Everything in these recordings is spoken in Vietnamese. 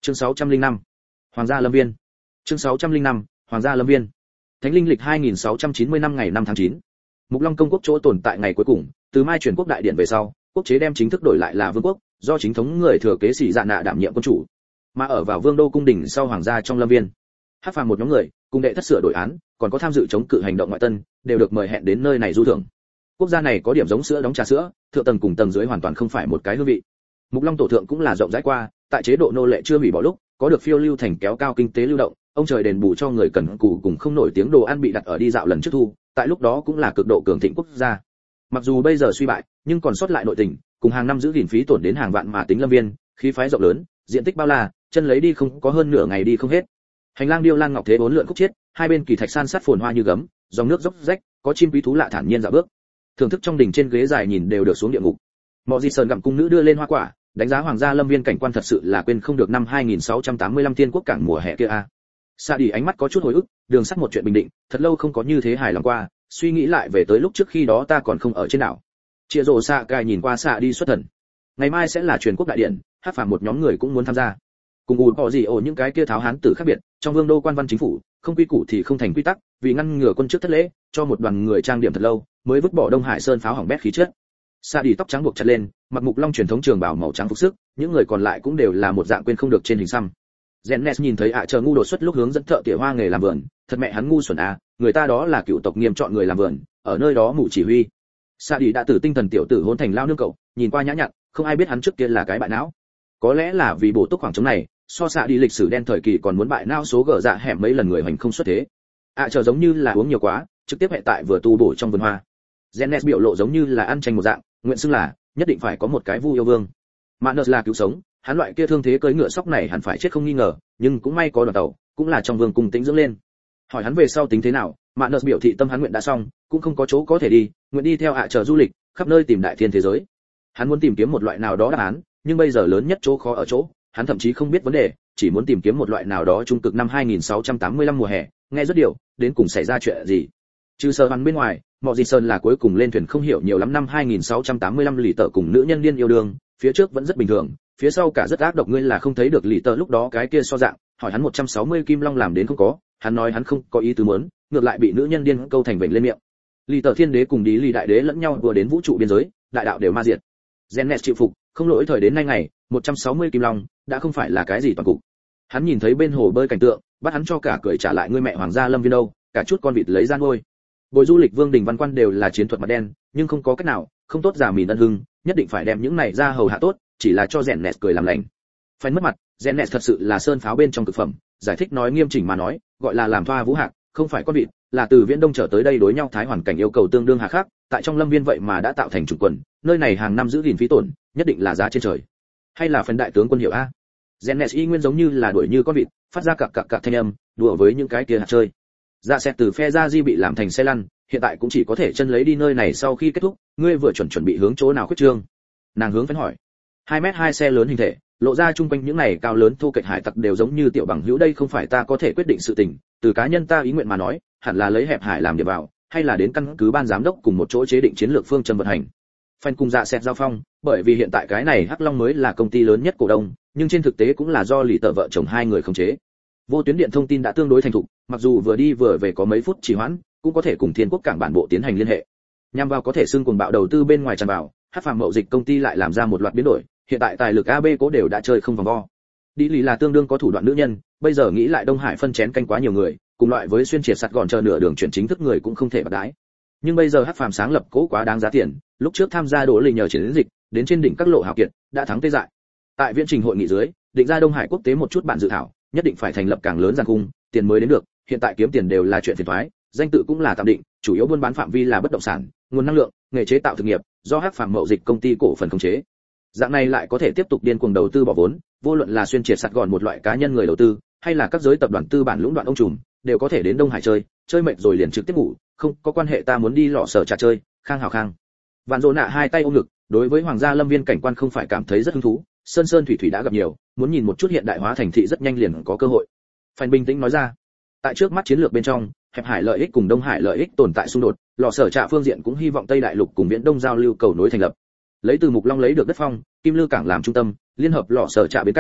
Chương 605. Hoàng gia Lâm Viên. Chương 605. Hoàng gia Lâm Viên. Thánh linh lịch 2690 năm ngày 5 tháng 9. Mục Long công quốc chỗ tồn tại ngày cuối cùng, từ Mai truyền quốc đại điện về sau, quốc chế đem chính thức đổi lại là vương quốc, do chính thống người thừa kế Sĩ Dạ Nạ đảm nhiệm quân chủ. Mà ở vào Vương đô cung đình sau hoàng gia trong Lâm Viên, Hắc Phàm một nhóm người, cùng đệ thất sửa đổi án, còn có tham dự chống cự hành động ngoại tân, đều được mời hẹn đến nơi này du thưởng. Quốc gia này có điểm giống sữa đóng trà sữa, thượng tầng cùng tầng dưới hoàn toàn không phải một cái hương vị. Mục Long tổ thượng cũng là rộng rãi qua, tại chế độ nô lệ chưa hủy bỏ lúc, có được phiêu lưu thành kéo cao kinh tế lưu động, ông trời đền bù cho người cần cù cùng không nổi tiếng đồ ăn bị đặt ở đi dạo lần trước thu, tại lúc đó cũng là cực độ cường thịnh quốc gia. Mặc dù bây giờ suy bại, nhưng còn sót lại nội tình, cùng hàng năm giữ gìn phí tổn đến hàng vạn mà tính Lâm Viên, khí phái rộng lớn, diện tích bao la, chân lấy đi không có hơn nửa ngày đi không hết. Hành lang điêu lan ngọc thế bốn lượn khúc chiết, hai bên kỳ thạch san sát phồn hoa như gấm, dòng nước dốc rách, có chim quý thú lạ thản nhiên dạo bước. Thưởng thức trong đình trên ghế dài nhìn đều được xuống địa ngục. Mọ Di Sơn gặm cung nữ đưa lên hoa quả, đánh giá hoàng gia Lâm Viên cảnh quan thật sự là quên không được năm 2685 thiên quốc cảng mùa hè kia a. Sa đi ánh mắt có chút hồi ức, đường sắt một chuyện bình định, thật lâu không có như thế hài lòng qua, suy nghĩ lại về tới lúc trước khi đó ta còn không ở trên đảo. Chia rồ Sa cai nhìn qua Sa đi xuất thần. Ngày mai sẽ là truyền quốc đại điện, Hắc Phàm một nhóm người cũng muốn tham gia. Cùng ủi bỏ gì ổ những cái kia tháo hán tử khác biệt, trong vương đô quan văn chính phủ, không quy củ thì không thành quy tắc, vì ngăn ngừa quân trước thất lễ, cho một đoàn người trang điểm thật lâu, mới vứt bỏ Đông Hải Sơn pháo hỏng bét khí chất. Sa đi tóc trắng buộc chặt lên, mặc Mục Long truyền thống trường bào màu trắng phục sức, những người còn lại cũng đều là một dạng quên không được trên hình xăm. Zennes nhìn thấy chờ ngu đột xuất lúc hướng dẫn thợ tỉa hoa nghề làm vườn, thật mẹ hắn ngu xuẩn à, người ta đó là cựu tộc nghiêm chọn người làm vườn, ở nơi đó mù chỉ huy. Sa đi đã từ tinh thần tiểu tử hôn thành lao nương cậu, nhìn qua nhã nhặn, không ai biết hắn trước kia là cái bại não. Có lẽ là vì bổ túc khoảng trống này, so Sa đi lịch sử đen thời kỳ còn muốn bại não số gở dạ hẻm mấy lần người hoành không xuất thế. Chờ giống như là uống nhiều quá, trực tiếp hệ tại vừa tu bổ trong vườn hoa. Zennes biểu lộ giống như là ăn tranh một dạng, nguyện xưng là nhất định phải có một cái vu yêu vương. Mạn là cứu sống, hắn loại kia thương thế cưỡi ngựa sóc này hẳn phải chết không nghi ngờ, nhưng cũng may có đoàn tàu, cũng là trong vương cung tĩnh dưỡng lên. Hỏi hắn về sau tính thế nào, Mạn biểu thị tâm hắn nguyện đã xong, cũng không có chỗ có thể đi, nguyện đi theo chờ du lịch, khắp nơi tìm đại thiên thế giới. Hắn muốn tìm kiếm một loại nào đó đáp án, nhưng bây giờ lớn nhất chỗ khó ở chỗ, hắn thậm chí không biết vấn đề, chỉ muốn tìm kiếm một loại nào đó trung cực năm 2685 mùa hè, nghe rất điều, đến cùng xảy ra chuyện gì. Trừ sờ hắn bên ngoài, Mọ Di Sơn là cuối cùng lên thuyền không hiểu nhiều lắm năm 2685 lì tợ cùng nữ nhân liên yêu đương, phía trước vẫn rất bình thường, phía sau cả rất ác độc, ngươi là không thấy được lì tợ lúc đó cái kia so dạng, hỏi hắn 160 kim long làm đến không có, hắn nói hắn không có ý tứ muốn, ngược lại bị nữ nhân điên câu thành bệnh lên miệng. Lì tợ thiên đế cùng Đi Lì đại đế lẫn nhau vừa đến vũ trụ biên giới, đại đạo đều ma diệt. Zennes chịu phục, không lỗi thời đến nay ngày, 160 kim long đã không phải là cái gì toàn cục. Hắn nhìn thấy bên hồ bơi cảnh tượng, bắt hắn cho cả cười trả lại ngươi mẹ hoàng gia Lâm Viên đâu, cả chút con vịt lấy ra nuôi. Bồi du lịch vương đình văn quan đều là chiến thuật mặt đen, nhưng không có cách nào, không tốt giả mìn ân hưng, nhất định phải đem những này ra hầu hạ tốt, chỉ là cho Zennes cười làm lành. Phải mất mặt, Zennes thật sự là sơn pháo bên trong cực phẩm, giải thích nói nghiêm chỉnh mà nói, gọi là làm thoa vũ hạc, không phải con vịt, là từ Viễn Đông trở tới đây đối nhau thái hoàn cảnh yêu cầu tương đương hà khắc, tại trong Lâm Viên vậy mà đã tạo thành chủng quần, nơi này hàng năm giữ gìn phí tổn, nhất định là giá trên trời. Hay là phần đại tướng quân hiểu a? Zennes y nguyên giống như là đuổi như con vịt, phát ra cặc cặc cặc thanh âm, đùa với những cái kia hạt chơi. Dạ xét từ phe ra di bị làm thành xe lăn, hiện tại cũng chỉ có thể chân lấy đi nơi này sau khi kết thúc, ngươi vừa chuẩn bị hướng chỗ nào khuyết trương? Nàng hướng phấn hỏi. 2m2 xe lớn hình thể, lộ ra chung quanh những này cao lớn thu kệch hải tặc đều giống như tiểu bằng hữu, đây không phải ta có thể quyết định sự tình, từ cá nhân ta ý nguyện mà nói, hẳn là lấy hẹp hải làm điểm vào, hay là đến căn cứ ban giám đốc cùng một chỗ chế định chiến lược phương châm vận hành. Phanh cùng dạ xét giao phong, bởi vì hiện tại cái này Hắc Long mới là công ty lớn nhất cổ đông, nhưng trên thực tế cũng là do lì tợ vợ chồng hai người khống chế. Vô tuyến điện thông tin đã tương đối thành thục, mặc dù vừa đi vừa về có mấy phút trì hoãn, cũng có thể cùng Thiên Quốc cảng bản bộ tiến hành liên hệ. Nhằm vào có thể xưng cuồng bạo đầu tư bên ngoài tràn vào, Hắc Phàm mậu dịch công ty lại làm ra một loạt biến đổi, hiện tại tài lực AB cố đều đã chơi không vòng vo. Đi lì là tương đương có thủ đoạn nữ nhân, bây giờ nghĩ lại Đông Hải phân chén canh quá nhiều người, cùng loại với xuyên triệt sạt gọn chờ nửa đường chuyển chính thức người cũng không thể bạc đái. Nhưng bây giờ Hắc Phàm sáng lập cố quá đáng giá tiền, lúc trước tham gia đổ lì nhờ chiến dịch, đến trên đỉnh các lộ hào kiệt, đã thắng tê dại. Tại viễn trình hội nghị dưới, định ra Đông Hải quốc tế một chút bản dự thảo, nhất định phải thành lập càng lớn giàn cung, tiền mới đến được, hiện tại kiếm tiền đều là chuyện phiền toái, danh tự cũng là tạm định, chủ yếu buôn bán phạm vi là bất động sản, nguồn năng lượng, nghề chế tạo thực nghiệp, do Hắc Phàm mậu dịch công ty cổ phần khống chế. Dạng này lại có thể tiếp tục điên cuồng đầu tư bỏ vốn, vô luận là xuyên triệt sạt gọn một loại cá nhân người đầu tư, hay là các giới tập đoàn tư bản lũng đoạn ông trùm, đều có thể đến Đông Hải chơi mệt rồi liền trực tiếp ngủ, không có quan hệ ta muốn đi lọ sở trà chơi, khang hào khang. Vạn Dỗ Nạ hai tay ôm ngực, đối với hoàng gia Lâm Viên cảnh quan không phải cảm thấy rất hứng thú, sơn thủy đã gặp nhiều, muốn nhìn một chút hiện đại hóa thành thị rất nhanh liền có cơ hội. Phan bình tĩnh nói ra, tại trước mắt chiến lược bên trong, hẹp hải lợi ích cùng Đông Hải lợi ích tồn tại xung đột, lò sở trạ phương diện cũng hy vọng Tây Đại Lục cùng Viễn Đông giao lưu cầu nối thành lập. Lấy từ Mục Long lấy được đất phong, Kim Lư cảng làm trung tâm, liên hợp lò sở trạ bến cảng,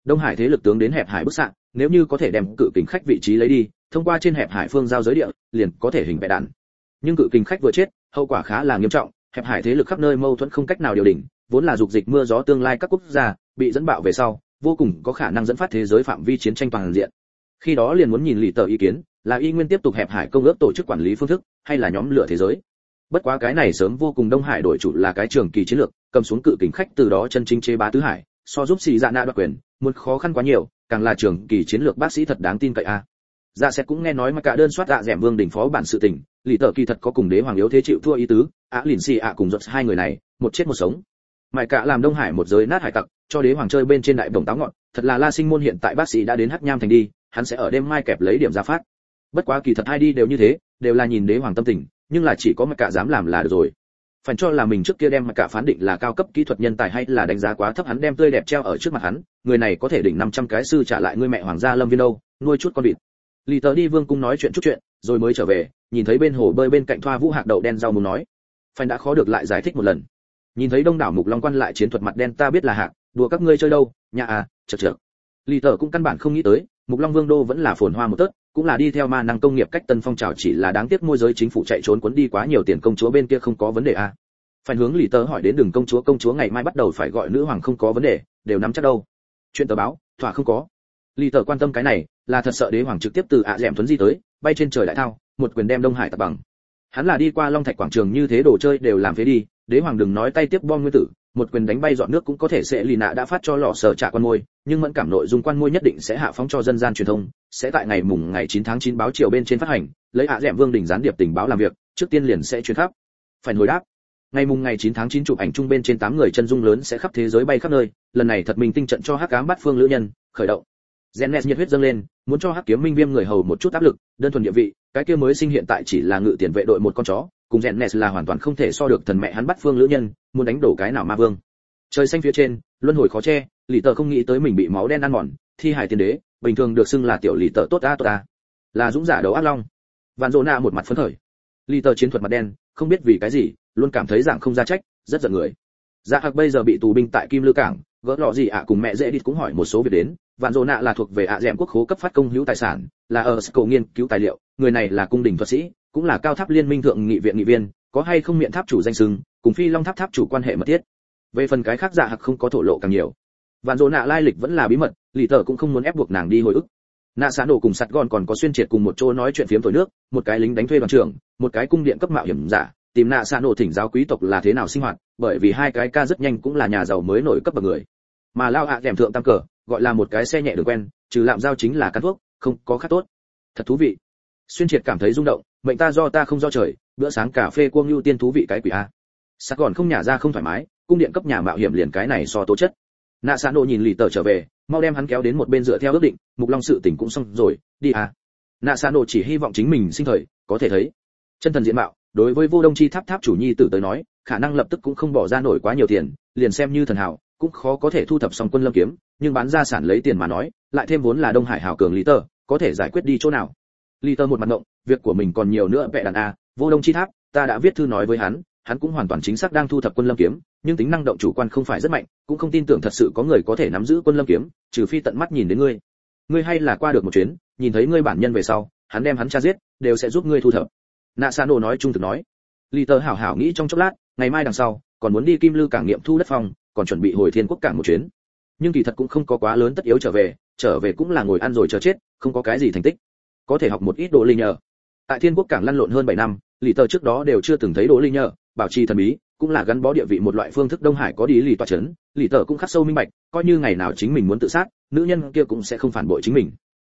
Đông Hải thế lực tướng đến hẹp hải bức xạ, nếu như có thể đem cự kình khách vị trí lấy đi, thông qua trên hẹp hải phương giao giới địa, liền có thể hình bệ đạn. Nhưng cự kình khách vừa chết, hậu quả khá là nghiêm trọng, hẹp hải thế lực khắp nơi mâu thuẫn không cách nào điều chỉnh, vốn là dục dịch mưa gió tương lai các quốc gia, bị dẫn bạo về sau, vô cùng có khả năng dẫn phát thế giới phạm vi chiến tranh toàn diện. Khi đó liền muốn nhìn lì tờ ý kiến, là y nguyên tiếp tục hẹp hải công ước tổ chức quản lý phương thức, hay là nhóm lửa thế giới. Bất quá cái này sớm vô cùng Đông Hải đổi chủ là cái trường kỳ chiến lược, cầm xuống cự kình khách từ đó chân chính chế bá tứ hải, so giúp xì dạ nạ đoạt quyền, muốn khó khăn quá nhiều, càng là trường kỳ chiến lược bác sĩ thật đáng tin cậy a. Dạ sẽ cũng nghe nói mà cả đơn soát dạ dẻm vương đỉnh phó bản sự tình, lì tờ kỳ thật có cùng đế hoàng yếu thế chịu thua ý tứ, lìn xì cùng giật hai người này, một chết một sống. Mại cả làm Đông Hải một giới nát hải tặc, cho đế hoàng chơi bên trên đại đồng táo ngọn, thật là La Sinh môn hiện tại bác sĩ đã đến Hắc Nham thành đi, hắn sẽ ở đêm mai kẹp lấy điểm ra phát. Bất quá kỳ thật ai đi đều như thế, đều là nhìn đế hoàng tâm tình, nhưng là chỉ có Mại cả dám làm là được rồi. Phải cho là mình trước kia đem Mại cả phán định là cao cấp kỹ thuật nhân tài hay là đánh giá quá thấp hắn đem tươi đẹp treo ở trước mặt hắn, người này có thể đỉnh 500 cái sư trả lại ngươi mẹ hoàng gia lâm viên đâu, nuôi chút con vịt. Lì tờ đi vương cung nói chuyện chút chuyện, rồi mới trở về, nhìn thấy bên hồ bơi bên cạnh Thoa Vũ hạc đậu đen rau muốn nói. Phải đã khó được lại giải thích một lần. Nhìn thấy đông đảo mục long quan lại chiến thuật mặt đen ta biết là hạc, đùa các ngươi chơi đâu, nhà à, chậc chậc. Lì tờ cũng căn bản không nghĩ tới, mục long vương đô vẫn là phồn hoa một tớt, cũng là đi theo ma năng công nghiệp cách tân phong trào chỉ là đáng tiếc môi giới chính phủ chạy trốn cuốn đi quá nhiều tiền công chúa bên kia không có vấn đề à. Phải hướng lì tờ hỏi đến đường công chúa ngày mai bắt đầu phải gọi nữ hoàng không có vấn đề, đều nắm chắc đâu. Chuyện tờ báo, thỏa không có. Lì tờ quan tâm cái này, là thật sợ đế hoàng trực tiếp từ dẻm tuấn di tới, bay trên trời đại thao, một quyền đem Đông Hải tạt bằng. Hắn là đi qua Long Thạch quảng trường như thế đồ chơi đều làm phế đi, đế hoàng đừng nói tay tiếp bom nguyên tử, một quyền đánh bay dọn nước cũng có thể sẽ lì nạ đã phát cho lọ sở trả quan môi, nhưng mẫn cảm nội dung quan môi nhất định sẽ hạ phóng cho dân gian truyền thông, sẽ tại ngày 9 tháng 9 báo chiều bên trên phát hành, lấy dẻm vương đỉnh gián điệp tình báo làm việc, trước tiên liền sẽ truyền khắp. Phải hồi đáp. Ngày 9 tháng 9 chụp ảnh chung bên trên 8 người chân dung lớn sẽ khắp thế giới bay khắp nơi, lần này thật mình tinh trận cho Hắc Ám Bát Phương lữ nhân, khởi động. Zennes nhiệt huyết dâng lên, muốn cho Hắc Kiếm Minh Viêm người hầu một chút áp lực, đơn thuần địa vị, cái kia mới sinh hiện tại chỉ là ngự tiền vệ đội một con chó, cùng Zennes là hoàn toàn không thể so được thần mẹ hắn Bát Phương lữ nhân, muốn đánh đổ cái nào ma vương. Trời xanh phía trên, luân hồi khó che, Lý Tở không nghĩ tới mình bị máu đen ăn mòn, thi hải tiên đế, bình thường được xưng là tiểu Lý Tở tốt ta, là dũng giả đấu ác long. Vạn Dỗ Na một mặt phấn khởi. Lý Tở chiến thuật mặt đen, không biết vì cái gì, luôn cảm thấy dạng không ra trách, rất giận người. Dạ Hạc bây giờ bị tù binh tại Kim Lư cảng, gỡ lọ gì cùng mẹ dễ đi cũng hỏi một số việc đến, Vạn Dỗ Na là thuộc về dẻm quốc khố cấp phát công hữu tài sản, là ở cầu nghiên cứu tài liệu, người này là cung đình thuật sĩ, cũng là cao tháp liên minh thượng nghị viện nghị viên, có hay không miệng tháp chủ danh xưng, cùng Phi Long tháp tháp chủ quan hệ mật thiết. Về phần cái khác Dạ Hạc không có thổ lộ càng nhiều. Vạn Dỗ Na lai lịch vẫn là bí mật, Lý Tở cũng không muốn ép buộc nàng đi hồi ức. Nạ Xã Nổ cùng Sắt Gòn còn có xuyên triệt cùng một chỗ nói chuyện phiếm thổi nước, một cái lính đánh thuê đoàn trưởng, một cái cung điện cấp mạo hiểm giả, tìm Nạ Xã Nổ thỉnh giáo quý tộc là thế nào sinh hoạt, bởi vì hai cái ca rất nhanh cũng là nhà giàu mới nổi cấp bậc người. Mà lao kèm thượng tam cờ, gọi là một cái xe nhẹ đường quen, trừ lạm giao chính là cắn thuốc, không có khác tốt. Thật thú vị. Xuyên triệt cảm thấy rung động, mệnh ta do ta không do trời, bữa sáng cà phê cuông ưu tiên thú vị cái quỷ a. Sắt Gòn không nhả ra không thoải mái, cung điện cấp nhà mạo hiểm liền cái này so tố chất. Nạ Xã Nổ nhìn Lý Tở trở về, mau đem hắn kéo đến một bên dựa theo ước định, Mục Long sự tình cũng xong rồi, đi à. Nạ Xã Nổ chỉ hy vọng chính mình sinh thời có thể thấy chân thần diện mạo, đối với Vô Đông Chi tháp tháp chủ nhi tử tới nói, khả năng lập tức cũng không bỏ ra nổi quá nhiều tiền, liền xem như thần hảo, cũng khó có thể thu thập xong Quân Lâm kiếm, nhưng bán gia sản lấy tiền mà nói, lại thêm vốn là Đông Hải hảo cường Lý Tở, có thể giải quyết đi chỗ nào. Lý Tở một mặt ngộng, việc của mình còn nhiều nữa vẽ đàn a, Vô Đông Chi tháp, ta đã viết thư nói với hắn, hắn cũng hoàn toàn chính xác đang thu thập Quân Lâm kiếm, nhưng tính năng động chủ quan không phải rất mạnh, cũng không tin tưởng thật sự có người có thể nắm giữ Quân Lâm kiếm, trừ phi tận mắt nhìn đến ngươi. Ngươi hay là qua được một chuyến, nhìn thấy ngươi bản nhân về sau, hắn đem hắn tra giết, đều sẽ giúp ngươi thu thập. Nạ Xã Nổ nói trung thực nói. Lý Tở hảo hảo nghĩ trong chốc lát, ngày mai đằng sau, còn muốn đi Kim Lư cảng nghiệm thu đất phòng, còn chuẩn bị hồi Thiên Quốc cảng một chuyến. Nhưng kỳ thật cũng không có quá lớn tất yếu trở về cũng là ngồi ăn rồi chờ chết, không có cái gì thành tích. Có thể học một ít đồ linh nhờ. Tại Thiên Quốc cảng lăn lộn hơn 7 năm, Lý Tở trước đó đều chưa từng thấy đồ linh nhờ, bảo trì thần bí, cũng là gắn bó địa vị một loại phương thức. Đông Hải có đi lì tọa chấn, Lý Tở cũng khắc sâu minh bạch, coi như ngày nào chính mình muốn tự sát, nữ nhân kia cũng sẽ không phản bội chính mình.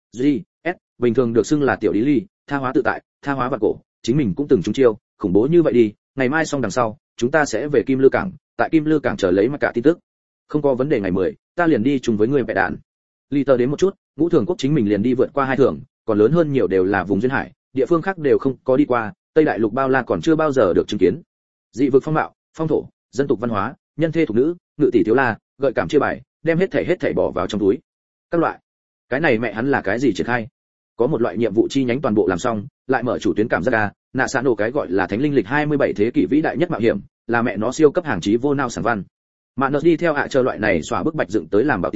G.S. bình thường được xưng là tiểu lý ly, tha hóa tự tại, tha hóa vạn cổ, chính mình cũng từng trúng chiêu, khủng bố như vậy đi, ngày mai xong đằng sau, chúng ta sẽ về Kim Lư cảng, tại Kim Lư cảng chờ lấy mà cả tin tức. Không có vấn đề, ngày 10, ta liền đi chung với người mẹ đàn. Lý Tở đến một chút, Ngũ Thường quốc chính mình liền đi vượt qua 2 thường, còn lớn hơn nhiều đều là vùng duyên hải, địa phương khác đều không có đi qua, Tây Đại Lục bao la còn chưa bao giờ được chứng kiến. Dị vực phong mạo, phong thổ, dân tộc văn hóa, nhân thê thuộc nữ, ngự tỷ thiếu la, gợi cảm chia bài, đem hết thảy bỏ vào trong túi. Các loại. Cái này mẹ hắn là cái gì triển khai? Có một loại nhiệm vụ chi nhánh toàn bộ làm xong, lại mở chủ tuyến cảm giác ra, Nạ Xã Nổ cái gọi là thánh linh lịch 27 thế kỷ vĩ đại nhất mạo hiểm, là mẹ nó siêu cấp hàng chí vô nao sản văn. Mà nó đi theo chờ loại này xóa bức bạch dựng tới làm bảo tiêu,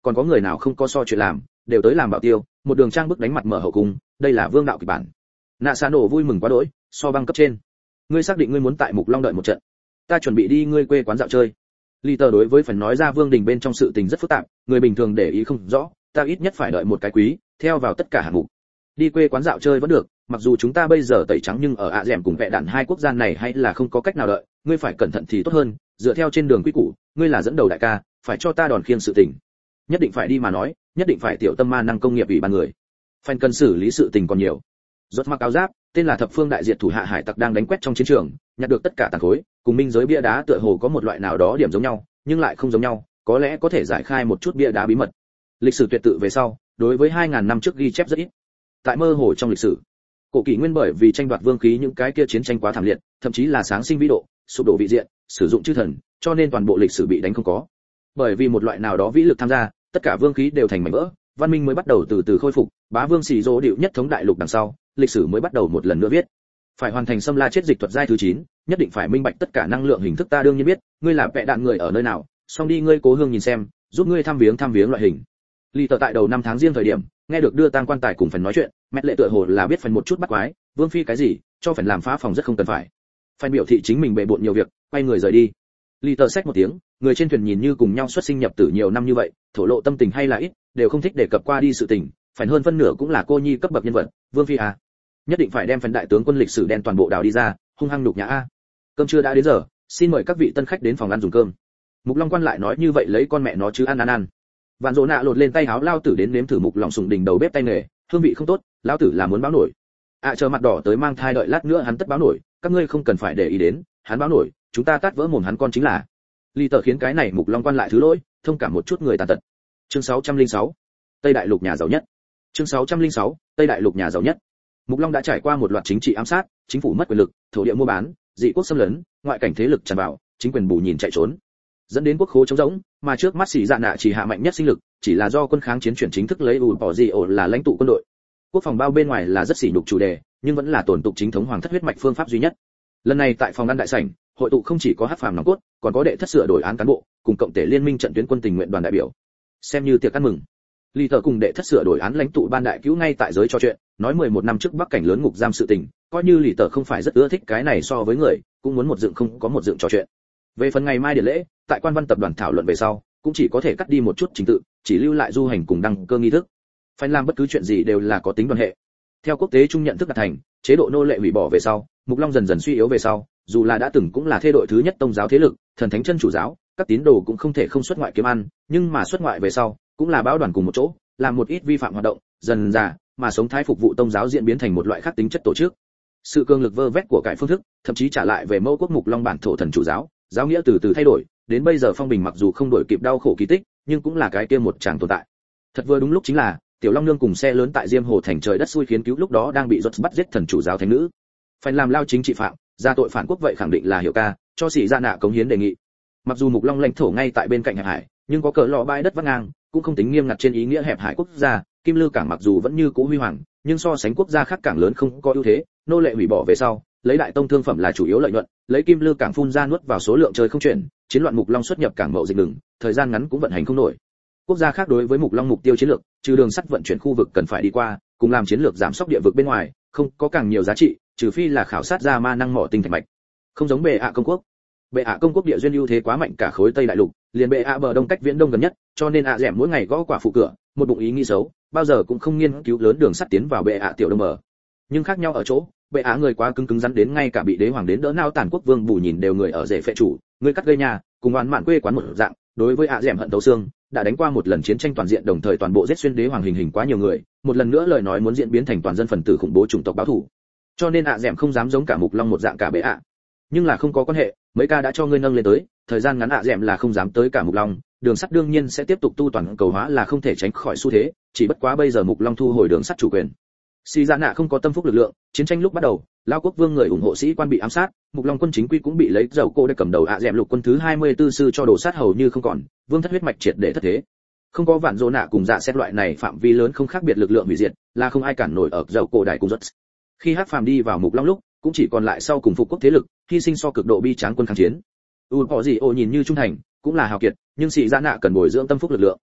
còn có người nào không có so chuyện làm, đều tới làm bảo tiêu, một đường trang bức đánh mặt mở hậu cung, đây là vương đạo kịch bản. Nạ Sa nổ vui mừng quá đỗi, so băng cấp trên. Ngươi xác định ngươi muốn tại Mục Long đợi một trận? Ta chuẩn bị đi ngươi quê quán dạo chơi. Lý Tờ đối với phần nói ra Vương Đình bên trong sự tình rất phức tạp, người bình thường để ý không rõ, ta ít nhất phải đợi một cái quý, theo vào tất cả hạng mục. Đi quê quán dạo chơi vẫn được, mặc dù chúng ta bây giờ tẩy trắng nhưng ở ạ dẻm cùng vẽ đạn hai quốc gia này hay là không có cách nào đợi, ngươi phải cẩn thận thì tốt hơn, dựa theo trên đường quy củ, ngươi là dẫn đầu đại ca, phải cho ta đòn khiêng sự tình. Nhất định phải đi mà nói, nhất định phải tiểu tâm ma năng công nghiệp ủy ban người. Phần cần xử lý sự tình còn nhiều. Rốt mặc áo giáp, tên là Thập Phương đại diệt thủ hạ hải tặc đang đánh quét trong chiến trường, nhặt được tất cả tàn khối, cùng minh giới bia đá tựa hồ có một loại nào đó điểm giống nhau, nhưng lại không giống nhau, có lẽ có thể giải khai một chút bia đá bí mật. Lịch sử tuyệt tự về sau, đối với 2000 năm trước ghi chép rất ít. Tại mơ hồ trong lịch sử, cổ kỷ nguyên bởi vì tranh đoạt vương khí những cái kia chiến tranh quá thảm liệt, thậm chí là sáng sinh vĩ độ, sụp đổ vị diện, sử dụng chư thần, cho nên toàn bộ lịch sử bị đánh không có. Bởi vì một loại nào đó vĩ lực tham gia, tất cả vương khí đều thành mảnh vỡ, văn minh mới bắt đầu từ từ khôi phục, bá vương xỉ dỗ điệu nhất thống đại lục đằng sau, lịch sử mới bắt đầu một lần nữa viết. Phải hoàn thành xâm la chết dịch thuật giai thứ 9, nhất định phải minh bạch tất cả năng lượng hình thức ta đương nhiên biết, ngươi là vẽ đạn người ở nơi nào, xong đi ngươi cố hương nhìn xem, giúp ngươi thăm viếng loại hình. Lý Tờ tại đầu năm tháng riêng thời điểm, nghe được đưa tang quan tài cùng phần nói chuyện, mẹ lệ tựa hồ là biết phần một chút bắt quái, vương phi cái gì, cho phần làm phá phòng rất không cần phải. Phần biểu thị chính mình bệ bội nhiều việc, quay người rời đi. Lý Tờ xách một tiếng, người trên thuyền nhìn như cùng nhau xuất sinh nhập tử nhiều năm như vậy, thổ lộ tâm tình hay là ít, đều không thích đề cập qua đi sự tình, phần hơn phân nửa cũng là cô nhi cấp bậc nhân vật, vương phi à. Nhất định phải đem phần đại tướng quân lịch sử đen toàn bộ đào đi ra, hung hăng nhục nhã a. Cơm trưa đã đến giờ, xin mời các vị tân khách đến phòng ăn dùng cơm. Mục Long quan lại nói như vậy lấy con mẹ nó chứ ăn. Vạn Dỗ nạ lột lên tay áo lao tử đến nếm thử Mục Long sùng đỉnh đầu bếp tay nghề, hương vị không tốt, lão tử là muốn báo nổi. Chờ mặt đỏ tới mang thai đợi lát nữa hắn tất báo nổi, các ngươi không cần phải để ý đến, hắn báo nổi, chúng ta tát vỡ mồm hắn con chính là. Lý Tờ khiến cái này Mục Long quan lại thứ lỗi, thông cảm một chút người tàn tật. Chương 606. Tây Đại Lục nhà giàu nhất. Chương 606. Tây Đại Lục nhà giàu nhất. Mục Long đã trải qua một loạt chính trị ám sát, chính phủ mất quyền lực, thổ địa mua bán, dị quốc xâm lấn, ngoại cảnh thế lực tràn vào, chính quyền bù nhìn chạy trốn, dẫn đến quốc khố trống rỗng, mà trước mắt Sĩ Dạ Nạ chỉ hạ mạnh nhất sinh lực, chỉ là do quân kháng chiến chuyển chính thức lấy bỏ gì ổ là lãnh tụ quân đội. Quốc phòng bao bên ngoài là rất sỉ nhục chủ đề, nhưng vẫn là tổn tục chính thống hoàng thất huyết mạch phương pháp duy nhất. Lần này tại phòng ăn đại sảnh, hội tụ không chỉ có hắc phàm nòng cốt, còn có đệ thất sửa đổi án cán bộ, cùng cộng thể liên minh trận tuyến quân tình nguyện đoàn đại biểu. Xem như tiệc ăn mừng. Lý Tờ cùng đệ thất sửa đổi án lãnh tụ ban đại cứu ngay tại giới trò chuyện, nói 11 năm trước Bắc cảnh lớn ngục giam sự tình, coi như Lý Tờ không phải rất ưa thích cái này so với người, cũng muốn một dựng không có một dựng trò chuyện. Về phần ngày mai điện lễ, tại quan văn tập đoàn thảo luận về sau, cũng chỉ có thể cắt đi một chút trình tự, chỉ lưu lại du hành cùng đăng cơ nghi thức. Phải làm bất cứ chuyện gì đều là có tính đoàn hệ. Theo quốc tế chung nhận thức đạt thành, chế độ nô lệ hủy bỏ về sau, Mục Long dần dần suy yếu về sau, dù là đã từng cũng là thế đội thứ nhất tông giáo thế lực, thần thánh chân chủ giáo, các tín đồ cũng không thể không xuất ngoại kiếm ăn, nhưng mà xuất ngoại về sau, cũng là báo đoàn cùng một chỗ, làm một ít vi phạm hoạt động, dần dà mà sống thái phục vụ tông giáo diễn biến thành một loại khác tính chất tổ chức. Sự cường lực vơ vét của cải phương thức, thậm chí trả lại về mẫu quốc Mục Long bản thổ thần chủ giáo, giáo nghĩa từ từ thay đổi, đến bây giờ phong bình mặc dù không đổi kịp đau khổ kỳ tích, nhưng cũng là cái kia một tràng tồn tại. Thật vừa đúng lúc chính là, Tiểu Long nương cùng xe lớn tại Diêm Hồ thành trời đất xui khiến cứu lúc đó đang bị rốt bắt giết thần chủ giáo thánh nữ. Phải làm lao chính trị phạm, ra tội phản quốc vậy khẳng định là hiểu ca, cho Sĩ Dạ Nạ cống hiến đề nghị. Mặc dù Mục Long lãnh thổ ngay tại bên cạnh hải, nhưng có cỡ lọ bãi đất vắt ngang, cũng không tính nghiêm ngặt trên ý nghĩa hẹp hải quốc gia, Kim Lư cảng mặc dù vẫn như cũ huy hoàng, nhưng so sánh quốc gia khác cảng lớn không có ưu thế, nô lệ hủy bỏ về sau, lấy đại tông thương phẩm là chủ yếu lợi nhuận, lấy Kim Lư cảng phun ra nuốt vào số lượng chơi không chuyển, chiến loạn Mục Long xuất nhập cảng mậu dịch ngừng, thời gian ngắn cũng vận hành không nổi. Quốc gia khác đối với Mục Long mục tiêu chiến lược, trừ đường sắt vận chuyển khu vực cần phải đi qua, cùng làm chiến lược giảm sóc địa vực bên ngoài, không có càng nhiều giá trị, trừ phi là khảo sát ra ma năng mỏ tinh thạch mạch. Không giống Bệ Ạ công quốc. Bệ Ạ công quốc địa duyên ưu thế quá mạnh cả khối Tây đại lục, liền Bệ Ạ bờ đông cách viễn đông gần nhất, cho nên ạ dẻm mỗi ngày gõ quả phụ cửa, một bụng ý nghĩ xấu, bao giờ cũng không nghiên cứu lớn đường sắt tiến vào Bệ Ạ tiểu đông mở. Nhưng khác nhau ở chỗ, Bệ Ạ người quá cứng rắn đến ngay cả bị đế hoàng đến đỡ nao tàn quốc vương bù nhìn đều người ở rể phệ chủ, người cắt gây nhà, cùng oán mạn quê quán một dạng, đối với ạ dẻm hận tấu xương, đã đánh qua một lần chiến tranh toàn diện đồng thời toàn bộ giết xuyên đế hoàng hình quá nhiều người, một lần nữa lời nói muốn diễn biến thành toàn dân phần tử khủng bố chủng tộc báo thù. Cho nên ạ dẻm không dám giống cả Mục Long một dạng cả Bệ Ạ. Nhưng là không có quan hệ, mấy ca đã cho ngươi nâng lên tới, thời gian ngắn ạ dẻm là không dám tới cả Mục Long, đường sắt đương nhiên sẽ tiếp tục tu toàn cầu hóa là không thể tránh khỏi xu thế, chỉ bất quá bây giờ Mục Long thu hồi đường sắt chủ quyền. Sĩ Dạ Nạ không có tâm phúc lực lượng, chiến tranh lúc bắt đầu, Lao quốc vương người ủng hộ sĩ quan bị ám sát, Mục Long quân chính quy cũng bị lấy dầu cô để cầm đầu ạ dẻm lục quân thứ 24 sư cho đổ sát hầu như không còn, vương thất huyết mạch triệt để thất thế. Không có Vạn Dỗ Nạ cùng Dạ xét loại này phạm vi lớn không khác biệt lực lượng hủy diệt, là không ai cản nổi ở dầu cổ đại cùng rất. Khi Hắc Phàm đi vào Mục Long lúc, cũng chỉ còn lại sau cùng phục quốc thế lực, hy sinh so cực độ bi tráng quân kháng chiến. Bỏ gì ô nhìn như trung thành, cũng là hào kiệt, nhưng Sĩ Dạ Nạ cần bồi dưỡng tâm phúc lực lượng.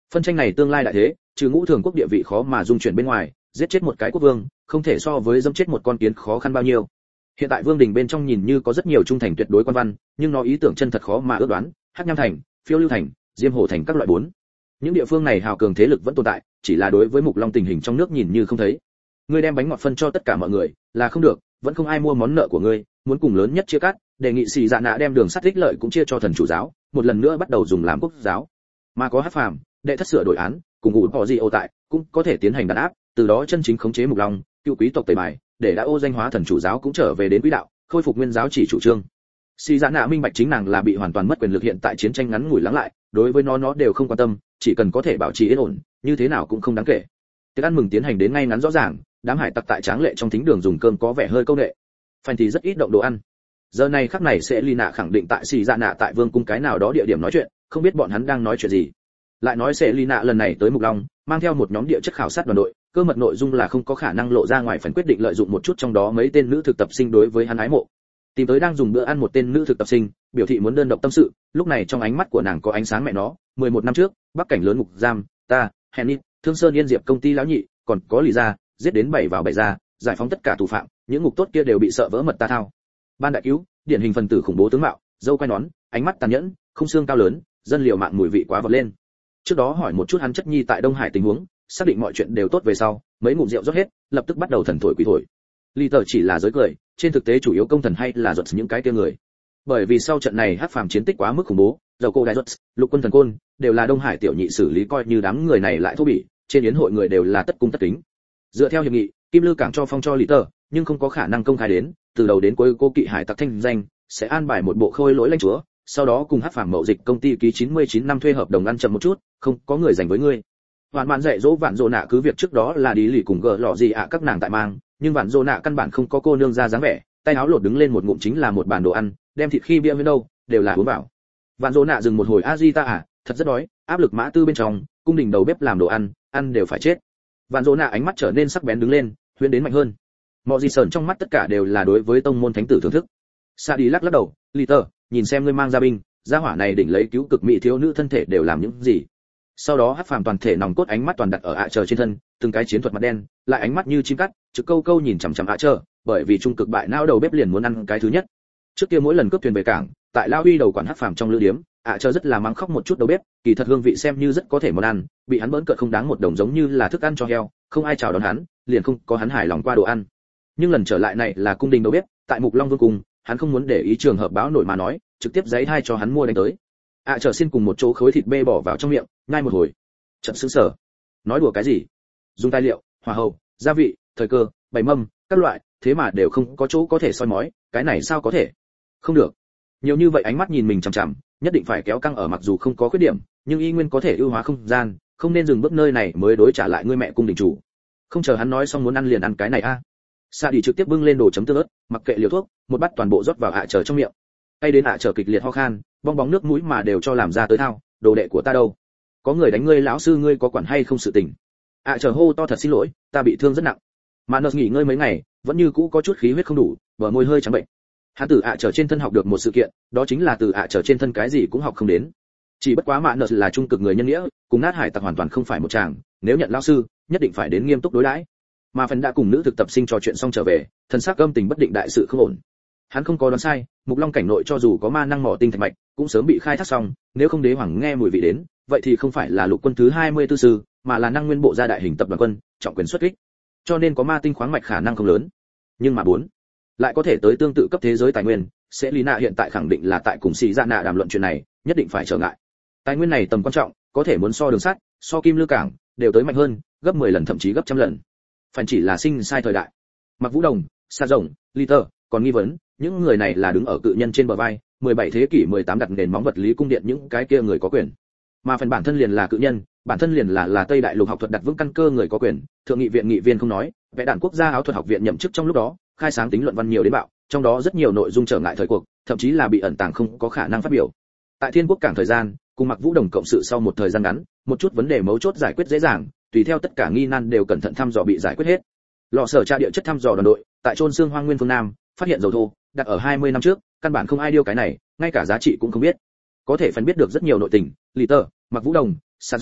Phân tranh này tương lai đại thế, trừ Ngũ Thường quốc địa vị khó mà dung chuyển bên ngoài, giết chết một cái quốc vương, không thể so với dẫm chết một con kiến khó khăn bao nhiêu. Hiện tại vương đình bên trong nhìn như có rất nhiều trung thành tuyệt đối quan văn, nhưng nó ý tưởng chân thật khó mà ước đoán. Hắc Nham thành, Phiêu Lưu thành, Diêm Hổ thành các loại bốn. Những địa phương này hào cường thế lực vẫn tồn tại, chỉ là đối với Mục Long tình hình trong nước nhìn như không thấy. Ngươi đem bánh ngọt phân cho tất cả mọi người, là không được, vẫn không ai mua món nợ của ngươi, muốn cùng lớn nhất chia cắt, đề nghị Sĩ Dạ Nạ đem đường sắt ích lợi cũng chia cho thần chủ giáo, một lần nữa bắt đầu dùng làm quốc giáo. Mà có Hắc Phàm, đệ thất sửa đổi án, cùng ngụ họ gì ô tại, cũng có thể tiến hành đàn áp, từ đó chân chính khống chế Mục Long, cựu quý tộc tẩy bài, để đã ô danh hóa thần chủ giáo cũng trở về đến quỹ đạo, khôi phục nguyên giáo chỉ chủ trương. Sĩ Dạ Nạ minh bạch chính nàng là bị hoàn toàn mất quyền lực, hiện tại chiến tranh ngắn ngủi lắng lại, đối với nó đều không quan tâm, chỉ cần có thể bảo trì yên ổn, như thế nào cũng không đáng kể. Tiệc ăn mừng tiến hành đến ngay ngắn rõ ràng, đám hải tặc tại tráng lệ trong thính đường dùng cơm có vẻ hơi câu nệ. Phanh thì rất ít động đồ ăn. Giờ này khắc này sẽ Lina khẳng định tại Sĩ Dạ Nạ tại vương cung cái nào đó địa điểm nói chuyện, không biết bọn hắn đang nói chuyện gì. Lại nói sẽ Lina lần này tới Mục Long, mang theo một nhóm địa chất khảo sát đoàn đội, cơ mật nội dung là không có khả năng lộ ra ngoài, phần quyết định lợi dụng một chút trong đó mấy tên nữ thực tập sinh đối với hắn ái mộ. Tìm tới đang dùng bữa ăn một tên nữ thực tập sinh, biểu thị muốn đơn độc tâm sự, lúc này trong ánh mắt của nàng có ánh sáng mẹ nó. 11 năm trước, bắc cảnh lớn ngục giam, ta, Henry, Thương Sơn Yên Diệp công ty lão nhị, còn có Lý gia, giết đến 7 vào 7 ra, giải phóng tất cả tù phạm, những ngục tốt kia đều bị sợ vỡ mật ta thao. Ban đại cứu, điển hình phần tử khủng bố tướng mạo, dâu quai nón, ánh mắt tàn nhẫn, khung xương cao lớn, dân liều mạng mùi vị quá vọt lên. Trước đó hỏi một chút hắn chất nhi tại Đông Hải tình huống, xác định mọi chuyện đều tốt về sau, mấy ngụm rượu rót hết, lập tức bắt đầu thần thổi quỷ thổi. Lý Tở chỉ là giới cười, trên thực tế chủ yếu công thần hay là giật những cái kia người. Bởi vì sau trận này Hắc Phàm chiến tích quá mức khủng bố, dầu cô đại giật, lục quân thần côn, đều là Đông Hải tiểu nhị xử lý, coi như đám người này lại thô bỉ, trên yến hội người đều là tất cung tất kính. Dựa theo hiệp nghị, Kim Lư cảng cho phong cho Lý Tở, nhưng không có khả năng công khai đến, từ đầu đến cuối cô kỵ hải tặc thanh danh, sẽ an bài một bộ khôi lỗi lãnh chúa, sau đó cùng Hắc Phàm mậu dịch công ty ký 99 năm thuê hợp đồng ăn chậm một chút, không có người dành với ngươi. Hoàn Mạn dạy dỗ Vạn Dỗ Nạ cứ việc trước đó là đi lì cùng gỡ lọ gì ạ các nàng tại mang, nhưng Vạn Dỗ Nạ căn bản không có cô nương ra dáng vẻ, tay áo lột đứng lên một ngụm chính là một bàn đồ ăn, đem thịt khi bia với đâu, đều là uống vào. Vạn Dỗ Nạ dừng một hồi, a di ta à, thật rất đói, áp lực mã tư bên trong, cung đình đầu bếp làm đồ ăn, ăn đều phải chết. Vạn Dỗ Nạ ánh mắt trở nên sắc bén đứng lên, huyễn đến mạnh hơn. Mọi gì sờn trong mắt tất cả đều là đối với tông môn thánh tử thưởng thức. Sa đi lắc lắc đầu, Lý Tở, nhìn xem ngươi mang ra binh, gia hỏa này đỉnh lấy cứu cực mỹ thiếu nữ thân thể đều làm những gì. Sau đó Hắc Phàm toàn thể nòng cốt ánh mắt toàn đặt ở ạ chờ trên thân, từng cái chiến thuật mặt đen, lại ánh mắt như chim cắt, trực câu câu nhìn chằm chằm ạ chờ, bởi vì trung cực bại não đầu bếp liền muốn ăn cái thứ nhất. Trước kia mỗi lần cướp thuyền về cảng, tại Lao Huy đầu quản Hắc Phàm trong lữ điếm, ạ chờ rất là mắng khóc một chút đầu bếp, kỳ thật hương vị xem như rất có thể món ăn, bị hắn bỡn cợt không đáng một đồng, giống như là thức ăn cho heo, không ai chào đón hắn, liền không có hắn hài lòng qua đồ ăn. Nhưng lần trở lại này là cung đình đầu bếp, tại Mục Long vương cung, hắn không muốn để ý trường hợp báo nổi mà nói, trực tiếp giấy hai cho hắn mua đánh tới. ạ chờ xin cùng một chỗ khối thịt bê bỏ vào trong miệng, nhai một hồi. Chậm sững sờ. Nói đùa cái gì? Dùng tài liệu, hỏa hậu, gia vị, thời cơ, bày mâm, các loại, thế mà đều không có chỗ có thể soi mói, cái này sao có thể? Không được. Nhiều như vậy ánh mắt nhìn mình chằm chằm, nhất định phải kéo căng ở, mặc dù không có khuyết điểm, nhưng y nguyên có thể ưu hóa không gian, không nên dừng bước nơi này mới đối trả lại ngươi mẹ cung đình chủ. Không chờ hắn nói xong muốn ăn liền ăn cái này a. Sa đi trực tiếp bưng lên đồ chấm tương ớt, mặc kệ liều thuốc, một bát toàn bộ rót vào ạ chờ trong miệng. Hay đến ạ chờ kịch liệt ho khan, bong bóng nước mũi mà đều cho làm ra tới thao, đồ đệ của ta đâu? Có người đánh ngươi, lão sư ngươi có quản hay không sự tình? ạ chờ hô to, thật xin lỗi, ta bị thương rất nặng. Mà nợ nghỉ ngơi mấy ngày, vẫn như cũ có chút khí huyết không đủ, bờ môi hơi trắng bệnh. Hắn từ ạ chờ trên thân học được một sự kiện, đó chính là từ ạ chờ trên thân cái gì cũng học không đến. Chỉ bất quá Mạ Nợ là trung cực người nhân nghĩa, cùng nát hải tặc hoàn toàn không phải một chàng, nếu nhận lão sư, nhất định phải đến nghiêm túc đối đãi. Mà phần đã cùng nữ thực tập sinh trò chuyện xong trở về, thân xác âm tình bất định, đại sự không ổn. Hắn không có đoán sai, Mục Long cảnh nội cho dù có ma năng mỏ tinh thạch mạch, cũng sớm bị khai thác xong, nếu không đế hoàng nghe mùi vị đến, vậy thì không phải là lục quân thứ 24 sư, mà là năng nguyên bộ gia đại hình tập đoàn quân, trọng quyền xuất kích. Cho nên có ma tinh khoáng mạch khả năng không lớn. Nhưng mà bốn, lại có thể tới tương tự cấp thế giới tài nguyên, sẽ Lý Nạ hiện tại khẳng định là tại cùng Sĩ Dạ Nạ đàm luận chuyện này, nhất định phải trở ngại. Tài nguyên này tầm quan trọng, có thể muốn so đường sắt, so Kim Lư cảng, đều tới mạnh hơn, gấp 10 lần thậm chí gấp trăm lần. Phần chỉ là sinh sai thời đại. Mặc Vũ Đồng, Sa Rồng, Lý Tở, còn nghi vấn, những người này là đứng ở cự nhân trên bờ vai, 17 thế kỷ 18 đặt nền móng vật lý cung điện những cái kia người có quyền. Mà phần bản thân liền là cự nhân, bản thân liền là Tây Đại Lục học thuật đặt vững căn cơ người có quyền, thượng nghị viện nghị viên không nói, vẽ đạn quốc gia áo thuật học viện nhậm chức trong lúc đó, khai sáng tính luận văn nhiều đến bạo, trong đó rất nhiều nội dung trở ngại thời cuộc, thậm chí là bị ẩn tàng không có khả năng phát biểu. Tại Thiên Quốc cảng thời gian, cùng Mặc Vũ Đồng cộng sự sau một thời gian ngắn, một chút vấn đề mấu chốt giải quyết dễ dàng, tùy theo tất cả nghi nan đều cẩn thận thăm dò bị giải quyết hết. Lò sở tra địa chất thăm dò đoàn đội, tại Trôn Xương Hoang Nguyên phương Nam, phát hiện dầu thô, đặt ở 20 năm trước, căn bản không ai điêu cái này, ngay cả giá trị cũng không biết. Có thể phân biết được rất nhiều nội tình, Lý Tở, Mặc Vũ Đồng, Sa Rồng,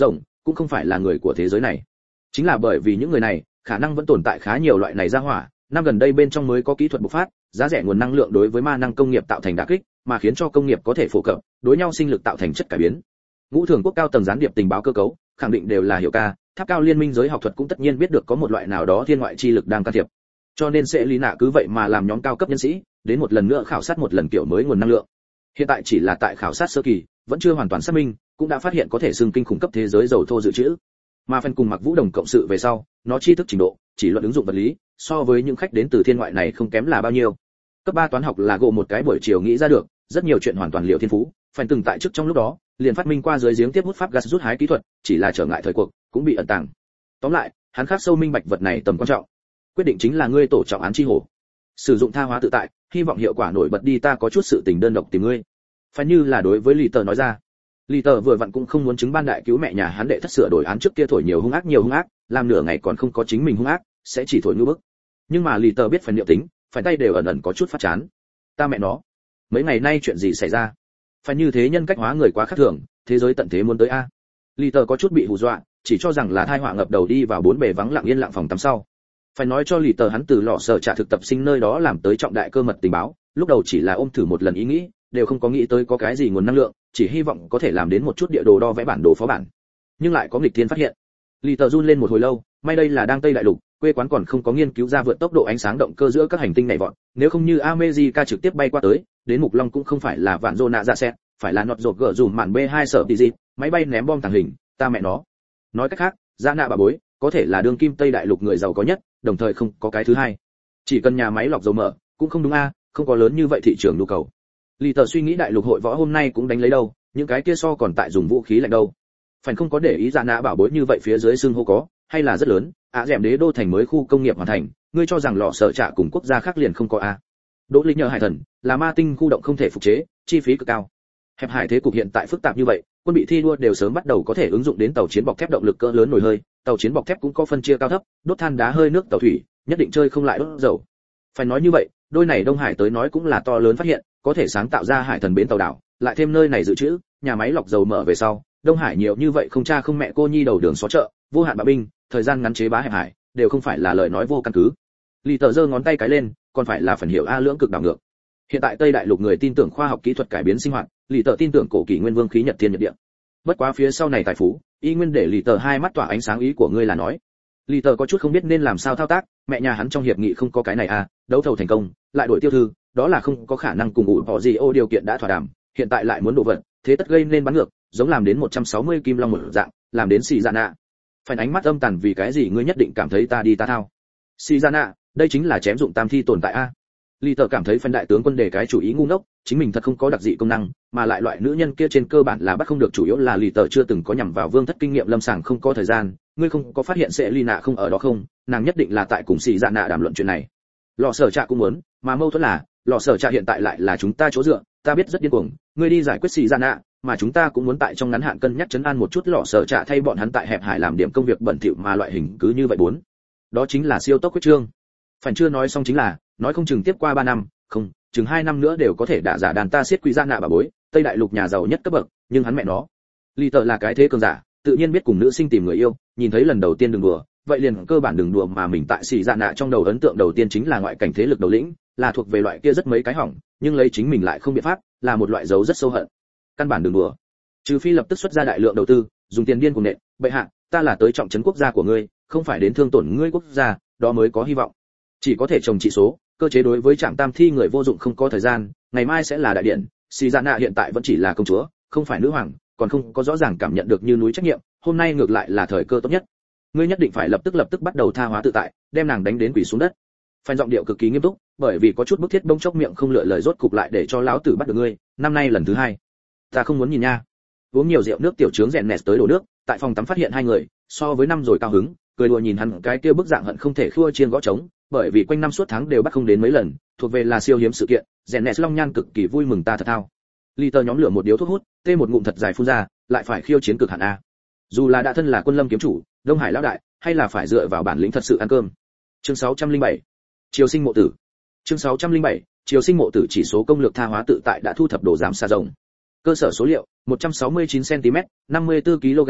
cũng không phải là người của thế giới này. Chính là bởi vì những người này khả năng vẫn tồn tại khá nhiều loại này ra hỏa, năm gần đây bên trong mới có kỹ thuật bộc phát, giá rẻ nguồn năng lượng đối với ma năng công nghiệp tạo thành đả kích, mà khiến cho công nghiệp có thể phổ cập, đối nhau sinh lực tạo thành chất cải biến. Ngũ thường quốc cao tầng gián điệp tình báo cơ cấu khẳng định đều là hiệu ca, tháp cao liên minh giới học thuật cũng tất nhiên biết được có một loại nào đó thiên ngoại chi lực đang can thiệp. Cho nên sẽ lý nạ cứ vậy mà làm nhóm cao cấp nhân sĩ đến một lần nữa khảo sát một lần kiểu mới nguồn năng lượng. Hiện tại chỉ là tại khảo sát sơ kỳ, vẫn chưa hoàn toàn xác minh, cũng đã phát hiện có thể xưng kinh khủng cấp thế giới dầu thô dự trữ. Mà phần cùng Mặc Vũ Đồng cộng sự về sau, nó tri thức trình độ, chỉ luận ứng dụng vật lý, so với những khách đến từ thiên ngoại này không kém là bao nhiêu. Cấp 3 toán học là gộ một cái buổi chiều nghĩ ra được, rất nhiều chuyện hoàn toàn liệu thiên phú, phần từng tại chức trong lúc đó, liền phát minh qua dưới giếng tiếp hút pháp gas rút hái kỹ thuật, chỉ là trở ngại thời cuộc, cũng bị ẩn tàng. Tóm lại, hắn khắc sâu minh bạch vật này tầm quan trọng. Quyết định chính là ngươi tổ trọng án chi hổ. Sử dụng tha hóa tự tại, hy vọng hiệu quả nổi bật đi, ta có chút sự tình đơn độc tìm ngươi. Phải như là đối với Lì Tờ nói ra. Lì Tờ vừa vặn cũng không muốn chứng ban đại cứu mẹ nhà hắn đệ thất sửa đổi án trước kia thổi nhiều hung ác, làm nửa ngày còn không có chính mình hung ác, sẽ chỉ thổi ngu bức. Nhưng mà Lì Tờ biết phần liệu tính, phải tay đều ẩn ẩn có chút phát chán. Ta mẹ nó, mấy ngày nay chuyện gì xảy ra? Phải như thế nhân cách hóa người quá khác thường, thế giới tận thế muốn tới a. Lì Tờ có chút bị hù dọa, chỉ cho rằng là tai họa ngập đầu đi vào bốn bề vắng lặng yên lặng phòng tắm sau. Phải nói cho Lì Tờ hắn từ lò sở trả thực tập sinh nơi đó làm tới trọng đại cơ mật tình báo, lúc đầu chỉ là ôm thử một lần ý nghĩ, đều không có nghĩ tới có cái gì nguồn năng lượng, chỉ hy vọng có thể làm đến một chút địa đồ đo vẽ bản đồ phó bản. Nhưng lại có nghịch thiên phát hiện. Lì Tờ run lên một hồi lâu, may đây là đang Tây Đại Lục, quê quán còn không có nghiên cứu ra vượt tốc độ ánh sáng động cơ giữa các hành tinh này vọt, nếu không như America trực tiếp bay qua tới, đến Mục Long cũng không phải là vạn Zona ra xe, phải là nọt rột gỡ dùm màn B2 sở tỷ gì, máy bay ném bom tàng hình, ta mẹ nó. Nói cách khác, Gia Nạ bà bối, có thể là đương kim Tây Đại Lục người giàu có nhất, đồng thời không có cái thứ hai. Chỉ cần nhà máy lọc dầu mở, cũng không đúng a, không có lớn như vậy thị trường nhu cầu. Lì Tờ suy nghĩ Đại Lục hội võ hôm nay cũng đánh lấy đâu, những cái kia so còn tại dùng vũ khí lạnh đâu. Phải không có để ý Gia Nạ bảo bối như vậy phía dưới xương hô có, hay là rất lớn, dẻm đế đô thành mới khu công nghiệp hoàn thành, ngươi cho rằng lọ sợ trả cùng quốc gia khác liền không có a? Đỗ Linh nhờ Hải Thần, là ma tinh khu động không thể phục chế, chi phí cực cao. Hẹp hải thế cục hiện tại phức tạp như vậy, quân bị thi đua đều sớm bắt đầu có thể ứng dụng đến tàu chiến bọc thép động lực cỡ lớn nổi hơi, tàu chiến bọc thép cũng có phân chia cao thấp, đốt than đá hơi nước tàu thủy, nhất định chơi không lại đốt dầu. Phải nói như vậy, đôi này Đông Hải tới nói cũng là to lớn phát hiện, có thể sáng tạo ra Hải Thần bến tàu đảo, lại thêm nơi này dự trữ, nhà máy lọc dầu mở về sau, Đông Hải nhiều như vậy không cha không mẹ cô nhi đầu đường xó chợ, vô hạn bạo binh, thời gian ngắn chế bá hẹp hải, đều không phải là lời nói vô căn cứ. Lì Tờ giơ ngón tay cái lên, còn phải là phần hiểu a lưỡng cực đảo ngược. Hiện tại Tây Đại Lục người tin tưởng khoa học kỹ thuật cải biến sinh hoạt, Lì Tờ tin tưởng cổ kỷ nguyên vương khí nhật thiên nhật địa. Bất quá phía sau này tài phú, y nguyên để Lì Tờ hai mắt tỏa ánh sáng, ý của ngươi là nói. Lì Tờ có chút không biết nên làm sao thao tác, mẹ nhà hắn trong hiệp nghị không có cái này à, đấu thầu thành công, lại đổi tiêu thư, đó là không có khả năng cùng ủi bỏ gì ô điều kiện đã thỏa đàm, hiện tại lại muốn đổ vật, thế tất gây nên bắn ngược, giống làm đến 160 kim long một dạng, làm đến xì dạ nạ. Phải ánh mắt âm tàn, vì cái gì ngươi nhất định cảm thấy ta đi ta thao? Xì dạ nạ, đây chính là chém dụng tam thi tồn tại a. Lì Tờ cảm thấy phân đại tướng quân đề cái chủ ý ngu ngốc, chính mình thật không có đặc dị công năng, mà lại loại nữ nhân kia trên cơ bản là bắt không được, chủ yếu là Lì Tờ chưa từng có nhằm vào vương thất kinh nghiệm lâm sàng, không có thời gian, ngươi không có phát hiện sẽ ly nạ không ở đó không, nàng nhất định là tại cùng xì dạ nạ đàm luận chuyện này. Lọ sở trạ cũng muốn, mà mâu thuẫn là, lọ sở trạ hiện tại lại là chúng ta chỗ dựa, ta biết rất điên cuồng, ngươi đi giải quyết xì dạ nạ, mà chúng ta cũng muốn tại trong ngắn hạn cân nhắc trấn an một chút lọ sở trạ, thay bọn hắn tại hẹp hải làm điểm công việc bẩn thỉu, mà loại hình cứ như vậy bốn. Đó chính là siêu tốc quyết trương. Phải chưa nói xong chính là, nói không chừng tiếp qua 3 năm, không, chừng 2 năm nữa đều có thể đả giả đàn ta siết quý gia nạ bà bối, Tây Đại Lục nhà giàu nhất cấp bậc, nhưng hắn mẹ nó. Lì Tờ là cái thế cường giả, tự nhiên biết cùng nữ sinh tìm người yêu, nhìn thấy lần đầu tiên đừng đùa, vậy liền cơ bản đừng đùa, mà mình tại xì dạ nạ trong đầu ấn tượng đầu tiên chính là ngoại cảnh thế lực đầu lĩnh, là thuộc về loại kia rất mấy cái hỏng, nhưng lấy chính mình lại không biện pháp, là một loại dấu rất sâu hận. Căn bản đừng đùa. Trừ phi lập tức xuất ra đại lượng đầu tư, dùng tiền điên cùng nện, bệ hạ, ta là tới trọng trấn quốc gia của ngươi, không phải đến thương tổn ngươi quốc gia, đó mới có hy vọng. Chỉ có thể trồng trị số, cơ chế đối với Trạm Tam Thi người vô dụng, không có thời gian, ngày mai sẽ là đại điện, xì dạ nạ hiện tại vẫn chỉ là công chúa, không phải nữ hoàng, còn không có rõ ràng cảm nhận được như núi trách nhiệm, hôm nay ngược lại là thời cơ tốt nhất. Ngươi nhất định phải lập tức bắt đầu tha hóa tự tại, đem nàng đánh đến quỷ xuống đất. Phan giọng điệu cực kỳ nghiêm túc, bởi vì có chút bức thiết, bông chốc miệng không lựa lời, rốt cục lại để cho lão tử bắt được ngươi, năm nay lần thứ 2. Ta không muốn nhìn nha. Uống nhiều rượu nước tiểu trướng rèn nẹt tới đổ nước, tại phòng tắm phát hiện 2 người, so với năm rồi cao hứng, cười đùa nhìn hắn cái kia bức dạng hận không thể khua chiên gõ trống, bởi vì quanh năm suốt tháng đều bắt không đến mấy lần, thuộc về là siêu hiếm sự kiện, rèn nẹt long nhan cực kỳ vui mừng, ta thật thao. Lì Tờ nhóm lửa một điếu thuốc hút, tê một ngụm thật dài phun ra, lại phải khiêu chiến cực hạn a. Dù là đã thân là quân lâm kiếm chủ, Đông Hải lão đại, hay là phải dựa vào bản lĩnh thật sự ăn cơm. Chương 607. Triều sinh mộ tử. Chương 607. Triều sinh mộ tử chỉ số công lược tha hóa tự tại đã thu thập đồ giám xa rồng. Cơ sở số liệu, 169 cm, 54 kg,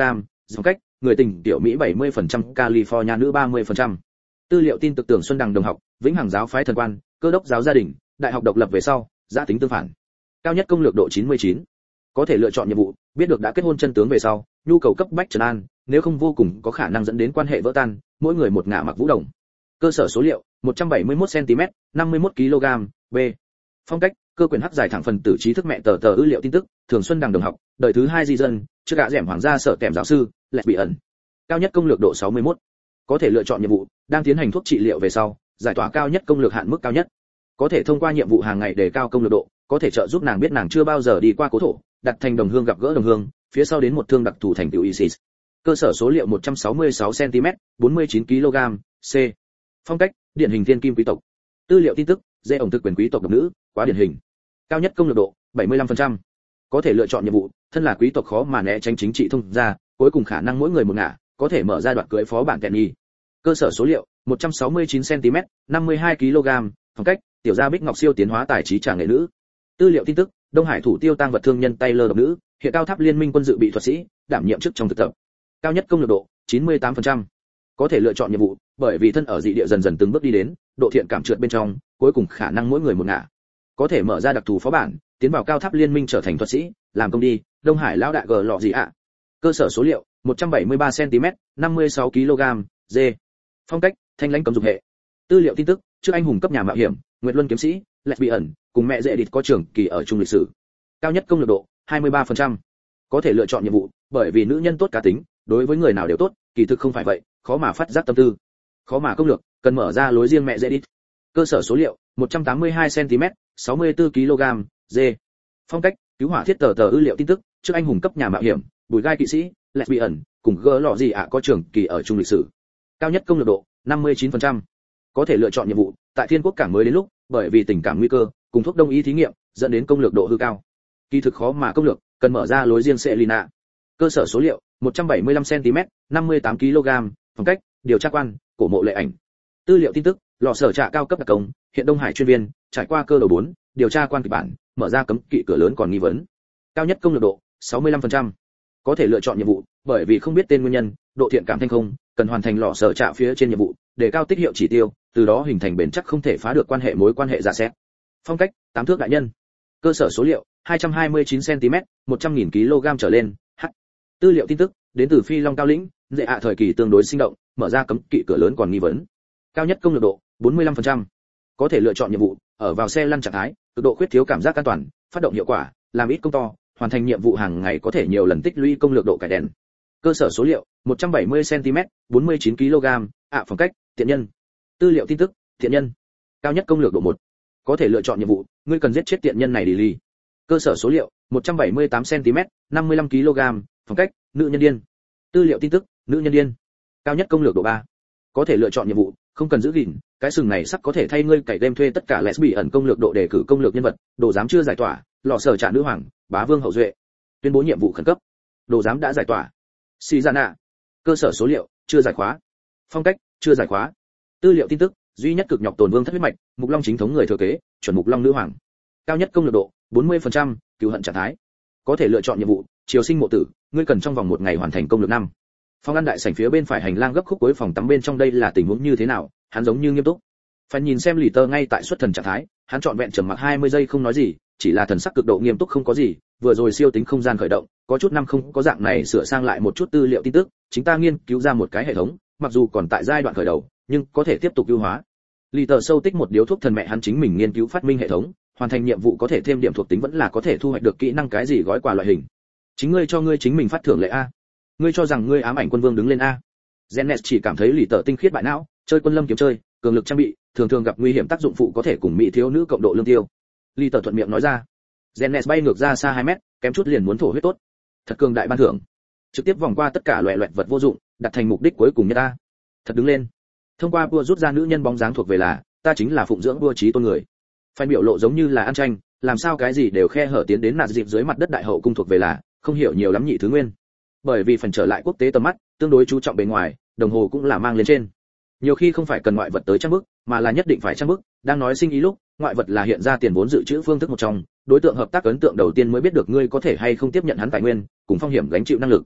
Dòng cách, người tình tiểu Mỹ 70%, California nữ 30%. Tư liệu tin tức Tưởng Xuân Đằng đồng học, Vĩnh Hằng giáo phái thần quan, Cơ đốc giáo gia đình, đại học độc lập về sau, giá tính tương phản. Cao nhất công lược độ 99. Có thể lựa chọn nhiệm vụ, biết được đã kết hôn chân tướng về sau, nhu cầu cấp bách trấn an, nếu không vô cùng có khả năng dẫn đến quan hệ vỡ tan, mỗi người một ngả mặc vũ đồng. Cơ sở số liệu, 171 cm, 51 kg, B. Phong cách, cơ quyền hắc dài thẳng phần tử trí thức mẹ tờ ư liệu tin tức, Thường Xuân Đằng đồng học, đời thứ 2 di dân, trước gã rẻm hoàng gia sở kèm giáo sư, lẹt bị ẩn. Cao nhất công lược độ 61. Có thể lựa chọn nhiệm vụ, đang tiến hành thuốc trị liệu về sau, giải tỏa cao nhất công lược hạn mức cao nhất. Có thể thông qua nhiệm vụ hàng ngày đề cao công lược độ, có thể trợ giúp nàng biết nàng chưa bao giờ đi qua cố thổ, đặt thành đồng hương gặp gỡ đồng hương, phía sau đến một thương đặc thù thành tựu ISIS. Cơ sở số liệu 166 cm, 49 kg, C. Phong cách, điển hình thiên kim quý tộc. Tư liệu tin tức, dễ ổng thực quyền quý tộc độc nữ, quá điển hình. Cao nhất công lược độ 75%. Có thể lựa chọn nhiệm vụ, thân là quý tộc khó mà né tránh chính trị thông ra, cuối cùng khả năng mỗi người một ngả, có thể mở ra đoạt cưới phó bản Kenny. Cơ sở số liệu 169 cm, 52 kg, phong cách, tiểu gia Bích Ngọc siêu tiến hóa tài trí trả nghệ nữ. Tư liệu tin tức, Đông Hải thủ tiêu tăng vật thương nhân Taylor độc nữ, hiện cao tháp liên minh quân dự bị thuật sĩ, đảm nhiệm chức trong thực tập. Cao nhất công lược độ 98%. Có thể lựa chọn nhiệm vụ, bởi vì thân ở dị địa dần dần từng bước đi đến, độ thiện cảm trượt bên trong, cuối cùng khả năng mỗi người một ngả. Có thể mở ra đặc thù phó bản, tiến vào cao tháp liên minh trở thành thuật sĩ, làm công đi, Đông Hải lão đại gờ lọ gì ạ. Cơ sở số liệu 173 cm, 56 kg, D. Phong cách, thanh lãnh cấm dục hệ. Tư liệu tin tức, trước anh hùng cấp nhà mạo hiểm, Nguyệt Luân kiếm sĩ, Lẹt bị ẩn, cùng mẹ dễ địt có trường kỳ ở chung lịch sử. Cao nhất công lược độ 23%. Có thể lựa chọn nhiệm vụ, bởi vì nữ nhân tốt cá tính, đối với người nào đều tốt, kỳ thực không phải vậy, khó mà phát giác tâm tư. Khó mà công lược, cần mở ra lối riêng mẹ dễ địt. Cơ sở số liệu 182 cm, 64 kg, D. Phong cách, cứu hỏa thiết tờ ư liệu tin tức, trước anh hùng cấp nhà mạo hiểm, Bùi gai kỵ sĩ, Lẹt bị ẩn, cùng gỡ lọ gì ạ có trường kỳ ở chung lịch sử. Cao nhất công lược độ 59%. Có thể lựa chọn nhiệm vụ, tại Thiên Quốc cảng mới đến lúc, bởi vì tình cảm nguy cơ, cùng thuốc đông y thí nghiệm, dẫn đến công lược độ hư cao. Kỳ thực khó mà công lược, cần mở ra lối riêng Selina. Cơ sở số liệu 175 cm, 58 kg, phong cách, điều tra quan, cổ mộ lệ ảnh. Tư liệu tin tức, lò sở trạ cao cấp đặc công, hiện Đông Hải chuyên viên, trải qua cơ đầu 4, điều tra quan kịch bản, mở ra cấm kỵ cửa lớn còn nghi vấn. Cao nhất công lược độ 65%. Có thể lựa chọn nhiệm vụ, bởi vì không biết tên nguyên nhân, độ thiện cảm thanh không, cần hoàn thành lò sở trạ phía trên nhiệm vụ, để cao tích hiệu chỉ tiêu, từ đó hình thành bền chắc không thể phá được quan hệ mối quan hệ giả xét. Phong cách, 8 thước đại nhân. Cơ sở số liệu 229 cm, 100.000 kg trở lên, H. Tư liệu tin tức, đến từ Phi Long Cao lĩnh, dễ ạ thời kỳ tương đối sinh động, mở ra cấm kỵ cửa lớn còn nghi vấn. Cao nhất công lược độ 45%. Có thể lựa chọn nhiệm vụ, ở vào xe lăn trạng thái, cực độ khuyết thiếu cảm giác an toàn, phát động hiệu quả, làm ít công to, hoàn thành nhiệm vụ hàng ngày có thể nhiều lần tích lũy công lược độ cải đèn. Cơ sở số liệu 170 cm, 49 kg, phong cách, thiện nhân. Tư liệu tin tức, thiện nhân. Cao nhất công lược độ 1. Có thể lựa chọn nhiệm vụ, ngươi cần giết chết thiện nhân này đi ly. Cơ sở số liệu 178 cm, 55 kg, phong cách, nữ nhân điên. Tư liệu tin tức, nữ nhân điên. Cao nhất công lược độ 3. Có thể lựa chọn nhiệm vụ, không cần giữ gìn, cái sừng này sắp có thể thay ngươi cày game thuê tất cả lesbian công lược độ đề cử công lược nhân vật, đồ giám chưa giải tỏa, lọ sở trả nữ hoàng, bá vương hậu duệ. Tuyên bố nhiệm vụ khẩn cấp. Đồ giám đã giải tỏa. Sizana. Cơ sở số liệu, chưa giải khóa. Phong cách, chưa giải khóa. Tư liệu tin tức, duy nhất cực nhọc tồn vương thất huyết mạch, Mục Long chính thống người thừa kế, chuẩn Mục Long nữ hoàng. Cao nhất công lược độ 40%, cứu hận trạng thái. Có thể lựa chọn nhiệm vụ, triều sinh mộ tử, ngươi cần trong vòng 1 ngày hoàn thành công lược 5. Phòng ăn đại sảnh phía bên phải hành lang gấp khúc cuối phòng tắm bên trong đây là tình huống như thế nào, hắn giống như nghiêm túc. Phải nhìn xem lì tơ ngay tại xuất thần trạng thái, hắn trọn vẹn trầm mặc 20 giây không nói gì, chỉ là thần sắc cực độ nghiêm túc không có gì, vừa rồi siêu tính không gian khởi động, có chút năm không có dạng này sửa sang lại một chút tư liệu tin tức, chúng ta nghiên cứu ra một cái hệ thống, mặc dù còn tại giai đoạn khởi đầu, nhưng có thể tiếp tục ưu hóa. Lì tờ sâu tích một điếu thuốc thần mẹ hắn chính mình nghiên cứu phát minh hệ thống, hoàn thành nhiệm vụ có thể thêm điểm thuộc tính vẫn là có thể thu hoạch được kỹ năng cái gì gói quà loại hình. Chính ngươi cho ngươi chính mình phát thưởng lệ a. Ngươi cho rằng ngươi ám ảnh quân vương đứng lên a. Zenet chỉ cảm thấy lì tờ tinh khiết bại não, chơi quân lâm kiếm chơi, cường lực trang bị, thường thường gặp nguy hiểm tác dụng phụ có thể cùng mỹ thiếu nữ cộng độ lương tiêu. Lì tờ thuận miệng nói ra. Zenet bay ngược ra xa 2 mét, kém chút liền muốn thổ huyết tốt. Thật cường đại ban thưởng. Trực tiếp vòng qua tất cả loẻ loẹt vật vô dụng, đặt thành mục đích cuối cùng nhất ta. Thật đứng lên. Thông qua vua rút ra nữ nhân bóng dáng thuộc về là, ta chính là phụng dưỡng vua trí tôn người. Phải biểu lộ giống như là ăn tranh, làm sao cái gì đều khe hở tiến đến nạt dịp dưới mặt đất đại hậu cung thuộc về là, không hiểu nhiều lắm nhị thứ nguyên. Bởi vì phần trở lại quốc tế tầm mắt, tương đối chú trọng bề ngoài, đồng hồ cũng là mang lên trên. Nhiều khi không phải cần ngoại vật tới trang bức, mà là nhất định phải trang bức, đang nói sinh ý lúc, ngoại vật là hiện ra tiền vốn dự trữ phương thức một trong, đối tượng hợp tác ấn tượng đầu tiên mới biết được ngươi có thể hay không tiếp nhận hắn tài nguyên, cùng phong hiểm gánh chịu năng lực.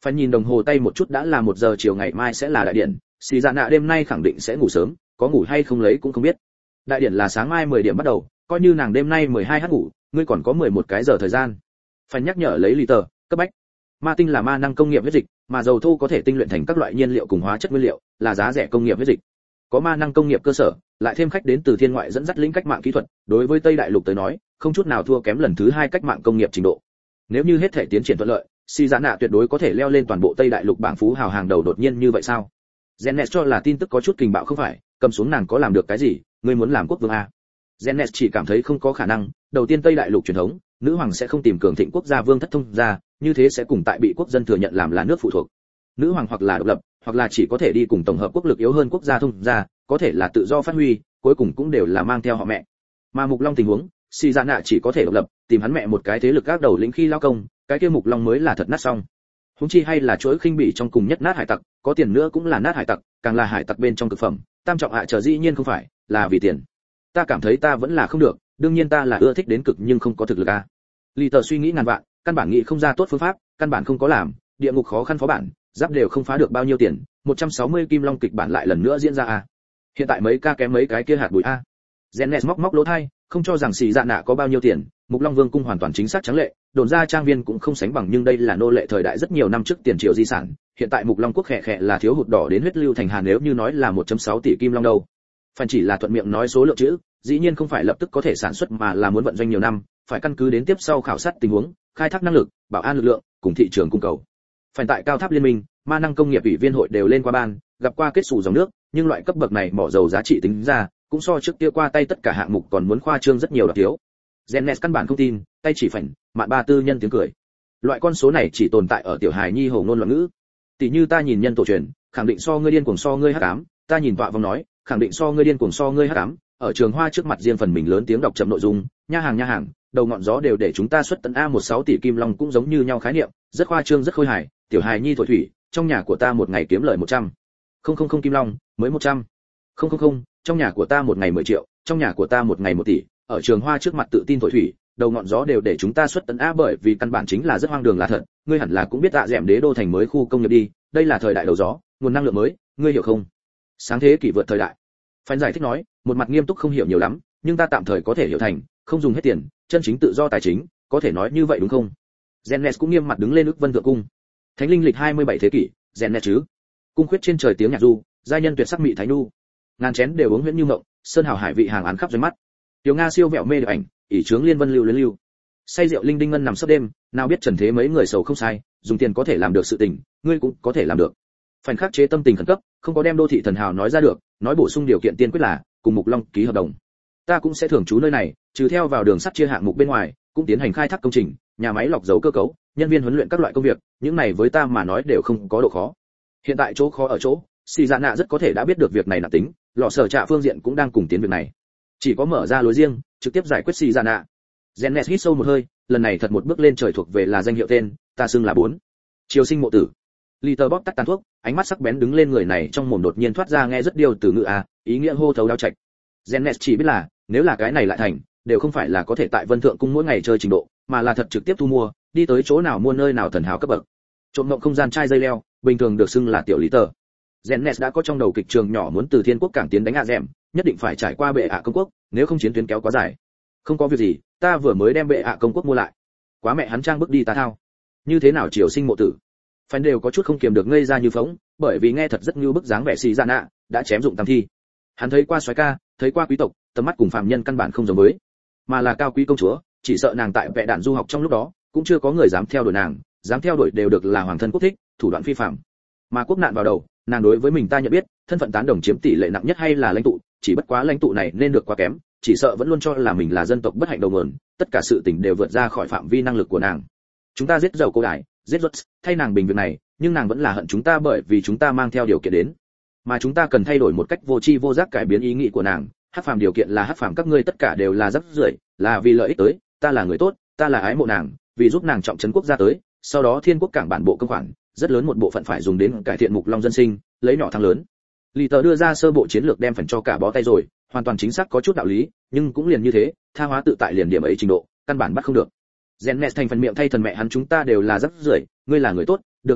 Phải nhìn đồng hồ tay một chút đã là 1 giờ chiều, ngày mai sẽ là đại điển, xì dạ nạ đêm nay khẳng định sẽ ngủ sớm, có ngủ hay không lấy cũng không biết. Đại điển là sáng mai 10 điểm bắt đầu, coi như nàng đêm nay 12h ngủ, ngươi còn có 11 cái giờ thời gian. Phải nhắc nhở lấy lì tờ, cấp bách. Ma tinh là ma năng công nghiệp huyết dịch, mà dầu thô có thể tinh luyện thành các loại nhiên liệu cùng hóa chất nguyên liệu, là giá rẻ công nghiệp huyết dịch. Có ma năng công nghiệp cơ sở, lại thêm khách đến từ thiên ngoại dẫn dắt lĩnh cách mạng kỹ thuật, đối với Tây Đại Lục tới nói, không chút nào thua kém lần thứ 2 cách mạng công nghiệp trình độ. Nếu như hết thể tiến triển thuận lợi, xì dạ nạ tuyệt đối có thể leo lên toàn bộ Tây Đại Lục bảng phú hào hàng đầu. Đột nhiên như vậy sao? Genet cho là tin tức có chút kinh bạo không phải, cầm xuống nàng có làm được cái gì, ngươi muốn làm quốc vương a? Genet chỉ cảm thấy không có khả năng, đầu tiên Tây Đại Lục truyền thống, nữ hoàng sẽ không tìm cường thịnh quốc gia vương thất thông gia, như thế sẽ cùng tại bị quốc dân thừa nhận làm là nước phụ thuộc. Nữ hoàng hoặc là độc lập, hoặc là chỉ có thể đi cùng tổng hợp quốc lực yếu hơn quốc gia thông gia, có thể là tự do phát huy, cuối cùng cũng đều là mang theo họ mẹ. Mà Mục Long tình huống, xì dạ nạ chỉ có thể độc lập, tìm hắn mẹ một cái thế lực các đầu lĩnh khi lao công, cái kia Mục Long mới là thật nát xong. Huống chi hay là chuỗi khinh bỉ trong cùng nhất nát hải tặc, có tiền nữa cũng là nát hải tặc, càng là hải tặc bên trong cực phẩm, tam trọng hạ trở dĩ nhiên không phải là vì tiền. Ta cảm thấy ta vẫn là không được, đương nhiên ta là ưa thích đến cực nhưng không có thực lực a. Lý Tờ suy nghĩ ngàn vạn, căn bản nghĩ không ra tốt phương pháp, căn bản không có làm, địa ngục khó khăn phó bản, giáp đều không phá được bao nhiêu tiền, 160 kim long kịch bản lại lần nữa diễn ra a. Hiện tại mấy ca kém mấy cái kia hạt bụi a. Genes móc lỗ thay, không cho rằng xì dạ nạ có bao nhiêu tiền, Mục Long Vương cung hoàn toàn chính xác trắng lệ, đồn ra trang viên cũng không sánh bằng, nhưng đây là nô lệ thời đại rất nhiều năm trước tiền triều di sản, hiện tại Mục Long quốc khệ khệ là thiếu hụt đỏ đến huyết lưu thành hà, nếu như nói là 1.6 tỷ kim long đâu. Phần chỉ là thuận miệng nói số lượng chữ, dĩ nhiên không phải lập tức có thể sản xuất mà là muốn vận doanh nhiều năm, phải căn cứ đến tiếp sau khảo sát tình huống, khai thác năng lực, bảo an lực lượng, cùng thị trường cung cầu. Phải tại Cao Tháp Liên minh, ma năng công nghiệp ủy viên hội đều lên qua ban, gặp qua kết sủ dòng nước, nhưng loại cấp bậc này mỏ dầu giá trị tính ra, cũng so trước kia qua tay tất cả hạng mục còn muốn khoa trương rất nhiều đặc thiếu. Genes căn bản không tin, tay chỉ phảnh, mạn ba tư nhân tiếng cười. Loại con số này chỉ tồn tại ở tiểu hài nhi hồ ngôn loạn ngữ. Tỷ như ta nhìn nhân tổ truyền, khẳng định so ngươi điên cuồng so ngươi hắc ám, ta nhìn tọa vong nói, khẳng định so ngươi điên cuồng so ngươi hắc ám, ở trường hoa trước mặt riêng phần mình lớn tiếng đọc chậm nội dung, nha hàng, đầu ngọn gió đều để chúng ta xuất tận A16 tỷ kim long cũng giống như nhau khái niệm, rất khoa trương rất khôi hài, tiểu hài nhi thổi thủy, trong nhà của ta một ngày kiếm lời 100. Không kim long, mới 100. Không, trong nhà của ta một ngày 10 triệu, trong nhà của ta một ngày 1 tỷ, ở trường hoa trước mặt tự tin thổi thủy, đầu ngọn gió đều để chúng ta xuất tận A, bởi vì căn bản chính là rất hoang đường là thật, ngươi hẳn là cũng biết tạ dẻm đế đô thành mới khu công nghiệp đi, đây là thời đại đầu gió, nguồn năng lượng mới, ngươi hiểu không? Sáng thế kỷ vượt thời đại. Phán giải thích nói, một mặt nghiêm túc không hiểu nhiều lắm, nhưng ta tạm thời có thể hiểu thành, không dùng hết tiền, chân chính tự do tài chính, có thể nói như vậy đúng không? Genes cũng nghiêm mặt đứng lên ức vân thượng cung. Thánh linh lịch 27 thế kỷ, Genes chứ? Cung khuyết trên trời tiếng nhạc du, giai nhân tuyệt sắc mỹ thái nu. Ngàn chén đều uống huyễn như mộng, sơn hào hải vị hàng án khắp dưới mắt. Tiểu Nga siêu vẹo mê được ảnh, ỷ trướng liên vân lưu luyến lưu. Say rượu linh đinh ngân nằm sấp đêm, nào biết trần thế mấy người sầu không sai, dùng tiền có thể làm được sự tình, ngươi cũng có thể làm được. Phản khắc chế tâm tình khẩn cấp, không có đem đô thị thần hào nói ra được, nói bổ sung điều kiện tiên quyết là cùng Mục Long ký hợp đồng. Ta cũng sẽ thưởng trú nơi này, trừ theo vào đường sắt chia hạng mục bên ngoài, cũng tiến hành khai thác công trình, nhà máy lọc dầu cơ cấu, nhân viên huấn luyện các loại công việc, những này với ta mà nói đều không có độ khó. Hiện tại chỗ khó ở chỗ, xì dạ nạ rất có thể đã biết được việc này là tính, lọ sở trạ phương diện cũng đang cùng tiến việc này, chỉ có mở ra lối riêng, trực tiếp giải quyết xì dạ nạ. Genes hít sâu một hơi, lần này thật một bước lên trời thuộc về là danh hiệu tên, ta xưng là 4. Triều sinh mộ tử. Liter bóp tắt tàn thuốc, ánh mắt sắc bén đứng lên, người này trong mồm đột nhiên thoát ra nghe rất điều từ ngữ a, ý nghĩa hô thấu đau trạch. Genes chỉ biết là, nếu là cái này lại thành, đều không phải là có thể tại Vân Thượng cung mỗi ngày chơi trình độ, mà là thật trực tiếp thu mua, đi tới chỗ nào mua nơi nào thần hào cấp bậc. Trộm ngộng không gian chai dây leo, bình thường được xưng là tiểu Liter. Genes đã có trong đầu kịch trường nhỏ muốn từ Thiên Quốc cảng tiến đánh ạ dẻm, nhất định phải trải qua bệ ạ công quốc, nếu không chiến tuyến kéo quá dài. Không có việc gì, ta vừa mới đem bệ ạ công quốc mua lại. Quá mẹ hắn trang bước đi ta thao. Như thế nào triều sinh mộ tử? Phán đều có chút không kiềm được ngây ra như phỗng, bởi vì nghe thật rất như bức dáng vẻ xì dạ nạ, đã chém dụng tam thi. Hắn thấy qua soái ca, thấy qua quý tộc, tầm mắt cùng phàm nhân căn bản không giống với, mà là cao quý công chúa, chỉ sợ nàng tại vệ đạn du học trong lúc đó, cũng chưa có người dám theo đuổi nàng, dám theo đuổi đều được là hoàng thân quốc thích, thủ đoạn phi phàm. Mà quốc nạn vào đầu, nàng đối với mình ta nhận biết, thân phận tán đồng chiếm tỷ lệ nặng nhất hay là lãnh tụ, chỉ bất quá lãnh tụ này nên được quá kém, chỉ sợ vẫn luôn cho là mình là dân tộc bất hạnh đầu nguồn, tất cả sự tình đều vượt ra khỏi phạm vi năng lực của nàng. Chúng ta giết dầu cô đài, giết ruột, thay nàng bình việc này, nhưng nàng vẫn là hận chúng ta bởi vì chúng ta mang theo điều kiện đến, mà chúng ta cần thay đổi một cách vô tri vô giác cải biến ý nghĩ của nàng. Hắc phàm điều kiện là hắc phàm, các ngươi tất cả đều là rắc rưởi, là vì lợi ích tới, ta là người tốt, ta là ái mộ nàng, vì giúp nàng trọng trấn quốc gia tới, sau đó Thiên Quốc cảng bản bộ công khoản, rất lớn một bộ phận phải dùng đến cải thiện Mục Long dân sinh, lấy nhỏ thắng lớn. Lý Tờ đưa ra sơ bộ chiến lược đem phần cho cả bó tay rồi, hoàn toàn chính xác có chút đạo lý, nhưng cũng liền như thế, tha hóa tự tại liền điểm ấy trình độ, căn bản bắt không được. Genes thành phần miệng thay thần mẹ hắn chúng ta đều là rắc rưởi, ngươi là người tốt, được,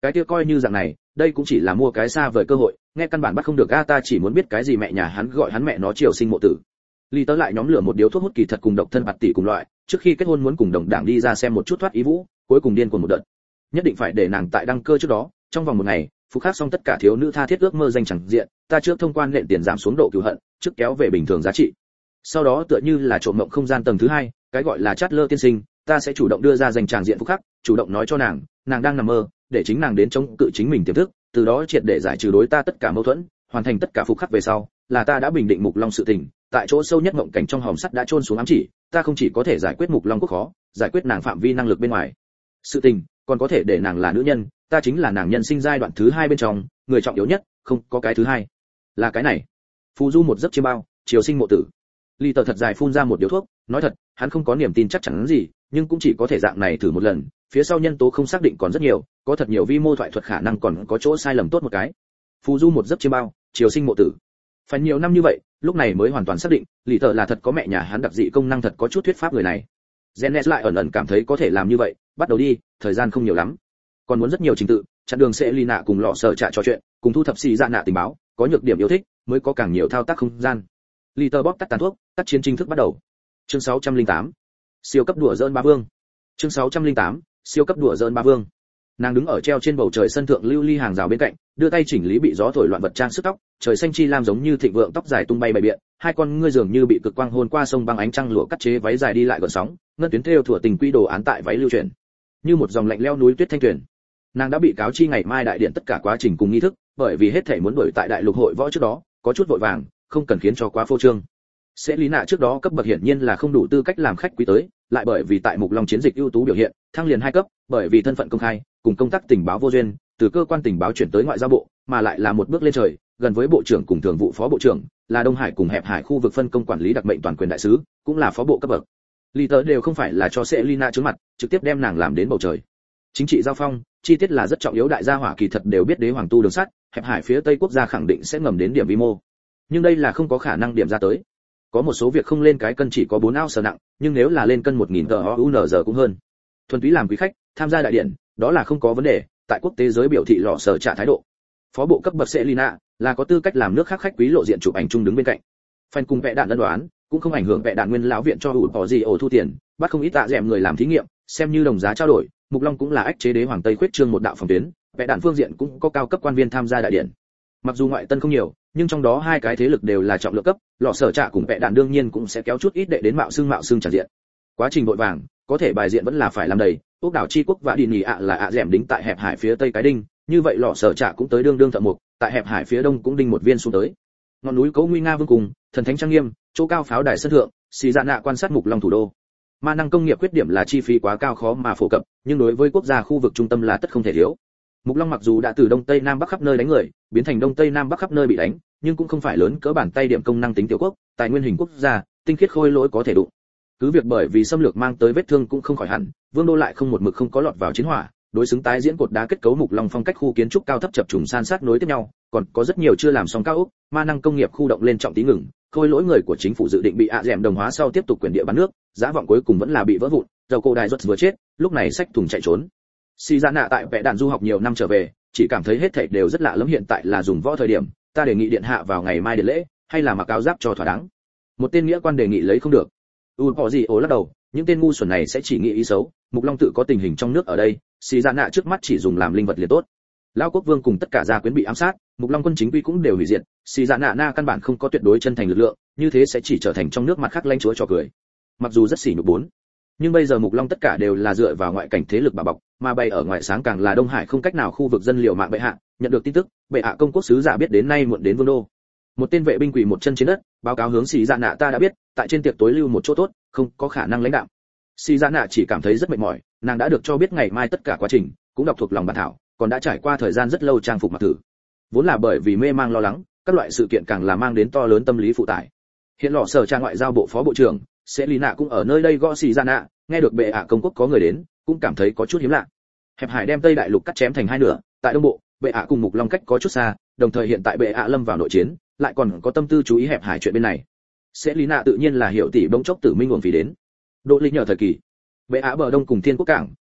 cái kia coi như dạng này, đây cũng chỉ là mua cái xa vời cơ hội, nghe căn bản bắt không được a, ta chỉ muốn biết cái gì mẹ nhà hắn gọi hắn mẹ nó triều sinh mộ tử. Lý Tớ lại nhóm lửa một điếu thuốc hút kỳ thật cùng độc thân bạt tỷ cùng loại, trước khi kết hôn muốn cùng đồng đảng đi ra xem một chút thoát ý vũ, cuối cùng điên cuồng một đợt. Nhất định phải để nàng tại đăng cơ trước đó, trong vòng một ngày, phục khắc xong tất cả thiếu nữ tha thiết ước mơ danh chẳng diện, ta trước thông quan lệnh tiền giảm xuống độ cừu hận, trước kéo về bình thường giá trị. Sau đó tựa như là trộm mộng không gian tầng thứ hai, cái gọi là chát lơ tiên sinh, ta sẽ chủ động đưa ra danh tràng diện phục khắc, chủ động nói cho nàng đang nằm mơ, để chính nàng đến chống cự chính mình tiềm thức, từ đó triệt để giải trừ đối ta tất cả mâu thuẫn, hoàn thành tất cả phục khắc về sau, là ta đã bình định Mục Long sự tình, tại chỗ sâu nhất mộng cảnh trong hòm sắt đã chôn xuống ám chỉ, ta không chỉ có thể giải quyết Mục Long quốc khó, giải quyết nàng phạm vi năng lực bên ngoài sự tình, còn có thể để nàng là nữ nhân, ta chính là nàng nhân sinh giai đoạn thứ hai bên trong người trọng yếu nhất, không có cái thứ hai, là cái này. Phù du một giấc chiêm bao, chiều sinh mộ tử. Lý Tờ thật dài phun ra một điếu thuốc, nói thật, hắn không có niềm tin chắc chắn gì, nhưng cũng chỉ có thể dạng này thử một lần, phía sau nhân tố không xác định còn rất nhiều, có thật nhiều vi mô thoại thuật khả năng còn có chỗ sai lầm tốt một cái. Phù du một giấc chiêm bao, chiều sinh mộ tử. Phải nhiều năm như vậy, lúc này mới hoàn toàn xác định, Lý Tờ là thật có mẹ nhà hắn đặc dị công năng, thật có chút thuyết pháp người này. Genes lại ẩn ẩn cảm thấy có thể làm như vậy, bắt đầu đi, thời gian không nhiều lắm, còn muốn rất nhiều trình tự, chặn đường sẽ Lina cùng lọ sở trạ trò chuyện, cùng thu thập xì dạ nạ tình báo, có nhược điểm yêu thích, mới có càng nhiều thao tác không gian. Lý Tờ bóp tắt tàn thuốc, tác chiến chính thức bắt đầu. Chương 608. Siêu cấp đùa giỡn ba vương. Chương 608. Siêu cấp đùa giỡn ba vương. Nàng đứng ở treo trên bầu trời sân thượng lưu ly hàng rào bên cạnh, đưa tay chỉnh lý bị gió thổi loạn vật trang sức tóc, trời xanh chi lam giống như thịnh vượng tóc dài tung bay bày biện, hai con ngươi dường như bị cực quang hôn qua sông băng ánh trăng lụa cắt chế váy dài đi lại gợn sóng, ngân tuyến thêu thủa tình quy đồ án tại váy lưu truyền, như một dòng lạnh leo núi tuyết thanh tuyền. Nàng đã bị cáo chi ngày mai đại điện tất cả quá trình cùng nghi thức, bởi vì hết thảy muốn đuổi tại đại lục hội võ trước đó, có chút vội vàng, không cần khiến cho quá phô trương. Sẽ lý nạ trước đó cấp bậc hiển nhiên là không đủ tư cách làm khách quý tới, lại bởi vì tại Mục Long chiến dịch ưu tú biểu hiện, thăng liền 2 cấp, bởi vì thân phận công khai, cùng công tác tình báo vô duyên, từ cơ quan tình báo chuyển tới ngoại giao bộ, mà lại là một bước lên trời, gần với bộ trưởng cùng thường vụ phó bộ trưởng, là Đông Hải cùng hẹp hải khu vực phân công quản lý đặc mệnh toàn quyền đại sứ, cũng là phó bộ cấp bậc. Lý Tớ đều không phải là cho sẽ Lina trước mặt, trực tiếp đem nàng làm đến bầu trời. Chính trị giao phong, chi tiết là rất trọng yếu, đại gia hỏa kỳ thật đều biết đế hoàng tu đường sắt, hẹp hải phía tây quốc gia khẳng định sẽ ngầm đến điểm vi mô. Nhưng đây là không có khả năng điểm ra tới. Có một số việc không lên cái cân chỉ có 4 ounce nặng, nhưng nếu là lên cân 1000 TOUNZ cũng hơn. Thuần túy làm quý khách, tham gia đại điện, đó là không có vấn đề, tại quốc tế giới biểu thị lọ sở trả thái độ. Phó bộ cấp bậc Selina là có tư cách làm nước khác khách quý lộ diện chụp ảnh chung đứng bên cạnh. Fan cùng vẽ đạn ân đoán, cũng không ảnh hưởng vẽ đạn nguyên lão viện cho hữu bỏ gì ổ thu tiền, bắt không ít tạ dẻm người làm thí nghiệm, xem như đồng giá trao đổi. Mục Long cũng là ách chế đế hoàng tây khuyết trương một đạo phòng tuyến, vẽ đạn phương diện cũng có cao cấp quan viên tham gia đại điện. Mặc dù ngoại tân không nhiều, nhưng trong đó hai cái thế lực đều là trọng lượng cấp, lọ sở trạ cùng vẽ đạn đương nhiên cũng sẽ kéo chút ít đệ đến mạo xương tràn diện. Quá trình vội vàng, có thể bài diện vẫn là phải làm đầy. Úc đảo chi quốc và đi nhì ạ là ạ dẻm đính tại hẹp hải phía tây cái đinh, như vậy lọ sở trạ cũng tới đương thợ mục, tại hẹp hải phía đông cũng đinh một viên xuống tới. Ngọn núi Cấu Nguy Nga vương cùng, thần thánh trang nghiêm, chỗ cao pháo đài sân thượng, xì dạ nạ quan sát Mục Long thủ đô. Ma năng công nghiệp khuyết điểm là chi phí quá cao khó mà phổ cập, nhưng đối với quốc gia khu vực trung tâm là tất không thể thiếu. Mục Long mặc dù đã từ đông tây nam bắc khắp nơi đánh người, biến thành đông tây nam bắc khắp nơi bị đánh, nhưng cũng không phải lớn cỡ bàn tay điểm công năng tính tiểu quốc, tài nguyên hình quốc gia, tinh khiết khôi lỗi có thể đụng. Cứ việc bởi vì xâm lược mang tới vết thương cũng không khỏi hẳn, vương đô lại không một mực không có lọt vào chiến hỏa, đối xứng tái diễn cột đá kết cấu Mục Long phong cách khu kiến trúc cao thấp chập trùng san sát nối tiếp nhau, còn có rất nhiều chưa làm xong cao ốc, ma năng công nghiệp khu động lên trọng tí ngừng, khôi lỗi người của chính phủ dự định bị ạ dẻm đồng hóa sau tiếp tục quyền địa bán nước, giá vọng cuối cùng vẫn là bị vỡ vụn, dầu cổ đài rốt vừa chết, lúc này xách thùng chạy trốn. Xì dạ nạ tại vẽ đạn du học nhiều năm trở về, chỉ cảm thấy hết thảy đều rất lạ lẫm, hiện tại là dùng võ thời điểm, ta đề nghị điện hạ vào ngày mai điện lễ, hay là mặc áo giáp cho thỏa đáng. Một tên nghĩa quan đề nghị lấy không được. Bỏ gì ố lắc đầu, những tên ngu xuẩn này sẽ chỉ nghĩ ý xấu, Mục Long tự có tình hình trong nước ở đây, xì dạ nạ trước mắt chỉ dùng làm linh vật liền tốt. Lão quốc vương cùng tất cả gia quyến bị ám sát, Mục Long quân chính quy cũng đều hủy diệt, xì dạ nạ na căn bản không có tuyệt đối chân thành lực lượng, như thế sẽ chỉ trở thành trong nước mặt khác lãnh chúa trò cười. Mặc dù rất sỉ nhục bốn, nhưng bây giờ Mục Long tất cả đều là dựa vào ngoại cảnh thế lực bảo bọc, mà bay ở ngoại sáng càng là Đông Hải không cách nào khu vực dân liều mạng bệ hạ, nhận được tin tức, bệ hạ công quốc sứ giả biết đến nay muộn đến vương đô. Một tên vệ binh quỳ một chân trên đất, báo cáo hướng xì dạ nạ ta đã biết, tại trên tiệc tối lưu một chỗ tốt, không có khả năng lãnh đạo. Xì dạ nạ chỉ cảm thấy rất mệt mỏi, nàng đã được cho biết ngày mai tất cả quá trình, cũng đọc thuộc lòng bản thảo, còn đã trải qua thời gian rất lâu trang phục mặc thử. Vốn là bởi vì mê mang lo lắng, các loại sự kiện càng là mang đến to lớn tâm lý phụ tải. Hiện lọ sở trang ngoại giao bộ phó bộ trưởng, sẽ lý nạ cũng ở nơi đây gõ xì dạ nạ, nghe được bệ hạ công quốc có người đến, cũng cảm thấy có chút hiếm lạ. Hẹp hải đem Tây đại lục cắt chém thành hai nửa, tại đông bộ, bệ hạ cùng Mục Long cách có chút xa, đồng thời hiện tại bệ hạ lâm vào nội chiến, lại còn có tâm tư chú ý hẹp hải chuyện bên này. Sẽ lý nạ tự nhiên là hiểu tỷ bỗng chốc tử minh nguồn vì đến. Độ lịch nhờ thời kỳ, bệ hạ bờ đông cùng Thiên Quốc cảng,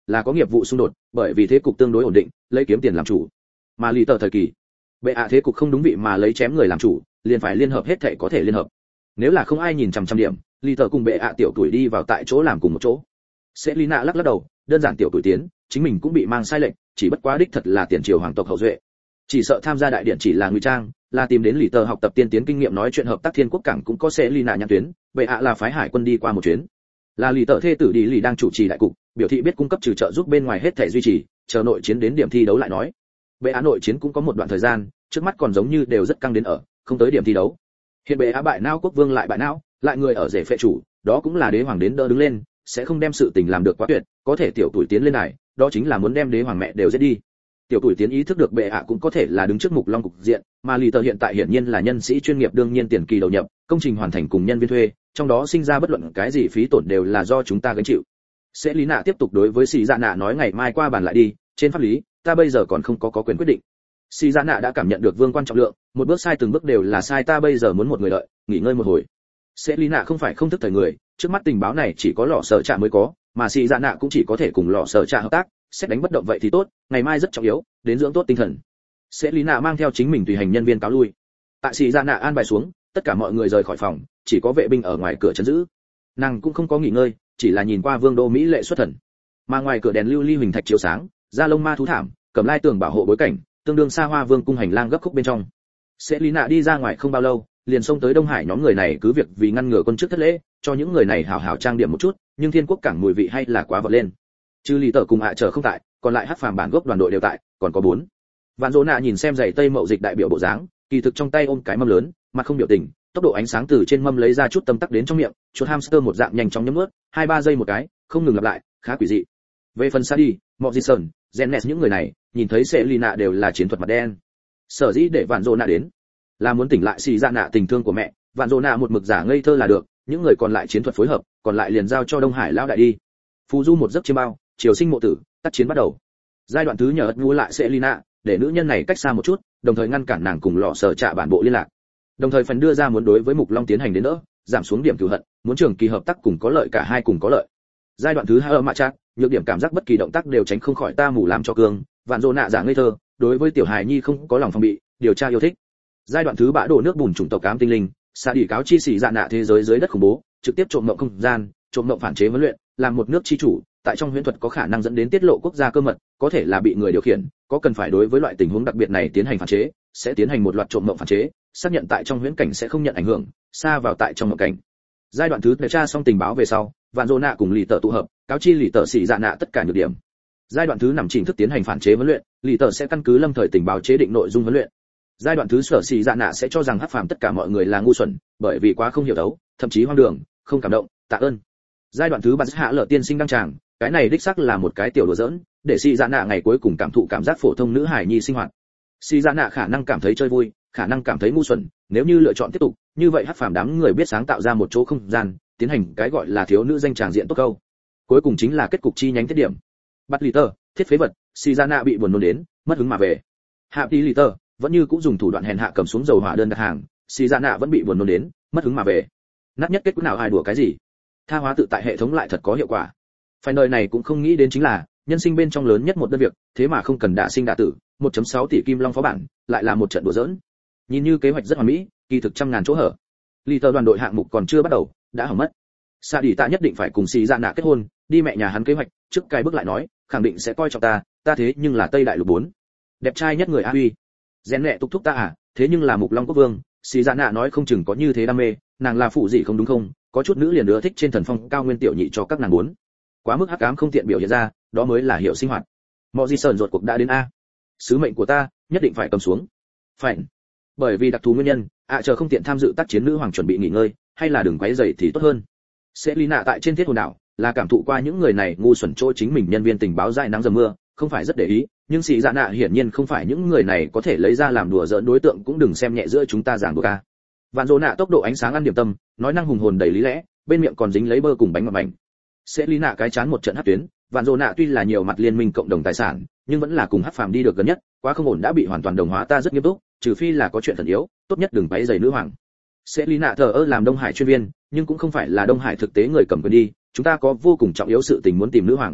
là có nghiệp vụ xung đột, bởi vì thế cục tương đối ổn định, lấy kiếm tiền làm chủ. Mà lì tờ thời kỳ, bệ hạ thế cục không đúng vị mà lấy chém người làm chủ, liền phải liên hợp hết thảy có thể liên hợp. Nếu là không ai nhìn chằm chằm điểm, lì tờ cùng bệ hạ tiểu tuổi đi vào tại chỗ làm cùng một chỗ. Selina lắc lắc đầu, đơn giản tiểu tuổi tiến, chính mình cũng bị mang sai lệnh, chỉ bất quá đích thật là tiền triều hoàng tộc hậu duệ. Chỉ sợ tham gia đại điện chỉ là ngụy trang, là tìm đến lì tờ học tập tiên tiến kinh nghiệm nói chuyện hợp tác thiên quốc cảng cũng có Selina nhãn tuyến, bệ hạ là phái hải quân đi qua một chuyến. Là lì tờ thê tử đi lì đang chủ trì đại cục, biểu thị biết cung cấp trừ trợ giúp bên ngoài hết thể duy trì, chờ nội chiến đến điểm thi đấu lại nói. Bệ hạ nội chiến cũng có một đoạn thời gian, trước mắt còn giống như đều rất căng đến ở, không tới điểm thi đấu. Hiện bệ hạ bại não quốc vương lại bại não, lại người ở rể phệ chủ, đó cũng là đế hoàng đến đỡ đứng lên, sẽ không đem sự tình làm được quá tuyệt, có thể tiểu tuổi tiến lên này, đó chính là muốn đem đế hoàng mẹ đều giết đi. Tiểu tuổi tiến ý thức được bệ hạ cũng có thể là đứng trước mục long cục diện, mà lì tờ hiện tại hiển nhiên là nhân sĩ chuyên nghiệp, đương nhiên tiền kỳ đầu nhập, công trình hoàn thành cùng nhân viên thuê, trong đó sinh ra bất luận cái gì phí tổn đều là do chúng ta gánh chịu. Sẽ lý nạ tiếp tục đối với xì dạ nạ nói ngày mai qua bàn lại đi, trên pháp lý ta bây giờ còn không có quyền quyết định. Xì dạ nạ đã cảm nhận được vương quan trọng lượng, một bước sai từng bước đều là sai, ta bây giờ muốn một người đợi, nghỉ ngơi một hồi. Sẽ lý nạ không phải không thức thời người, trước mắt tình báo này chỉ có lọ sở trạ mới có, mà xì dạ nạ cũng chỉ có thể cùng lọ sở trạ hợp tác, xét đánh bất động vậy thì tốt, ngày mai rất trọng yếu, đến dưỡng tốt tinh thần. Sẽ lý nạ mang theo chính mình tùy hành nhân viên cáo lui. Tại xì dạ nạ an bài xuống, tất cả mọi người rời khỏi phòng, chỉ có vệ binh ở ngoài cửa trấn giữ. Nàng cũng không có nghỉ ngơi, chỉ là nhìn qua vương đô mỹ lệ xuất thần. Mà ngoài cửa đèn lưu ly huỳnh thạch chiếu sáng, da lông ma thú thảm, cầm lai tường bảo hộ bối cảnh, tương đương xa hoa vương cung hành lang gấp khúc bên trong. Sẽ lý nạ đi ra ngoài không bao lâu, liền xông tới Đông Hải, nhóm người này cứ việc vì ngăn ngừa quân trước thất lễ, cho những người này hảo hảo trang điểm một chút, nhưng thiên quốc cảng mùi vị hay là quá vọt lên. Trừ lì tờ cùng ạ chờ không tại, còn lại hắc phàm bản gốc đoàn đội đều tại, còn có 4. Vạn Dỗ nạ nhìn xem giày tây mậu dịch đại biểu bộ dáng, kỳ thực trong tay ôm cái mâm lớn, mặt không biểu tình, tốc độ ánh sáng từ trên mâm lấy ra chút tâm tắc đến trong miệng, chuột hamster một dạng nhanh chóng nhấm nuốt, 2-3 giây một cái, không ngừng lặp lại, khá quỷ dị. Về phần Sadi, Morrison, Zennes những người này, nhìn thấy Selina đều là chiến thuật mặt đen. Sở dĩ để Vạn Dỗ nạ đến, là muốn tỉnh lại xì dạ nạ tình thương của mẹ. Vạn Dỗ nạ một mực giả ngây thơ là được, những người còn lại chiến thuật phối hợp, còn lại liền giao cho Đông Hải lão đại đi. Phù du một giấc chiêm bao, chiều sinh mộ tử, tác chiến bắt đầu. Giai đoạn thứ nhờ ất lại Selina, để nữ nhân này cách xa một chút, đồng thời ngăn cản nàng cùng lọ sở trạ bản bộ liên lạc. Đồng thời phần đưa ra muốn đối với Mục Long tiến hành đến đỡ, giảm xuống điểm cừu hận, muốn trường kỳ hợp tác cùng có lợi, cả hai cùng có lợi. Giai đoạn thứ hai ở mạ chát, nhược điểm cảm giác bất kỳ động tác đều tránh không khỏi ta mù làm cho cương, Vạn Dỗ nạ giả ngây thơ, đối với tiểu hài nhi không có lòng phòng bị, điều tra yêu thích. Giai đoạn thứ bã đổ nước bùn chủng tộc ám tinh linh, xa đi cáo chi xỉ dạ nạ thế giới dưới đất khủng bố, trực tiếp trộm mộng không gian, trộm mộng phản chế huấn luyện, làm một nước chi chủ, tại trong huyễn thuật có khả năng dẫn đến tiết lộ quốc gia cơ mật, có thể là bị người điều khiển, có cần phải đối với loại tình huống đặc biệt này tiến hành phản chế, sẽ tiến hành một loạt trộm mộng phản chế, xác nhận tại trong huyễn cảnh sẽ không nhận ảnh hưởng, xa vào tại trong mộng cảnh. Giai đoạn thứ tra xong tình báo về sau, Vạn Dỗ nạ cùng lì tờ tụ hợp, cáo chi lì tờ xỉ dạ nạ tất cả nhược điểm. Giai đoạn thứ nằm chỉnh thức tiến hành phản chế huấn luyện, lì tờ sẽ căn cứ lâm thời tình báo chế định nội dung huấn luyện. Giai đoạn thứ sở xỉ dạ nạ sẽ cho rằng hắc phàm tất cả mọi người là ngu xuẩn, bởi vì quá không hiểu đấu, thậm chí hoang đường, không cảm động, tạ ơn. Giai đoạn thứ bạt hạ lở tiên sinh đăng tràng, cái này đích xác là một cái tiểu đùa giỡn, để xỉ dạ nạ ngày cuối cùng cảm thụ cảm giác phổ thông nữ hải nhi sinh hoạt. Xỉ dạ nạ khả năng cảm thấy chơi vui, khả năng cảm thấy ngu xuẩn, nếu như lựa chọn tiếp tục, như vậy hắc phàm đám người biết sáng tạo ra một chỗ không gian, tiến hành cái gọi là thiếu nữ danh tràng diện tốt câu. Cuối cùng chính là kết cục chi nhánh tiết điểm. Bắt lì tơ, thiết phế vật, xỉ dạ nạ bị buồn nôn đến, mất hứng mà về. Hạ tí lì tơ, vẫn như cũng dùng thủ đoạn hèn hạ cầm xuống dầu hỏa đơn đặt hàng, xì dạ nạ vẫn bị buồn nôn đến, mất hứng mà về. Nát nhất kết cục nào ai đùa cái gì? Tha hóa tự tại hệ thống lại thật có hiệu quả. Phải đời này cũng không nghĩ đến chính là nhân sinh bên trong lớn nhất một đơn việc, thế mà không cần đả sinh đả tử, 1.6 tỷ kim long phó bản, lại là một trận đùa giỡn. Nhìn như kế hoạch rất hoàn mỹ, kỳ thực trăm ngàn chỗ hở. Lì tờ đoàn đội hạng mục còn chưa bắt đầu, đã hỏng mất. Sa đi ta nhất định phải cùng xì dạ nạ kết hôn, đi mẹ nhà hắn kế hoạch, trước cái bước lại nói, khẳng định sẽ coi trọng ta, ta thế nhưng là Tây Đại Lục 4. Đẹp trai nhất người A Huy. Rèn mẹ tục thúc ta à, thế nhưng là Mục Long quốc vương, xì dạ nạ nói không chừng có như thế đam mê, nàng là phụ gì không đúng không? Có chút nữ liền ưa thích trên thần phong cao nguyên tiểu nhị cho các nàng muốn. Quá mức hắc ám không tiện biểu hiện ra, đó mới là hiệu sinh hoạt. Mọi gì sờn ruột cuộc đã đến a. Sứ mệnh của ta, nhất định phải cầm xuống. Phải. Bởi vì đặc thù nguyên nhân, chờ không tiện tham dự tác chiến, nữ hoàng chuẩn bị nghỉ ngơi, hay là đừng quấy rầy thì tốt hơn. Selina tại trên thiết hồn đảo, là cảm thụ qua những người này ngu xuẩn trôi chính mình nhân viên tình báo dại nắng dầm mưa, không phải rất để ý, nhưng xì dạ nạ hiển nhiên không phải những người này có thể lấy ra làm đùa giỡn đối tượng, cũng đừng xem nhẹ giữa chúng ta giảng đùa ca. Vạn Dỗ nạ tốc độ ánh sáng ăn điểm tâm, nói năng hùng hồn đầy lý lẽ, bên miệng còn dính lấy bơ cùng bánh ngọt mảnh. Selina cái chán một trận hất tuyến, Vạn Dỗ nạ tuy là nhiều mặt liên minh cộng đồng tài sản, nhưng vẫn là cùng hắc phàm đi được gần nhất, quá không ổn đã bị hoàn toàn đồng hóa, ta rất nghiêm túc, trừ phi là có chuyện thần yếu, tốt nhất đừng váy giày nữ hoàng. Selina thờ ơ làm Đông Hải chuyên viên, nhưng cũng không phải là Đông Hải thực tế người cầm quyền đi, chúng ta có vô cùng trọng yếu sự tình muốn tìm nữ hoàng.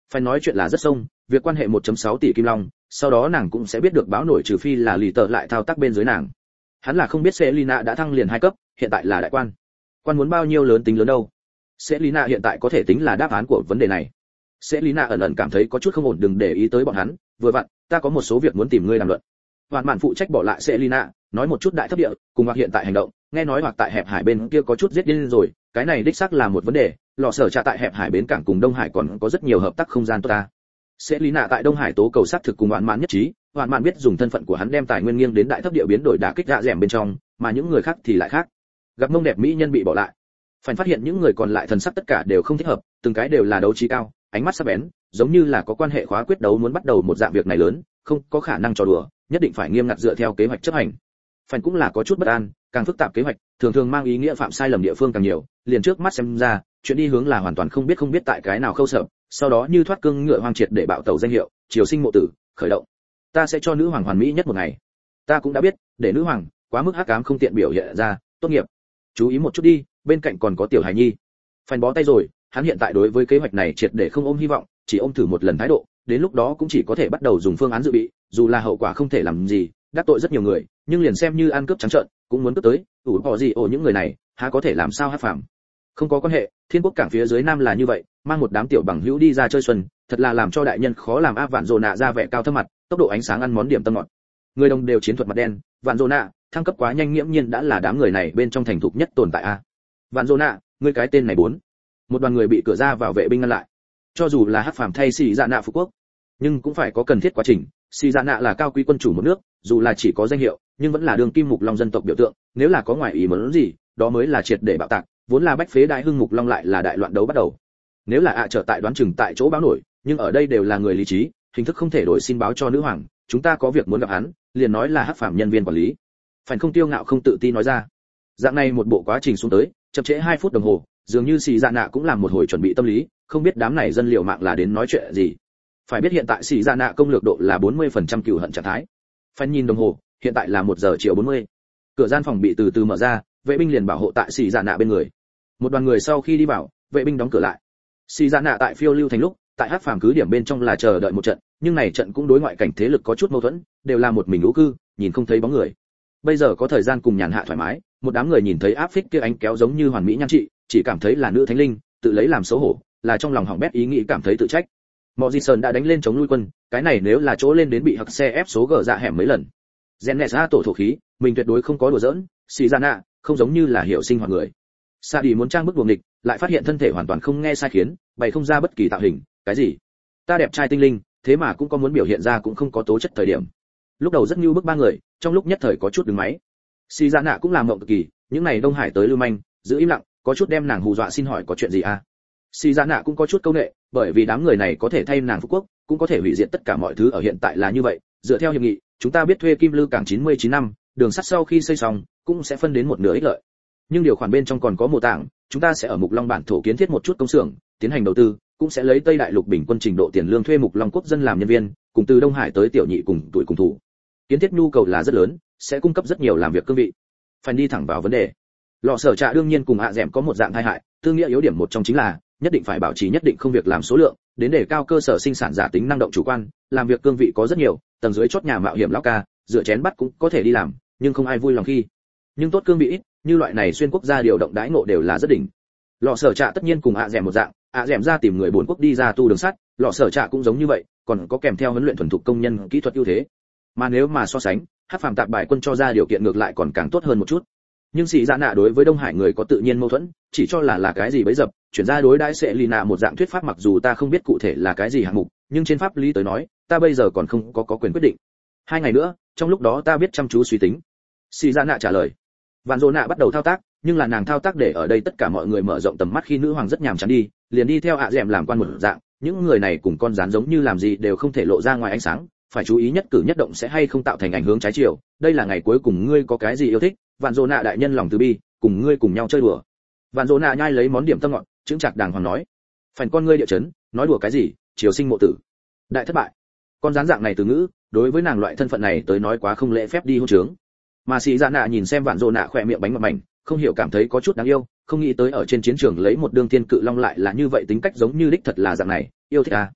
Phải nói chuyện là rất sông, việc quan hệ 1.6 tỷ kim long, sau đó nàng cũng sẽ biết được báo nổi, trừ phi là lì tợ lại thao tác bên dưới nàng. Hắn là không biết Selina đã thăng liền 2 cấp, hiện tại là đại quan. Quan muốn bao nhiêu lớn tính lớn đâu? Selina hiện tại có thể tính là đáp án của vấn đề này. Selina ẩn ẩn cảm thấy có chút không ổn, đừng để ý tới bọn hắn, vừa vặn, ta có một số việc muốn tìm ngươi đàm luận. Hoàn Mạn phụ trách bỏ lại Selina, nói một chút đại thấp địa, cùng hoặc hiện tại hành động, nghe nói hoặc tại hẹp hải bên kia có chút giết điên rồi, cái này đích xác là một vấn đề, lò sở trạ tại hẹp hải bến cảng cùng Đông Hải còn có rất nhiều hợp tác không gian tốt ta. Selina tại Đông Hải tố cầu xác thực cùng Hoàn Mạn nhất trí, Hoàn Mạn biết dùng thân phận của hắn đem tài nguyên nghiêng đến đại thấp địa biến đổi đả kích dạ dẻm bên trong, mà những người khác thì lại khác. Gặp mông đẹp mỹ nhân bị bỏ lại, phải phát hiện những người còn lại thần sắc tất cả đều không thích hợp, từng cái đều là đấu trí cao, ánh mắt sắc bén, giống như là có quan hệ khóa quyết đấu muốn bắt đầu một dạng việc này lớn, không có khả năng trò đùa, nhất định phải nghiêm ngặt dựa theo kế hoạch chấp hành. Phần cũng là có chút bất an, càng phức tạp kế hoạch, thường thường mang ý nghĩa phạm sai lầm địa phương càng nhiều, liền trước mắt xem ra, chuyện đi hướng là hoàn toàn không biết tại cái nào khâu sợ, sau đó như thoát cương ngựa hoang triệt để bạo tẩu danh hiệu, triều sinh mộ tử, khởi động. Ta sẽ cho nữ hoàng hoàn mỹ nhất một ngày. Ta cũng đã biết, để nữ hoàng quá mức hắc ám không tiện biểu hiện ra, tốt nghiệp. Chú ý một chút đi, bên cạnh còn có tiểu hài nhi. Phần bó tay rồi, hắn hiện tại đối với kế hoạch này triệt để không ôm hy vọng, chỉ ôm thử một lần thái độ, đến lúc đó cũng chỉ có thể bắt đầu dùng phương án dự bị, dù là hậu quả không thể làm gì, đắc tội rất nhiều người, nhưng liền xem như ăn cướp trắng trợn, cũng muốn cướp tới, ủ bỏ gì ổ những người này, há có thể làm sao hát phạm. Không có quan hệ, Thiên Quốc cảng phía dưới nam là như vậy, mang một đám tiểu bằng hữu đi ra chơi xuân, thật là làm cho đại nhân khó làm áp. Vạn Dồ Nạ ra vẻ cao thâm mặt, tốc độ ánh sáng ăn món điểm tâm ngọt. Người đồng đều chiến thuật mặt đen, Vạn Dồ Nạ thăng cấp quá nhanh, nghiễm nhiên đã là đám người này bên trong thành thục nhất tồn tại a. Vạn Dồ Nạ, ngươi cái tên này bốn. Một đoàn người bị cửa ra vào vệ binh ngăn lại. Cho dù là hắc phàm thay Sĩ Dạ Nạ phục quốc, nhưng cũng phải có cần thiết quá trình. Sĩ Dạ Nạ là cao quý quân chủ một nước, dù là chỉ có danh hiệu, nhưng vẫn là đường kim mục long dân tộc biểu tượng, nếu là có ngoại ý muốn gì, đó mới là triệt để bạo tạc, vốn là bách phế đại hưng mục long lại là đại loạn đấu bắt đầu. Nếu là trở tại đoán chừng tại chỗ báo nổi, nhưng ở đây đều là người lý trí, hình thức không thể đổi, xin báo cho nữ hoàng, chúng ta có việc muốn gặp hắn, liền nói là hắc phàm nhân viên quản lý. Phản không tiêu ngạo không tự tin nói ra. Dạng này một bộ quá trình xuống tới, chậm trễ 2 phút đồng hồ, dường như Sĩ Dạ Nạ cũng làm một hồi chuẩn bị tâm lý, không biết đám này dân liệu mạng là đến nói chuyện gì. Phải biết hiện tại Sĩ Dạ Nạ công lược độ là 40% cừu hận trạng thái. Phản nhìn đồng hồ, hiện tại là 1 giờ chiều 40. Cửa gian phòng bị từ từ mở ra, vệ binh liền bảo hộ tại Sĩ Dạ Nạ bên người. Một đoàn người sau khi đi vào, vệ binh đóng cửa lại. Sĩ Dạ Nạ tại phiêu lưu thành lúc, tại hắc phàm cứ điểm bên trong là chờ đợi một trận, nhưng này trận cũng đối ngoại cảnh thế lực có chút mâu thuẫn, đều là một mình lũ cư, nhìn không thấy bóng người. Bây giờ có thời gian cùng nhàn hạ thoải mái, một đám người nhìn thấy áp phích kia ánh kéo giống như hoàn mỹ nhan trị, chỉ cảm thấy là nữ thánh linh, tự lấy làm xấu hổ, là trong lòng hỏng bét ý nghĩ cảm thấy tự trách. Morrison đã đánh lên chống nuôi quân, cái này nếu là chỗ lên đến bị hặc xe ép số gờ dạ hẻm mấy lần. Genes tổ thổ khí, mình tuyệt đối không có đùa giỡn, Sĩ Dạ Nạ không giống như là hiểu sinh hoạt người. Sa đi muốn trang bức đuổi nghịch, lại phát hiện thân thể hoàn toàn không nghe sai khiến, bày không ra bất kỳ tạo hình, cái gì? Ta đẹp trai tinh linh, thế mà cũng có muốn biểu hiện ra cũng không có tố chất thời điểm. Lúc đầu rất như bức 3 người, trong lúc nhất thời có chút đứng máy. Sĩ Dạ Nạ cũng làm mộng cực kỳ, những này Đông Hải tới lưu manh, giữ im lặng, có chút đem nàng hù dọa, xin hỏi có chuyện gì à? Sĩ Dạ Nạ cũng có chút câu nệ, bởi vì đám người này có thể thay nàng phục quốc, cũng có thể hủy diệt tất cả mọi thứ ở hiện tại là như vậy, dựa theo hiệp nghị, chúng ta biết thuê Kim Lư cảng 99 năm, đường sắt sau khi xây xong, cũng sẽ phân đến một nửa ích lợi. Nhưng điều khoản bên trong còn có mô tạng, chúng ta sẽ ở Mục Long bản thổ kiến thiết một chút công xưởng, tiến hành đầu tư, cũng sẽ lấy Tây Đại Lục bình quân trình độ tiền lương thuê Mục Long quốc dân làm nhân viên, cùng từ Đông Hải tới tiểu nhị cùng tuổi cùng thủ. Kiến thiết nhu cầu là rất lớn, sẽ cung cấp rất nhiều làm việc cương vị. Phải đi thẳng vào vấn đề. Lọ sở trạ đương nhiên cùng dẻm có một dạng tai hại, tương nghĩa yếu điểm một trong chính là nhất định phải bảo trì nhất định không việc làm số lượng, đến để cao cơ sở sinh sản giả tính năng động chủ quan, làm việc cương vị có rất nhiều, tầng dưới chót nhà mạo hiểm lão ca, dựa chén bắt cũng có thể đi làm, nhưng không ai vui lòng khi. Nhưng tốt cương vị ít, như loại này xuyên quốc gia điều động đãi ngộ đều là rất đỉnh. Lọ sở trạ tất nhiên cùng dẻm một dạng, dẻm ra tìm người bốn quốc đi ra tu đường sắt, lọ sở trạ cũng giống như vậy, còn có kèm theo huấn luyện thuần thục công nhân kỹ thuật ưu thế. Mà nếu mà so sánh, hắc phàm tạp bài quân cho ra điều kiện ngược lại còn càng tốt hơn một chút. Nhưng Sĩ Dạ Nạ đối với Đông Hải người có tự nhiên mâu thuẫn, chỉ cho là cái gì bấy dập, chuyển ra đối đãi sẽ lì nạ một dạng thuyết pháp, mặc dù ta không biết cụ thể là cái gì hạng mục, nhưng trên pháp lý tới nói, ta bây giờ còn không có quyền quyết định. 2 ngày nữa, trong lúc đó ta biết chăm chú suy tính. Sĩ Dạ Nạ trả lời. Vạn Dỗ Nạ bắt đầu thao tác, nhưng là nàng thao tác để ở đây tất cả mọi người mở rộng tầm mắt, khi nữ hoàng rất nhàm chán đi, liền đi theo dẻm làm quan một dạng, những người này cùng con rắn giống như làm gì đều không thể lộ ra ngoài ánh sáng, phải chú ý nhất cử nhất động sẽ hay không tạo thành ảnh hưởng trái chiều. Đây là ngày cuối cùng, ngươi có cái gì yêu thích? Vạn Dỗ Nạ đại nhân lòng từ bi, cùng ngươi cùng nhau chơi đùa. Vạn Dỗ Nạ nhai lấy món điểm tâm ngọt, chứng chặt đàng hoàng nói. Phản con ngươi địa chấn, nói đùa cái gì? Triều sinh mộ tử, đại thất bại. Con rắn dạng này từ ngữ, đối với nàng loại thân phận này tới nói quá không lễ phép đi hôn trướng. Mà Sĩ Dạ Nạ nhìn xem Vạn Dỗ Nạ khỏe miệng bánh mật mảnh, không hiểu cảm thấy có chút đáng yêu, không nghĩ tới ở trên chiến trường lấy một đương thiên cự long lại là như vậy, tính cách giống như đích thật là dạng này, yêu thích à.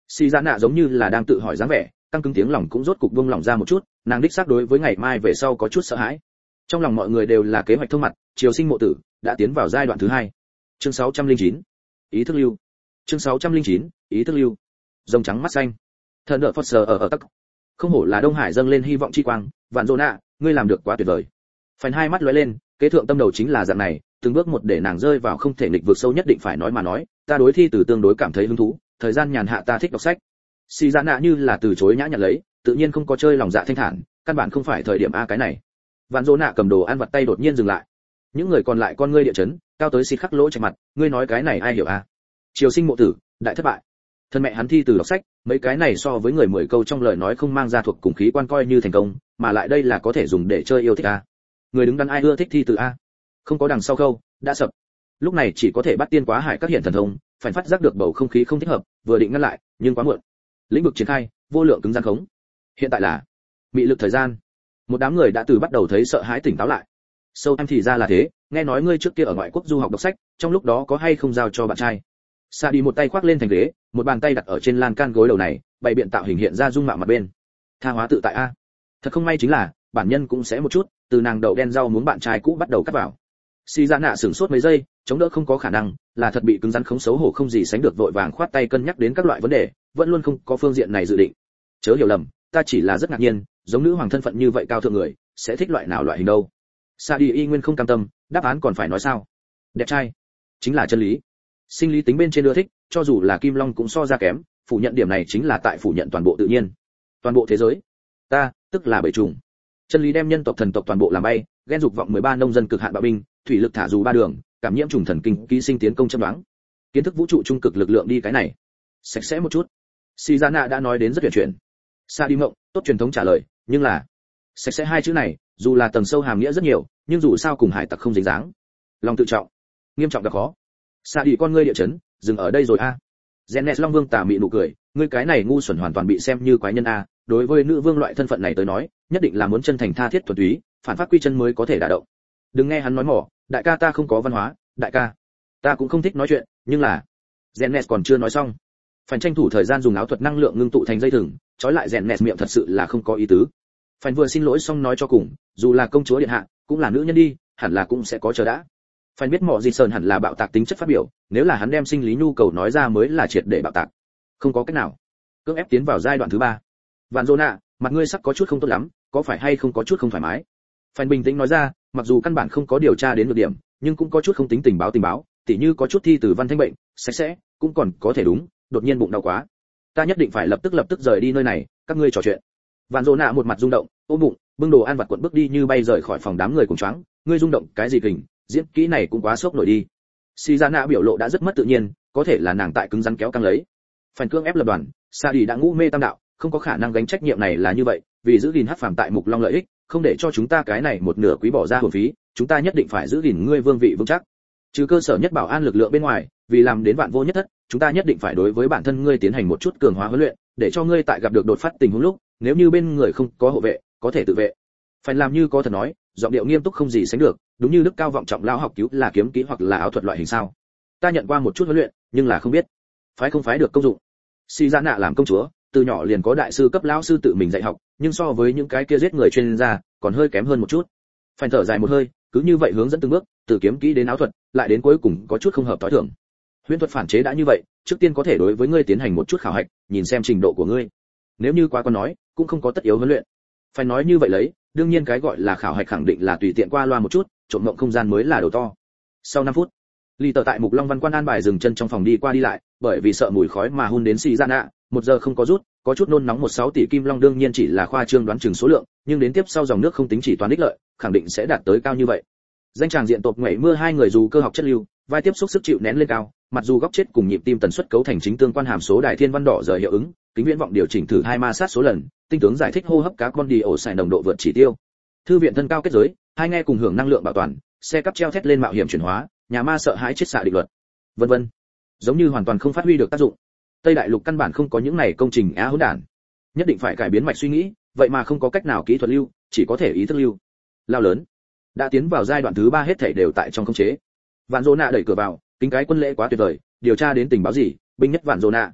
Xì Dạ Nạ giống như là đang tự hỏi dáng vẻ, căng cứng tiếng lòng cũng rốt cục buông lỏng ra một chút, nàng đích xác đối với ngày mai về sau có chút sợ hãi. Trong lòng mọi người đều là kế hoạch thông mặt, Triều Sinh mộ tử đã tiến vào giai đoạn thứ 2. Chương 609. Ý thức lưu. Chương 609. Ý thức lưu. Rồng trắng mắt xanh. Thần đỡ Phật sờ ở tắc. Không hổ là Đông Hải dâng lên hy vọng chi quang, Vạn Dỗ Nạ, ngươi làm được quá tuyệt vời. Phành hai mắt lóe lên, kế thượng tâm đầu chính là dạng này, từng bước một để nàng rơi vào không thể nghịch vượt sâu nhất định phải nói mà nói, ta đối thi từ tương đối cảm thấy hứng thú, thời gian nhàn hạ ta thích đọc sách. Xì Dạ Nạ như là từ chối nhã nhặn lấy, tự nhiên không có chơi lòng dạ thanh thản, căn bản không phải thời điểm a cái này. Vạn Dỗ Nạ cầm đồ ăn vặt tay đột nhiên dừng lại. Những người còn lại con ngươi địa chấn, cao tới xịt khắc lỗ trạch mặt, ngươi nói cái này ai hiểu a? Triều Sinh mộ tử, đại thất bại. Thân mẹ hắn thi từ đọc sách, mấy cái này so với người 10 câu trong lời nói không mang ra thuộc cùng khí quan coi như thành công, mà lại đây là có thể dùng để chơi yêu thích a. Người đứng đắn ai ưa thích thi từ a? Không có đằng sau câu, đã sập. Lúc này chỉ có thể bắt tiên quá hải các hiện thần thông, phải phát giác được bầu không khí không thích hợp, vừa định ngăn lại, nhưng quá muộn. Lĩnh vực triển khai, vô lượng cứng rắn khống. Hiện tại là mị lực thời gian. Một đám người đã từ bắt đầu thấy sợ hãi tỉnh táo lại. Sâu em thì ra là thế, nghe nói ngươi trước kia ở ngoại quốc du học đọc sách, trong lúc đó có hay không giao cho bạn trai? Sa đi một tay khoác lên thành ghế, một bàn tay đặt ở trên lan can gối đầu này, bày biện tạo hình hiện ra dung mạo mặt bên. Tha hóa tự tại a. Thật không may chính là, bản nhân cũng sẽ một chút, từ nàng đậu đen rau muốn bạn trai cũ bắt đầu cắt vào. Xì Dạ Nạ sửng sốt mấy giây, chống đỡ không có khả năng, là thật bị cứng rắn không xấu hổ không gì sánh được vội vàng khoát tay cân nhắc đến các loại vấn đề, vẫn luôn không có phương diện này dự định. Chớ hiểu lầm, ta chỉ là rất ngạc nhiên, giống nữ hoàng thân phận như vậy cao thượng người, sẽ thích loại nào loại hình đâu. Sa đi y nguyên không cam tâm, đáp án còn phải nói sao? Đẹp trai, chính là chân lý. Sinh lý tính bên trên ưa thích, cho dù là Kim Long cũng so ra kém, phủ nhận điểm này chính là tại phủ nhận toàn bộ tự nhiên, toàn bộ thế giới. Ta, tức là bầy trùng. Chân lý đem nhân tộc thần tộc toàn bộ làm bay, ghen dục vọng 13 nông dân cực hạn bạo binh, thủy lực thả dù ba đường, cảm nhiễm trùng thần kinh, ký sinh tiến công châm đoán. Kiến thức vũ trụ trung cực lực lượng đi cái này. Sạch sẽ một chút. Xì Dạ Nạ đã nói đến rất tuyệt chuyển. Sa đi mộng, tốt truyền thống trả lời, nhưng là sạch sẽ hai chữ này, dù là tầng sâu hàm nghĩa rất nhiều, nhưng dù sao cùng hải tặc không dính dáng. Lòng tự trọng, nghiêm trọng gặp khó. Sa đi con ngươi địa chấn, dừng ở đây rồi a. Genes Long Vương tà mị nụ cười, ngươi cái này ngu xuẩn hoàn toàn bị xem như quái nhân a, đối với nữ vương loại thân phận này tới nói, nhất định là muốn chân thành tha thiết thuần túy, phản phát quy chân mới có thể đả động. Đừng nghe hắn nói mỏ, đại ca ta không có văn hóa, đại ca, ta cũng không thích nói chuyện, nhưng là Genes còn chưa nói xong. Phải tranh thủ thời gian dùng áo thuật năng lượng ngưng tụ thành dây thừng, trói lại Genes miệng thật sự là không có ý tứ. Phải vừa xin lỗi xong nói cho cùng, dù là công chúa điện hạ, cũng là nữ nhân đi, hẳn là cũng sẽ có chờ đã. Phải biết mỏ gì sơn hẳn là bạo tạc tính chất phát biểu, nếu là hắn đem sinh lý nhu cầu nói ra mới là triệt để bạo tạc. Không có cách nào. Cưỡng ép tiến vào giai đoạn thứ 3. Vạn Dỗ Nạ, mặt ngươi sắc có chút không tốt lắm, có phải hay không có chút không thoải mái? Phải bình tĩnh nói ra, mặc dù căn bản không có điều tra đến được điểm, nhưng cũng có chút không tính tình báo, tỉ như có chút thi từ văn thanh bệnh, sạch sẽ, cũng còn có thể đúng, đột nhiên bụng đau quá. Ta nhất định phải lập tức rời đi nơi này, các ngươi trò chuyện. Vạn Dỗ Nạ một mặt rung động, ôm bụng, bưng đồ ăn vặt cuộn bước đi như bay rời khỏi phòng đám người cùng choáng, ngươi rung động cái gì kình, diễn kỹ này cũng quá sốc nổi đi. Xì Dạ Nạ biểu lộ đã rất mất tự nhiên, có thể là nàng tại cứng rắn kéo căng lấy. Phản cương ép lập đoàn, Sa đi đã ngũ mê tam đạo, không có khả năng gánh trách nhiệm này là như vậy, vì giữ gìn hắc phàm tại Mục Long lợi ích, không để cho chúng ta cái này một nửa quý bỏ ra hưởng phí, chúng ta nhất định phải giữ gìn ngươi vương vị vững chắc. Trừ cơ sở nhất bảo an lực lượng bên ngoài, vì làm đến vạn vô nhất thất, chúng ta nhất định phải đối với bản thân ngươi tiến hành một chút cường hóa huấn luyện, để cho ngươi tại gặp được đột phát tình huống lúc, nếu như bên người không có hộ vệ, có thể tự vệ. Phải làm như có thật nói, giọng điệu nghiêm túc không gì sánh được, đúng như đức cao vọng trọng lão học cứu là kiếm kỹ hoặc là áo thuật loại hình sao? Ta nhận qua một chút huấn luyện, nhưng là không biết phái không phái được công dụng. Xì Dạ Nạ làm công chúa, từ nhỏ liền có đại sư cấp lão sư tự mình dạy học, nhưng so với những cái kia giết người chuyên gia, còn hơi kém hơn một chút. Phải thở dài một hơi, cứ như vậy hướng dẫn từng bước, từ kiếm kỹ đến áo thuật, lại đến cuối cùng có chút không hợp tối thường. Huyễn thuật phản chế đã như vậy, trước tiên có thể đối với ngươi tiến hành một chút khảo hạch, nhìn xem trình độ của ngươi. Nếu như quá con nói, cũng không có tất yếu huấn luyện. Phải nói như vậy lấy, đương nhiên cái gọi là khảo hạch khẳng định là tùy tiện qua loa một chút, trộm mộng không gian mới là đầu to. Sau 5 phút, Lý Tở tại Mục Long Văn Quan an bài dừng chân trong phòng đi qua đi lại, bởi vì sợ mùi khói mà hun đến Xì Dạ Nạ, 1 giờ không có rút, có chút nôn nóng 16 tỷ kim long đương nhiên chỉ là khoa trương đoán chừng số lượng, nhưng đến tiếp sau dòng nước không tính chỉ toán ích lợi, khẳng định sẽ đạt tới cao như vậy. Danh tràng diện tộc nhảy mưa hai người dù cơ học chất lưu, vai tiếp xúc sức chịu nén lên cao, mặc dù góc chết cùng nhịp tim tần suất cấu thành chính tương quan hàm số đài thiên văn đỏ giờ hiệu ứng, kính viễn vọng điều chỉnh thử 2 ma sát số lần, tinh tướng giải thích hô hấp carbon dioxide nồng độ vượt chỉ tiêu. Thư viện thân cao kết giới, hai nghe cùng hưởng năng lượng bảo toàn, xe cắp treo thét lên mạo hiểm chuyển hóa, nhà ma sợ hãi chết xạ định luật, vân vân. Giống như hoàn toàn không phát huy được tác dụng. Tây đại lục căn bản không có những này công trình á hỗn đản. Nhất định phải cải biến mạch suy nghĩ, vậy mà không có cách nào kỹ thuật lưu, chỉ có thể ý thức lưu. Lao lớn, đã tiến vào giai đoạn thứ 3 hết thảy đều tại trong khống chế. Vạn Dỗ Nạ đẩy cửa vào, kính cái quân lễ quá tuyệt vời, điều tra đến tình báo gì, binh nhất Vạn Dỗ Nạ.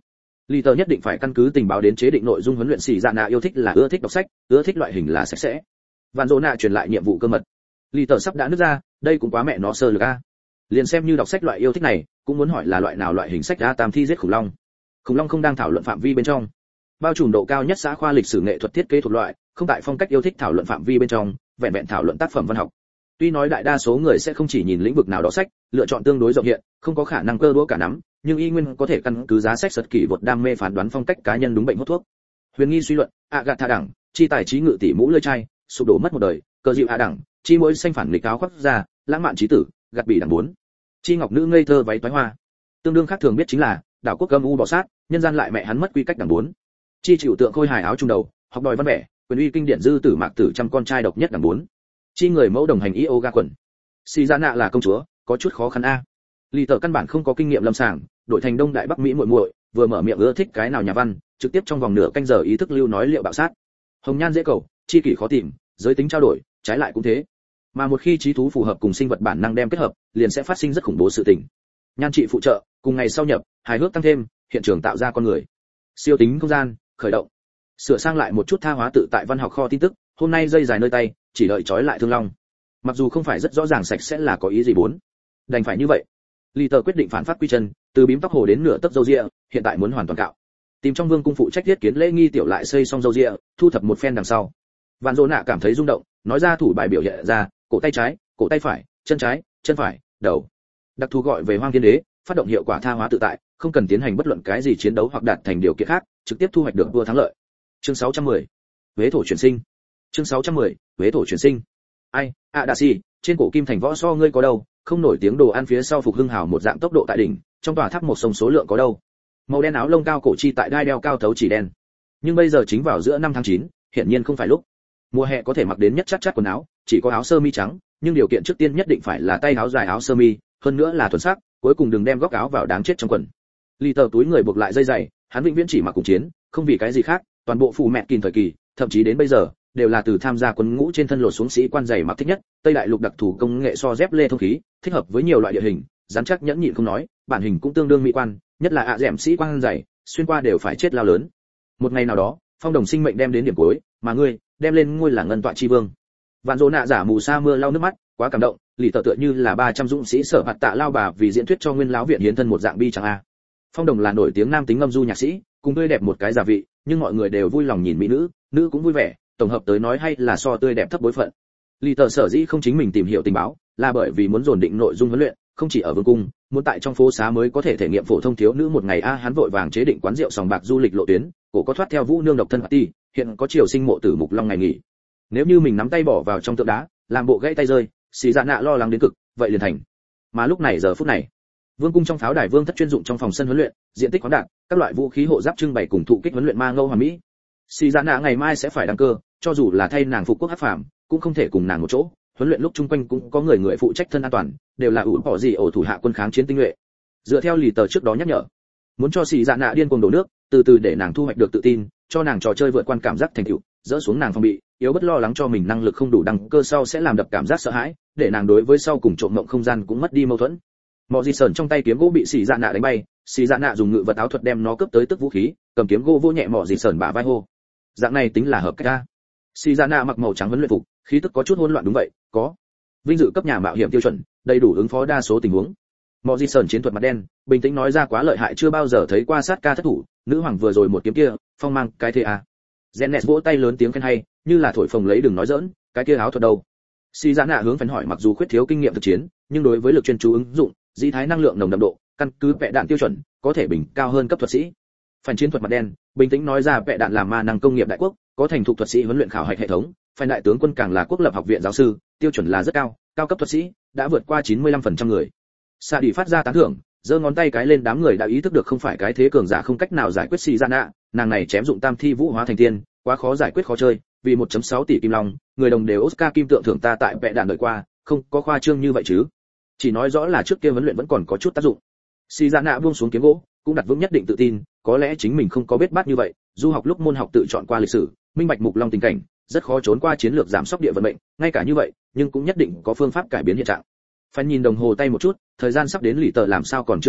Lý Tờ nhất định phải căn cứ tình báo đến chế định nội dung huấn luyện. Sĩ Dạ Nạ yêu thích là ưa thích đọc sách, ưa thích loại hình là sạch sẽ. Vạn Dỗ Nạ truyền lại nhiệm vụ cơ mật. Lý Tờ sắp đã nứt ra, đây cũng quá mẹ nó sơ lược a. Liền xem như đọc sách loại yêu thích này, cũng muốn hỏi là loại nào loại hình sách a. Tam thi giết khủng long. Khủng long không đang thảo luận phạm vi bên trong. Bao trùm độ cao nhất xã khoa lịch sử nghệ thuật thiết kế thuộc loại, không tại phong cách yêu thích thảo luận phạm vi bên trong, vẹn vẹn thảo luận tác phẩm văn học. Tuy nói đại đa số người sẽ không chỉ nhìn lĩnh vực nào đó sách, lựa chọn tương đối rộng hiện, không có khả năng cơ đũa cả nắm, nhưng y nguyên có thể căn cứ giá sách sật kỷ vượt đam mê phán đoán phong cách cá nhân đúng bệnh hút thuốc. Huyền nghi suy luận, Agatha đẳng, chi tài trí ngự tỷ mũ lưỡi chai, sụp đổ mất một đời, cờ dịu đẳng, chi mỗi xanh phản nghịch áo khoác ra, lãng mạn trí tử, gạt bỉ đẳng 4. Chi ngọc nữ ngây thơ váy toái hoa. Tương đương khác thường biết chính là, đảo quốc âm u bò sát, nhân gian lại mẹ hắn mất quy cách đẳng 4. Chi chịu tượng khôi hài áo trung đầu, học đòi văn vẻ, quyền uy kinh điển dư tử mạc tử trăm con trai độc nhất đẳng 4. Chi người mẫu đồng hành yoga quần. Sĩ Dạ Nạ là công chúa, có chút khó khăn a. Lý Tở căn bản không có kinh nghiệm lâm sàng, đổi thành Đông Đại Bắc Mỹ muội muội, vừa mở miệng ưa thích cái nào nhà văn, trực tiếp trong vòng nửa canh giờ ý thức lưu nói liệu bạo sát. Hồng nhan dễ cầu, chi kỷ khó tìm, giới tính trao đổi, trái lại cũng thế. Mà một khi trí thú phù hợp cùng sinh vật bản năng đem kết hợp, liền sẽ phát sinh rất khủng bố sự tình. Nhan trị phụ trợ, cùng ngày sau nhập, hài hước tăng thêm, hiện trường tạo ra con người. Siêu tính không gian, khởi động. Sửa sang lại một chút tha hóa tự tại văn học kho tin tức, hôm nay dây dài nơi tay, chỉ đợi trói lại thương long. Mặc dù không phải rất rõ ràng sạch sẽ là có ý gì bốn, đành phải như vậy. Lý Tờ quyết định phản phát quy chân, từ bím tóc hồ đến nửa tấc râu ria, hiện tại muốn hoàn toàn cạo. Tìm trong vương cung phụ trách thiết kiến lễ nghi tiểu lại xây xong râu ria, thu thập một phen đằng sau. Vạn Dỗ Nạ cảm thấy rung động, nói ra thủ bài biểu hiện ra, cổ tay trái, cổ tay phải, chân trái, chân phải, đầu. Đặc thù gọi về Hoang Thiên Đế, phát động hiệu quả tha hóa tự tại, không cần tiến hành bất luận cái gì chiến đấu hoặc đạt thành điều kiện khác, trực tiếp thu hoạch được vua thắng lợi. Chương 610. Huế thổ chuyển sinh. Chương 610. Huế thổ chuyển sinh. Ai, Đa Si, trên cổ kim thành võ so ngươi có đâu, không nổi tiếng đồ ăn phía sau phục hưng hào một dạng tốc độ tại đỉnh, trong tòa tháp một sông số lượng có đâu. Màu đen áo lông cao cổ chi tại đai đeo cao thấu chỉ đen. Nhưng bây giờ chính vào giữa năm tháng 9, hiển nhiên không phải lúc. Mùa hè có thể mặc đến nhất chắc quần áo, chỉ có áo sơ mi trắng, nhưng điều kiện trước tiên nhất định phải là tay áo dài áo sơ mi, hơn nữa là thuần sắc, cuối cùng đừng đem góc áo vào đáng chết trong quần. Lý Tờ túi người buộc lại dây giày, hắn vĩnh viễn chỉ mặc cùng chiến, không vì cái gì khác, toàn bộ phù mẹ kìn thời kỳ, thậm chí đến bây giờ, đều là từ tham gia quân ngũ trên thân lột xuống sĩ quan giày mặc thích nhất. Tây đại lục đặc thù công nghệ so dép lê thông khí, thích hợp với nhiều loại địa hình, rắn chắc nhẫn nhịn không nói, bản hình cũng tương đương mỹ quan, nhất là dẻm sĩ quan giày, xuyên qua đều phải chết lao lớn. Một ngày nào đó, phong đồng sinh mệnh đem đến điểm cuối, mà ngươi đem lên ngôi là ngân tọa chi vương. Vạn Dỗ Nạ giả mù sa mưa lau nước mắt, quá cảm động. Lý Tờ tựa như là 300 dũng sĩ sở hạt tạ lao bà vì diễn thuyết cho nguyên lão viện hiến thân một dạng bi chẳng a. Phong đồng là nổi tiếng nam tính ngâm du nhạc sĩ, cùng tươi đẹp một cái giả vị, nhưng mọi người đều vui lòng nhìn mỹ nữ, nữ cũng vui vẻ, tổng hợp tới nói hay là so tươi đẹp thấp bối phận. Lý Tờ sở dĩ không chính mình tìm hiểu tình báo, là bởi vì muốn dồn định nội dung huấn luyện, không chỉ ở vương cung, muốn tại trong phố xá mới có thể thể nghiệm phổ thông thiếu nữ một ngày a. Hắn vội vàng chế định quán rượu sòng bạc du lịch lộ tuyến, cổ có thoát theo vũ nương độc thân party, hiện có triều sinh mộ tử mục long ngày nghỉ. Nếu như mình nắm tay bỏ vào trong tượng đá, làm bộ gãy tay rơi, Sĩ Dạ Nạ lo lắng đến cực, vậy liền thành. Mà lúc này giờ phút này, vương cung trong pháo đài vương thất chuyên dụng trong phòng sân huấn luyện, diện tích khoáng đạt, các loại vũ khí hộ giáp trưng bày cùng thụ kích huấn luyện ma ngâu hoàn mỹ. Sĩ Dạ Nạ ngày mai sẽ phải đăng cơ, cho dù là thay nàng phục quốc hắc phàm, cũng không thể cùng nàng một chỗ. Huấn luyện lúc chung quanh cũng có người phụ trách thân an toàn, đều là ủi bỏ gì ổ thủ hạ quân kháng chiến tinh nhuệ. Dựa theo Lý Tờ trước đó nhắc nhở, muốn cho Sĩ Dạ Nạ điên cuồng đổ nước, từ từ để nàng thu hoạch được tự tin, cho nàng trò chơi vượt qua cảm giác thành tựu, dỡ xuống nàng phòng bị, yếu bất lo lắng cho mình năng lực không đủ đăng cơ sau sẽ làm đập cảm giác sợ hãi, để nàng đối với sau cùng trộm mộng không gian cũng mất đi mâu thuẫn. Mọ Di Sởn trong tay kiếm gỗ bị Sĩ Dạ Nạ đánh bay, Sĩ Dạ Nạ dùng ngự vật áo thuật đem nó cướp tới tức vũ khí, cầm kiếm gỗ vỗ nhẹ Mọ Di Sởn bả vai hô. Dạng này tính là hợp cách a. Sĩ Dạ Nạ mặc màu trắng huấn luyện phục, khí tức có chút hỗn loạn đúng vậy, có vinh dự cấp nhà mạo hiểm tiêu chuẩn, đầy đủ ứng phó đa số tình huống. Mọ Di Sởn chiến thuật mặt đen, bình tĩnh nói ra quá lợi hại chưa bao giờ thấy qua sát ca thất thủ, nữ hoàng vừa rồi một kiếm kia, phong mang cái thế a. Zenet vỗ tay lớn tiếng khen hay, như là thổi phồng lấy đừng nói giỡn, cái kia áo thuật đâu. Sĩ Dạ Nạ hướng phấn hỏi mặc dù khuyết thiếu kinh nghiệm thực chiến, nhưng đối với lực chuyên chú ứng dụng, dĩ thái năng lượng nồng đậm độ, căn cứ vẽ đạn tiêu chuẩn, có thể bình cao hơn cấp thuật sĩ. Phần chiến thuật mặt đen, bình tĩnh nói ra vẽ đạn là ma năng công nghiệp đại quốc, có thành thục thuật sĩ huấn luyện khảo hạch hệ thống, phần đại tướng quân càng là quốc lập học viện giáo sư, tiêu chuẩn là rất cao, cao cấp thuật sĩ đã vượt qua 95% người. Sa đi phát ra tán thưởng, giơ ngón tay cái lên đám người đã ý thức được không phải cái thế cường giả không cách nào giải quyết Sĩ Dạ Nạ, nàng này chém dụng tam thi vũ hóa thành tiên, quá khó giải quyết khó chơi, vì 1.6 tỷ kim long, người đồng đều Oscar kim tượng thưởng ta tại vẽ đạn đợi qua, không có khoa trương như vậy chứ. Chỉ nói rõ là trước kia huấn luyện vẫn còn có chút tác dụng. Sĩ Dạ Nạ buông xuống kiếm gỗ, cũng đặt vững nhất định tự tin, có lẽ chính mình không có biết bát như vậy, du học lúc môn học tự chọn qua lịch sử, minh bạch mục long tình cảnh, rất khó trốn qua chiến lược giảm sóc địa vận mệnh, ngay cả như vậy, nhưng cũng nhất định có phương pháp cải biến hiện trạng. Phải nhìn đồng hồ tay một chút, thời gian sắp đến. Lý Tờ làm sao còn chưa tới,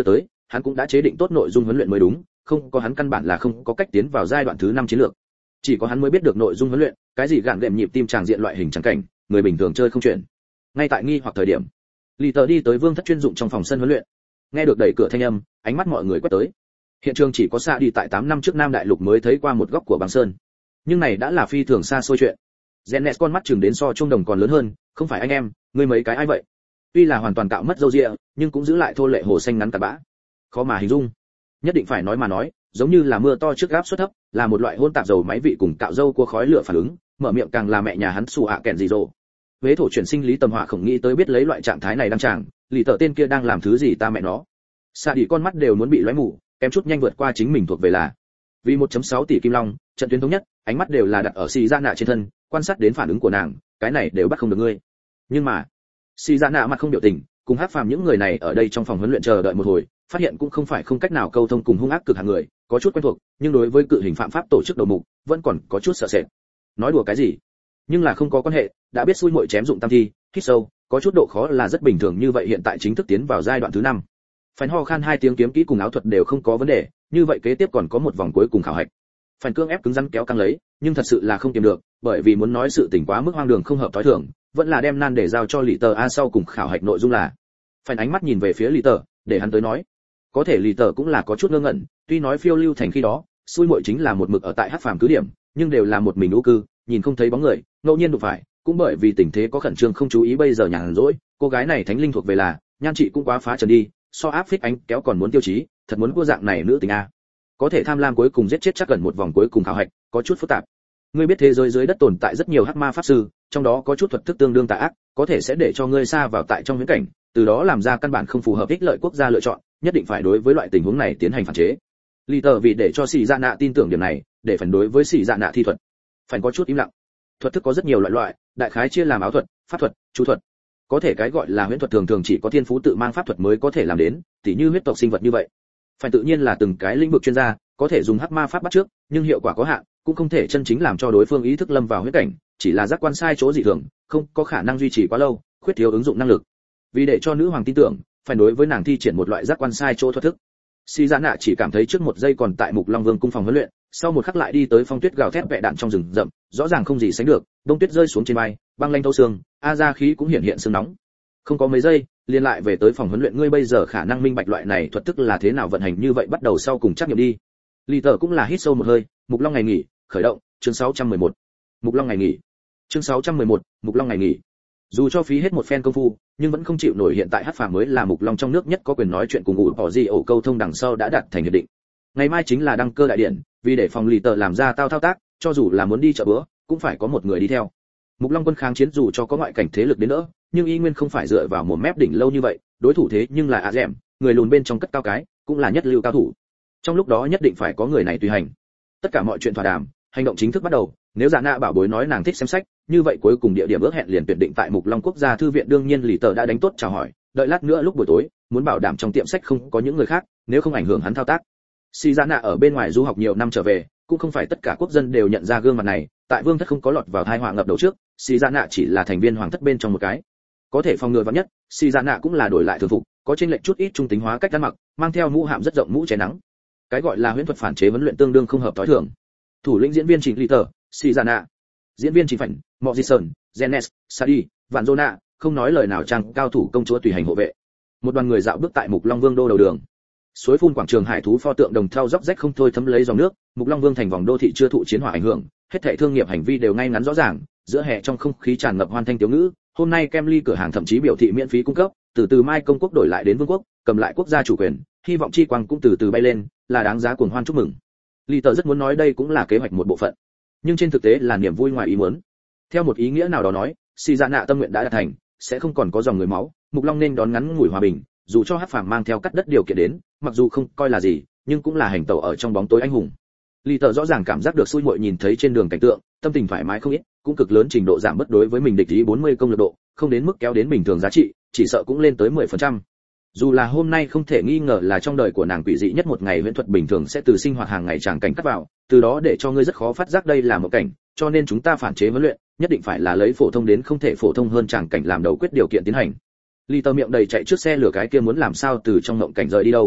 hắn cũng đã chế định tốt nội dung huấn luyện mới đúng, không có hắn căn bản là không có cách tiến vào giai đoạn thứ 5 chiến lược. Chỉ có hắn mới biết được nội dung huấn luyện, cái gì gạn gệm nhịp tim tràng diện loại hình tràng cảnh, người bình thường chơi không chuyện. Ngay tại nghi hoặc thời điểm, Lý Tở đi tới Vương Thất chuyên dụng trong phòng sân huấn luyện. Nghe được đẩy cửa thanh âm, ánh mắt mọi người quét tới. Hiện trường chỉ có xa đi tại 8 năm trước Nam Đại Lục mới thấy qua một góc của băng sơn. Nhưng này đã là phi thường xa xôi chuyện. Zenes con mắt chừng đến so trung đồng còn lớn hơn, không phải anh em, ngươi mấy cái ai vậy? Tuy là hoàn toàn cạo mất râu ria, nhưng cũng giữ lại thô lệ hồ xanh ngắn cặn bã. Khó mà hình dung. Nhất định phải nói mà nói, giống như là mưa to trước gáp suất thấp, là một loại hôn tạp dầu máy vị cùng cạo râu của khói lửa phản ứng, mở miệng càng là mẹ nhà hắn xù ạ kẹn gì rồ. Huế thổ chuyển sinh Lý Tầm Họa không nghĩ tới biết lấy loại trạng thái này đăng tràng, Lý Tở tên kia đang làm thứ gì ta mẹ nó. Sa đi con mắt đều muốn bị lóe mù, kém chút nhanh vượt qua chính mình thuộc về là. Vì 1.6 tỷ kim long, trận tuyến thống nhất, ánh mắt đều là đặt ở Xì Dạ Nạ trên thân, quan sát đến phản ứng của nàng, cái này đều bắt không được ngươi. Nhưng mà, Xì Dạ Nạ mặt không biểu tình, cùng Hắc Phàm những người này ở đây trong phòng huấn luyện chờ đợi một hồi, phát hiện cũng không phải không cách nào câu thông cùng hung ác cực hạng người, có chút quen thuộc, nhưng đối với cự hình phạm pháp tổ chức đầu mục, vẫn còn có chút sợ sệt. Nói đùa cái gì? Nhưng là không có quan hệ, đã biết xui muội chém dụng tam thi, hít sâu, có chút độ khó là rất bình thường như vậy hiện tại chính thức tiến vào giai đoạn thứ 5. Phản ho khan 2 tiếng kiếm kỹ cùng áo thuật đều không có vấn đề, như vậy kế tiếp còn có một vòng cuối cùng khảo hạch. Phản cương ép cứng rắn kéo căng lấy, nhưng thật sự là không kiềm được, bởi vì muốn nói sự tình quá mức hoang đường không hợp thói thường, vẫn là đem nan để giao cho Lý Tở a sau cùng khảo hạch nội dung là. Phản ánh mắt nhìn về phía Lý Tở, để hắn tới nói. Có thể Lý Tở cũng là có chút ngơ ngẩn, tuy nói phiêu lưu thành khi đó, xui muội chính là một mực ở tại Hắc Phàm cứ điểm, nhưng đều là một mình ưu cư, nhìn không thấy bóng người, ngẫu nhiên đụng phải, cũng bởi vì tình thế có khẩn trương không chú ý bây giờ nhàn rỗi, cô gái này thánh linh thuộc về là, nhan chị cũng quá phá trần đi, so áp phích ánh kéo còn muốn tiêu chí, thật muốn cua dạng này nữ tình a. Có thể tham lam cuối cùng giết chết chắc gần một vòng cuối cùng khảo hạch, có chút phức tạp. Ngươi biết thế giới dưới đất tồn tại rất nhiều hắc ma pháp sư, trong đó có chút thuật thức tương đương tà ác, có thể sẽ để cho ngươi xa vào tại trong viễn cảnh, từ đó làm ra căn bản không phù hợp ích lợi quốc gia lựa chọn, nhất định phải đối với loại tình huống này tiến hành phản chế. Lý Tở vì để cho Sĩ Dạ Nạ tin tưởng điểm này, để phản đối với Sĩ Dạ Nạ thi thuật, phải có chút im lặng. Thuật thức có rất nhiều loại, đại khái chia làm áo thuật, pháp thuật, chú thuật. Có thể cái gọi là huyễn thuật thường thường chỉ có thiên phú tự mang pháp thuật mới có thể làm đến, tỉ như huyết tộc sinh vật như vậy. Phải tự nhiên là từng cái lĩnh vực chuyên gia, có thể dùng hắc ma pháp bắt trước, nhưng hiệu quả có hạn, cũng không thể chân chính làm cho đối phương ý thức lâm vào huyễn cảnh, chỉ là giác quan sai chỗ dị thường, không có khả năng duy trì quá lâu, khuyết thiếu ứng dụng năng lực. Vì để cho nữ hoàng tin tưởng, phải đối với nàng thi triển một loại giác quan sai chỗ thuật thức. Sĩ Dạ Nạ chỉ cảm thấy trước một giây còn tại Mục Long Vương cung phòng huấn luyện, sau một khắc lại đi tới phong tuyết gào thét vẹ đạn trong rừng rậm, rõ ràng không gì sánh được, đông tuyết rơi xuống trên vai, băng lanh thấu xương, a ra khí cũng hiện hiện sương nóng. Không có mấy giây, liền lại về tới phòng huấn luyện, ngươi bây giờ khả năng minh bạch loại này thuật thức là thế nào vận hành như vậy, bắt đầu sau cùng trắc nghiệm đi. Lý Tở cũng là hít sâu một hơi, Mục Long ngày nghỉ, khởi động, chương 611. Mục Long ngày nghỉ. Chương 611, Mục Long ngày nghỉ. Dù cho phí hết một phen công phu, nhưng vẫn không chịu nổi hiện tại Hắc Phàm mới là Mục Long trong nước nhất có quyền nói chuyện cùng ủ bỏ gì ổ câu thông đằng sau đã đạt thành hiệp định. Ngày mai chính là đăng cơ đại điện, vì để phòng Lý Tở làm ra thao tác, cho dù là muốn đi chợ bữa, cũng phải có một người đi theo. Mục Long quân kháng chiến dù cho có ngoại cảnh thế lực đến nữa, nhưng y nguyên không phải dựa vào một mép đỉnh lâu như vậy, đối thủ thế nhưng là Azem, người lùn bên trong cất cao cái, cũng là nhất lưu cao thủ. Trong lúc đó nhất định phải có người này tùy hành. Tất cả mọi chuyện thỏa đàm, hành động chính thức bắt đầu. Nếu Dạ Nạ bảo bối nói nàng thích xem sách, như vậy cuối cùng địa điểm ước hẹn liền tuyển định tại Mục Long quốc gia thư viện. Đương nhiên Lý Tở đã đánh tốt chào hỏi, đợi lát nữa lúc buổi tối, muốn bảo đảm trong tiệm sách không có những người khác, nếu không ảnh hưởng hắn thao tác. Sĩ Dạ Nạ ở bên ngoài du học nhiều năm trở về, cũng không phải tất cả quốc dân đều nhận ra gương mặt này, tại Vương thất không có lọt vào tai họa ngập đầu trước, Sĩ Dạ Nạ chỉ là thành viên hoàng thất bên trong một cái. Có thể phòng ngừa vạn nhất, Sĩ Dạ Nạ cũng là đổi lại thường phục, có chênh lệch chút ít trung tính hóa cách ăn mặc, mang theo mũ hạm rất rộng mũ che nắng. Cái gọi là huyễn thuật phản chế huấn luyện tương đương không hợp tối thường. Thủ lĩnh diễn viên chính Lý Tở, Sĩ Dạ Nạ. Diễn viên chính phảnh, Morrison, Zenes, Sadi, Vạn Zona, không nói lời nào trang cao thủ công chúa tùy hành hộ vệ. Một đoàn người dạo bước tại Mục Long Vương đô đầu đường. Suối phun quảng trường hải thú pho tượng đồng thau róc rách không thôi thấm lấy dòng nước, Mục Long Vương thành vòng đô thị chưa thụ chiến hỏa ảnh hưởng, hết thảy thương nghiệp hành vi đều ngay ngắn rõ ràng, giữa hè trong không khí tràn ngập hoan thanh tiếu ngữ, hôm nay Kemly cửa hàng thậm chí biểu thị miễn phí cung cấp, từ mai công quốc đổi lại đến vương quốc, cầm lại quốc gia chủ quyền, hy vọng chi quang cũng từ bay lên, là đáng giá cuồng hoan chúc mừng. Lý Tở rất muốn nói đây cũng là kế hoạch một bộ phận, nhưng trên thực tế là niềm vui ngoài ý muốn. Theo một ý nghĩa nào đó nói, Sĩ Dạ Nạ tâm nguyện đã đạt thành, sẽ không còn có dòng người máu, Mục Long nên đón ngắn ngủi hòa bình, dù cho Hắc Phàm mang theo cắt đất điều kiện đến, mặc dù không coi là gì, nhưng cũng là hành tẩu ở trong bóng tối anh hùng. Lý Tở rõ ràng cảm giác được xui muội nhìn thấy trên đường cảnh tượng, tâm tình thoải mái không ít, cũng cực lớn trình độ giảm bớt đối với mình địch ý 40 công lực độ, không đến mức kéo đến bình thường giá trị, chỉ sợ cũng lên tới 10%. Dù là hôm nay không thể nghi ngờ là trong đời của nàng quỷ dị nhất một ngày, huyễn thuật bình thường sẽ từ sinh hoạt hàng ngày tràng cảnh cắt vào, từ đó để cho ngươi rất khó phát giác đây là một cảnh, cho nên chúng ta phản chế huấn luyện, nhất định phải là lấy phổ thông đến không thể phổ thông hơn tràng cảnh làm đầu quyết điều kiện tiến hành. Lý Tở miệng đầy chạy trước xe lửa cái kia muốn làm sao từ trong mộng cảnh rời đi đâu.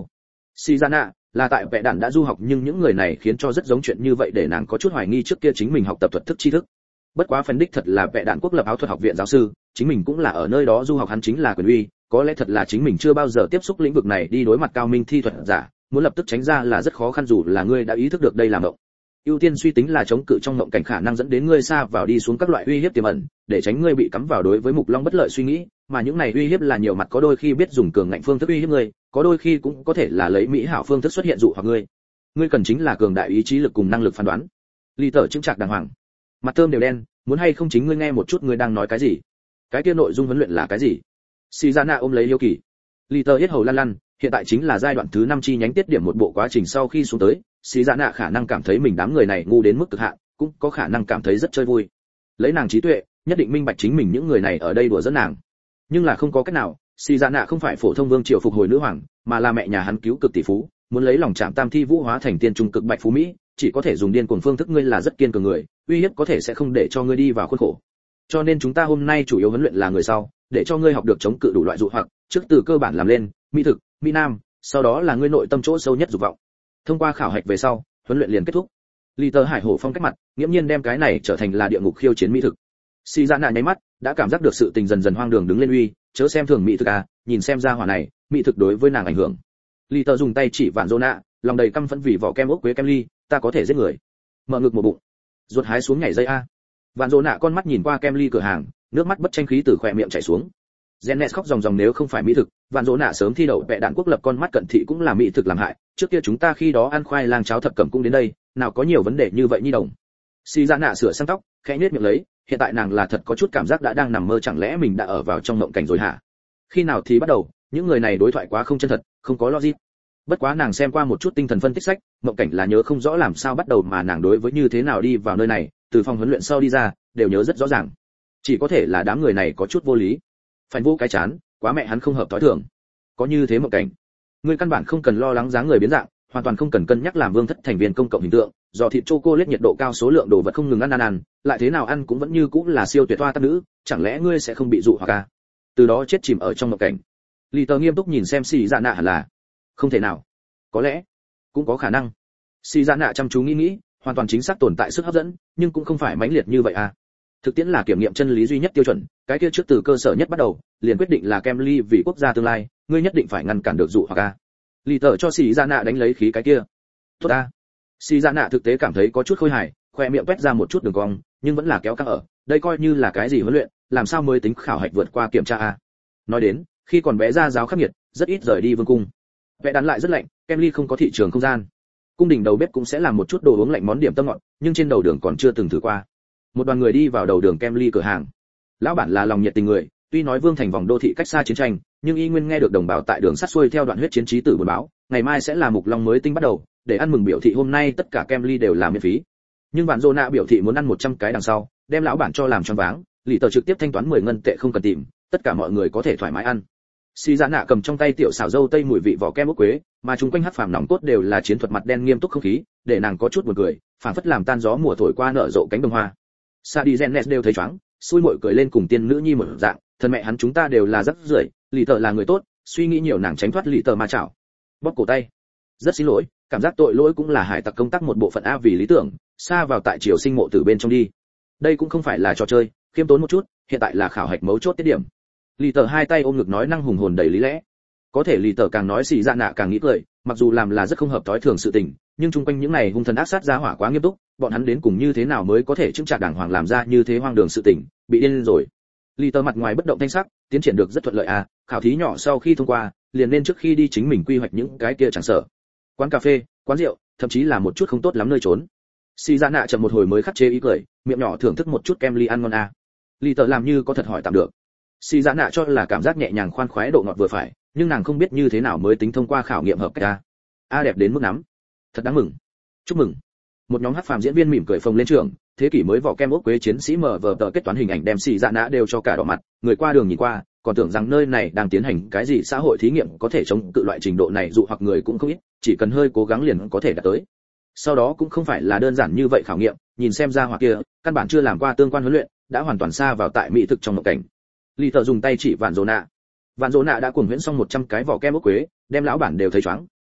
Suzana là tại Vệ Đản đã du học, nhưng những người này khiến cho rất giống chuyện như vậy để nàng có chút hoài nghi trước kia chính mình học tập thuật thức tri thức. Bất quá phần đích thật là Vệ Đản quốc lập áo thuật học viện giáo sư, chính mình cũng là ở nơi đó du học, hắn chính là quyền uy, có lẽ thật là chính mình chưa bao giờ tiếp xúc lĩnh vực này, đi đối mặt cao minh thi thuật giả, muốn lập tức tránh ra là rất khó khăn, dù là ngươi đã ý thức được đây là mộng. Ưu tiên suy tính là chống cự trong mộng cảnh khả năng dẫn đến ngươi xa vào đi xuống các loại uy hiếp tiềm ẩn, để tránh ngươi bị cắm vào đối với Mục Long bất lợi suy nghĩ, mà những này uy hiếp là nhiều mặt, có đôi khi biết dùng cường ngạnh phương thức uy hiếp ngươi, có đôi khi cũng có thể là lấy mỹ hảo phương thức xuất hiện dụ hoặc ngươi. Ngươi cần chính là cường đại ý chí lực cùng năng lực phán đoán. Ly Tở chứng trạc đàng hoàng, mặt thơm đều đen, muốn hay không chính ngươi nghe một chút ngươi đang nói cái gì? Cái kia nội dung huấn luyện là cái gì? Suzana ôm lấy hiếu kỳ. Ly Tở yết hầu lăn lăn, hiện tại chính là giai đoạn thứ 5 chi nhánh tiết điểm một bộ quá trình, sau khi xuống tới, Suzana khả năng cảm thấy mình đám người này ngu đến mức cực hạn, cũng có khả năng cảm thấy rất chơi vui. Lấy nàng trí tuệ, nhất định minh bạch chính mình những người này ở đây đùa dẫn nàng. Nhưng là không có cách nào, Suzana không phải phổ thông vương triều phục hồi nữ hoàng, mà là mẹ nhà hắn cứu cực tỷ phú, muốn lấy lòng chạm tam thi vũ hóa thành tiên trung cực bạch phú mỹ, chỉ có thể dùng điên cuồng phương thức. Ngươi là rất kiên cường người, uy hiếp có thể sẽ không để cho ngươi đi vào khuôn khổ. Cho nên chúng ta hôm nay chủ yếu huấn luyện là người sau, để cho ngươi học được chống cự đủ loại dụ hoặc, trước từ cơ bản làm lên, mỹ thực, mỹ nam, sau đó là ngươi nội tâm chỗ sâu nhất dục vọng. Thông qua khảo hạch về sau, huấn luyện liền kết thúc. Ly Tơ Hải Hổ phong cách mặt, nghiễm nhiên đem cái này trở thành là địa ngục khiêu chiến mỹ thực. Suzana nháy mắt, đã cảm giác được sự tình dần dần hoang đường đứng lên uy, chớ xem thường mỹ thực à, nhìn xem ra hỏa này, mỹ thực đối với nàng ảnh hưởng. Ly Tơ dùng tay chỉ Vạn Zona, lòng đầy căm phẫn vì vỏ kem ốc quế kem ly, ta có thể giết người. Mở ngực một bụng, ruột hái xuống nhảy dây a. Vạn Zona con mắt nhìn qua kem ly cửa hàng, nước mắt bất tranh khí từ khóe miệng chảy xuống. Zenet khóc ròng ròng, nếu không phải mỹ thực, Vạn Zona sớm thi đậu Vệ Đản quốc lập, con mắt cận thị cũng là mỹ thực làm hại, trước kia chúng ta khi đó ăn khoai lang cháo thập cẩm cũng đến đây, nào có nhiều vấn đề như vậy nhi đồng. Suzana sửa sang tóc, khẽ nhếch miệng lấy, hiện tại nàng là thật có chút cảm giác đã đang nằm mơ, chẳng lẽ mình đã ở vào trong mộng cảnh rồi hả? Khi nào thì bắt đầu, những người này đối thoại quá không chân thật, không có logic. Bất quá nàng xem qua một chút tinh thần phân tích sách, mộng cảnh là nhớ không rõ làm sao bắt đầu, mà nàng đối với như thế nào đi vào nơi này, từ phòng huấn luyện sau đi ra, đều nhớ rất rõ ràng. Chỉ có thể là đám người này có chút vô lý. Phải vô cái chán, quá mẹ hắn không hợp tối thường. Có như thế mộng cảnh, ngươi căn bản không cần lo lắng dáng người biến dạng, hoàn toàn không cần cân nhắc làm vương thất thành viên công cộng hình tượng, do thịt chocolate nhiệt độ cao, số lượng đồ vật không ngừng ăn, lại thế nào ăn cũng vẫn như cũng là siêu tuyệt toa tác nữ, chẳng lẽ ngươi sẽ không bị dụ hoặc à? Từ đó chết chìm ở trong mộng cảnh. Lý Tơ nghiêm túc nhìn xem Suzana, hẳn là không thể nào, có lẽ cũng có khả năng. Suzana chăm chú nghĩ, hoàn toàn chính xác tồn tại sức hấp dẫn, nhưng cũng không phải mãnh liệt như vậy à. Thực tiễn là kiểm nghiệm chân lý duy nhất tiêu chuẩn, cái kia trước từ cơ sở nhất bắt đầu, liền quyết định là kem ly vì quốc gia tương lai, ngươi nhất định phải ngăn cản được dụ hoặc à. Lý Tơ cho Suzana đánh lấy khí cái kia. Tốt à. Suzana thực tế cảm thấy có chút khôi hài, khoe miệng quét ra một chút đường cong, nhưng vẫn là kéo căng ở, đây coi như là cái gì huấn luyện, làm sao mới tính khảo hạch vượt qua kiểm tra à. Nói đến, khi còn bé ra giáo khắc nghiệt, rất ít rời đi vương cung. Vẽ đắn lại rất lạnh, kem ly không có thị trường không gian. Cung đình đầu bếp cũng sẽ làm một chút đồ uống lạnh món điểm tâm ngọt, nhưng trên đầu đường còn chưa từng thử qua. Một đoàn người đi vào đầu đường kem ly cửa hàng. Lão bản là lòng nhiệt tình người, tuy nói vương thành vòng đô thị cách xa chiến tranh, nhưng y nguyên nghe được đồng bào tại đường sắt xuôi theo đoạn huyết chiến trí tử buồn báo, ngày mai sẽ là Mục Long mới tinh bắt đầu, để ăn mừng biểu thị hôm nay tất cả kem ly đều là miễn phí. Nhưng Vạn Zona biểu thị muốn ăn 100 cái đằng sau, đem lão bản cho làm choáng váng, Lý Tơ trực tiếp thanh toán 10 ngân tệ không cần tìm, tất cả mọi người có thể thoải mái ăn. Suzana cầm trong tay tiểu xào dâu tây mùi vị vỏ kem ốc quế, mà chúng quanh hắc phàm nòng cốt đều là chiến thuật, mặt đen nghiêm túc không khí, để nàng có chút buồn cười, phảng phất làm tan gió mùa thổi qua nở rộ cánh đồng hoa. Sadi Zenes đều thấy choáng, xui muội cười lên cùng tiên nữ nhi một dạng, thân mẹ hắn chúng ta đều là rất rưởi, Lý Tơ là người tốt, suy nghĩ nhiều, nàng tránh thoát Lý Tơ ma chảo, bóp cổ tay. Rất xin lỗi, cảm giác tội lỗi cũng là hải tặc công tác một bộ phận a, vì lý tưởng, xa vào tại triều sinh mộ tử bên trong đi. Đây cũng không phải là trò chơi, khiêm tốn một chút, hiện tại là khảo hạch mấu chốt tiết điểm. Lý Tơ hai tay ôm ngực nói năng hùng hồn đầy lý lẽ. Có thể Lý Tơ càng nói Suzana càng nghĩ cười, mặc dù làm là rất không hợp thói thường sự tình, nhưng chung quanh những này hung thần ác sát gia hỏa quá nghiêm túc, bọn hắn đến cùng như thế nào mới có thể chứng trạc đàng hoàng làm ra như thế hoang đường sự tình, bị điên rồi. Lý Tơ mặt ngoài bất động thanh sắc, tiến triển được rất thuận lợi à, khảo thí nhỏ sau khi thông qua, liền nên trước khi đi chính mình quy hoạch những cái kia chẳng sợ. Quán cà phê, quán rượu, thậm chí là một chút không tốt lắm nơi trốn. Suzana chậm một hồi mới khắc chế ý cười, miệng nhỏ thưởng thức một chút kem ly ăn ngon à. Lý Tơ làm như có thật hỏi tạm được. Suzana cho là cảm giác nhẹ nhàng khoan khoái, độ ngọt vừa phải, nhưng nàng không biết như thế nào mới tính thông qua khảo nghiệm hợp cách a. A đẹp đến mức nắm, thật đáng mừng, chúc mừng. Một nhóm hắc phàm diễn viên mỉm cười phồng lên trường, thế kỷ mới vỏ kem ốc quế chiến sĩ mở vở tờ kết toán hình ảnh đem Suzana đều cho cả đỏ mặt, người qua đường nhìn qua, còn tưởng rằng nơi này đang tiến hành cái gì xã hội thí nghiệm, có thể chống cự loại trình độ này dụ hoặc người cũng không ít, chỉ cần hơi cố gắng liền có thể đạt tới. Sau đó cũng không phải là đơn giản như vậy khảo nghiệm, nhìn xem ra hoặc kia, căn bản chưa làm qua tương quan huấn luyện, đã hoàn toàn xa vào tại mỹ thực trong mộng cảnh. Lý Tơ dùng tay chỉ Vạn Zona. Vạn Zona đã cuồng huyễn xong 100 cái vỏ kem ốc quế, đem lão bản đều thấy choáng,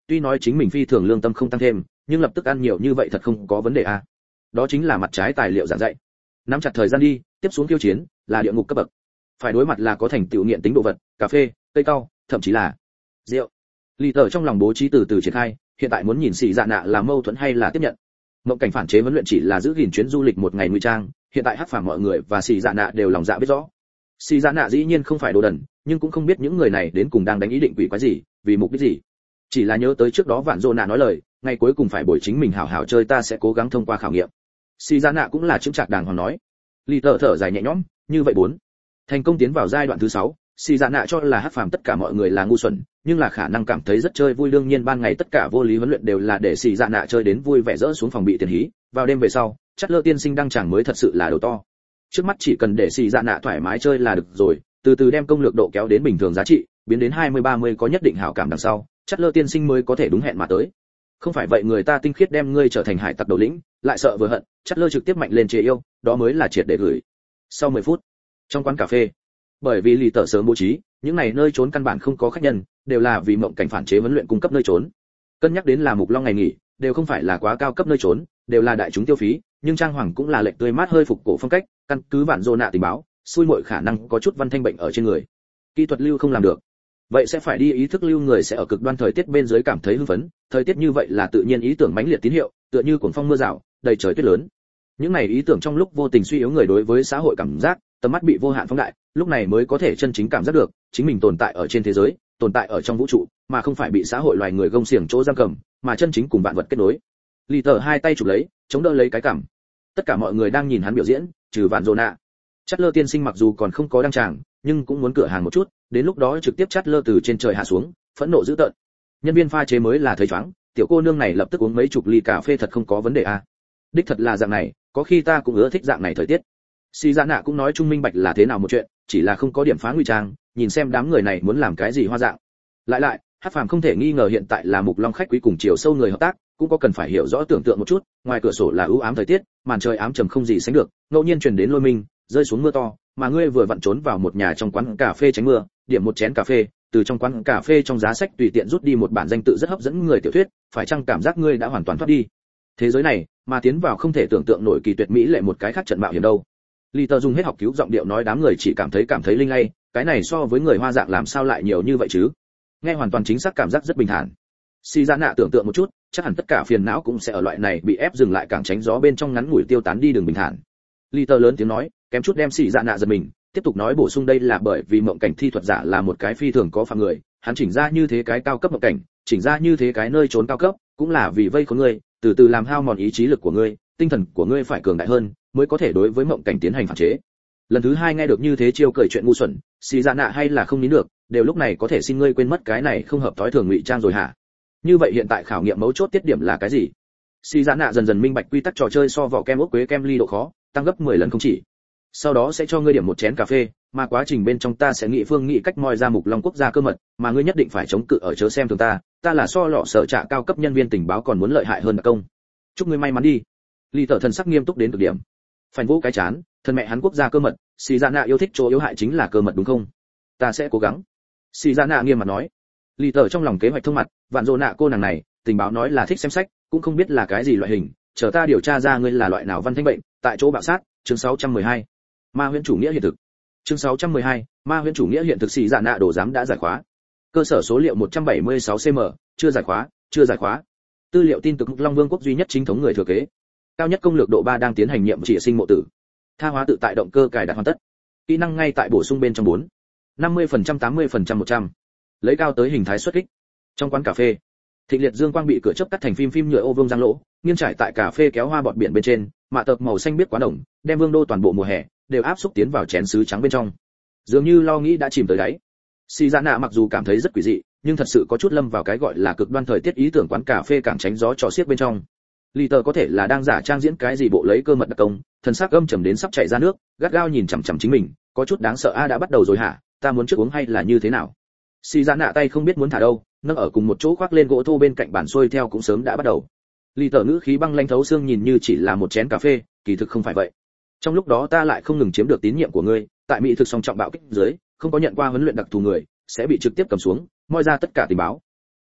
tuy nói chính mình phi thường lương tâm không tăng thêm, nhưng lập tức ăn nhiều như vậy thật không có vấn đề à. Đó chính là mặt trái tài liệu giảng dạy. Nắm chặt thời gian đi, tiếp xuống khiêu chiến là địa ngục cấp bậc. Phải đối mặt là có thành tựu nghiện tính đồ vật, cà phê, cây cau, thậm chí là rượu. Lý Tở trong lòng bố trí từ từ triển khai, hiện tại muốn nhìn Sĩ Dạ Nạ là mâu thuẫn hay là tiếp nhận. Mộng cảnh phản chế huấn luyện chỉ là giữ gìn chuyến du lịch một ngày ngụy trang, hiện tại hắc phàm mọi người và Sĩ Dạ Nạ đều lòng dạ biết rõ. Sĩ Dạ Nạ dĩ nhiên không phải đồ đần, nhưng cũng không biết những người này đến cùng đang đánh ý định quỷ quái gì, vì mục đích gì. Chỉ là nhớ tới trước đó Vạn Dô Nạ nói lời, ngày cuối cùng phải bồi chính mình hảo hảo chơi, ta sẽ cố gắng thông qua khảo nghiệm. Sĩ Dạ Nạ cũng là chứng trạc đàng hoàng nói. Lý Tở thở dài nhẹ nhõm, như vậy 4. Thành công tiến vào giai đoạn thứ 6, Sĩ Dạ Nạ cho là hắc phàm tất cả mọi người là ngu xuẩn, nhưng là khả năng cảm thấy rất chơi vui, đương nhiên ban ngày tất cả vô lý huấn luyện đều là để Sĩ Dạ Nạ chơi đến vui vẻ rỡ xuống phòng bị tiền hí, vào đêm về sau, Chát Lơ tiên sinh đăng tràng mới thật sự là đầu to. Trước mắt chỉ cần để Sĩ Dạ Nạ thoải mái chơi là được rồi, từ từ đem công lược độ kéo đến bình thường giá trị, biến đến 20-30 có nhất định hảo cảm đằng sau, Chát Lơ tiên sinh mới có thể đúng hẹn mà tới. Không phải vậy người ta tinh khiết đem ngươi trở thành hải tặc đầu lĩnh, lại sợ vừa hận, Chát Lơ trực tiếp mạnh lên chế yêu, đó mới là triệt để gửi. Sau 10 phút, trong quán cà phê, bởi vì Lý Tở sớm bố trí, những này nơi trốn căn bản không có khách nhân, đều là vì mộng cảnh phản chế huấn luyện cung cấp nơi trốn. Cân nhắc đến là Mục Long ngày nghỉ, đều không phải là quá cao cấp nơi trốn, đều là đại chúng tiêu phí, nhưng trang hoàng cũng là lệnh tươi mát hơi phục cổ phong cách, căn cứ Vạn Dô Nạ tình báo, xui muội khả năng có chút văn thanh bệnh ở trên người. Kỹ thuật lưu không làm được, vậy sẽ phải đi ý thức lưu, người sẽ ở cực đoan thời tiết bên dưới cảm thấy hưng phấn, thời tiết như vậy là tự nhiên ý tưởng mãnh liệt tín hiệu, tựa như cuồng phong mưa rào, đầy trời tuyết lớn. Những này ý tưởng trong lúc vô tình suy yếu người đối với xã hội cảm giác, tầm mắt bị vô hạn phóng đại, lúc này mới có thể chân chính cảm giác được chính mình tồn tại ở trên thế giới, tồn tại ở trong vũ trụ, mà không phải bị xã hội loài người gông xiềng chỗ giam cầm, mà chân chính cùng vạn vật kết nối. Lý Tở hai tay chụp lấy, chống đỡ lấy cái cằm. Tất cả mọi người đang nhìn hắn biểu diễn, trừ Vạn Dô Nạ. Chát Lơ tiên sinh mặc dù còn không có đăng tràng, nhưng cũng muốn cửa hàng một chút, đến lúc đó trực tiếp Chát Lơ từ trên trời hạ xuống, phẫn nộ dữ tợn. Nhân viên pha chế mới là thấy choáng, tiểu cô nương này lập tức uống mấy chục ly cà phê thật không có vấn đề à? Đích thật là dạng này, có khi ta cũng ưa thích dạng này thời tiết. Sĩ Dạ Nạ cũng nói trung minh bạch là thế nào một chuyện, chỉ là không có điểm phá ngụy trang, nhìn xem đám người này muốn làm cái gì hoa dạng. Lại, hắc phàm không thể nghi ngờ hiện tại là Mục Long khách quý cùng chiều sâu người hợp tác, cũng có cần phải hiểu rõ tưởng tượng một chút, ngoài cửa sổ là ưu ám thời tiết, màn trời ám trầm không gì sánh được, ngẫu nhiên truyền đến lôi minh, rơi xuống mưa to, mà ngươi vừa vặn trốn vào một nhà trong quán cà phê tránh mưa, điểm một chén cà phê, từ trong quán cà phê trong giá sách tùy tiện rút đi một bản danh tự rất hấp dẫn người tiểu thuyết, phải chăng cảm giác ngươi đã hoàn toàn thoát đi thế giới này, mà tiến vào không thể tưởng tượng nổi kỳ tuyệt mỹ lệ một cái khác trận mạo hiểm đâu. Lý Tơ dùng hết học cứu giọng điệu nói, đám người chỉ cảm thấy linh lay, cái này so với người hoa dạng làm sao lại nhiều như vậy chứ? Nghe hoàn toàn chính xác, cảm giác rất bình thản. Sĩ Dạ Nạ tưởng tượng một chút, chắc hẳn tất cả phiền não cũng sẽ ở loại này bị ép dừng lại càng tránh gió bên trong ngắn ngủi tiêu tán đi đường bình thản. Lý Tơ lớn tiếng nói, kém chút đem Sĩ Dạ Nạ giật mình, tiếp tục nói bổ sung, đây là bởi vì mộng cảnh thi thuật giả là một cái phi thường có phạm người, hắn chỉnh ra như thế cái cao cấp mộng cảnh, chỉnh ra như thế cái nơi trốn cao cấp, cũng là vì vây khốn ngươi, từ từ làm hao mòn ý chí lực của ngươi, tinh thần của ngươi phải cường đại hơn, mới có thể đối với mộng cảnh tiến hành phản chế. Lần thứ hai nghe được như thế chiêu cười chuyện ngu xuẩn, Sĩ Dạ Nạ hay là không nín được, đều lúc này có thể xin ngươi quên mất cái này không hợp thói thường ngụy trang rồi hả? Như vậy hiện tại khảo nghiệm mấu chốt tiết điểm là cái gì? Sĩ Dạ Nạ dần dần minh bạch quy tắc trò chơi so vỏ kem ốc quế kem ly độ khó tăng gấp 10 lần không chỉ. Sau đó sẽ cho ngươi điểm một chén cà phê, mà quá trình bên trong ta sẽ nghĩ cách moi ra Mục Long quốc gia cơ mật, mà ngươi nhất định phải chống cự ở chớ xem thường ta là so lọ sở trạ cao cấp nhân viên tình báo còn muốn lợi hại hơn đặc công. Chúc ngươi may mắn đi. Lý Tở thần sắc nghiêm túc đến cực điểm. Phản vũ cái chán, thân mẹ hắn quốc gia cơ mật, Sĩ Dạ Nạ yêu thích chỗ yếu hại chính là cơ mật đúng không? Ta sẽ cố gắng. Sĩ Dạ Nạ nghiêm mặt nói. Lý Tở trong lòng kế hoạch thông mặt, Vạn Dô Nạ cô nàng này, tình báo nói là thích xem sách, cũng không biết là cái gì loại hình, chờ ta điều tra ra ngươi là loại nào văn thanh bệnh, tại chỗ bạo sát, chương 612. Ma huyễn chủ nghĩa hiện thực. Chương 612, Ma huyễn chủ nghĩa hiện thực. Sĩ Dạ Nạ đồ giám đã giải khóa. Cơ sở số liệu 176 cm, chưa giải khóa. Tư liệu tin tức Long Vương quốc duy nhất chính thống người thừa kế. Cao nhất công lược độ 3 đang tiến hành nhiệm chỉ sinh mộ tử. Tha hóa tự tại động cơ cài đặt hoàn tất. Kỹ năng ngay tại bổ sung bên trong 4. 50%, 80%, 100. Lấy cao tới hình thái xuất kích. Trong quán cà phê, thịnh liệt dương quang bị cửa chớp cắt thành phim nhựa ô vuông giang lỗ, nghiêng trải tại cà phê kéo hoa bọt biển bên trên, mạ tập màu xanh biết quá đồng, đem Vương đô toàn bộ mùa hè đều áp xúc tiến vào chén sứ trắng bên trong. Dường như lo nghĩ đã chìm tới đáy. Sĩ Dạ Nạ mặc dù cảm thấy rất quỷ dị, nhưng thật sự có chút lâm vào cái gọi là cực đoan thời tiết ý tưởng quán cà phê càng tránh gió trò xiếc bên trong. Lý Tơ có thể là đang giả trang diễn cái gì bộ lấy cơ mật đặc công, thần sắc âm trầm đến sắp chảy ra nước, gắt gao nhìn chằm chằm chính mình, có chút đáng sợ. Đã bắt đầu rồi hả? Ta muốn trước uống hay là như thế nào? Sĩ Dạ Nạ tay không biết muốn thả đâu, nâng ở cùng một chỗ khoác lên gỗ thô bên cạnh bàn xuôi theo cũng sớm đã bắt đầu. Lý Tơ ngữ khí băng lãnh thấu xương, nhìn như chỉ là một chén cà phê, kỳ thực không phải vậy. Trong lúc đó ta lại không ngừng chiếm được tín nhiệm của ngươi, tại mỹ thực song trọng bạo kích dưới, không có nhận qua huấn luyện đặc thù người sẽ bị trực tiếp cầm xuống, moi ra tất cả tình báo.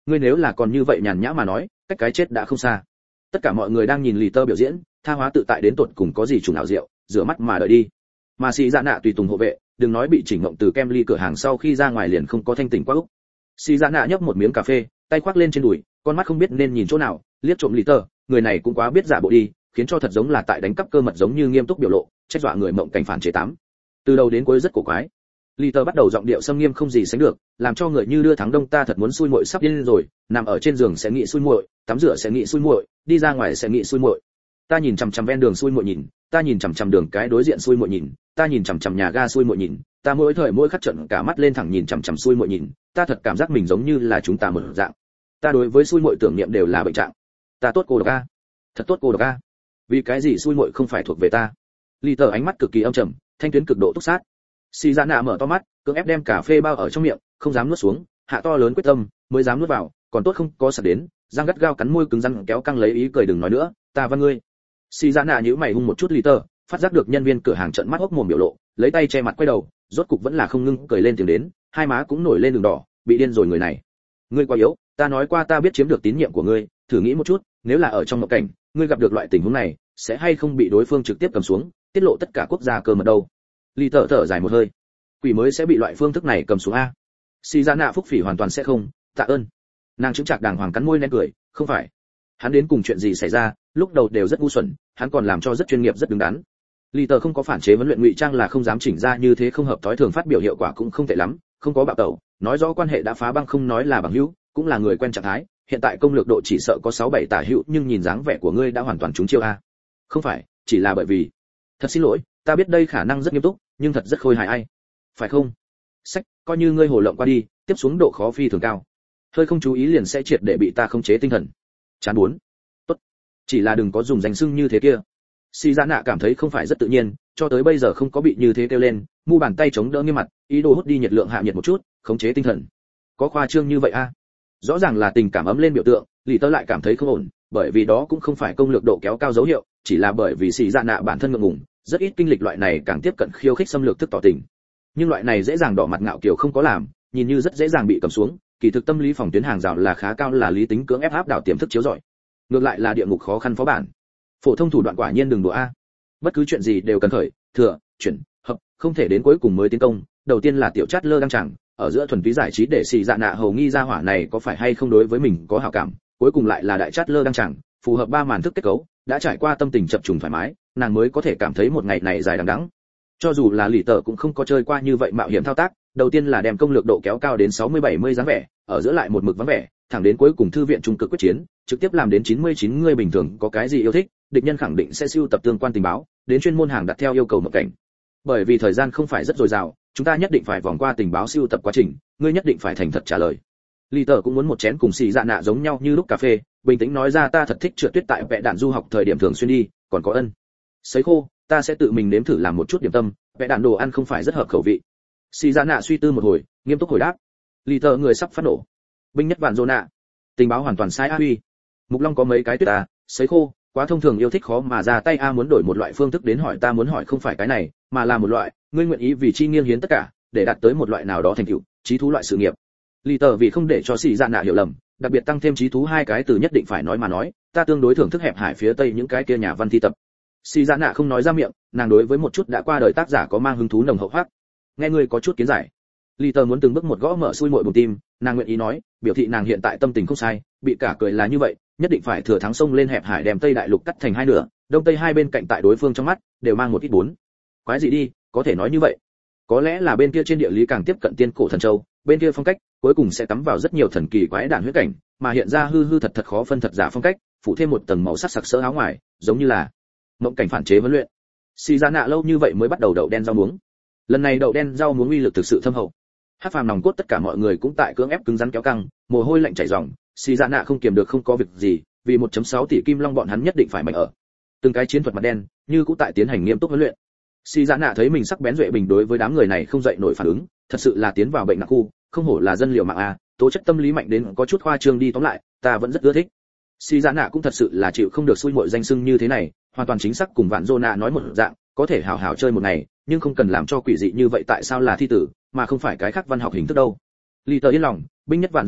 ngươi nếu là còn như vậy nhàn nhã mà nói, cách cái chết đã không xa. Tất cả mọi người đang nhìn lì tơ biểu diễn, tha hóa tự tại đến tột cùng có gì trùng nào rượu, rửa mắt mà đợi đi. Mà Sĩ Dạ Nạ tùy tùng hộ vệ, đừng nói bị chỉnh ngộng từ kem ly cửa hàng sau khi ra ngoài liền không có thanh tỉnh quá úc. Sĩ Dạ Nạ nhấp một miếng cà phê, tay khoác lên trên đùi, con mắt không biết nên nhìn chỗ nào, liếc trộm lì tơ, người này cũng quá biết giả bộ đi, khiến cho thật giống là tại đánh cắp cơ mật giống như nghiêm túc biểu lộ, trách dọa người mộng cảnh phản chế 8. Từ đầu đến cuối rất cổ quái. Lì tờ bắt đầu giọng điệu xâm nghiêm không gì sánh được, làm cho người như đưa thắng đông ta thật muốn xui muội sắp điên rồi, nằm ở trên giường sẽ nghĩ xui muội, tắm rửa sẽ nghĩ xui muội, đi ra ngoài sẽ nghĩ xui muội. Ta nhìn chằm chằm ven đường xui muội nhìn, ta nhìn chằm chằm đường cái đối diện xui muội nhìn, ta nhìn chằm chằm nhà ga xui muội nhìn, ta mỗi thời mỗi khắc trận cả mắt lên thẳng nhìn chằm chằm xui muội nhìn, ta thật cảm giác mình giống như là chúng ta một dạng. Ta đối với xui muội tưởng niệm đều là bệnh trạng. Ta tốt cô độc a, thật tốt cô độc a. Vì cái gì xui muội không phải thuộc về ta? Lì tờ ánh mắt cực kỳ âm trầm, thanh tuyến cực độ túc sát. Sĩ Dạ Nạ mở to mắt, cưỡng ép đem cà phê bao ở trong miệng, không dám nuốt xuống, hạ to lớn quyết tâm, mới dám nuốt vào, còn tốt không có sặc đến, răng gắt gao cắn môi cứng rắn kéo căng lấy ý cười đừng nói nữa, ta văn ngươi. Sĩ Dạ Nạ nhíu mày hung một chút lì tờ, phát giác được nhân viên cửa hàng trợn mắt hốc mồm biểu lộ, lấy tay che mặt quay đầu, rốt cục vẫn là không ngưng cười lên tiếng đến, hai má cũng nổi lên đường đỏ, bị điên rồi người này. Ngươi quá yếu, ta nói qua ta biết chiếm được tín nhiệm của ngươi, thử nghĩ một chút, nếu là ở trong mộng cảnh, ngươi gặp được loại tình huống này, sẽ hay không bị đối phương trực tiếp cầm xuống, tiết lộ tất cả quốc gia cơ mật đâu. Lì tờ thở dài một hơi, quỷ mới sẽ bị loại phương thức này cầm xuống a. Sĩ Dạ Nạ phúc phỉ hoàn toàn sẽ không, tạ ơn. Nàng chứng chạc đàng hoàng cắn môi nén cười, không phải. Hắn đến cùng chuyện gì xảy ra, lúc đầu đều rất ngu xuẩn, hắn còn làm cho rất chuyên nghiệp rất đứng đắn. Lì tờ không có phản chế vấn luyện ngụy trang là không dám chỉnh ra như thế không hợp thói thường phát biểu hiệu quả cũng không tệ lắm, không có bạo tẩu, nói rõ quan hệ đã phá băng không nói là bằng hữu, cũng là người quen trạng thái, hiện tại công lược độ chỉ sợ có 6-7 tả hữu, nhưng nhìn dáng vẻ của ngươi đã hoàn toàn trúng chiêu a. Không phải, chỉ là bởi vì. Thật xin lỗi, ta biết đây khả năng rất nghiêm túc, nhưng thật rất khôi hài ai. Phải không? Sách, coi như ngươi hồ lộng qua đi, tiếp xuống độ khó phi thường cao. Hơi không chú ý liền sẽ triệt để bị ta khống chế tinh thần. Chán bốn. Tốt. Chỉ là đừng có dùng danh xưng như thế kia. Sĩ Dạ Nạ cảm thấy không phải rất tự nhiên, cho tới bây giờ không có bị như thế kêu lên, mu bàn tay chống đỡ nghiêm mặt, ý đồ hút đi nhiệt lượng hạ nhiệt một chút, khống chế tinh thần. Có khoa trương như vậy a? Rõ ràng là tình cảm ấm lên biểu tượng, Lý Tơ lại cảm thấy không ổn, bởi vì đó cũng không phải công lược độ kéo cao dấu hiệu, chỉ là bởi vì Sĩ Dạ Nạ bản thân ngượng ngùng, rất ít kinh lịch loại này càng tiếp cận khiêu khích xâm lược thức tỏ tình. Nhưng loại này dễ dàng đỏ mặt ngạo kiều không có làm, nhìn như rất dễ dàng bị cầm xuống, kỳ thực tâm lý phòng tuyến hàng rào là khá cao, là lý tính cưỡng ép áp đảo tiềm thức chiếu rọi. Ngược lại là địa ngục khó khăn phó bản. Phổ thông thủ đoạn quả nhiên đừng đùa a. Bất cứ chuyện gì đều cần khởi, thừa, chuyển, hợp, không thể đến cuối cùng mới tiến công. Đầu tiên là tiểu chát lơ đăng chẳng, ở giữa thuần túy giải trí để Sĩ Dạ Nạ hầu nghi ra hỏa này có phải hay không đối với mình có hảo cảm, cuối cùng lại là đại chát lơ đăng chẳng, phù hợp ba màn thức kết cấu, đã trải qua tâm tình chập trùng thoải mái, nàng mới có thể cảm thấy một ngày này dài đằng đẵng. Cho dù là Lỷ Tở cũng không có chơi qua như vậy mạo hiểm thao tác, đầu tiên là đem công lược độ kéo cao đến 60-70 dáng vẻ, ở giữa lại một mực vắng vẻ, thẳng đến cuối cùng thư viện trung cực quyết chiến, trực tiếp làm đến 99 người bình thường có cái gì yêu thích, địch nhân khẳng định sẽ sưu tập tương quan tình báo, đến chuyên môn hàng đặt theo yêu cầu mộng cảnh. Bởi vì thời gian không phải rất dồi dào, chúng ta nhất định phải vòng qua tình báo sưu tập quá trình, ngươi nhất định phải thành thật trả lời. Lỷ Tở cũng muốn một chén cùng Sĩ Dạ Nạ giống nhau như lúc cà phê, bình tĩnh nói ra ta thật thích trượt tuyết tại vẽ đạn du học thời điểm thường xuyên đi, còn có ân. Sấy khô, ta sẽ tự mình nếm thử làm một chút điểm tâm, vẽ đạn đồ ăn không phải rất hợp khẩu vị. Sĩ Dạ Nạ suy tư một hồi, nghiêm túc hồi đáp. Lì Tơ người sắp phát nổ. Binh nhất vạn dô nạ. Tình báo hoàn toàn sai a huy. Mục Long có mấy cái tuyết à, sấy khô, quá thông thường yêu thích khó mà ra tay a muốn đổi một loại phương thức đến hỏi ta muốn hỏi không phải cái này, mà là một loại, ngươi nguyện ý vì chi nghiêng hiến tất cả, để đạt tới một loại nào đó thành tựu, chí thú loại sự nghiệp. Lì Tơ vì không để cho Sĩ Dạ Nạ hiểu lầm, đặc biệt tăng thêm chí thú hai cái từ nhất định phải nói mà nói, ta tương đối thưởng thức hẹp hải phía tây những cái kia nhà văn thi tập. Sĩ Dạ Nạ không nói ra miệng, nàng đối với một chút đã qua đời tác giả có mang hứng thú nồng hậu hoắc. Nghe ngươi có chút kiến giải. Lì Tơ muốn từng bước một gõ mở xui muội bụng tim, nàng nguyện ý nói, biểu thị nàng hiện tại tâm tình không sai, bị cả cười là như vậy, nhất định phải thừa thắng sông lên hẹp hải đem Tây Đại Lục cắt thành hai nửa, đông tây hai bên cạnh tại đối phương trong mắt đều mang một ít bốn. Quái gì đi, có thể nói như vậy. Có lẽ là bên kia trên địa lý càng tiếp cận tiên cổ thần châu, bên kia phong cách cuối cùng sẽ tắm vào rất nhiều thần kỳ quái đản huyết cảnh, mà hiện ra hư hư thật thật khó phân thật giả phong cách, phủ thêm một tầng màu sắc sặc sỡ áo ngoài, giống như là mộng cảnh phản chế huấn luyện. Sĩ Dạ Nạ lâu như vậy mới bắt đầu đậu đen rau muống. Lần này đậu đen rau muống uy lực thực sự thâm hậu. Hắc phàm nòng cốt tất cả mọi người cũng tại cưỡng ép cứng rắn kéo căng, mồ hôi lạnh chảy ròng, Sĩ Dạ Nạ không kiềm được không có việc gì, vì 1.6 tỷ kim long bọn hắn nhất định phải mạnh ở. Từng cái chiến thuật mặt đen, như cũng tại tiến hành nghiêm túc huấn luyện. Sĩ Dạ Nạ thấy mình sắc bén duệ bình đối với đám người này không dậy nổi phản ứng, thật sự là tiến vào bệnh nặng khu, không hổ là dân liệu mạng a, tố chất tâm lý mạnh đến có chút khoa trương đi, tóm lại, ta vẫn rất ưa thích. Sĩ Dạ Nạ cũng thật sự là chịu không được xui muội danh xưng như thế này, hoàn toàn chính xác cùng Vạn Zona nói một dạng, có thể hào hào chơi một ngày, nhưng không cần làm cho quỷ dị như vậy, tại sao là thi tử, mà không phải cái khác văn học hình thức đâu. Lì Tơ yên lòng, binh nhất Vạn Zona,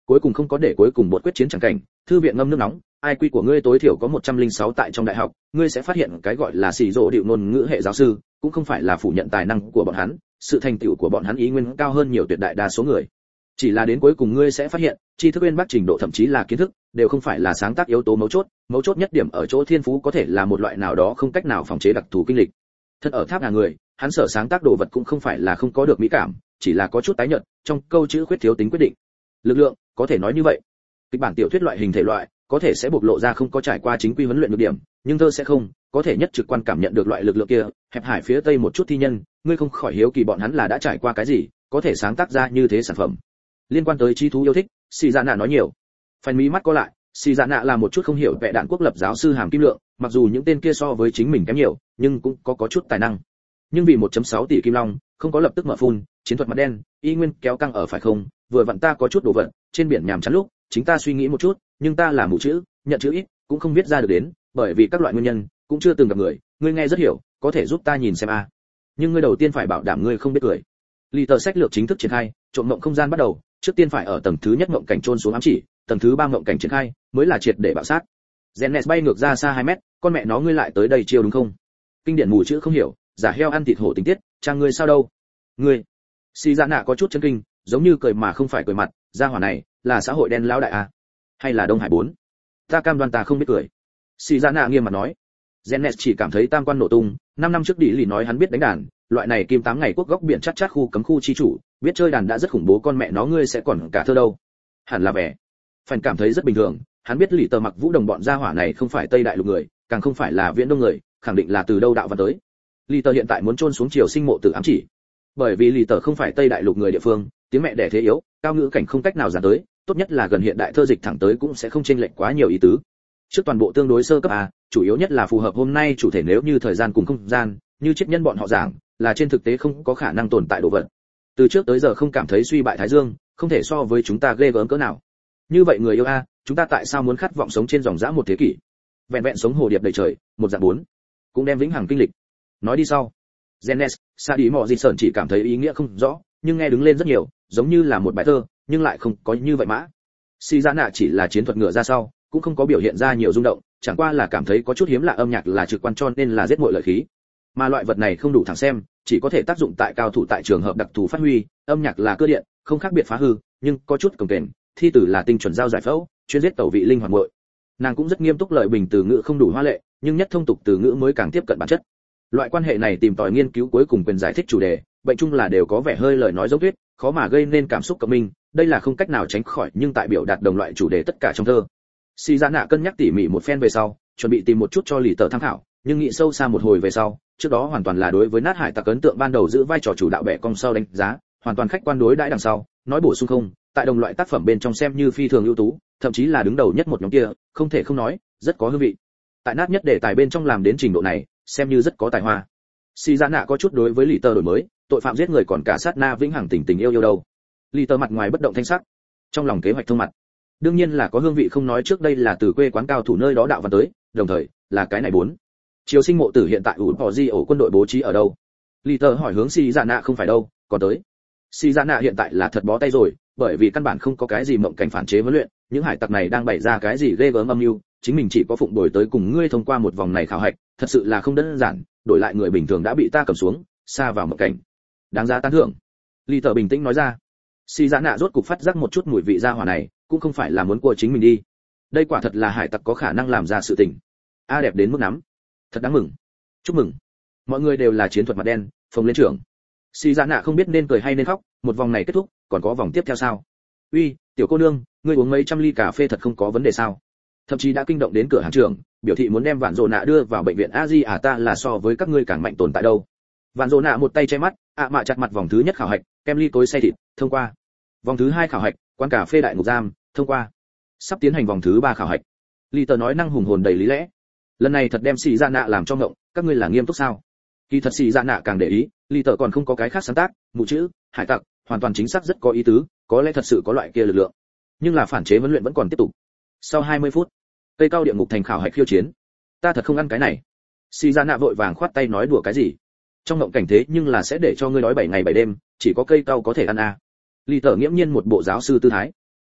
cuối cùng không có để cuối cùng một quyết chiến chẳng cảnh, thư viện ngâm nước nóng, IQ của ngươi tối thiểu có 106 tại trong đại học, ngươi sẽ phát hiện cái gọi là xì rỗ điệu ngôn ngữ hệ giáo sư, cũng không phải là phủ nhận tài năng của bọn hắn, sự thành tựu của bọn hắn ý nguyên cao hơn nhiều tuyệt đại đa số người. Chỉ là đến cuối cùng ngươi sẽ phát hiện, tri thức bên bác trình độ thậm chí là kiến thức, đều không phải là sáng tác yếu tố mấu chốt nhất điểm ở chỗ thiên phú có thể là một loại nào đó không cách nào phòng chế đặc thù kinh lịch. Thật ở tháp ngà người, hắn sở sáng tác đồ vật cũng không phải là không có được mỹ cảm, chỉ là có chút tái nhợt, trong câu chữ khuyết thiếu tính quyết định. Lực lượng, có thể nói như vậy. Kịch bản tiểu thuyết loại hình thể loại, có thể sẽ bộc lộ ra không có trải qua chính quy huấn luyện được điểm, nhưng thơ sẽ không, có thể nhất trực quan cảm nhận được loại lực lượng kia. Hẹp hải phía tây một chút thi nhân, ngươi không khỏi hiếu kỳ bọn hắn là đã trải qua cái gì, có thể sáng tác ra như thế sản phẩm. Liên quan tới trí thú yêu thích, Sĩ Dạ Nạ nói nhiều. Phần mí mắt có lại, Sĩ Dạ Nạ là một chút không hiểu vệ đạn quốc lập giáo sư hàm kim lượng, mặc dù những tên kia so với chính mình kém nhiều, nhưng cũng có chút tài năng. Nhưng vì 1.6 tỷ kim long, không có lập tức mở phun, chiến thuật mặt đen, y nguyên kéo căng ở phải không, vừa vặn ta có chút đồ vật, trên biển nhàm chán lúc, chính ta suy nghĩ một chút, nhưng ta là mù chữ, nhận chữ ít, cũng không viết ra được đến, bởi vì các loại nguyên nhân, cũng chưa từng gặp người, ngươi nghe rất hiểu, có thể giúp ta nhìn xem a. Nhưng ngươi đầu tiên phải bảo đảm ngươi không biết cười. Lì tờ sách lược chính thức triển khai, trộm mộng không gian bắt đầu, trước tiên phải ở tầng thứ nhất mộng cảnh trôn xuống ám chỉ, tầng thứ 3 mộng cảnh triển khai, mới là triệt để bạo sát. Zenes bay ngược ra xa 2 mét, con mẹ nó ngươi lại tới đây chiêu đúng không? Kinh điển mù chữ không hiểu, giả heo ăn thịt hổ tình tiết, trang ngươi sao đâu? Ngươi. Sĩ Dạ Nạ có chút chấn kinh, giống như cười mà không phải cười mặt, gia hỏa này là xã hội đen lão đại a, hay là Đông Hải 4? Ta cam đoan ta không biết cười. Sĩ Dạ Nạ nghiêm mặt nói. Zenes chỉ cảm thấy tam quan nổ tung, 5 năm trước Đi lì nói hắn biết đánh đàn, loại này kim 8 ngày quốc góc biển chát khu cấm khu chi chủ, biết chơi đàn đã rất khủng bố, con mẹ nó ngươi sẽ còn cả thơ đâu. Hẳn là vẻ. Phần cảm thấy rất bình thường, hắn biết lì tờ mặc vũ đồng bọn gia hỏa này không phải Tây Đại Lục người, càng không phải là Viễn Đông người, khẳng định là từ đâu đạo văn tới. Lì tờ hiện tại muốn chôn xuống triều sinh mộ tử ám chỉ. Bởi vì lì tờ không phải Tây Đại Lục người địa phương, tiếng mẹ đẻ thế yếu, cao ngữ cảnh không cách nào giản tới, tốt nhất là gần hiện đại thơ dịch thẳng tới cũng sẽ không chênh lệch quá nhiều ý tứ. Trước toàn bộ tương đối sơ cấp a, chủ yếu nhất là phù hợp hôm nay chủ thể, nếu như thời gian cùng không gian, như triết nhân bọn họ giảng, là trên thực tế không có khả năng tồn tại đồ vật. Từ trước tới giờ không cảm thấy suy bại thái dương, không thể so với chúng ta ghê gớm cỡ nào. Như vậy người yêu a, chúng ta tại sao muốn khát vọng sống trên dòng dã một thế kỷ? Vẹn vẹn sống hồ điệp đầy trời, một dạng 4, cũng đem vĩnh hằng kinh lịch. Nói đi sau. Zenes, Sa đi mọ gì sởn chỉ cảm thấy ý nghĩa không rõ, nhưng nghe đứng lên rất nhiều, giống như là một bài thơ, nhưng lại không có như vậy mã. Sĩ Dạ Nạ chỉ là chiến thuật ngựa ra sau, cũng không có biểu hiện ra nhiều rung động, chẳng qua là cảm thấy có chút hiếm lạ, âm nhạc là trực quan cho nên là giết mọi lợi khí. Mà loại vật này không đủ thẳng xem, chỉ có thể tác dụng tại cao thủ tại trường hợp đặc thù phát huy, âm nhạc là cơ điện, không khác biệt phá hư, nhưng có chút cồng kềnh, thi tử là tinh chuẩn giao giải phẫu, chuyên giết tẩu vị linh hoạt muội. Nàng cũng rất nghiêm túc, lợi bình từ ngữ không đủ hoa lệ, nhưng nhất thông tục từ ngữ mới càng tiếp cận bản chất. Loại quan hệ này tìm tòi nghiên cứu cuối cùng quyền giải thích chủ đề, bệnh chung là đều có vẻ hơi lời nói dấu thuyết, khó mà gây nên cảm xúc cộng minh, đây là không cách nào tránh khỏi, nhưng tại biểu đạt đồng loại chủ đề tất cả trong thơ. Sĩ Dạ Nạ cân nhắc tỉ mỉ một phen về sau, chuẩn bị tìm một chút cho lì tờ tham khảo, nhưng nghĩ sâu xa một hồi về sau, trước đó hoàn toàn là đối với nát hải tặc ấn tượng ban đầu giữ vai trò chủ đạo bẻ cong sau đánh giá, hoàn toàn khách quan đối đãi đằng sau, nói bổ sung không, tại đồng loại tác phẩm bên trong xem như phi thường ưu tú, thậm chí là đứng đầu nhất một nhóm kia, không thể không nói, rất có hương vị. Tại nát nhất đề tài bên trong làm đến trình độ này, xem như rất có tài hoa. Sĩ Dạ Nạ có chút đối với lì tờ đổi mới, tội phạm giết người còn cả sát na vĩnh hằng tình yêu đâu. Lì tờ mặt ngoài bất động thanh sắc, trong lòng kế hoạch thông mặt. Đương nhiên là có hương vị, không nói trước đây là từ quê quán cao thủ nơi đó đạo văn tới, đồng thời là cái này 4. Triều sinh mộ tử hiện tại ủ bỏ di ổ quân đội bố trí ở đâu? Lì tờ hỏi hướng Sĩ Dạ Nạ, không phải đâu, còn tới. Sĩ Dạ Nạ hiện tại là thật bó tay rồi, bởi vì căn bản không có cái gì mộng cảnh phản chế huấn luyện, những hải tặc này đang bày ra cái gì ghê gớm âm mưu, chính mình chỉ có phụng đổi tới cùng ngươi thông qua một vòng này khảo hạch, thật sự là không đơn giản, đổi lại người bình thường đã bị ta cầm xuống, xa vào mộng cảnh. Đáng giá tán thưởng. Lì tờ bình tĩnh nói ra. Sĩ Dạ Nạ rốt cục phát giác một chút mùi vị gia hỏa này, cũng không phải là muốn của chính mình đi. Đây quả thật là hải tặc có khả năng làm ra sự tình. A đẹp đến mức nắm. Thật đáng mừng. Chúc mừng. Mọi người đều là chiến thuật mặt đen, phồng lên trưởng. Sĩ Dạ Nạ không biết nên cười hay nên khóc, một vòng này kết thúc, còn có vòng tiếp theo sao? Uy, tiểu cô nương, ngươi uống mấy trăm ly cà phê thật không có vấn đề sao? Thậm chí đã kinh động đến cửa hàng trưởng, biểu thị muốn đem Vạn Dỗ Nạ đưa vào bệnh viện A-di ta là so với các ngươi càng mạnh tồn tại đâu. Vạn Dỗ Nạ một tay che mắt, mạ chặt mặt. Vòng thứ nhất khảo hạch, kem ly tối say thịt, thông qua. Vòng thứ 2 khảo hạch, quán cà phê đại ngục giam, thông qua. Sắp tiến hành vòng thứ 3 khảo hạch. Lý tờ nói năng hùng hồn đầy lý lẽ. Lần này thật đem Sĩ Dạ Nạ làm cho ngộng, các ngươi là nghiêm túc sao? Kỳ thật Sĩ Dạ Nạ càng để ý, Lý tờ còn không có cái khác sáng tác, mụ chữ, hải tặc, hoàn toàn chính xác rất có ý tứ, có lẽ thật sự có loại kia lực lượng. Nhưng là phản chế huấn luyện vẫn còn tiếp tục. Sau 20 phút, cây cao địa ngục thành khảo hạch khiêu chiến. Ta thật không ăn cái này. Sĩ Dạ Nạ vội vàng khoát tay nói đùa cái gì? Trong ngộng cảnh thế nhưng là sẽ để cho ngươi đói 7 ngày 7 đêm, chỉ có cây cao có thể ăn à. Lý tờ nghiễm nhiên một bộ giáo sư tư thái.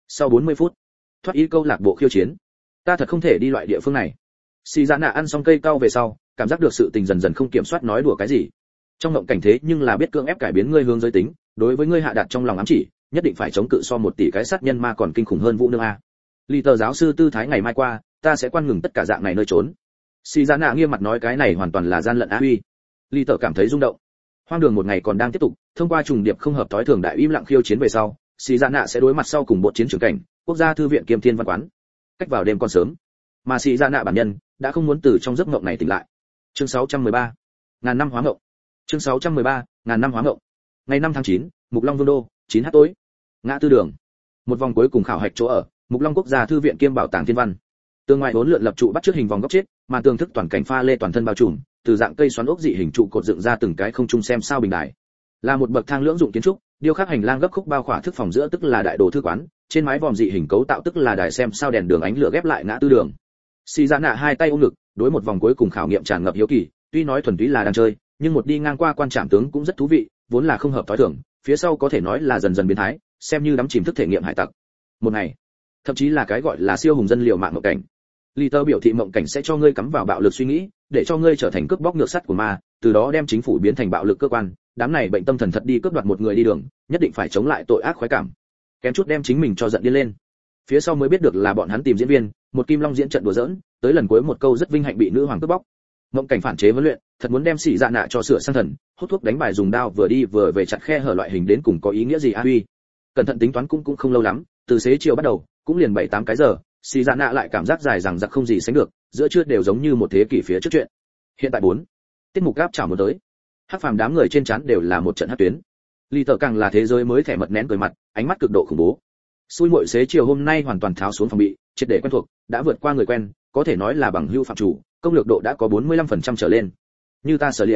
Sau 40 phút, thoát ý câu lạc bộ khiêu chiến. Ta thật không thể đi loại địa phương này. Xì Dạ Nạ ăn xong cây cau về sau, cảm giác được sự tình dần dần không kiểm soát nói đùa cái gì. Trong mộng cảnh thế nhưng là biết cưỡng ép cải biến ngươi hướng giới tính, đối với ngươi hạ đặt trong lòng ám chỉ, nhất định phải chống cự so 1 tỷ cái sát nhân ma còn kinh khủng hơn Vũ Nương a. Lý Tờ giáo sư tư thái ngày mai qua, ta sẽ quan ngừng tất cả dạng này nơi trốn. Xì Dạ Nạ nghiêm mặt nói cái này hoàn toàn là gian lận á uy. Lý Tờ cảm thấy rung động. Hoang đường một ngày còn đang tiếp tục, thông qua trùng điệp không hợp tối thường đại im lặng khiêu chiến về sau, Xì Dạ Nạ sẽ đối mặt sau cùng bộ chiến trường cảnh, quốc gia thư viện kiêm thiên văn quán. Cách vào đêm còn sớm, mà Xì Dạ Nạ bản nhân đã không muốn từ trong giấc mộng này tỉnh lại. Chương 613, ngàn năm hóa mộng. Chương 613, ngàn năm hóa mộng. Ngày 5 tháng 9, Mục Long Vương đô, 9h tối. Ngã tư đường. Một vòng cuối cùng khảo hạch chỗ ở, Mục Long quốc gia thư viện kiêm bảo tàng thiên văn. Tường ngoài vốn lượn lập trụ bắt trước hình vòng góc chết, mà tường thức toàn cảnh pha lê toàn thân bao trùm, từ dạng cây xoắn ốc dị hình trụ cột dựng ra từng cái không trung xem sao bình đài. Là một bậc thang lưỡng dụng kiến trúc, điêu khắc hành lang gấp khúc bao khỏa thức phòng giữa tức là đại đồ thư quán, trên mái vòm dị hình cấu tạo tức là đài xem sao đèn đường ánh lửa ghép lại ngã tư đường. Xì Dạ Nạ hai tay ôm ngực, đối một vòng cuối cùng khảo nghiệm tràn ngập hiếu kỳ, tuy nói thuần túy là đang chơi, nhưng một đi ngang qua quan trạm tướng cũng rất thú vị, vốn là không hợp thói thường, phía sau có thể nói là dần dần biến thái, xem như đắm chìm thức thể nghiệm hải tặc. Một ngày, thậm chí là cái gọi là siêu hùng dân liều mạng mộng cảnh. Lý Tơ biểu thị mộng cảnh sẽ cho ngươi cắm vào bạo lực suy nghĩ, để cho ngươi trở thành cướp bóc ngược sắt của ma, từ đó đem chính phủ biến thành bạo lực cơ quan, đám này bệnh tâm thần thật đi cướp đoạt một người đi đường, nhất định phải chống lại tội ác khoái cảm. Kém chút đem chính mình cho giận điên lên. Phía sau mới biết được là bọn hắn tìm diễn viên, một Kim Long diễn trận đùa giỡn, tới lần cuối một câu rất vinh hạnh bị nữ hoàng cướp bóc. Mộng cảnh phản chế huấn luyện, thật muốn đem Xỉ Dạ Nạ cho sửa sang thần, hút thuốc đánh bài dùng đao vừa đi vừa về chặt khe hở loại hình đến cùng có ý nghĩa gì a huy. Cẩn thận tính toán cũng không lâu lắm, từ xế chiều bắt đầu, cũng liền 7-8 cái giờ, Xỉ Dạ Nạ lại cảm giác dài dằng dặc không gì sánh được, giữa trưa đều giống như một thế kỷ phía trước chuyện. Hiện tại 4, tiết mục gáp chào một tới. Hắc phàm đám người trên trán đều là một trận hắc tuyến. Lý Tở càng là thế giới mới thẻ mật nén cười mặt, ánh mắt cực độ khủng bố. Xui muội xế chiều hôm nay hoàn toàn tháo xuống phòng bị, triệt để quen thuộc, đã vượt qua người quen, có thể nói là bằng hữu phạm chủ, công lược độ đã có 45% trở lên. Như ta sở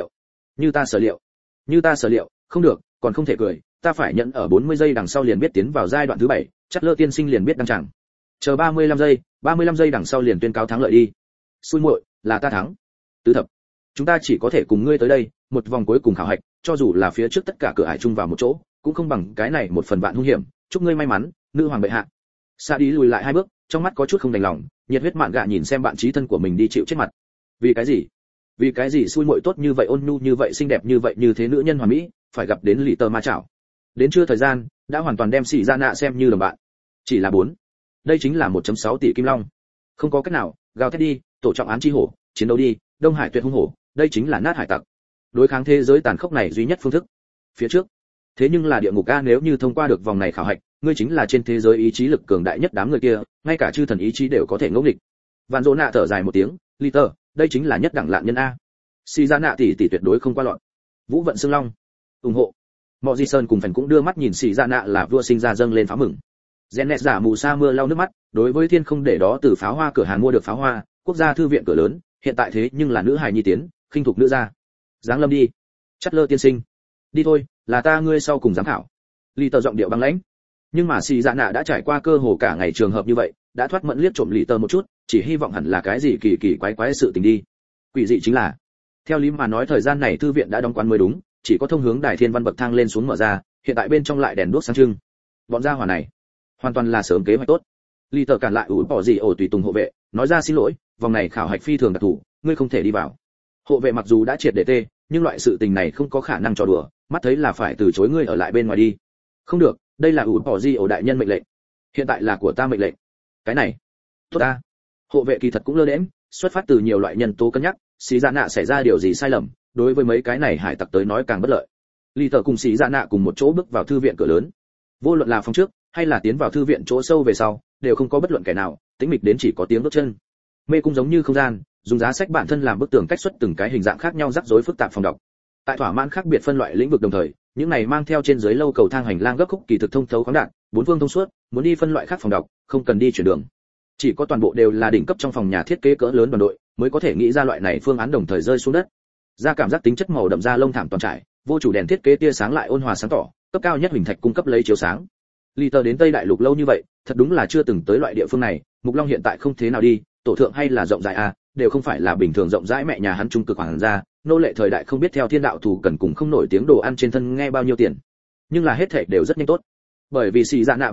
liệu, không được, còn không thể cười, ta phải nhận ở 40 giây đằng sau liền biết tiến vào giai đoạn thứ 7, chắc lơ tiên sinh liền biết đăng tràng. Chờ 35 giây đằng sau liền tuyên cáo thắng lợi đi. Xui muội, là ta thắng. Tứ thập, chúng ta chỉ có thể cùng ngươi tới đây, một vòng cuối cùng khảo hạch, cho dù là phía trước tất cả cửa ải chung vào một chỗ, cũng không bằng cái này một phần vạn hung hiểm, chúc ngươi may mắn, nữ hoàng bệ hạ. Sa đi lùi lại 2 bước, trong mắt có chút không đành lòng, nhiệt huyết mạn gạ nhìn xem bạn chí thân của mình đi chịu chết mặt. Vì cái gì xui muội tốt như vậy, ôn nhu như vậy, xinh đẹp như vậy, như thế nữ nhân hoàn mỹ, phải gặp đến Lý Tơ ma chảo. Đến trưa thời gian, đã hoàn toàn đem Xỉ Dạ Nạ xem như đồng bạn. Chỉ là 4. Đây chính là 1.6 tỷ kim long. Không có cách nào, gào thét đi, tổ trọng án chi hổ, chiến đấu đi, Đông Hải tuyệt hung hổ, đây chính là nát hải tặc. Đối kháng thế giới tàn khốc này duy nhất phương thức. Phía trước, thế nhưng là địa ngục a, nếu như thông qua được vòng này khảo hạch, ngươi chính là trên thế giới ý chí lực cường đại nhất đám người kia, ngay cả chư thần ý chí đều có thể ngỗ nghịch. Vạn Dỗ Nạ thở dài một tiếng, Lý Tơ, đây chính là nhất đẳng lạn nhân a. Xỉ Dạ Nạ tỷ tuyệt đối không qua loạn. Vũ vận xương long, ủng hộ. Mọ Di Sơn cùng phần cũng đưa mắt nhìn Xỉ Dạ Nạ là vua sinh ra dâng lên pháo mừng. Genet giả mù sa mưa lau nước mắt, đối với thiên không để đó từ pháo hoa cửa hàng mua được pháo hoa, quốc gia thư viện cửa lớn, hiện tại thế nhưng là nữ hài nhi tiến, khinh thục nữ gia. Giáng lâm đi, Chắt lơ tiên sinh. Đi thôi, là ta ngươi sau cùng giám khảo. Lý Tơ giọng điệu băng lãnh. Nhưng mà Xỉ Dạ Nạ đã trải qua cơ hồ cả ngày trường hợp như vậy, đã thoát mẫn liếc trộm Lý Tơ một chút, chỉ hy vọng hẳn là cái gì kỳ kỳ quái quái sự tình đi. Quỷ dị chính là, theo lý mà nói thời gian này thư viện đã đóng quán mới đúng, chỉ có thông hướng đài thiên văn bậc thang lên xuống mở ra, hiện tại bên trong lại đèn đuốc sáng trưng. Bọn gia hỏa này, hoàn toàn là sớm kế hoạch tốt. Lý Tơ cản lại ủi bỏ gì ổ tùy tùng hộ vệ, nói ra xin lỗi, vòng này khảo hạch phi thường đặc thù, ngươi không thể đi vào. Hộ vệ mặc dù đã triệt để tê, nhưng loại sự tình này không có khả năng trò đùa, mắt thấy là phải từ chối ngươi ở lại bên ngoài đi. Không được, đây là ủi bỏ gì ổ đại nhân mệnh lệnh, hiện tại là của ta mệnh lệnh. Cái này, tốt ta. Hộ vệ kỳ thật cũng lơ đễnh, xuất phát từ nhiều loại nhân tố cân nhắc, Xỉ Dạ Nạ xảy ra điều gì sai lầm, đối với mấy cái này hải tặc tới nói càng bất lợi. Lý Tơ cùng Xỉ Dạ Nạ cùng một chỗ bước vào thư viện cửa lớn. Vô luận là phòng trước hay là tiến vào thư viện chỗ sâu về sau, đều không có bất luận kẻ nào, tĩnh mịch đến chỉ có tiếng bước chân. Mê cung giống như không gian, dùng giá sách bản thân làm bức tường cách xuất từng cái hình dạng khác nhau rắc rối phức tạp phòng đọc. Tại thỏa mãn khác biệt phân loại lĩnh vực đồng thời, những này mang theo trên dưới lâu cầu thang hành lang gấp khúc kỳ thực thông thấu khoáng đạt, bốn phương thông suốt, muốn đi phân loại khác phòng đọc, không cần đi chuyển đường. Chỉ có toàn bộ đều là đỉnh cấp trong phòng nhà thiết kế cỡ lớn đoàn đội, mới có thể nghĩ ra loại này phương án đồng thời rơi xuống đất. Ra cảm giác tính chất màu đậm da lông thảm toàn trải, vô chủ đèn thiết kế tia sáng lại ôn hòa sáng tỏ, cấp cao nhất huỳnh thạch cung cấp lấy chiếu sáng. Lý Tơ đến Tây Đại Lục lâu như vậy, thật đúng là chưa từng tới loại địa phương này, Mục Long hiện tại không thế nào đi, tổ thượng hay là rộng rãi à, đều không phải là bình thường rộng rãi mẹ nhà hắn trung cực hoàng gia, nô lệ thời đại không biết theo thiên đạo thù cần cùng không nổi tiếng đồ ăn trên thân nghe bao nhiêu tiền. Nhưng là hết thảy đều rất nhanh tốt. Bởi vì Xỉ Dạ Nạ bà bối,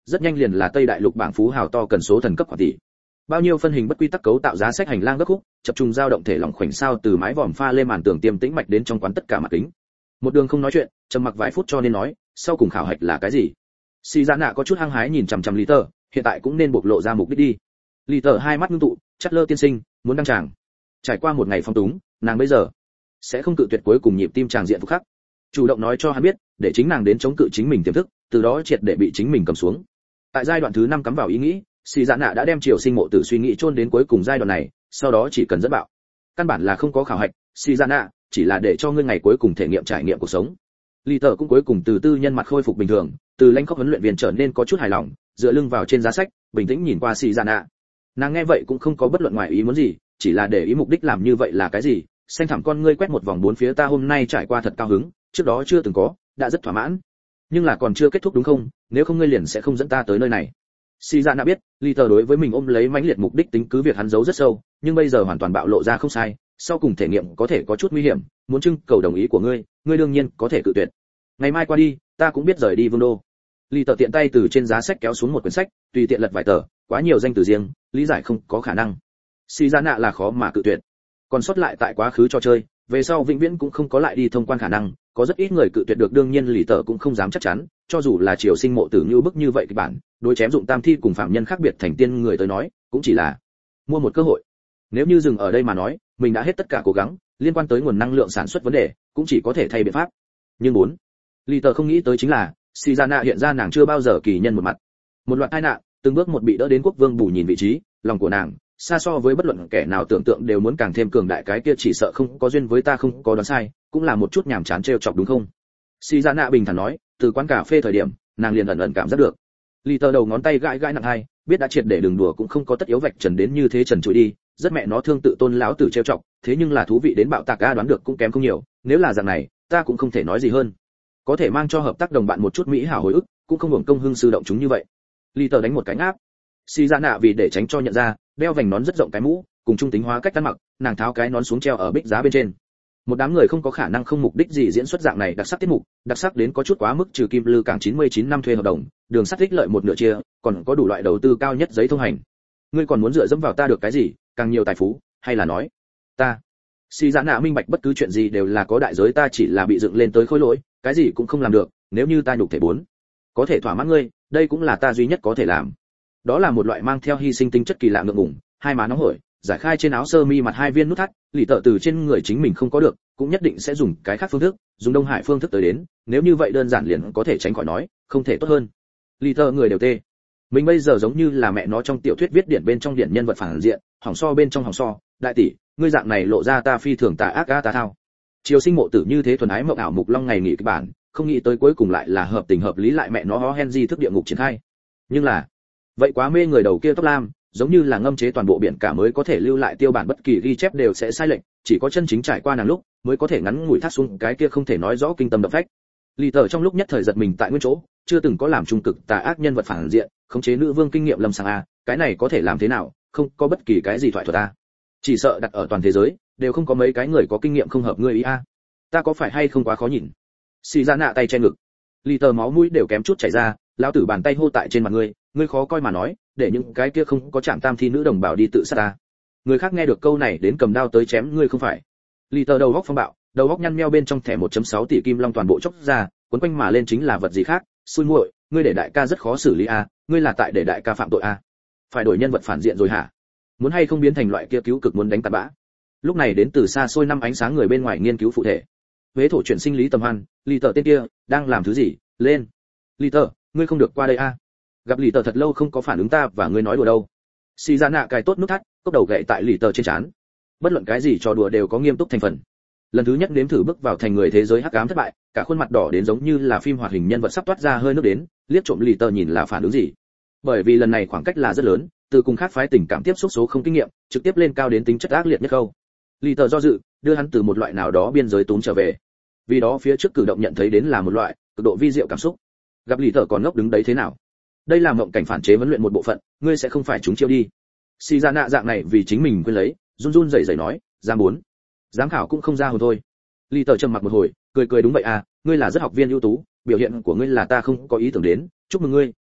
rất nhanh liền là Tây Đại Lục bảng phú hào to cần số thần cấp khoản tỷ. Bao nhiêu phân hình bất quy tắc cấu tạo giá sách hành lang gấp khúc, chập trùng dao động thể lỏng khoảnh sao từ mái vòm pha lên màn tường tiêm tĩnh mạch đến trong quán tất cả mặt kính. Một đường không nói chuyện, trầm mặc vài phút cho nên nói, sau cùng khảo hạch là cái gì? Xì Dạ Nạ có chút hăng hái nhìn chằm chằm Lý Tơ, hiện tại cũng nên bộc lộ ra mục đích đi. Lý Tơ hai mắt ngưng tụ, chắt lơ tiên sinh, muốn đăng tràng. Trải qua một ngày phong túng, nàng bây giờ sẽ không cự tuyệt cuối cùng nhịp tim tràng diện phục khắc. Chủ động nói cho hắn biết, để chính nàng đến chống cự chính mình tiềm thức, từ đó triệt để bị chính mình cầm xuống. Tại giai đoạn thứ 5 cắm vào ý nghĩ, Xì Dạ Nạ đã đem Triều Sinh Mộ Tử suy nghĩ chôn đến cuối cùng giai đoạn này, sau đó chỉ cần dẫn bạo. Căn bản là không có khảo hạch, Xì Dạ Nạ chỉ là để cho ngươi ngày cuối cùng thể nghiệm trải nghiệm cuộc sống. Lý Tở cũng cuối cùng từ tư nhân mặt khôi phục bình thường, từ lãnh khốc huấn luyện viên trở nên có chút hài lòng, dựa lưng vào trên giá sách, bình tĩnh nhìn qua Xì Dạ Nạ. Nàng nghe vậy cũng không có bất luận ngoài ý muốn gì, chỉ là để ý mục đích làm như vậy là cái gì. Xanh thẳm con ngươi quét một vòng bốn phía, ta hôm nay trải qua thật cao hứng, trước đó chưa từng có, đã rất thỏa mãn. Nhưng là còn chưa kết thúc đúng không? Nếu không ngươi liền sẽ không dẫn ta tới nơi này. Xì Dạ Nạ biết, Lý Tở đối với mình ôm lấy mãnh liệt mục đích tính cứ việc hắn giấu rất sâu, nhưng bây giờ hoàn toàn bạo lộ ra không sai, sau cùng thể nghiệm có thể có chút nguy hiểm, muốn trưng cầu đồng ý của ngươi, ngươi đương nhiên có thể cự tuyệt. Ngày mai qua đi, ta cũng biết rời đi Vương đô. Lý Tở tiện tay từ trên giá sách kéo xuống một quyển sách, tùy tiện lật vài tờ, quá nhiều danh từ riêng, lý giải không có khả năng. Xì Dạ Nạ là khó mà cự tuyệt. Còn sót lại tại quá khứ trò chơi, về sau vĩnh viễn cũng không có lại đi thông quan khả năng, có rất ít người cự tuyệt được, đương nhiên Lý Tở cũng không dám chắc chắn, cho dù là Triều Sinh Mộ Tử như bức như vậy kịch bản, đối chém dụng tam thi cùng phạm nhân khác biệt thành tiên người tới nói, cũng chỉ là mua một cơ hội. Nếu như dừng ở đây mà nói, mình đã hết tất cả cố gắng, liên quan tới nguồn năng lượng sản xuất vấn đề, cũng chỉ có thể thay biện pháp. Nhưng Lý Tở không nghĩ tới chính là, Xì Dạ Nạ hiện ra nàng chưa bao giờ kỳ nhân một mặt. Một loạt tai nạn, từng bước một bị đỡ đến quốc vương bù nhìn vị trí, lòng của nàng xa so với bất luận kẻ nào tưởng tượng đều muốn càng thêm cường đại, cái kia chỉ sợ không có duyên với ta, không có đoán sai, cũng là một chút nhàm chán trêu chọc đúng không? Xì Dạ Nạ bình thản nói, từ quán cà phê thời điểm, nàng liền ẩn ẩn cảm giác được. Lý Tơ đầu ngón tay gãi gãi nặng hai, biết đã triệt để đường đùa cũng không có tất yếu vạch trần đến như thế trần trụi đi, rất mẹ nó thương tự tôn lão tử trêu chọc, thế nhưng là thú vị đến bạo tạc, a đoán được cũng kém không nhiều, nếu là dạng này, ta cũng không thể nói gì hơn. Có thể mang cho hợp tác đồng bạn một chút mỹ hảo hồi ức, cũng không hưởng công hưng sư động chúng như vậy. Lý Tơ đánh một cái áp. Xì Dạ Nạ vì để tránh cho nhận ra, đeo vành nón rất rộng cái mũ, cùng trung tính hóa cách ăn mặc, nàng tháo cái nón xuống treo ở bích giá bên trên. Một đám người không có khả năng không mục đích gì diễn xuất dạng này đặc sắc tiết mục, đặc sắc đến có chút quá mức, trừ Kim Lư Cảng 99 năm thuê hợp đồng, đường sắt ích lợi một nửa chia, còn có đủ loại đầu tư cao nhất giấy thông hành. Ngươi còn muốn dựa dẫm vào ta được cái gì, càng nhiều tài phú, hay là nói ta? Xì Dạ Nạ minh bạch bất cứ chuyện gì đều là có đại giới, ta chỉ là bị dựng lên tới khối lỗi, cái gì cũng không làm được, nếu như ta nhục thể có thể thỏa mãn ngươi, đây cũng là ta duy nhất có thể làm. Đó là một loại mang theo hy sinh tinh chất kỳ lạ ngượng ngùng, hai má nóng hổi, giải khai trên áo sơ mi mặt hai viên nút thắt, Lý Tở từ trên người chính mình không có được, cũng nhất định sẽ dùng cái khác phương thức, dùng Đông Hải phương thức tới đến, nếu như vậy đơn giản liền có thể tránh khỏi nói, không thể tốt hơn. Lý Tở người đều tê. Mình bây giờ giống như là mẹ nó trong tiểu thuyết viết điển bên trong điển nhân vật phản diện, hỏng so bên trong hỏng so, đại tỷ, ngươi dạng này lộ ra ta phi thường tà ác ta thao. Triều Sinh Mộ Tử như thế thuần ái mộng ảo mục long ngày nghỉ kịch bản, không nghĩ tới cuối cùng lại là hợp tình hợp lý, lại mẹ nó hó Henry thức địa ngục triển khai. Nhưng là, vậy quá mê người đầu kia tóc lam, giống như là ngâm chế toàn bộ biển cả mới có thể lưu lại tiêu bản, bất kỳ ghi chép đều sẽ sai lệch, chỉ có chân chính trải qua nàng lúc mới có thể ngắn ngủi thắt xuống cái kia không thể nói rõ kinh tâm động phách. Lý Tở trong lúc nhất thời giật mình tại nguyên chỗ, chưa từng có làm trung cực tà ác nhân vật phản diện, khống chế nữ vương kinh nghiệm lâm sàng a, cái này có thể làm thế nào, không có bất kỳ cái gì thoại thuật a. Chỉ sợ đặt ở toàn thế giới đều không có mấy cái người có kinh nghiệm không hợp ngươi ý a. Ta có phải hay không quá khó nhìn? Xì Dạ Nạ tay che ngực. Lý Tở máu mũi đều kém chút chảy ra, lão tử bàn tay hô tại trên mặt ngươi khó coi mà nói, để những cái kia không có chạm tam thi nữ đồng bào đi tự sát ta. Người khác nghe được câu này đến cầm đao tới chém ngươi không phải. Lý Tở đầu góc phong bạo, đầu góc nhăn meo, bên trong thẻ 1.6 tỷ kim long toàn bộ chốc ra, cuốn quanh mà lên chính là vật gì khác, xui muội, ngươi để đại ca rất khó xử lý a, ngươi là tại để đại ca phạm tội a. Phải đổi nhân vật phản diện rồi hả? Muốn hay không biến thành loại kia cứu cực muốn đánh tạt bã. Lúc này đến từ xa xôi năm ánh sáng người bên ngoài nghiên cứu phụ thể. Huế thổ chuyển sinh lý tầm hoan, Lý Tở tên kia đang làm thứ gì? Lên. Lý Tở, ngươi không được qua đây a. Gặp Lý Tở thật lâu không có phản ứng, ta và ngươi nói đùa đâu. Xì Dạ Nạ cài tốt nút thắt, cốc đầu gậy tại Lý Tở trên trán. Bất luận cái gì trò đùa đều có nghiêm túc thành phần. Lần thứ nhất nếm thử bước vào thành người thế giới hắc ám thất bại, cả khuôn mặt đỏ đến giống như là phim hoạt hình nhân vật sắp toát ra hơi nước đến, liếc trộm Lý Tở nhìn là phản ứng gì. Bởi vì lần này khoảng cách là rất lớn, từ cùng khác phái tình cảm tiếp xúc số không kinh nghiệm, trực tiếp lên cao đến tính chất ác liệt nhất câu. Lý Tở do dự, đưa hắn từ một loại nào đó biên giới túm trở về. Vì đó phía trước cử động nhận thấy đến là một loại cực độ vi diệu cảm xúc. Gặp Lý Tở còn ngốc đứng đấy thế nào? Đây là mộng cảnh phản chế huấn luyện một bộ phận, ngươi sẽ không phải trúng chiêu đi. Xì Dạ Nạ dạng này vì chính mình quên lấy, run run rẩy rẩy nói, giám muốn. Giám khảo cũng không ra hồn thôi. Lý Tở trầm mặc một hồi, cười đúng vậy à, ngươi là rất học viên ưu tú, biểu hiện của ngươi là ta không có ý tưởng đến, chúc mừng ngươi,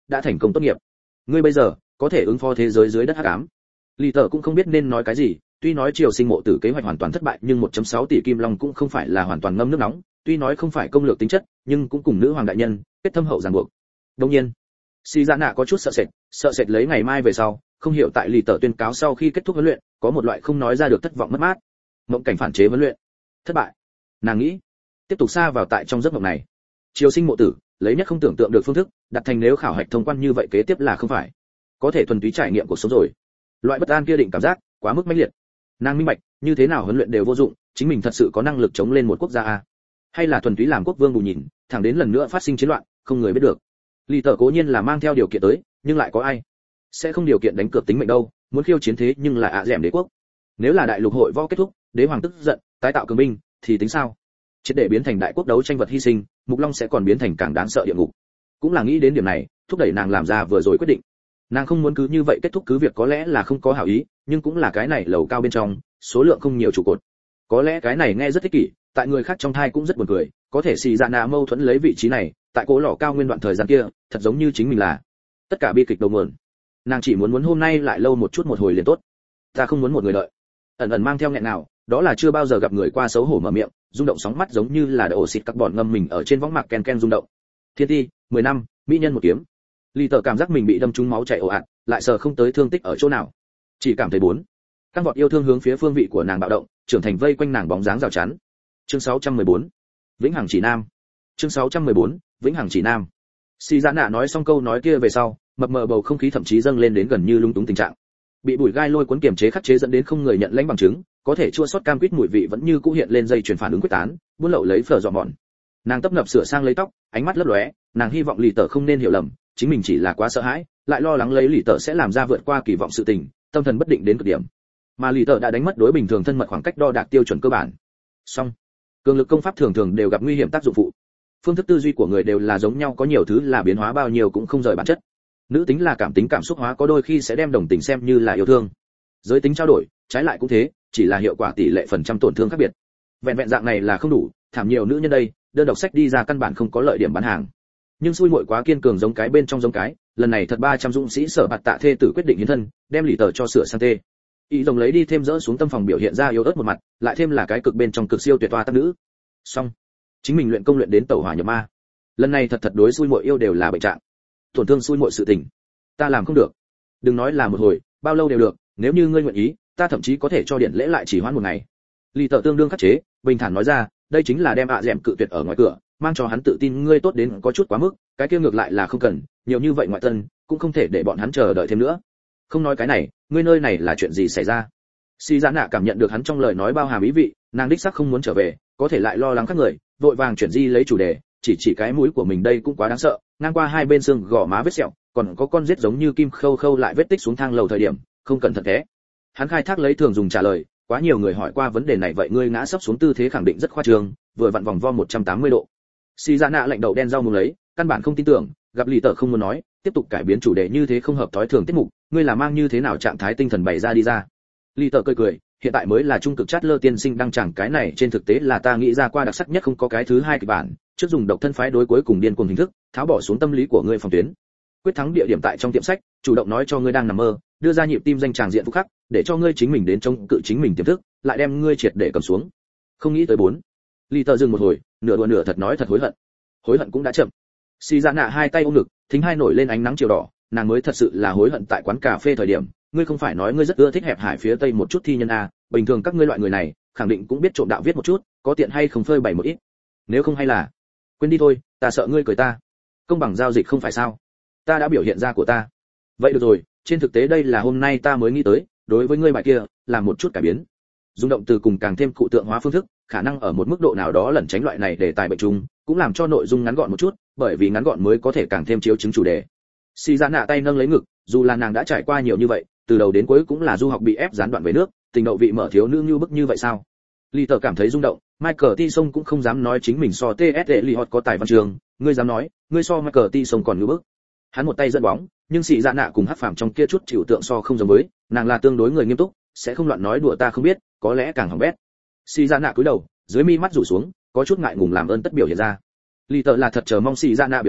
đã thành công tốt nghiệp. Ngươi bây giờ có thể ứng phó thế giới dưới đất hắc ám. Lý Tở cũng không biết nên nói cái gì, tuy nói Triều Sinh mộ tử kế hoạch hoàn toàn thất bại, nhưng 1.6 tỷ kim long cũng không phải là hoàn toàn ngâm nước nóng, tuy nói không phải công lược tính chất, nhưng cũng cùng nữ hoàng đại nhân kết thâm hậu ràng buộc. Đương nhiên, Xi Dạ Nạ có chút sợ sệt lấy ngày mai về sau, không hiểu tại Lý Tở tuyên cáo sau khi kết thúc huấn luyện, có một loại không nói ra được thất vọng mất mát. Mộng cảnh phản chế huấn luyện, thất bại. Nàng nghĩ, tiếp tục xa vào tại trong giấc mộng này. Triều Sinh mộ tử, lấy nhất không tưởng tượng được phương thức, đặt thành nếu khảo hạch thông quan như vậy kế tiếp là không phải có thể thuần túy trải nghiệm cuộc sống rồi. Loại bất an kia định cảm giác quá mức mãnh liệt. Nàng minh bạch, như thế nào huấn luyện đều vô dụng, chính mình thật sự có năng lực chống lên một quốc gia a, hay là thuần túy làm quốc vương bù nhìn, thẳng đến lần nữa phát sinh chiến loạn, không người biết được. Lý Tở cố nhiên là mang theo điều kiện tới, nhưng lại có ai sẽ không điều kiện đánh cược tính mệnh đâu, muốn khiêu chiến thế nhưng là dẻm đế quốc. Nếu là đại lục hội võ kết thúc, đế hoàng tức giận, tái tạo cường binh, thì tính sao? Triệt để biến thành đại quốc đấu tranh vật hy sinh, Mục Long sẽ còn biến thành càng đáng sợ địa ngục. Cũng là nghĩ đến điểm này, thúc đẩy nàng làm ra vừa rồi quyết định. Nàng không muốn cứ như vậy kết thúc cứ việc có lẽ là không có hảo ý, nhưng cũng là cái này lầu cao bên trong, số lượng không nhiều trụ cột. Có lẽ cái này nghe rất thích kỷ, tại người khác trong thai cũng rất buồn cười, có thể Xì Dạ Nạ mâu thuẫn lấy vị trí này, tại cố lò cao nguyên đoạn thời gian kia, thật giống như chính mình là tất cả bi kịch đầu nguồn. Nàng chỉ muốn hôm nay lại lâu một chút một hồi liền tốt. Ta không muốn một người đợi. Ẩn ẩn mang theo nghẹn nào, đó là chưa bao giờ gặp người qua xấu hổ mở miệng, rung động sóng mắt giống như là ổ xịt carbon ngâm mình ở trên võng mạc ken ken rung động. Thiên ti, 10 năm, mỹ nhân một kiếm. Lý Tở cảm giác mình bị đâm trúng máu chảy ồ ạt, lại sờ không tới thương tích ở chỗ nào, chỉ cảm thấy bốn căng vọt yêu thương hướng phía phương vị của nàng bạo động, trưởng thành vây quanh nàng bóng dáng rào chắn. Chương 614, Vĩnh Hằng Chỉ Nam. Chương 614, Vĩnh Hằng Chỉ Nam. Xì Dạ Nạ nói xong câu nói kia về sau, mập mờ bầu không khí thậm chí dâng lên đến gần như lung túng tình trạng. Bị bụi gai lôi cuốn kiềm chế khắc chế dẫn đến không người nhận lãnh bằng chứng, có thể chua sót cam quýt mùi vị vẫn như cũ hiện lên dây chuyển phản ứng quyết tán, buôn lậu lấy phở dọ mòn. Nàng tấp nập sửa sang lấy tóc, ánh mắt lấp lóe, nàng hy vọng Lý Tở không nên hiểu lầm, chính mình chỉ là quá sợ hãi, lại lo lắng lấy Lý Tở sẽ làm ra vượt qua kỳ vọng sự tình, tâm thần bất định đến cực điểm. Mà Lý Tở đã đánh mất đối bình thường thân mật khoảng cách đo đạc tiêu chuẩn cơ bản. Song, cường lực công pháp thường thường đều gặp nguy hiểm tác dụng phụ. Phương thức tư duy của người đều là giống nhau, có nhiều thứ là biến hóa bao nhiêu cũng không rời bản chất. Nữ tính là cảm tính cảm xúc hóa, có đôi khi sẽ đem đồng tình xem như là yêu thương. Giới tính trao đổi, trái lại cũng thế, chỉ là hiệu quả tỷ lệ phần trăm tổn thương khác biệt. Vẹn vẹn dạng này là không đủ, thảm nhiều nữ nhân đây, đơn độc sách đi ra căn bản không có lợi điểm bán hàng. Nhưng xui muội quá kiên cường giống cái bên trong giống cái, lần này thật 300 dũng sĩ Sở Bạt Tạ thê tử quyết định hiến thân, đem Lý Tở cho sửa sang tê. Ý rồng lấy đi thêm dỡ xuống tâm phòng biểu hiện ra yếu ớt một mặt, lại thêm là cái cực bên trong cực siêu tuyệt toa tác nữ. Xong, chính mình luyện công luyện đến tẩu hỏa nhập ma. Lần này thật đối xui muội yêu đều là bệnh trạng. Tổn thương xui muội sự tình, ta làm không được. Đừng nói là một hồi, bao lâu đều được, nếu như ngươi nguyện ý, ta thậm chí có thể cho điện lễ lại chỉ hoãn một ngày. Lý Tở tương đương khắc chế, bình thản nói ra, đây chính là đem dẻm cự tuyệt ở ngoài cửa, mang cho hắn tự tin ngươi tốt đến có chút quá mức, cái kia ngược lại là không cần, nhiều như vậy ngoại tân, cũng không thể để bọn hắn chờ đợi thêm nữa. Không nói cái này, ngươi nơi này là chuyện gì xảy ra? Xì Dạ Nạ cảm nhận được hắn trong lời nói bao hàm ý vị, nàng đích xác không muốn trở về, có thể lại lo lắng các người, vội vàng chuyển di lấy chủ đề, chỉ cái mũi của mình đây cũng quá đáng sợ, ngang qua hai bên xương gò má vết sẹo, còn có con rết giống như kim khâu khâu lại vết tích xuống thang lầu thời điểm, không cẩn thận thế. Hắn khai thác lấy thường dùng trả lời, quá nhiều người hỏi qua vấn đề này, vậy ngươi ngã sấp xuống tư thế khẳng định rất khoa trương, vừa vặn vòng vo 180 độ. Xì Dạ Nạ lạnh đầu đen rau muống lấy, căn bản không tin tưởng, gặp Lý Tở không muốn nói, tiếp tục cải biến chủ đề như thế không hợp thói thường tiết mục, ngươi là mang như thế nào trạng thái tinh thần bày ra đi ra. Lý Tở cười cười, hiện tại mới là trung cực chát lơ tiên sinh đăng chẳng, cái này trên thực tế là ta nghĩ ra qua đặc sắc nhất, không có cái thứ hai kịch bản, trước dùng độc thân phái đối cuối cùng điên cuồng hình thức, tháo bỏ xuống tâm lý của ngươi phòng tuyến. Quyết thắng địa điểm tại trong tiệm sách, chủ động nói cho ngươi đang nằm mơ, đưa ra nhịp tim danh tràng diện phúc khắc, để cho ngươi chính mình đến chống cự chính mình tiềm thức, lại đem ngươi triệt để cầm xuống. Không nghĩ tới bốn. Lý Tở dừng một hồi, nửa đùa nửa thật nói thật hối hận cũng đã chậm. Xì Dạ Nạ hai tay ôm ngực, thính hai nổi lên ánh nắng chiều đỏ, nàng mới thật sự là hối hận tại quán cà phê thời điểm, ngươi không phải nói ngươi rất ưa thích hẹp hải phía tây một chút thi nhân a, bình thường các ngươi loại người này, khẳng định cũng biết trộm đạo viết một chút, có tiện hay không phơi bày một ít. Nếu không hay là, quên đi thôi, ta sợ ngươi cười ta. Công bằng giao dịch không phải sao? Ta đã biểu hiện ra của ta. Vậy được rồi, trên thực tế đây là hôm nay ta mới nghĩ tới, đối với ngươi bài kia, làm một chút cải biến. Dùng động từ cùng càng thêm cụ tượng hóa phương thức, khả năng ở một mức độ nào đó lẩn tránh loại này để tài bệnh trùng, cũng làm cho nội dung ngắn gọn một chút, bởi vì ngắn gọn mới có thể càng thêm chiếu chứng chủ đề. Xì Dạ Nạ tay nâng lấy ngực, dù là nàng đã trải qua nhiều như vậy, từ đầu đến cuối cũng là du học bị ép gián đoạn về nước, tình đậu vị mở thiếu nữ như bức như vậy sao? Lý Tở cảm thấy rung động, Michael T. Song cũng không dám nói chính mình so TSE Lihot có tài văn trường, ngươi dám nói, ngươi so Michael T. Song còn như bức. Hắn một tay dẫn bóng, nhưng Xì Dạ Nạ cùng Hắc Phàm trong kia chút chịu tượng so không giống với, nàng là tương đối người nghiêm túc, sẽ không loạn nói đùa, ta không biết, có lẽ càng hỏng bét. Xì Dạ Nạ cúi đầu, dưới mi mắt rủ xuống, có chút ngại ngùng làm ơn tất biểu hiện ra. Lý Tở là thật chờ mong Xì Dạ Nạ biểu diễn,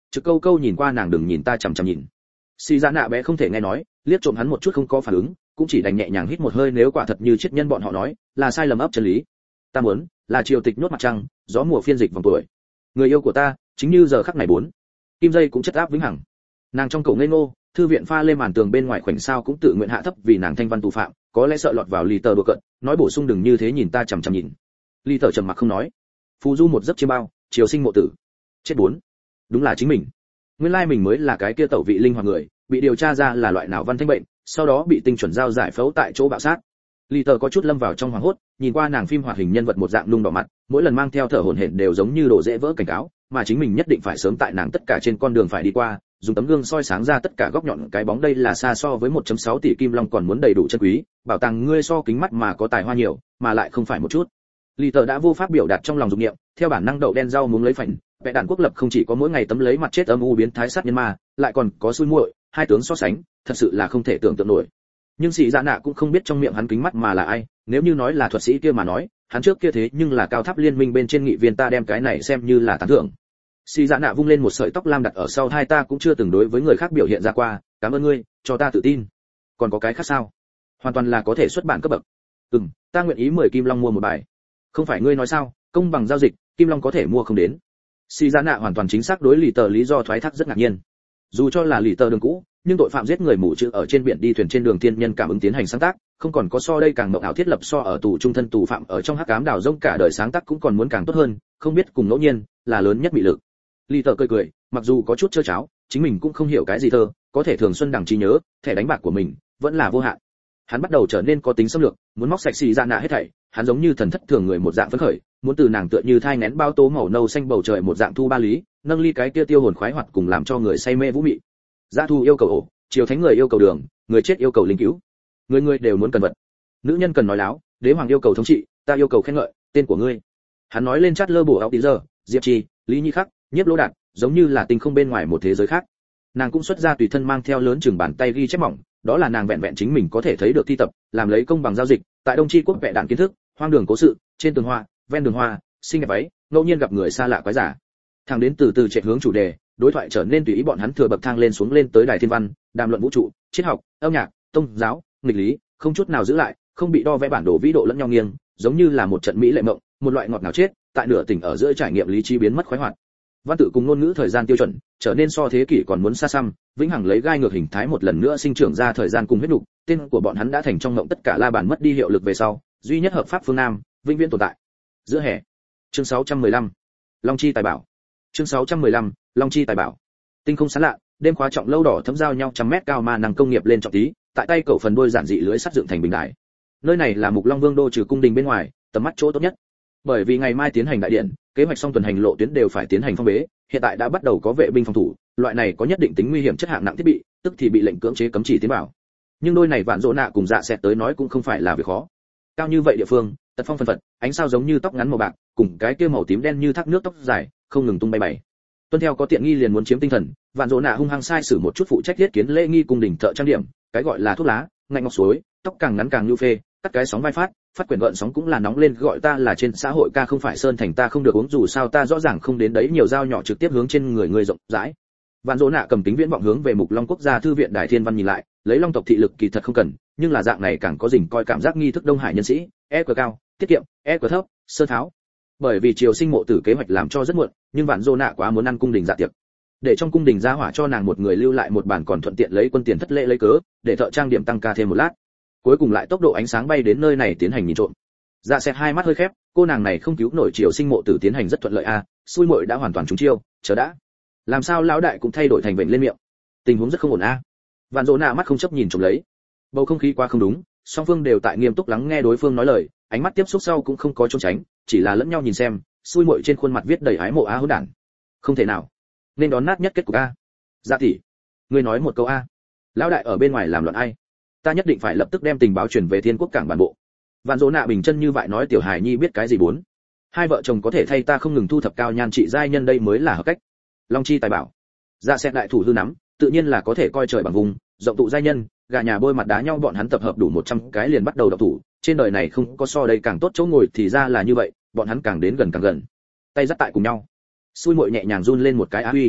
Trực câu câu nhìn qua nàng, đừng nhìn ta chằm chằm nhìn. Xì Dạ Nạ bé không thể nghe nói, liếc trộm hắn một chút không có phản ứng, cũng chỉ đành nhẹ nhàng hít một hơi, nếu quả thật như triết nhân bọn họ nói, là sai lầm ấp chân lý. Ta muốn là triều tịch nhốt mặt trăng, gió mùa phiên dịch vòng tuổi. Người yêu của ta, chính như giờ khắc này bốn. Kim dây cũng chất áp vĩnh hằng. Nàng trong cổ ngây ngô, thư viện pha lê màn tường bên ngoài khoảnh sao cũng tự nguyện hạ thấp vì nàng thanh văn tù phạm, có lẽ sợ lọt vào lì tờ đùa cợt, nói bổ sung đừng như thế nhìn ta chằm chằm nhìn. Lì tờ trầm mặc không nói. Phù du một giấc chiêm bao, chiều sinh mộ tử. Chết bốn. Đúng là chính mình. Nguyên lai mình mới là cái kia tẩu vị linh hoạt người, bị điều tra ra là loại nào văn thanh bệnh, sau đó bị tinh chuẩn giao giải phẫu tại chỗ bạo sát. Lì tờ có chút lâm vào trong hoảng hốt, nhìn qua nàng phim hoạt hình nhân vật một dạng nung đỏ mặt, mỗi lần mang theo thở hổn hển đều giống như đổ dễ vỡ cảnh cáo, mà chính mình nhất định phải sớm tại nàng tất cả trên con đường phải đi qua, dùng tấm gương soi sáng ra tất cả góc nhọn cái bóng, đây là xa so với 1.6 tỷ kim long còn muốn đầy đủ chân quý, bảo tàng ngươi so kính mắt mà có tài hoa nhiều, mà lại không phải một chút. Lì tờ đã vô pháp biểu đạt trong lòng dục niệm, theo bản năng đậu đen rau muống lấy phảnh, vẽ đàn quốc lập không chỉ có mỗi ngày tấm lấy mặt chết âm u biến thái sát nhân ma, lại còn có xui muội, hai tướng so sánh, thật sự là không thể tưởng tượng nổi. Nhưng Sĩ Dạ Nạ cũng không biết trong miệng hắn kính mắt mà là ai, nếu như nói là thuật sĩ kia mà nói, hắn trước kia thế nhưng là cao tháp liên minh bên trên nghị viên, ta đem cái này xem như là tán thưởng. Sĩ Dạ Nạ vung lên một sợi tóc lam đặt ở sau hai, ta cũng chưa từng đối với người khác biểu hiện ra qua, cảm ơn ngươi, cho ta tự tin. Còn có cái khác sao? Hoàn toàn là có thể xuất bản cấp bậc. Ta nguyện ý 10 kim long mua một bài. Không phải ngươi nói sao, công bằng giao dịch, kim long có thể mua không đến. Sĩ Dạ Nạ hoàn toàn chính xác đối lì tờ lý do thoái thác rất ngạc nhiên. Dù cho là lì tờ đường cũ, nhưng tội phạm giết người mù chữ ở trên biển đi thuyền trên đường thiên nhân cảm ứng tiến hành sáng tác, không còn có so đây càng mộng ảo thiết lập, so ở tù trung thân tù phạm ở trong hắc ám đào rông cả đời sáng tác cũng còn muốn càng tốt hơn, không biết cùng ngẫu nhiên là lớn nhất bị lực. Lì tờ cười cười, mặc dù có chút trơ cháo, chính mình cũng không hiểu cái gì thơ, có thể thường xuân đằng trí nhớ, thẻ đánh bạc của mình vẫn là vô hạn. Hắn bắt đầu trở nên có tính xâm lược, muốn móc sạch Sĩ Dạ Nạ hết thảy, hắn giống như thần thất thường người một dạng phấn khởi, muốn từ nàng tựa như thai nén bao tố màu nâu xanh bầu trời một dạng thu ba lý, nâng ly cái kia tiêu hồn khoái hoạt cùng làm cho người say mê vũ mị. Dã thu yêu cầu ổ, triều thánh người yêu cầu đường, người chết yêu cầu linh cứu. Người người đều muốn cần vật. Nữ nhân cần nói láo, đế hoàng yêu cầu thống trị, ta yêu cầu khen ngợi, tên của ngươi. Hắn nói lên chát lơ bổ áo tí giờ, Diệp Trì, Lý Nhi Khắc, Nhiếp Lỗ Đạt, giống như là tinh không bên ngoài một thế giới khác. Nàng cũng xuất ra tùy thân mang theo lớn chừng bàn tay ghi chép mỏng, đó là nàng vẹn vẹn chính mình có thể thấy được thi tập, làm lấy công bằng giao dịch, tại Đông Tri quốc vẽ đạn kiến thức, hoang đường cố sự, trên tường hoa, ven đường hoa, xinh đẹp váy, ngẫu nhiên gặp người xa lạ quái giả. Thằng đến từ từ chạy hướng chủ đề, đối thoại trở nên tùy ý, bọn hắn thừa bậc thang lên xuống lên tới đài thiên văn, đàm luận vũ trụ, triết học, âm nhạc, tôn giáo, nghịch lý, không chút nào giữ lại, không bị đo vẽ bản đồ vĩ độ lẫn nhau nghiêng, giống như là một trận mỹ lệ mộng, một loại ngọt ngào chết, tại nửa tỉnh ở giữa trải nghiệm lý trí biến mất khoái hoạt. Văn tự cùng ngôn ngữ thời gian tiêu chuẩn, trở nên so thế kỷ còn muốn xa xăm, vĩnh hằng lấy gai ngược hình thái một lần nữa sinh trưởng ra thời gian cùng huyết nục, tên của bọn hắn đã thành trong ngộng tất cả la bàn mất đi hiệu lực về sau, duy nhất hợp pháp phương Nam, vĩnh viễn tồn tại. Giữa hè. Chương 615. Long chi tài bảo. Chương 615. Long chi tài bảo. Tinh không sáng lạ, đêm khóa trọng lâu đỏ thấm giao nhau trăm mét cao ma năng công nghiệp lên trọng tí, tại tay cậu phần đuôi giản dị lưới sắt dựng thành bình đài. Nơi này là Mục Long Vương đô trừ cung đình bên ngoài, tầm mắt chỗ tốt nhất. Bởi vì ngày mai tiến hành đại điện, kế hoạch xong tuần hành lộ tuyến đều phải tiến hành phong bế, hiện tại đã bắt đầu có vệ binh phòng thủ, loại này có nhất định tính nguy hiểm chất hạng nặng thiết bị, tức thì bị lệnh cưỡng chế cấm chỉ tiến vào. Nhưng đôi này Vạn Dỗ Nạ cùng Dạ Sẹt tới nói cũng không phải là việc khó. Cao như vậy địa phương, tật phong phân phật, ánh sao giống như tóc ngắn màu bạc, cùng cái kia màu tím đen như thác nước tóc dài, không ngừng tung bay bày. Tuân theo có tiện nghi liền muốn chiếm tinh thần, Vạn Dỗ Nạ hung hăng sai sử một chút phụ trách thiết kiến lễ nghi cung đình thợ trang điểm, cái gọi là thuốc lá, ngạnh ngọc suối, tóc càng ngắn càng lưu phê, cắt cái sóng vai phát quyển gợn sóng cũng là nóng lên, gọi ta là trên xã hội ca không phải sơn thành, ta không được uống, dù sao ta rõ ràng không đến đấy, nhiều dao nhỏ trực tiếp hướng trên người rộng rãi. Vạn Dỗ Nạ cầm kính viễn vọng hướng về Mục Long quốc gia thư viện đài thiên văn nhìn lại, lấy Long tộc thị lực kỳ thật không cần, nhưng là dạng này càng có dình coi cảm giác nghi thức Đông Hải nhân sĩ, EQ cao, tiết kiệm, EQ thấp, sơ tháo. Bởi vì triều sinh mộ tử kế hoạch làm cho rất muộn, nhưng Vạn Dỗ Nạ quá muốn ăn cung đình dạ tiệc. Để trong cung đình ra hỏa cho nàng một người lưu lại một bàn, còn thuận tiện lấy quân tiền thất lễ lấy cớ, để thợ trang điểm tăng ca thêm một lát. Cuối cùng lại tốc độ ánh sáng bay đến nơi này tiến hành nhìn trộm. Dạ Sẹt hai mắt hơi khép, cô nàng này không cứu nổi triều sinh mộ tử tiến hành rất thuận lợi a, xui muội đã hoàn toàn trúng chiêu, chờ đã. Làm sao lão đại cũng thay đổi thành vểnh lên miệng. Tình huống rất không ổn a. Vạn Dỗ Nạ mắt không chấp nhìn trộm lấy. Bầu không khí quá không đúng, song phương đều tại nghiêm túc lắng nghe đối phương nói lời, ánh mắt tiếp xúc sau cũng không có trốn tránh, chỉ là lẫn nhau nhìn xem, xui muội trên khuôn mặt viết đầy ái mộ a hỗn đản. Không thể nào, nên đón nát nhất kết cục a. Dạ tỷ, ngươi nói một câu a. Lão đại ở bên ngoài làm loạn ai? Ta nhất định phải lập tức đem tình báo truyền về Thiên Quốc cảng bản bộ. Vạn Dỗ Nạ bình chân như vậy nói, tiểu hài nhi biết cái gì bốn. Hai vợ chồng có thể thay ta không ngừng thu thập cao nhan trị giai nhân, đây mới là hợp cách. Long chi tài bảo. Dạ Sẹt đại thủ hư nắm, tự nhiên là có thể coi trời bằng vùng, rộng tụ giai nhân, gà nhà bôi mặt đá nhau, bọn hắn tập hợp đủ 100 cái liền bắt đầu động thủ, trên đời này không có so đây càng tốt chỗ ngồi, thì ra là như vậy, bọn hắn càng đến gần càng gần. Tay dắt tại cùng nhau. Xui muội nhẹ nhàng run lên một cái, á huy.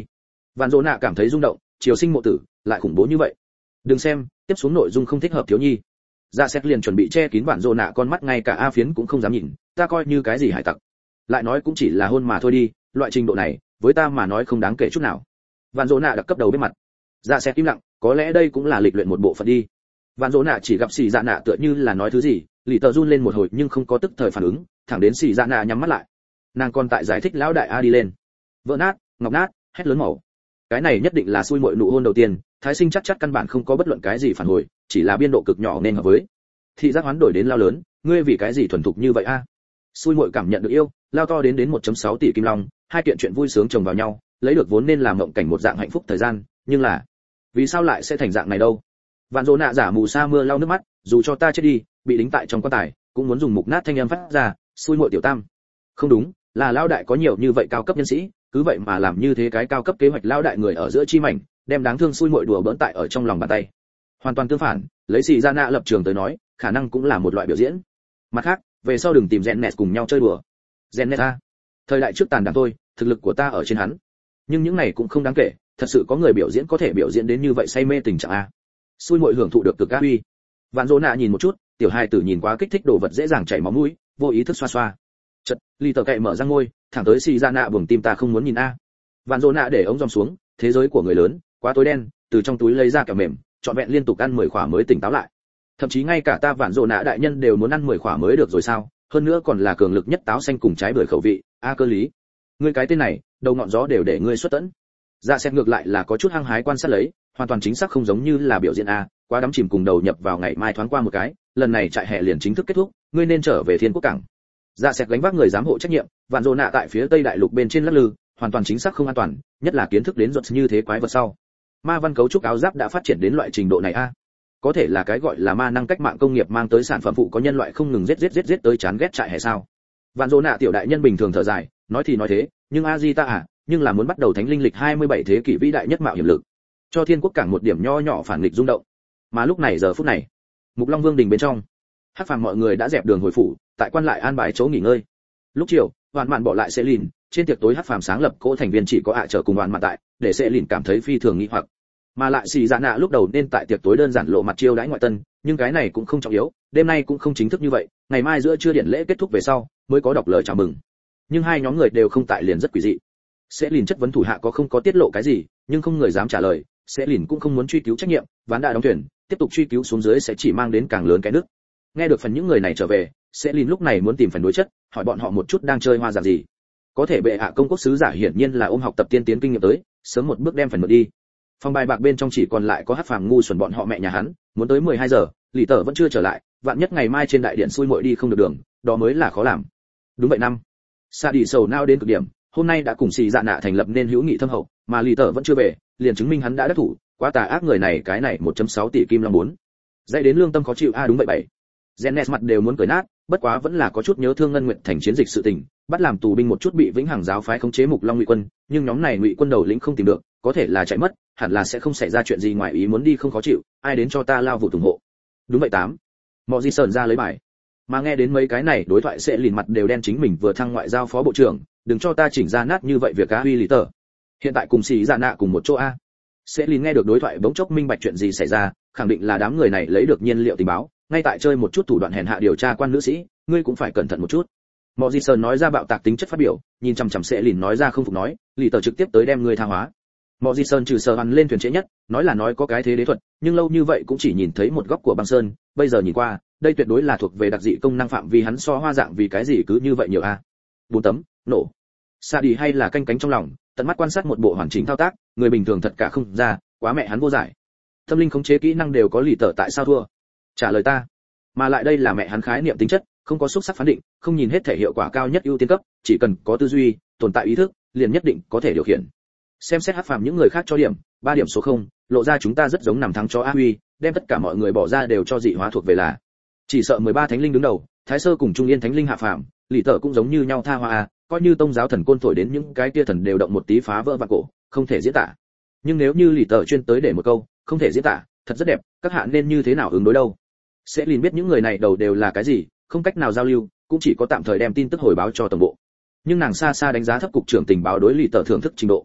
Vạn Dỗ Nạ cảm thấy rung động, triều sinh mộ tử lại khủng bố như vậy. Đừng xem, tiếp xuống nội dung không thích hợp thiếu nhi. Dạ xét liền chuẩn bị che kín Vạn Dỗ Nạ con mắt, ngay cả A Phiến cũng không dám nhìn, ta coi như cái gì hải tặc. Lại nói cũng chỉ là hôn mà thôi đi, loại trình độ này, với ta mà nói không đáng kể chút nào. Vạn Dỗ Nạ đặc cấp đầu bên mặt. Dạ xét im lặng, có lẽ đây cũng là lịch luyện một bộ phận đi. Vạn Dỗ Nạ chỉ gặp Xỉ Dạ Nạ tựa như là nói thứ gì, lì tờ run lên một hồi nhưng không có tức thời phản ứng, thẳng đến Xỉ Dạ Nạ nhắm mắt lại. Nàng còn tại giải thích lão đại A đi lên. Vỡ nát, ngọc nát, hét lớn màu. Cái này nhất định là xui muội nụ hôn đầu tiên, Thái Sinh chắc căn bản không có bất luận cái gì phản hồi, chỉ là biên độ cực nhỏ nên hợp với. Thị giác hoán đổi đến lao lớn, ngươi vì cái gì thuần thục như vậy a? Xui muội cảm nhận được yêu, lao to đến 1.6 tỷ kim long, hai kiện chuyện vui sướng chồng vào nhau, lấy được vốn nên làm mộng cảnh một dạng hạnh phúc thời gian, nhưng là vì sao lại sẽ thành dạng này đâu? Vạn Dỗ Nạ giả mù sa mưa lau nước mắt, dù cho ta chết đi, bị đính tại trong quan tài, cũng muốn dùng mục nát thanh âm phát ra, xui muội tiểu tam. Không đúng, là lão đại có nhiều như vậy cao cấp nhân sĩ, cứ vậy mà làm như thế cái cao cấp kế hoạch lão đại người ở giữa chi mảnh, đem đáng thương xui muội đùa bỡn tại ở trong lòng bàn tay. Hoàn toàn tương phản, lấy Xỉ Dạ Nạ lập trường tới nói, khả năng cũng là một loại biểu diễn. Mặt khác, về sau đừng tìm Rèn Nẹt cùng nhau chơi đùa. Rèn Nẹt a, thời đại trước tàn đảng thôi, thực lực của ta ở trên hắn. Nhưng những này cũng không đáng kể, thật sự có người biểu diễn có thể biểu diễn đến như vậy say mê tình trạng a. Xui muội hưởng thụ được cực ác uy. Vạn Dỗ Nạ nhìn một chút, tiểu hài tử nhìn quá kích thích đồ vật dễ dàng chảy máu mũi, vô ý thức xoa xoa. Chật, ly tờ cậy mở ra ngôi, thẳng tới Xỉ Dạ Nạ buồng tim ta không muốn nhìn a. Vạn Dỗ Nạ để ống dòng xuống, thế giới của người lớn, quá tối đen, từ trong túi lấy ra kẹo mềm, trọn vẹn liên tục ăn 10 khỏa mới tỉnh táo lại. Thậm chí ngay cả ta Vạn Dỗ Nạ đại nhân đều muốn ăn 10 khỏa mới được rồi sao? Hơn nữa còn là cường lực nhất táo xanh cùng trái bưởi khẩu vị, a cơ lý. Ngươi cái tên này, đầu ngọn gió đều để ngươi xuất tẫn. Dạ xét ngược lại là có chút hăng hái quan sát lấy, hoàn toàn chính xác không giống như là biểu diễn a, quá đắm chìm cùng đầu nhập vào ngày mai thoáng qua một cái, lần này trại hè liền chính thức kết thúc, ngươi nên trở về Thiên Quốc cảng. Dạ xét gánh vác người giám hộ trách nhiệm, Vạn Dỗ Nạ tại phía Tây Đại Lục bên trên lắc lư, hoàn toàn chính xác không an toàn, nhất là kiến thức đến ruột như thế quái vật sau. Ma văn cấu trúc áo giáp đã phát triển đến loại trình độ này a. Có thể là cái gọi là ma năng cách mạng công nghiệp mang tới sản phẩm phụ có nhân loại không ngừng giết tới chán ghét trại hè sao? Vạn Dỗ Nạ tiểu đại nhân bình thường thở dài, nói thì nói thế, nhưng a di ta à, nhưng là muốn bắt đầu thánh linh lịch 27 thế kỷ vĩ đại nhất mạo hiểm lực, cho Thiên Quốc cảng một điểm nho nhỏ phản nghịch rung động. Mà lúc này giờ phút này, Mục Long Vương đình bên trong, Hắc Phàm mọi người đã dẹp đường hồi phủ, tại quan lại an bài chỗ nghỉ ngơi. Lúc chiều, Hoàn Mạn bỏ lại Selin, trên tiệc tối Hắc Phàm sáng lập cỗ thành viên chỉ có trở cùng Hoàn Mạn tại, để Selin cảm thấy phi thường nghi hoặc. Mà lại Xỉ Dạ Nạ lúc đầu nên tại tiệc tối đơn giản lộ mặt chiêu đãi ngoại tân, nhưng cái này cũng không trọng yếu, đêm nay cũng không chính thức như vậy, ngày mai giữa trưa điện lễ kết thúc về sau, mới có đọc lời chào mừng. Nhưng hai nhóm người đều không tại liền rất quỷ dị. Selin chất vấn thủ hạ có không có tiết lộ cái gì, nhưng không người dám trả lời, Selin cũng không muốn truy cứu trách nhiệm, ván đã đóng thuyền, tiếp tục truy cứu xuống dưới sẽ chỉ mang đến càng lớn cái nước. Nghe được phần những người này trở về, Selin lúc này muốn tìm phần đối chất, hỏi bọn họ một chút đang chơi hoa dạng gì. Có thể bệ hạ công quốc sứ giả hiển nhiên là ôm học tập tiên tiến kinh nghiệm tới, sớm một bước đem phần mượn đi. Phòng bài bạc bên trong chỉ còn lại có Hắc Phàm ngu xuẩn bọn họ mẹ nhà hắn, muốn tới 12 giờ, Lý Tở vẫn chưa trở lại, vạn nhất ngày mai trên đại điện xui muội đi không được đường, đó mới là khó làm. Đúng vậy năm. Sa đi sầu nao đến cực điểm, hôm nay đã cùng Xỉ Dạ Nạ thành lập nên hữu nghị thâm hậu, mà Lý Tở vẫn chưa về, liền chứng minh hắn đã đắc thủ, quá tà ác người này cái này 1.6 tỷ kim long 4. Dậy đến lương tâm khó chịu a đúng vậy bảy. Genes mặt đều muốn cười nát, bất quá vẫn là có chút nhớ thương Ngân Nguyệt thành chiến dịch sự tình, bắt làm tù binh một chút bị Vĩnh Hằng giáo phái khống chế Mục Long Ngụy quân, nhưng nhóm này Ngụy quân đầu lĩnh không tìm được, có thể là chạy mất, hẳn là sẽ không xảy ra chuyện gì ngoài ý muốn đi không khó chịu, ai đến cho ta lao vụ ủng hộ. Đúng vậy 8. Mọ Di Sơn ra lấy bài. Mà nghe đến mấy cái này đối thoại sẽ lìn mặt đều đen, chính mình vừa thăng ngoại giao phó bộ trưởng, đừng cho ta chỉnh ra nát như vậy việc cá huy lý tờ. Hiện tại cùng Xỉ Dạ Nạ cùng một chỗ a. Sẽ lìn nghe được đối thoại bỗng chốc minh bạch chuyện gì xảy ra, khẳng định là đám người này lấy được nhiên liệu tình báo, ngay tại chơi một chút thủ đoạn hèn hạ điều tra quan nữ sĩ, ngươi cũng phải cẩn thận một chút. Mọ Di Sơn nói ra bạo tạc tính chất phát biểu, nhìn chằm chằm sẽ lìn nói ra không phục nói, lý tờ trực tiếp tới đem ngươi tha hóa. Mọ Di Sơn trừ sờ hắn lên thuyền trễ nhất, nói có cái thế đế thuật, nhưng lâu như vậy cũng chỉ nhìn thấy một góc của băng sơn, bây giờ nhìn qua, đây tuyệt đối là thuộc về đặc dị công năng phạm vi hắn so hoa dạng vì cái gì cứ như vậy nhiều a. 4 tấm, nổ. Sa đi hay là canh cánh trong lòng, tận mắt quan sát một bộ hoàn chỉnh thao tác, người bình thường thật cả không ra, quá mẹ hắn vô giải. Tâm linh khống chế kỹ năng đều có lý tờ tại sao thua? Trả lời ta. Mà lại đây là mẹ hắn khái niệm tính chất, không có xúc sắc phán định, không nhìn hết thể hiệu quả cao nhất ưu tiên cấp, chỉ cần có tư duy, tồn tại ý thức, liền nhất định có thể điều khiển. Xem xét Hắc Phàm những người khác cho điểm, 3 điểm số 0, lộ ra chúng ta rất giống nằm thắng cho A Huy, đem tất cả mọi người bỏ ra đều cho dị hóa thuộc về là. Chỉ sợ 13 thánh linh đứng đầu, Thái Sơ cùng Trung Yên thánh linh hạ phàm, lý tờ cũng giống như nhau tha hoa a, coi như tông giáo thần côn thổi đến những cái kia thần đều động một tí phá vỡ vạn cổ, không thể diễn tả. Nhưng nếu như lý tờ chuyên tới để một câu, không thể diễn tả, thật rất đẹp, các hạ nên như thế nào ứng đối đâu? Sẽ liền biết những người này đầu đều là cái gì, không cách nào giao lưu, cũng chỉ có tạm thời đem tin tức hồi báo cho tổng bộ. Nhưng nàng xa xa đánh giá thấp cục trưởng tình báo đối lý tờ thưởng thức trình độ.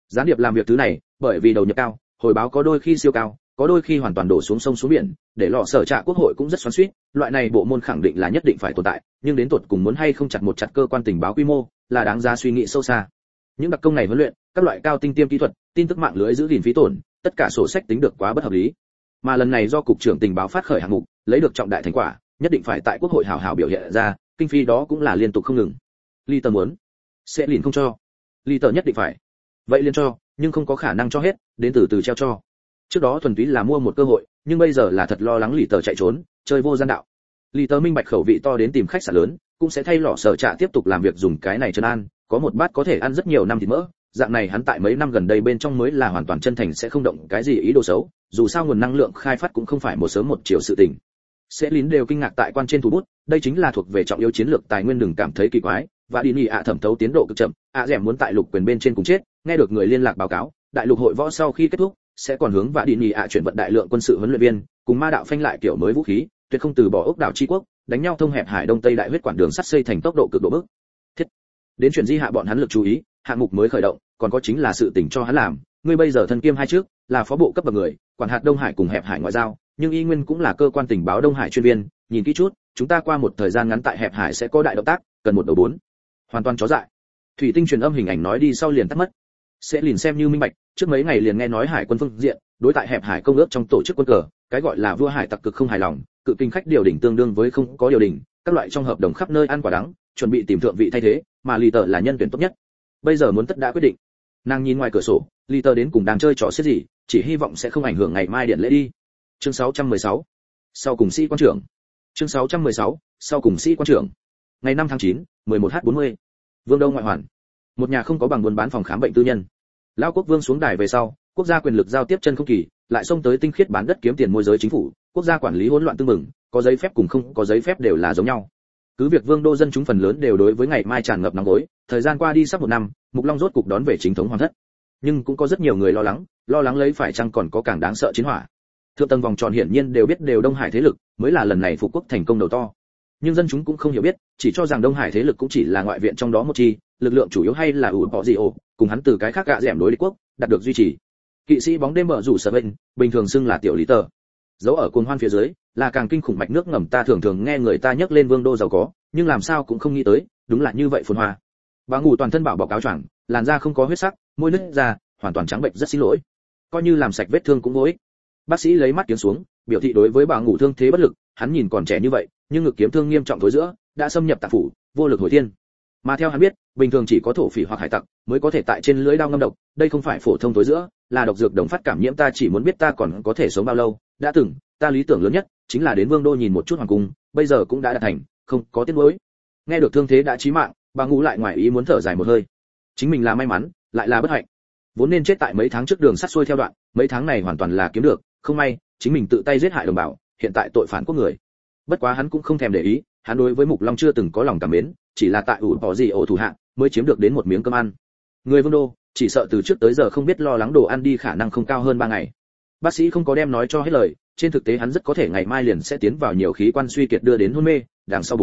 Gián điệp làm việc thứ này, bởi vì đầu nhập cao, hồi báo có đôi khi siêu cao, có đôi khi hoàn toàn đổ xuống sông xuống biển, để lọ sở trạ quốc hội cũng rất xoắn xuýt, loại này bộ môn khẳng định là nhất định phải tồn tại, nhưng đến tột cùng muốn hay không chặt một chặt cơ quan tình báo quy mô, là đáng giá suy nghĩ sâu xa. Những đặc công này huấn luyện, các loại cao tinh tiêm kỹ thuật, tin tức mạng lưới giữ gìn phí tổn, tất cả sổ sách tính được quá bất hợp lý. Mà lần này do cục trưởng tình báo phát khởi hạng mục, lấy được trọng đại thành quả, nhất định phải tại quốc hội hào hào biểu hiện ra, kinh phí đó cũng là liên tục không ngừng. Ly tờ muốn, sẽ liền không cho. Ly tờ nhất định phải. Vậy liền cho, nhưng không có khả năng cho hết, đến từ từ treo cho. Trước đó thuần túy là mua một cơ hội, nhưng bây giờ là thật lo lắng Lý tờ chạy trốn, chơi vô gian đạo. Lý tờ minh bạch khẩu vị to đến tìm khách sạn lớn, cũng sẽ thay lọ sở trạ tiếp tục làm việc dùng cái này trấn an, có một bát có thể ăn rất nhiều năm thịt mỡ, dạng này hắn tại mấy năm gần đây bên trong mới là hoàn toàn chân thành sẽ không động cái gì ý đồ xấu, dù sao nguồn năng lượng khai phát cũng không phải một sớm một chiều sự tình. Sẽ lín đều kinh ngạc tại quan trên thủ bút, đây chính là thuộc về trọng yếu chiến lược tài nguyên, đừng cảm thấy kỳ quái, và đi nhị ạ thẩm thấu tiến độ cực chậm, dẻm muốn tại lục quyền bên trên cùng chết, nghe được người liên lạc báo cáo, đại lục hội võ sau khi kết thúc sẽ còn hướng và đi nhị ạ chuyển vận đại lượng quân sự huấn luyện viên, cùng ma đạo phanh lại kiểu mới vũ khí, tuyệt không từ bỏ ốc đảo chi quốc, đánh nhau thông hẹp hải đông tây đại huyết quản đường sắt xây thành tốc độ cực độ bức thiết. Đến chuyển di hạ bọn hắn lực chú ý, hạng mục mới khởi động, còn có chính là sự tình cho hắn làm, ngươi bây giờ thân kiêm hai trước, là phó bộ cấp bậc người, quản hạt Đông Hải cùng hẹp hải ngoại giao, nhưng y nguyên cũng là cơ quan tình báo Đông Hải chuyên viên, nhìn kỹ chút, chúng ta qua một thời gian ngắn tại hẹp hải sẽ có đại động tác, cần một đầu bốn. Hoàn toàn chó dại. Thủy tinh truyền âm hình ảnh nói đi sau liền tắt mất. Sẽ liền xem như minh bạch, trước mấy ngày liền nghe nói hải quân phương diện, đối tại hẹp hải công ước trong tổ chức quân cờ, cái gọi là vua hải tặc cực không hài lòng, cự kinh khách điều đỉnh tương đương với không có điều đỉnh, các loại trong hợp đồng khắp nơi ăn quả đắng, chuẩn bị tìm thượng vị thay thế, mà Lý Tở là nhân tuyển tốt nhất. Bây giờ muốn tất đã quyết định. Nàng nhìn ngoài cửa sổ, Lý Tở đến cùng đang chơi trò xiết gì, chỉ hy vọng sẽ không ảnh hưởng ngày mai điện lễ đi. Chương 616. Sau cùng sĩ quan trưởng. Chương 616. Sau cùng sĩ quan trưởng. Ngày 5 tháng 9, 11h40. Vương Đông ngoại hoàn. Một nhà không có bằng buôn bán phòng khám bệnh tư nhân. Lão quốc vương xuống đài về sau, quốc gia quyền lực giao tiếp chân không kỳ, lại xông tới tinh khiết bán đất kiếm tiền môi giới chính phủ, quốc gia quản lý hỗn loạn tương mừng, có giấy phép cùng không có giấy phép đều là giống nhau. Cứ việc vương đô dân chúng phần lớn đều đối với ngày mai tràn ngập nóng gối, thời gian qua đi sắp một năm, Mục Long rốt cục đón về chính thống hoàng thất. Nhưng cũng có rất nhiều người lo lắng lấy phải chăng còn có càng đáng sợ chiến hỏa. Thượng tầng vòng tròn hiển nhiên đều biết đều Đông Hải thế lực mới là lần này phục quốc thành công đầu to. Nhưng dân chúng cũng không hiểu biết, chỉ cho rằng Đông Hải thế lực cũng chỉ là ngoại viện trong đó một chi, lực lượng chủ yếu hay là ủi bỏ gì ổ, cùng hắn từ cái khác gạ dẻm đối địch quốc, đạt được duy trì. Kỵ sĩ bóng đêm mở rủ sở bên, bình thường xưng là tiểu Lý Tờ. Dấu ở cuồng hoan phía dưới, là càng kinh khủng mạch nước ngầm, ta thường nghe người ta nhắc lên vương đô giàu có, nhưng làm sao cũng không nghĩ tới, đúng là như vậy phồn hoa. Bà ngủ toàn thân bảo bọc áo choàng, làn da không có huyết sắc, môi nứt ra, hoàn toàn trắng bệnh, rất xin lỗi. Coi như làm sạch vết thương cũng vô ích. Bác sĩ lấy mắt kiếm xuống, biểu thị đối với bà ngủ thương thế bất lực, hắn nhìn còn trẻ như vậy, nhưng ngực kiếm thương nghiêm trọng thối giữa, đã xâm nhập tạng phủ, vô lực hồi thiên. Mà theo hắn biết, bình thường chỉ có thổ phỉ hoặc hải tặc mới có thể tại trên lưỡi dao ngâm độc, đây không phải phổ thông thối giữa, là độc dược đồng phát cảm nhiễm. Ta chỉ muốn biết ta còn có thể sống bao lâu, đã từng, ta lý tưởng lớn nhất chính là đến vương đô nhìn một chút hoàng cung, bây giờ cũng đã đạt thành, không có tiếc nuối. Nghe được thương thế đã chí mạng, bà ngủ lại ngoài ý muốn thở dài một hơi. Chính mình là may mắn, lại là bất hạnh. Vốn nên chết tại mấy tháng trước đường sắt xuôi theo đoạn, mấy tháng này hoàn toàn là kiếm được, không may, chính mình tự tay giết hại đồng bào, hiện tại tội phản quốc người. Bất quá hắn cũng không thèm để ý, hắn đối với Mục Long chưa từng có lòng cảm mến, chỉ là tại ủi bỏ gì ổ thủ hạ mới chiếm được đến một miếng cơm ăn. Người vương đô chỉ sợ từ trước tới giờ không biết lo lắng đồ ăn đi khả năng không cao hơn 3 ngày. Bác sĩ không có đem nói cho hết lời, trên thực tế hắn rất có thể ngày mai liền sẽ tiến vào nhiều khí quan suy kiệt đưa đến hôn mê, đằng sau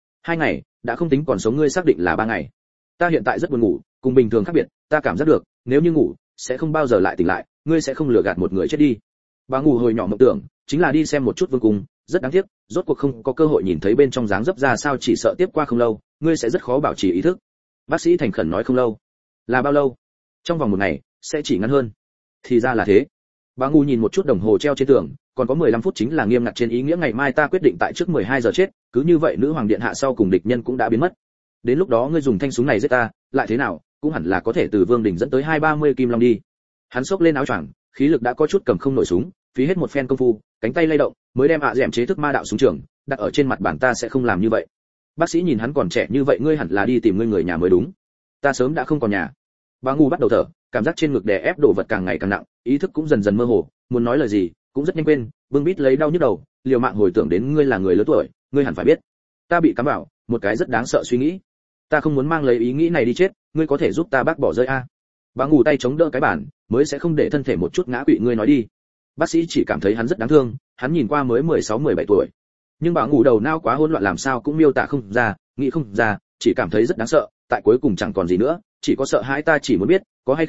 2 ngày, đã không tính còn sống, ngươi xác định là 3 ngày. Ta hiện tại rất buồn ngủ, cùng bình thường khác biệt, ta cảm giác được, nếu như ngủ, sẽ không bao giờ lại tỉnh lại, ngươi sẽ không lừa gạt một người chết đi. Bà ngủ hồi nhỏ mộng tưởng, chính là đi xem một chút vương cung, rất đáng tiếc, rốt cuộc không có cơ hội nhìn thấy bên trong dáng dấp ra sao, chỉ sợ tiếp qua không lâu, ngươi sẽ rất khó bảo trì ý thức. Bác sĩ thành khẩn nói. Không lâu. Là bao lâu? Trong vòng 1 ngày, sẽ chỉ ngắn hơn. Thì ra là thế. Bà ngu nhìn một chút đồng hồ treo trên tường, còn có 15 phút chính là nghiêm ngặt trên ý nghĩa ngày mai ta quyết định tại trước 12 giờ chết, cứ như vậy nữ hoàng điện hạ sau cùng địch nhân cũng đã biến mất. Đến lúc đó ngươi dùng thanh súng này giết ta, lại thế nào, cũng hẳn là có thể từ vương đỉnh dẫn tới 230 kim long đi. Hắn xốc lên áo choàng, khí lực đã có chút cầm không nổi súng, phí hết một phen công phu, cánh tay lay động, mới đem dẻm chế thức ma đạo súng trường đặt ở trên mặt bàn. Ta sẽ không làm như vậy. Bác sĩ nhìn hắn còn trẻ như vậy, ngươi hẳn là đi tìm ngươi người nhà mới đúng. Ta sớm đã không còn nhà. Bà ngu bắt đầu thở, cảm giác trên ngực đè ép đổ vật càng ngày càng nặng, ý thức cũng dần dần mơ hồ, muốn nói lời gì cũng rất nhanh quên, bưng bít lấy đau nhức đầu, liều mạng hồi tưởng đến ngươi là người lớn tuổi, ngươi hẳn phải biết. Ta bị cắm vào một cái rất đáng sợ suy nghĩ. Ta không muốn mang lấy ý nghĩ này đi chết, ngươi có thể giúp ta bác bỏ rơi a? Bà ngủ tay chống đỡ cái bàn, mới sẽ không để thân thể một chút ngã quỵ, ngươi nói đi. Bác sĩ chỉ cảm thấy hắn rất đáng thương, hắn nhìn qua mới 16-17 tuổi. Nhưng bà ngủ đầu não quá hỗn loạn, làm sao cũng miêu tả không ra, nghĩ không ra, chỉ cảm thấy rất đáng sợ, tại cuối cùng chẳng còn gì nữa, chỉ có sợ hãi. Ta chỉ muốn biết, có hay không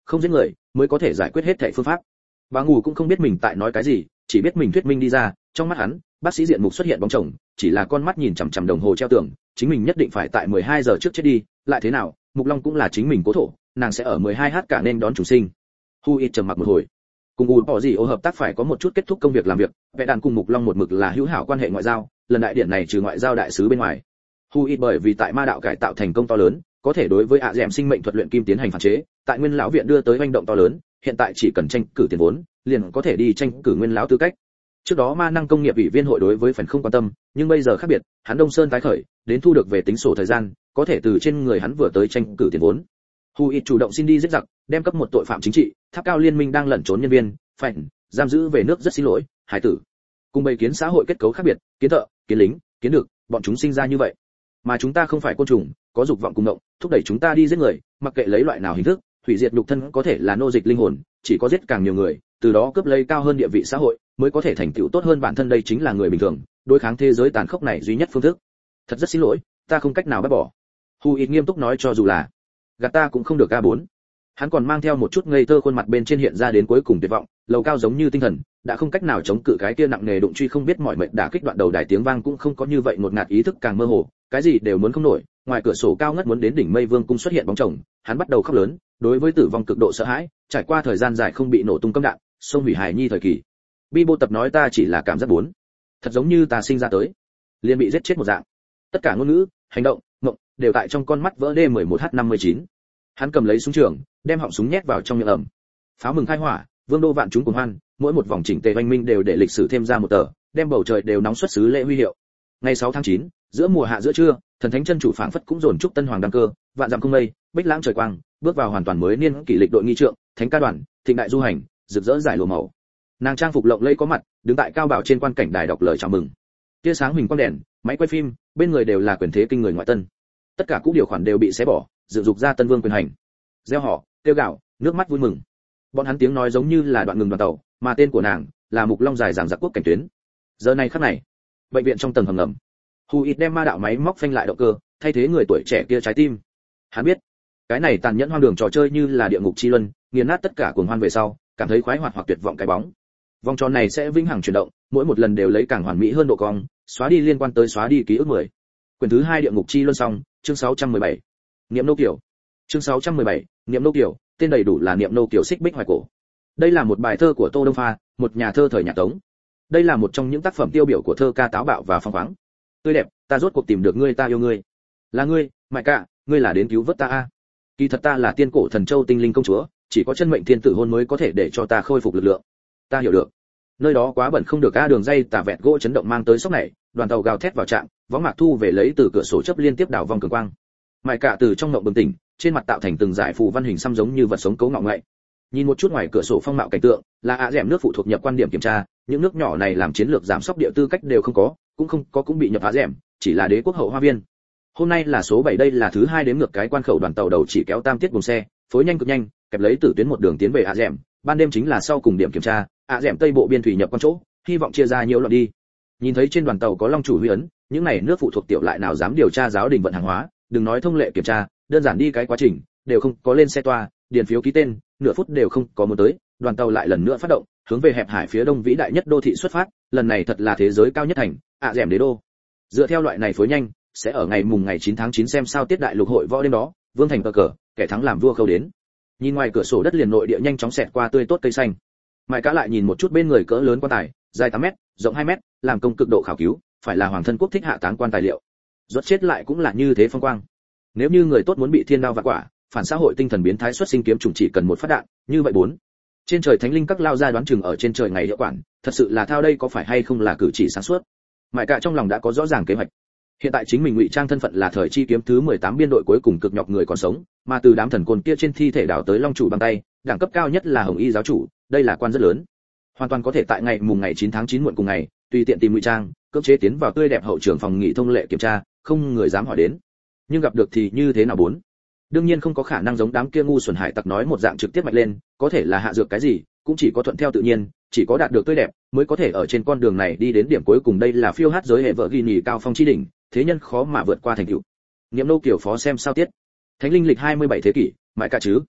không giết người mới có thể giải quyết hết thảy phương pháp. Bà ngủ cũng không biết mình tại nói cái gì, chỉ biết mình thuyết minh đi ra, trong mắt hắn, bác sĩ diện mục xuất hiện bóng chồng, chỉ là con mắt nhìn chằm chằm đồng hồ treo tường, chính mình nhất định phải tại 12 giờ trước chết đi, lại thế nào, Mục Long cũng là chính mình cố thổ, nàng sẽ ở 12h cả nên đón chủ sinh. Hu ít trầm mặc một hồi. Cùng U bỏ gì ô hợp tác phải có một chút kết thúc công việc làm việc, vẽ đàn cùng Mục Long một mực là hữu hảo quan hệ ngoại giao, lần đại điện này trừ ngoại giao đại sứ bên ngoài. Hu ít bởi vì tại ma đạo cải tạo thành công to lớn, có thể đối với ạ dẻm sinh mệnh thuật luyện kim tiến hành phản chế, tại Nguyên lão viện đưa tới hành động to lớn, hiện tại chỉ cần tranh cử tiền vốn, liền có thể đi tranh cử Nguyên lão tư cách. Trước đó ma năng công nghiệp ủy viên hội đối với phần không quan tâm, nhưng bây giờ khác biệt, hắn Đông Sơn tái khởi, đến thu được về tính sổ thời gian, có thể từ trên người hắn vừa tới tranh cử tiền vốn. Hu ít chủ động xin đi giết giặc, đem cấp một tội phạm chính trị, tháp cao liên minh đang lẩn trốn nhân viên, phảnh, giam giữ về nước rất xin lỗi, hải tử. Cùng bày kiến xã hội kết cấu khác biệt, kiến thợ, kiến lính, kiến được, bọn chúng sinh ra như vậy. Mà chúng ta không phải côn trùng, có dục vọng cùng động, thúc đẩy chúng ta đi giết người, mặc kệ lấy loại nào hình thức, hủy diệt nhục thân có thể là nô dịch linh hồn, chỉ có giết càng nhiều người, từ đó cướp lấy cao hơn địa vị xã hội, mới có thể thành tựu tốt hơn bản thân, đây chính là người bình thường, đối kháng thế giới tàn khốc này duy nhất phương thức. Thật rất xin lỗi, ta không cách nào bác bỏ. Hu ít nghiêm túc nói, cho dù là gạt ta cũng không được A4. Hắn còn mang theo một chút ngây thơ, khuôn mặt bên trên hiện ra đến cuối cùng tuyệt vọng, lầu cao giống như tinh thần, đã không cách nào chống cự cái kia nặng nề đụng truy, không biết mọi mệnh đã kích đoạn đầu đài tiếng vang cũng không có như vậy ngột ngạt, ý thức càng mơ hồ, cái gì đều muốn không nổi. Ngoài cửa sổ cao ngất muốn đến đỉnh mây vương cung xuất hiện bóng chồng, hắn bắt đầu khóc lớn, đối với tử vong cực độ sợ hãi, trải qua thời gian dài không bị nổ tung cấm đạn, sông hủy hài nhi thời kỳ. Bi Bô tập nói ta chỉ là cảm giác bốn, thật giống như ta sinh ra tới liền bị giết chết một dạng. Tất cả ngôn ngữ, hành động, mộng đều tại trong con mắt vỡ đê 11h59. Hắn cầm lấy súng trường, đem họng súng nhét vào trong miệng ẩm. Pháo mừng khai hỏa, vương đô vạn chúng cuồng hoan, mỗi một vòng chỉnh tề oanh minh đều để lịch sử thêm ra một tờ, đem bầu trời đều nóng xuất xứ lễ huy hiệu. Ngày 6 tháng 9, giữa mùa hạ giữa trưa, thần thánh chân chủ phảng phất cũng dồn chúc tân hoàng đăng cơ, vạn dặm không mây, bích lãng trời quang, bước vào hoàn toàn mới niên kỷ lịch đội nghi trượng, thánh ca đoàn, thịnh đại du hành, rực rỡ giải lụa màu. Nàng trang phục lộng lẫy có mặt, đứng tại cao bảo trên quan cảnh đài đọc lời chào mừng. Tia sáng huỳnh quang đèn, máy quay phim, bên người đều là quyền thế kinh người ngoại tân. Tất cả cũ điều khoản đều bị xé bỏ, dựng dục ra tân vương quyền hành. Gieo họ, tiêu gạo, nước mắt vui mừng. Bọn hắn tiếng nói giống như là đoạn ngừng đoàn tàu, mà tên của nàng là Mục Long dài dằng dặc quốc cảnh tuyến. Giờ này khắc này, bệnh viện trong tầng hầm ngầm, Hu ít đem ma đạo máy móc phanh lại động cơ, thay thế người tuổi trẻ kia trái tim. Hắn biết, cái này tàn nhẫn hoang đường trò chơi như là địa ngục chi luân, nghiền nát tất cả cuồng hoan về sau, cảm thấy khoái hoạt hoặc tuyệt vọng cái bóng. Vòng tròn này sẽ vĩnh hằng chuyển động, mỗi một lần đều lấy càng hoàn mỹ hơn độ cong, xóa đi liên quan tới xóa đi ký ức 10. Quyển thứ 2 địa ngục chi luân xong, chương 617. Niệm nô kiểu. Chương 617, Niệm nô kiểu, tên đầy đủ là Niệm nô kiểu xích bích hoài cổ. Đây là một bài thơ của Tô Đông Pha, một nhà thơ thời nhà Tống. Đây là một trong những tác phẩm tiêu biểu của thơ ca táo bạo và phong khoáng. Tươi đẹp, ta rốt cuộc tìm được ngươi, ta yêu ngươi. Là ngươi, Mại Cả, ngươi là đến cứu vớt ta a. Kỳ thật ta là tiên cổ thần châu tinh linh công chúa, chỉ có chân mệnh thiên tử hôn mới có thể để cho ta khôi phục lực lượng. Ta hiểu được. Nơi đó quá bẩn không được a, đường dây tà vẹt gỗ chấn động mang tới sốc này, đoàn tàu gào thét vào trạm, võng mạc thu về lấy từ cửa sổ chấp liên tiếp đảo vòng cường quang. Mại Cả từ trong ngộng bừng tỉnh, trên mặt tạo thành từng dải phù văn hình xăm giống như vật sống cấu ngọ ngậy. Nhìn một chút ngoài cửa sổ phong mạo cảnh tượng, là ạ dẻm nước phụ thuộc nhập quan điểm kiểm tra, những nước nhỏ này làm chiến lược giảm sóc địa tư cách đều không có, cũng bị nhập ạ dẻm, chỉ là đế quốc hậu hoa viên. Hôm nay là số 7, đây là thứ 2 đếm ngược cái quan khẩu, đoàn tàu đầu chỉ kéo tam tiết buồng xe, phối nhanh cực nhanh, kẹp lấy tử tuyến một đường tiến về ạ dẻm, ban đêm chính là sau cùng điểm kiểm tra, ạ dẻm tây bộ biên thủy nhập quan chỗ, hy vọng chia ra nhiều loạn đi. Nhìn thấy trên đoàn tàu có long chủ huy ấn, những này nước phụ thuộc tiểu lại nào dám điều tra giáo đình vận hàng hóa, đừng nói thông lệ kiểm tra, đơn giản đi cái quá trình đều không có lên xe toa, điền phiếu ký tên, nửa phút đều không có muốn tới, đoàn tàu lại lần nữa phát động, hướng về hẹp hải phía đông vĩ đại nhất đô thị xuất phát, lần này thật là thế giới cao nhất thành, ạ dẻm đế đô. Dựa theo loại này phối nhanh, sẽ ở ngày 9 tháng 9 xem sao tiết đại lục hội võ đêm đó, vương thành cờ, kẻ thắng làm vua khâu đến. Nhìn ngoài cửa sổ đất liền nội địa nhanh chóng xẹt qua tươi tốt cây xanh. Mại Cả lại nhìn một chút bên người cỡ lớn quan tài, dài 8 mét, rộng 2 mét, làm công cực độ khảo cứu, phải là hoàng thân quốc thích hạ táng quan tài liệu. Rốt chết lại cũng là như thế phong quang. Nếu như người tốt muốn bị thiên đao vạn quả, phản xã hội tinh thần biến thái xuất sinh kiếm trùng chỉ cần một phát đạn, như vậy bốn. Trên trời thánh linh các lao ra đoán chừng ở trên trời ngày hiệu quản, thật sự là thao đây có phải hay không là cử chỉ sáng suốt. Mại Cả trong lòng đã có rõ ràng kế hoạch. Hiện tại chính mình ngụy trang thân phận là thời chi kiếm thứ 18 biên đội cuối cùng cực nhọc người còn sống, mà từ đám thần côn kia trên thi thể đào tới long chủ bằng tay, đẳng cấp cao nhất là Hồng Y giáo chủ, đây là quan rất lớn. Hoàn toàn có thể tại ngày 9 tháng 9 muộn cùng ngày, tùy tiện tìm ngụy trang, cưỡng chế tiến vào tươi đẹp hậu trường phòng nghỉ thông lệ kiểm tra, không người dám hỏi đến. Nhưng gặp được thì như thế nào bốn? Đương nhiên không có khả năng giống đám kia ngu xuẩn hải tặc nói một dạng trực tiếp mạnh lên, có thể là hạ dược cái gì, cũng chỉ có thuận theo tự nhiên, chỉ có đạt được tươi đẹp mới có thể ở trên con đường này đi đến điểm cuối cùng, đây là phiêu hát giới hệ vợ ghi nhì cao phong chi đỉnh, thế nhân khó mà vượt qua thành tựu. Niệm nô kiểu phó xem sao tiết. Thánh linh lịch 27 thế kỷ, Mại Cả chứ.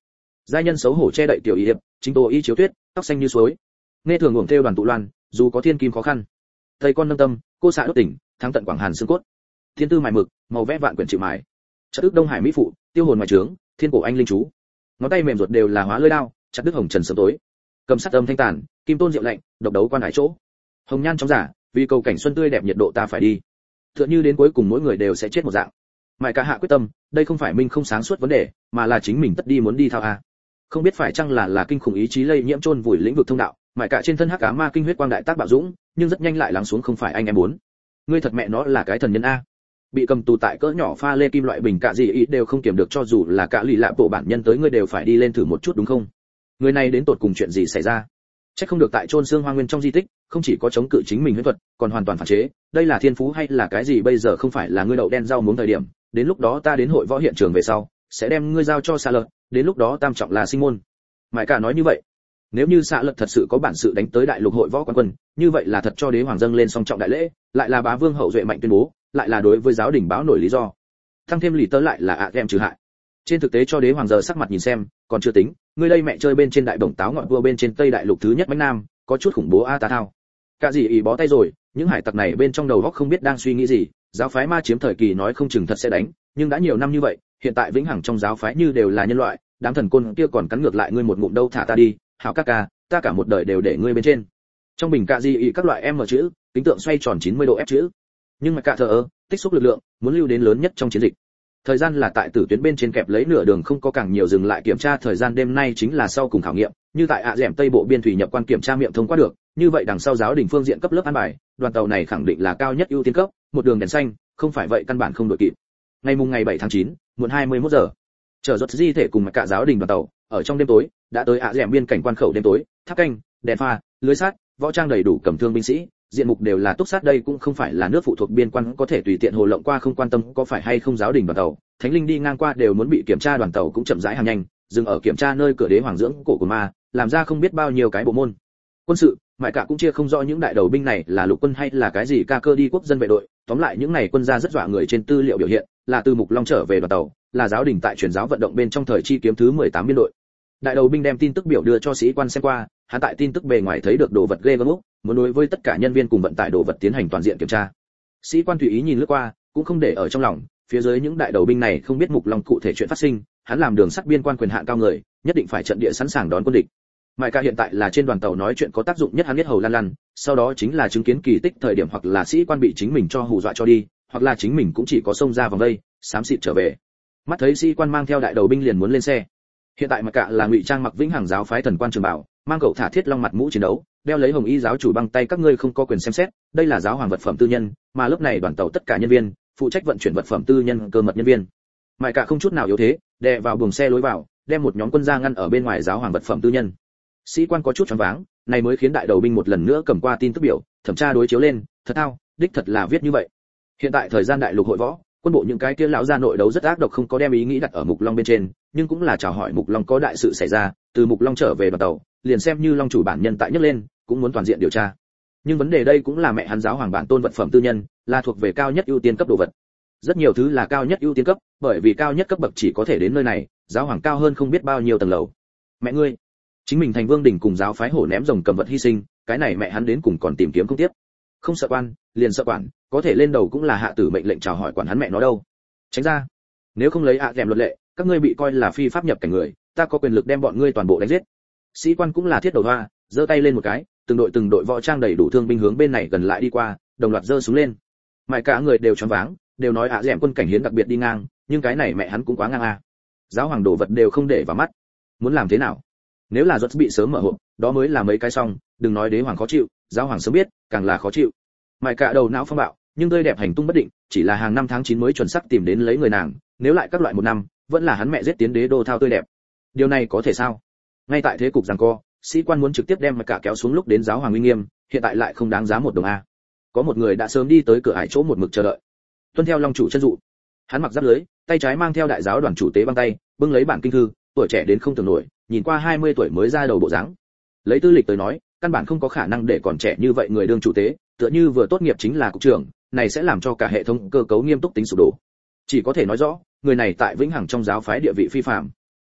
Giai nhân xấu hổ che đậy tiểu y hiệp, chính tô y chiếu tuyết, tóc xanh như suối. Nghe thường ngưỡng theo đoàn tụ loan, dù có thiên kim khó khăn. Thầy con nâng tâm, cô xạ đốt tỉnh, thắng tận quảng hàn xương cốt. Thiên tư mài mực, màu vẽ vạn quyển chịu mài. Chợt ức Đông Hải mỹ phụ, tiêu hồn ngoài trướng, thiên cổ anh linh chú. Ngón tay mềm ruột đều là hóa lưỡi đao, chặt đứt hồng trần sớm tối. Cầm sắt âm thanh tàn, kim tôn diệu lạnh, độc đấu quan hải chỗ. Hồng nhan trong giả, vì cầu cảnh xuân tươi đẹp nhiệt độ ta phải đi. Tựa như đến cuối cùng mỗi người đều sẽ chết một dạng. Mại Cả hạ quyết tâm, đây không phải minh không sáng suốt vấn đề, mà là chính mình tất đi muốn đi thao a. Không biết phải chăng là kinh khủng ý chí lây nhiễm chôn vùi lĩnh vực thông đạo, Mại Cả trên thân hắc ám ma kinh huyết quang đại tác bạo dũng, nhưng rất nhanh lại lắng xuống không phải anh em muốn. Ngươi thật mẹ nó là cái thần nhân a. Bị cầm tù tại cỡ nhỏ pha lê kim loại bình cạ gì ý đều không kiểm được, cho dù là cả lì lạ bộ bản nhân tới ngươi đều phải đi lên thử một chút đúng không? Người này đến tột cùng chuyện gì xảy ra? Chắc không được tại chôn xương hoang nguyên trong di tích, không chỉ có chống cự chính mình huyễn thuật, còn hoàn toàn phản chế, đây là thiên phú hay là cái gì? Bây giờ không phải là ngươi đậu đen rau muống thời điểm, đến lúc đó ta đến hội võ hiện trường về sau, sẽ đem ngươi giao cho xạ lật, đến lúc đó tam trọng là sinh môn. Mại Cả nói như vậy, nếu như xạ lật thật sự có bản sự đánh tới đại lục hội võ quán quân, như vậy là thật cho đế hoàng dâng lên song trọng đại lễ, lại là bá vương hậu duệ mạnh tuyên bố, lại là đối với giáo đình báo nổi lý do, tăng thêm lì tớ lại là ạ em trừ hại. Trên thực tế cho đế hoàng giờ sắc mặt nhìn xem, còn chưa tính, ngươi đây mẹ chơi bên trên đại bổng táo ngọn vua bên trên tây đại lục thứ nhất mãnh nam, có chút khủng bố a ta thao. Cả gì ý bó tay rồi, những hải tặc này bên trong đầu óc không biết đang suy nghĩ gì, giáo phái ma chiếm thời kỳ nói không chừng thật sẽ đánh, nhưng đã nhiều năm như vậy, hiện tại vĩnh hằng trong giáo phái như đều là nhân loại, đám thần côn kia còn cắn ngược lại ngươi một ngụm đâu, thả ta đi, hảo ca ca, ta cả một đời đều để ngươi bên trên. Trong bình cạ gì ý các loại M chữ, tính tượng xoay tròn 90 độ F chữ. Nhưng mà cả thờ ơ, tích xúc lực lượng, muốn lưu đến lớn nhất trong chiến dịch. Thời gian là tại tử tuyến bên trên kẹp lấy nửa đường không có càng nhiều dừng lại kiểm tra thời gian, đêm nay chính là sau cùng khảo nghiệm, như tại ạ dẻm tây bộ biên thủy nhập quan kiểm tra miệng thông qua được, như vậy đằng sau giáo đình phương diện cấp lớp an bài, đoàn tàu này khẳng định là cao nhất ưu tiên cấp, một đường đèn xanh, không phải vậy căn bản không đội kịp. Ngày 7 tháng 9, muộn 21 giờ, chở rốt di thể cùng cả giáo đình đoàn tàu, ở trong đêm tối, đã tới ạ dẻm biên cảnh quan khẩu đêm tối, tháp canh, đèn pha, lưới sắt, võ trang đầy đủ cầm thương binh sĩ, diện mục đều là túc sát, đây cũng không phải là nước phụ thuộc biên quan có thể tùy tiện hồ lộng qua, không quan tâm có phải hay không giáo đình đoàn tàu, thánh linh đi ngang qua đều muốn bị kiểm tra, đoàn tàu cũng chậm rãi hàng nhanh, dừng ở kiểm tra nơi cửa đế hoàng dưỡng cổ của ma, làm ra không biết bao nhiêu cái bộ môn. Quân sự, Mại Cả cũng chia không rõ những đại đầu binh này là lục quân hay là cái gì ca cơ đi quốc dân vệ đội, tóm lại những này quân gia rất dọa người, trên tư liệu biểu hiện là từ Mục Long trở về đoàn tàu, là giáo đình tại truyền giáo vận động bên trong thời chi kiếm thứ 18 biên đội. Đại đầu binh đem tin tức biểu đưa cho sĩ quan xem qua, hắn tại tin tức bề ngoài thấy được đồ vật ghê gớm, muốn đối với tất cả nhân viên cùng vận tải đồ vật tiến hành toàn diện kiểm tra. Sĩ quan tùy ý nhìn lướt qua, cũng không để ở trong lòng, phía dưới những đại đầu binh này không biết Mục Long cụ thể chuyện phát sinh, hắn làm đường sắt biên quan quyền hạn cao người, nhất định phải trận địa sẵn sàng đón quân địch. Mại Cả hiện tại là trên đoàn tàu nói chuyện có tác dụng nhất, hắn biết hầu lăn lăn, sau đó chính là chứng kiến kỳ tích thời điểm, hoặc là sĩ quan bị chính mình cho hù dọa cho đi, hoặc là chính mình cũng chỉ có xông ra vòng đây, xám xịt trở về. Mắt thấy sĩ quan mang theo đại đầu binh liền muốn lên xe. Hiện tại Mại Cả là ngụy trang mặc vĩnh hằng giáo phái thần quan trường bảo, mang cậu thả thiết long mặt mũ chiến đấu, đeo lấy hồng y giáo chủ băng tay, các ngươi không có quyền xem xét, đây là giáo hoàng vật phẩm tư nhân, mà lớp này đoàn tàu tất cả nhân viên phụ trách vận chuyển vật phẩm tư nhân, cơ mật nhân viên. Mại Cả không chút nào yếu thế, đè vào buồng xe lối vào, đem một nhóm quân gia ngăn ở bên ngoài giáo hoàng vật phẩm tư nhân. Sĩ quan có chút choáng váng, này mới khiến đại đầu binh một lần nữa cầm qua tin tức biểu, thẩm tra đối chiếu lên, thật thao, đích thật là viết như vậy. Hiện tại thời gian đại lục hội võ, quân bộ những cái kia lão gia nội đấu rất ác độc, không có đem ý nghĩ đặt ở Mục Long bên trên, nhưng cũng là chào hỏi Mục Long có đại sự xảy ra, từ Mục Long trở về đoàn tàu, liền xem như Long chủ bản nhân tại nhấc lên, cũng muốn toàn diện điều tra. Nhưng vấn đề đây cũng là mẹ hắn giáo hoàng bản tôn vật phẩm tư nhân, là thuộc về cao nhất ưu tiên cấp đồ vật. Rất nhiều thứ là cao nhất ưu tiên cấp, bởi vì cao nhất cấp bậc chỉ có thể đến nơi này, giáo hoàng cao hơn không biết bao nhiêu tầng lầu. Mẹ ngươi, chính mình thành vương đỉnh cùng giáo phái hổ ném rồng cầm vật hy sinh, cái này mẹ hắn đến cùng còn tìm kiếm không tiếp. Không sợ quan, liền sợ quản, có thể lên đầu cũng là hạ tử mệnh lệnh, chào hỏi quản hắn mẹ nó đâu. Tránh ra, nếu không lấy ạ dèm luật lệ, các ngươi bị coi là phi pháp nhập cảnh người, ta có quyền lực đem bọn ngươi toàn bộ đánh giết. Sĩ quan cũng là thiết đầu hoa, giơ tay lên một cái, từng đội võ trang đầy đủ thương binh hướng bên này gần lại đi qua, đồng loạt giơ súng lên. Mãi cả người đều choáng váng, đều nói ạ dèm quân cảnh hiến đặc biệt đi ngang, nhưng cái này mẹ hắn cũng quá ngang a. Giáo hoàng đồ vật đều không để vào mắt, muốn làm thế nào? Nếu là Duật bị sớm mở hộp, đó mới là mấy cái xong, đừng nói đế hoàng khó chịu, giáo hoàng sớm biết, càng là khó chịu. Mãi cả đầu não phong bạo, nhưng tươi đẹp hành tung bất định, chỉ là hàng năm tháng 9 mới chuẩn xác tìm đến lấy người nàng, nếu lại các loại một năm, vẫn là hắn mẹ giết tiến đế đô thao tươi đẹp. Điều này có thể sao? Ngay tại thế cục giằng co, sĩ quan muốn trực tiếp đem Mãi cả kéo xuống lúc đến giáo hoàng uy nghiêm, hiện tại lại không đáng giá một đồng a. Có một người đã sớm đi tới cửa ải chỗ một mực chờ đợi. Tuân theo long chủ chân dụ, hắn mặc giáp lưới, tay trái mang theo đại giáo đoàn chủ tế băng tay, bưng lấy bản kinh thư, tuổi trẻ đến không tưởng nổi, nhìn qua 20 tuổi mới ra đầu bộ dáng. Lấy tư lịch tới nói, căn bản không có khả năng để còn trẻ như vậy người đương chủ tế, tựa như vừa tốt nghiệp chính là cục trưởng, này sẽ làm cho cả hệ thống cơ cấu nghiêm túc tính sụp đổ. Chỉ có thể nói rõ, người này tại vĩnh hằng trong giáo phái địa vị phi phàm.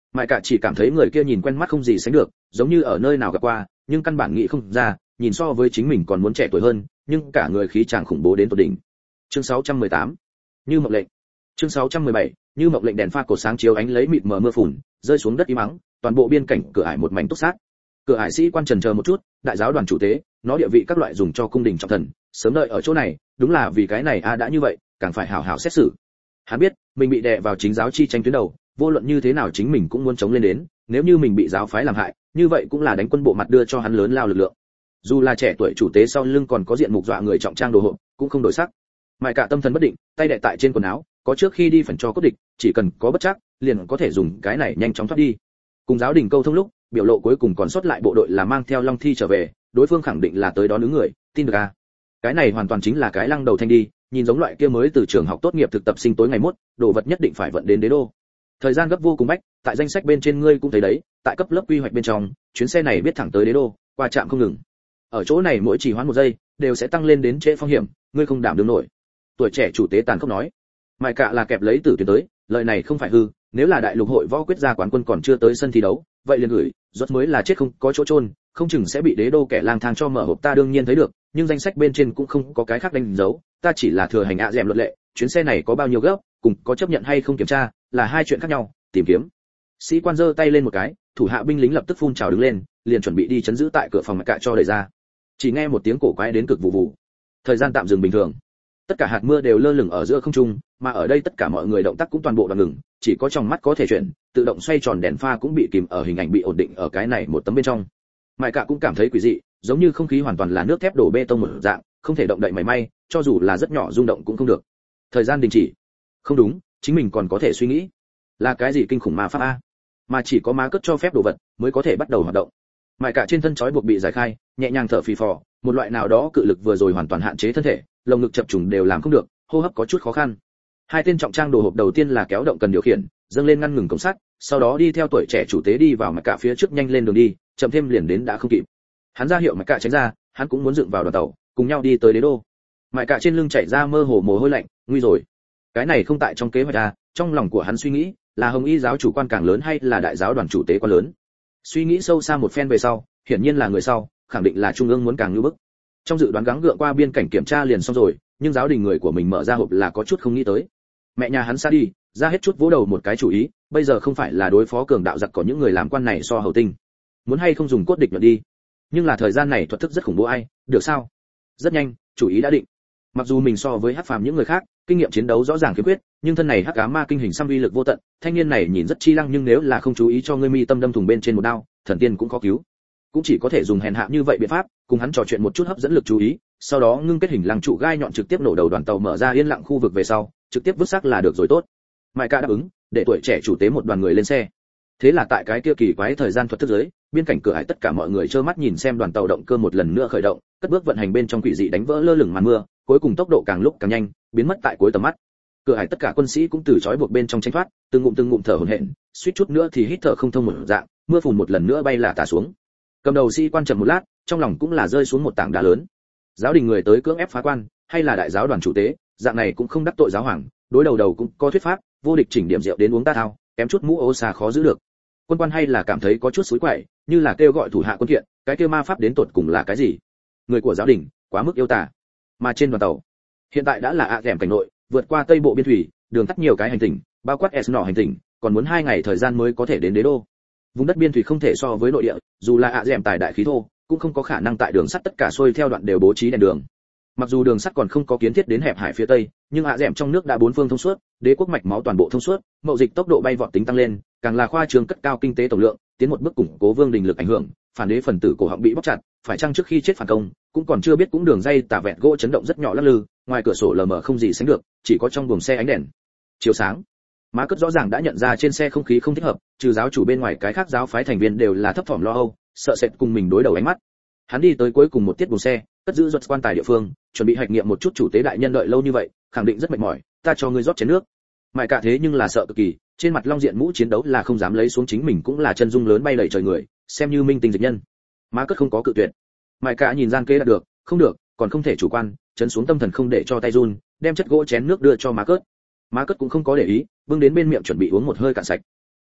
Mại Cả chỉ cảm thấy người kia nhìn quen mắt không gì sánh được, giống như ở nơi nào gặp qua, nhưng căn bản nghĩ không ra, nhìn so với chính mình còn muốn trẻ tuổi hơn, nhưng cả người khí chàng khủng bố đến tột đỉnh. Chương 618. Như mộng lệnh. Chương 617. Như mộng lệnh. Đèn pha cột sáng chiếu ánh lấy mịt mờ mưa phùn, rơi xuống đất im ắng, toàn bộ biên cảnh cửa ải một mảnh túc sát. Cửa ải sĩ quan trần chờ một chút, đại giáo đoàn chủ tế, nó địa vị các loại dùng cho cung đình trọng thần, sớm đợi ở chỗ này, đúng là vì cái này đã như vậy, càng phải hảo hảo xét xử. Hắn biết, mình bị đè vào chính giáo chi tranh tuyến đầu, vô luận như thế nào chính mình cũng muốn chống lên đến, nếu như mình bị giáo phái làm hại, như vậy cũng là đánh quân bộ mặt đưa cho hắn lớn lao lực lượng. Dù là trẻ tuổi chủ tế sau lưng còn có diện mục dọa người trọng trang đồ hộp, cũng không đổi sắc. Mại Cả tâm thần bất định, tay đè tại trên quần áo, có trước khi đi phần cho cốt địch, chỉ cần có bất chắc, liền có thể dùng cái này nhanh chóng thoát đi. Cùng giáo đình câu thông lúc, biểu lộ cuối cùng còn sót lại bộ đội là mang theo Long Thi trở về, đối phương khẳng định là tới đón ứng người, tin được à? Cái này hoàn toàn chính là cái lăng đầu thanh đi, nhìn giống loại kia mới từ trường học tốt nghiệp thực tập sinh tối ngày mốt, đồ vật nhất định phải vận đến đế đô. Thời gian gấp vô cùng bách, tại danh sách bên trên ngươi cũng thấy đấy, tại cấp lớp quy hoạch bên trong, chuyến xe này biết thẳng tới đế đô, qua trạm không ngừng. Ở chỗ này mỗi chỉ hoãn một giây, đều sẽ tăng lên đến trễ phong hiểm, ngươi không đảm đương nổi. Tuổi trẻ chủ tế tàn khốc nói. Mại Cả là kẹp lấy tử tuyến tới, lời này không phải hư, nếu là đại lục hội võ quyết gia quán quân còn chưa tới sân thi đấu, vậy liền gửi, rốt mới là chết không có chỗ chôn, không chừng sẽ bị đế đô kẻ lang thang cho mở hộp ta đương nhiên thấy được, nhưng danh sách bên trên cũng không có cái khác đánh dấu, ta chỉ là thừa hành dèm luật lệ, chuyến xe này có bao nhiêu gấp, cùng có chấp nhận hay không kiểm tra, là hai chuyện khác nhau, tìm kiếm. Sĩ quan giơ tay lên một cái, thủ hạ binh lính lập tức phun trào đứng lên, liền chuẩn bị đi chấn giữ tại cửa phòng Mại Cả cho đẩy ra. Chỉ nghe một tiếng cổ quái đến cực vụ vụ. Thời gian tạm dừng bình thường. Tất cả hạt mưa đều lơ lửng ở giữa không trung, mà ở đây tất cả mọi người động tác cũng toàn bộ đoạn ngừng, chỉ có trong mắt có thể chuyển, tự động xoay tròn đèn pha cũng bị kìm ở hình ảnh bị ổn định ở cái này một tấm bên trong. Mại Cả cũng cảm thấy quỷ dị, giống như không khí hoàn toàn là nước thép đổ bê tông một dạng, không thể động đậy mảy may, cho dù là rất nhỏ rung động cũng không được. Thời gian đình chỉ. Không đúng, chính mình còn có thể suy nghĩ. Là cái gì kinh khủng ma pháp a? Mà chỉ có má cất cho phép đồ vật mới có thể bắt đầu hoạt động. Mại Cả trên thân trói buộc bị giải khai, nhẹ nhàng thở phì phò, một loại nào đó cự lực vừa rồi hoàn toàn hạn chế thân thể, lồng ngực chập trùng đều làm không được, hô hấp có chút khó khăn. Hai tên trọng trang đồ hộp đầu tiên là kéo động cần điều khiển, dâng lên ngăn ngừng cổng sắt, sau đó đi theo tuổi trẻ chủ tế đi vào Mại Cả phía trước nhanh lên đường đi, chậm thêm liền đến đã không kịp. Hắn ra hiệu Mại Cả tránh ra, hắn cũng muốn dựng vào đoàn tàu, cùng nhau đi tới đế đô. Mại Cả trên lưng chảy ra mơ hồ mồ hôi lạnh, nguy rồi. Cái này không tại trong kế hoạch ra, trong lòng của hắn suy nghĩ, là Hồng Y giáo chủ quan càng lớn hay là đại giáo đoàn chủ tế quá lớn. Suy nghĩ sâu xa một phen về sau, hiển nhiên là người sau, khẳng định là trung ương muốn càng lưu bức. Trong dự đoán gắng gượng qua biên cảnh kiểm tra liền xong rồi, nhưng giáo đình người của mình mở ra hộp là có chút không nghĩ tới. Mẹ nhà hắn xa đi, ra hết chút vỗ đầu một cái chủ ý, bây giờ không phải là đối phó cường đạo giặc có những người làm quan này so hầu tinh. Muốn hay không dùng cốt địch nhuận đi. Nhưng là thời gian này thuật thức rất khủng bố ai, được sao? Rất nhanh, chủ ý đã định. Mặc dù mình so với hắc phàm những người khác, kinh nghiệm chiến đấu rõ ràng khiếm khuyết, nhưng thân này hắc ám ma kinh hình xăm uy lực vô tận, thanh niên này nhìn rất chi lăng nhưng nếu là không chú ý cho ngươi mi tâm đâm thủng bên trên một đao, thần tiên cũng khó cứu. Cũng chỉ có thể dùng hèn hạ như vậy biện pháp, cùng hắn trò chuyện một chút hấp dẫn lực chú ý, sau đó ngưng kết hình lăng trụ gai nhọn trực tiếp nổ đầu đoàn tàu mở ra yên lặng khu vực về sau, trực tiếp vứt xác là được rồi tốt. Mại Cả đáp ứng, để tuổi trẻ chủ tế một đoàn người lên xe. Thế là tại cái kia kỳ quái thời gian thuật thức giới, biên cảnh cửa hải tất cả mọi người trơ mắt nhìn xem đoàn tàu động cơ một lần nữa khởi động, cất bước vận hành bên trong quỷ dị đánh vỡ lơ lửng màn mưa, cuối cùng tốc độ càng lúc càng nhanh, biến mất tại cuối tầm mắt. Cửa hải tất cả quân sĩ cũng từ trói buộc bên trong tránh thoát, từng ngụm thở hổn hển, suýt chút nữa thì hít thở không thông một dạng, mưa phùn một lần nữa bay là tả xuống. Cầm đầu sĩ quan chậm một lát, trong lòng cũng là rơi xuống một tảng đá lớn. Giáo đình người tới cưỡng ép phá quan, hay là đại giáo đoàn chủ tế, dạng này cũng không đắc tội giáo hoàng, đối đầu cũng có thuyết pháp, vô địch chỉnh điểm rượu đến uống ta thao, kém chút mũ ô xà khó giữ được. Quân quan hay là cảm thấy có chút xúi quậy, như là kêu gọi thủ hạ quân kiện, cái kêu ma pháp đến tột cùng là cái gì? Người của giáo đình quá mức yêu tà. Mà trên đoàn tàu, hiện tại đã là dẻm cảnh nội, vượt qua tây bộ biên thủy, đường tắt nhiều cái hành tinh, bao quát S nọ hành tinh, còn muốn 2 ngày thời gian mới có thể đến đế đô. Vùng đất biên thủy không thể so với nội địa, dù là dẻm tài đại khí thô, cũng không có khả năng tại đường sắt tất cả xuôi theo đoạn đều bố trí đèn đường. Mặc dù đường sắt còn không có kiến thiết đến hẹp hải phía tây, nhưng dẻm trong nước đã bốn phương thông suốt, đế quốc mạch máu toàn bộ thông suốt, mậu dịch tốc độ bay vọt tính tăng lên, càng là khoa trương cất cao kinh tế tổng lượng, tiến một bước củng cố vương đình lực ảnh hưởng, phản đế phần tử cổ họng bị bóc chặt, phải chăng trước khi chết phản công, cũng còn chưa biết cũng đường dây tà vẹn gỗ chấn động rất nhỏ lắc lư, ngoài cửa sổ lờ mờ không gì sánh được, chỉ có trong buồng xe ánh đèn chiếu sáng. Má cất rõ ràng đã nhận ra trên xe không khí không thích hợp, trừ giáo chủ bên ngoài cái khác giáo phái thành viên đều là thấp thỏm lo âu, sợ sệt cùng mình đối đầu ánh mắt. Hắn đi tới cuối cùng một tiết buồng xe, cất giữ ruột quan tài địa phương, chuẩn bị hạch nghiệm một chút chủ tế đại nhân đợi lâu như vậy, khẳng định rất mệt mỏi, ta cho ngươi rót chén nước. Mại Cả thế nhưng là sợ cực kỳ, trên mặt long diện mũ chiến đấu là không dám lấy xuống, chính mình cũng là chân dung lớn bay lầy trời người, xem như minh tinh dịch nhân. Má cất không có cự tuyệt. Mại Cả nhìn gian kế đã được, không được, còn không thể chủ quan, chấn xuống tâm thần không để cho tay run, đem chất gỗ chén nước đưa cho má cất. Má cất cũng không có để ý, bưng đến bên miệng chuẩn bị uống một hơi cạn sạch.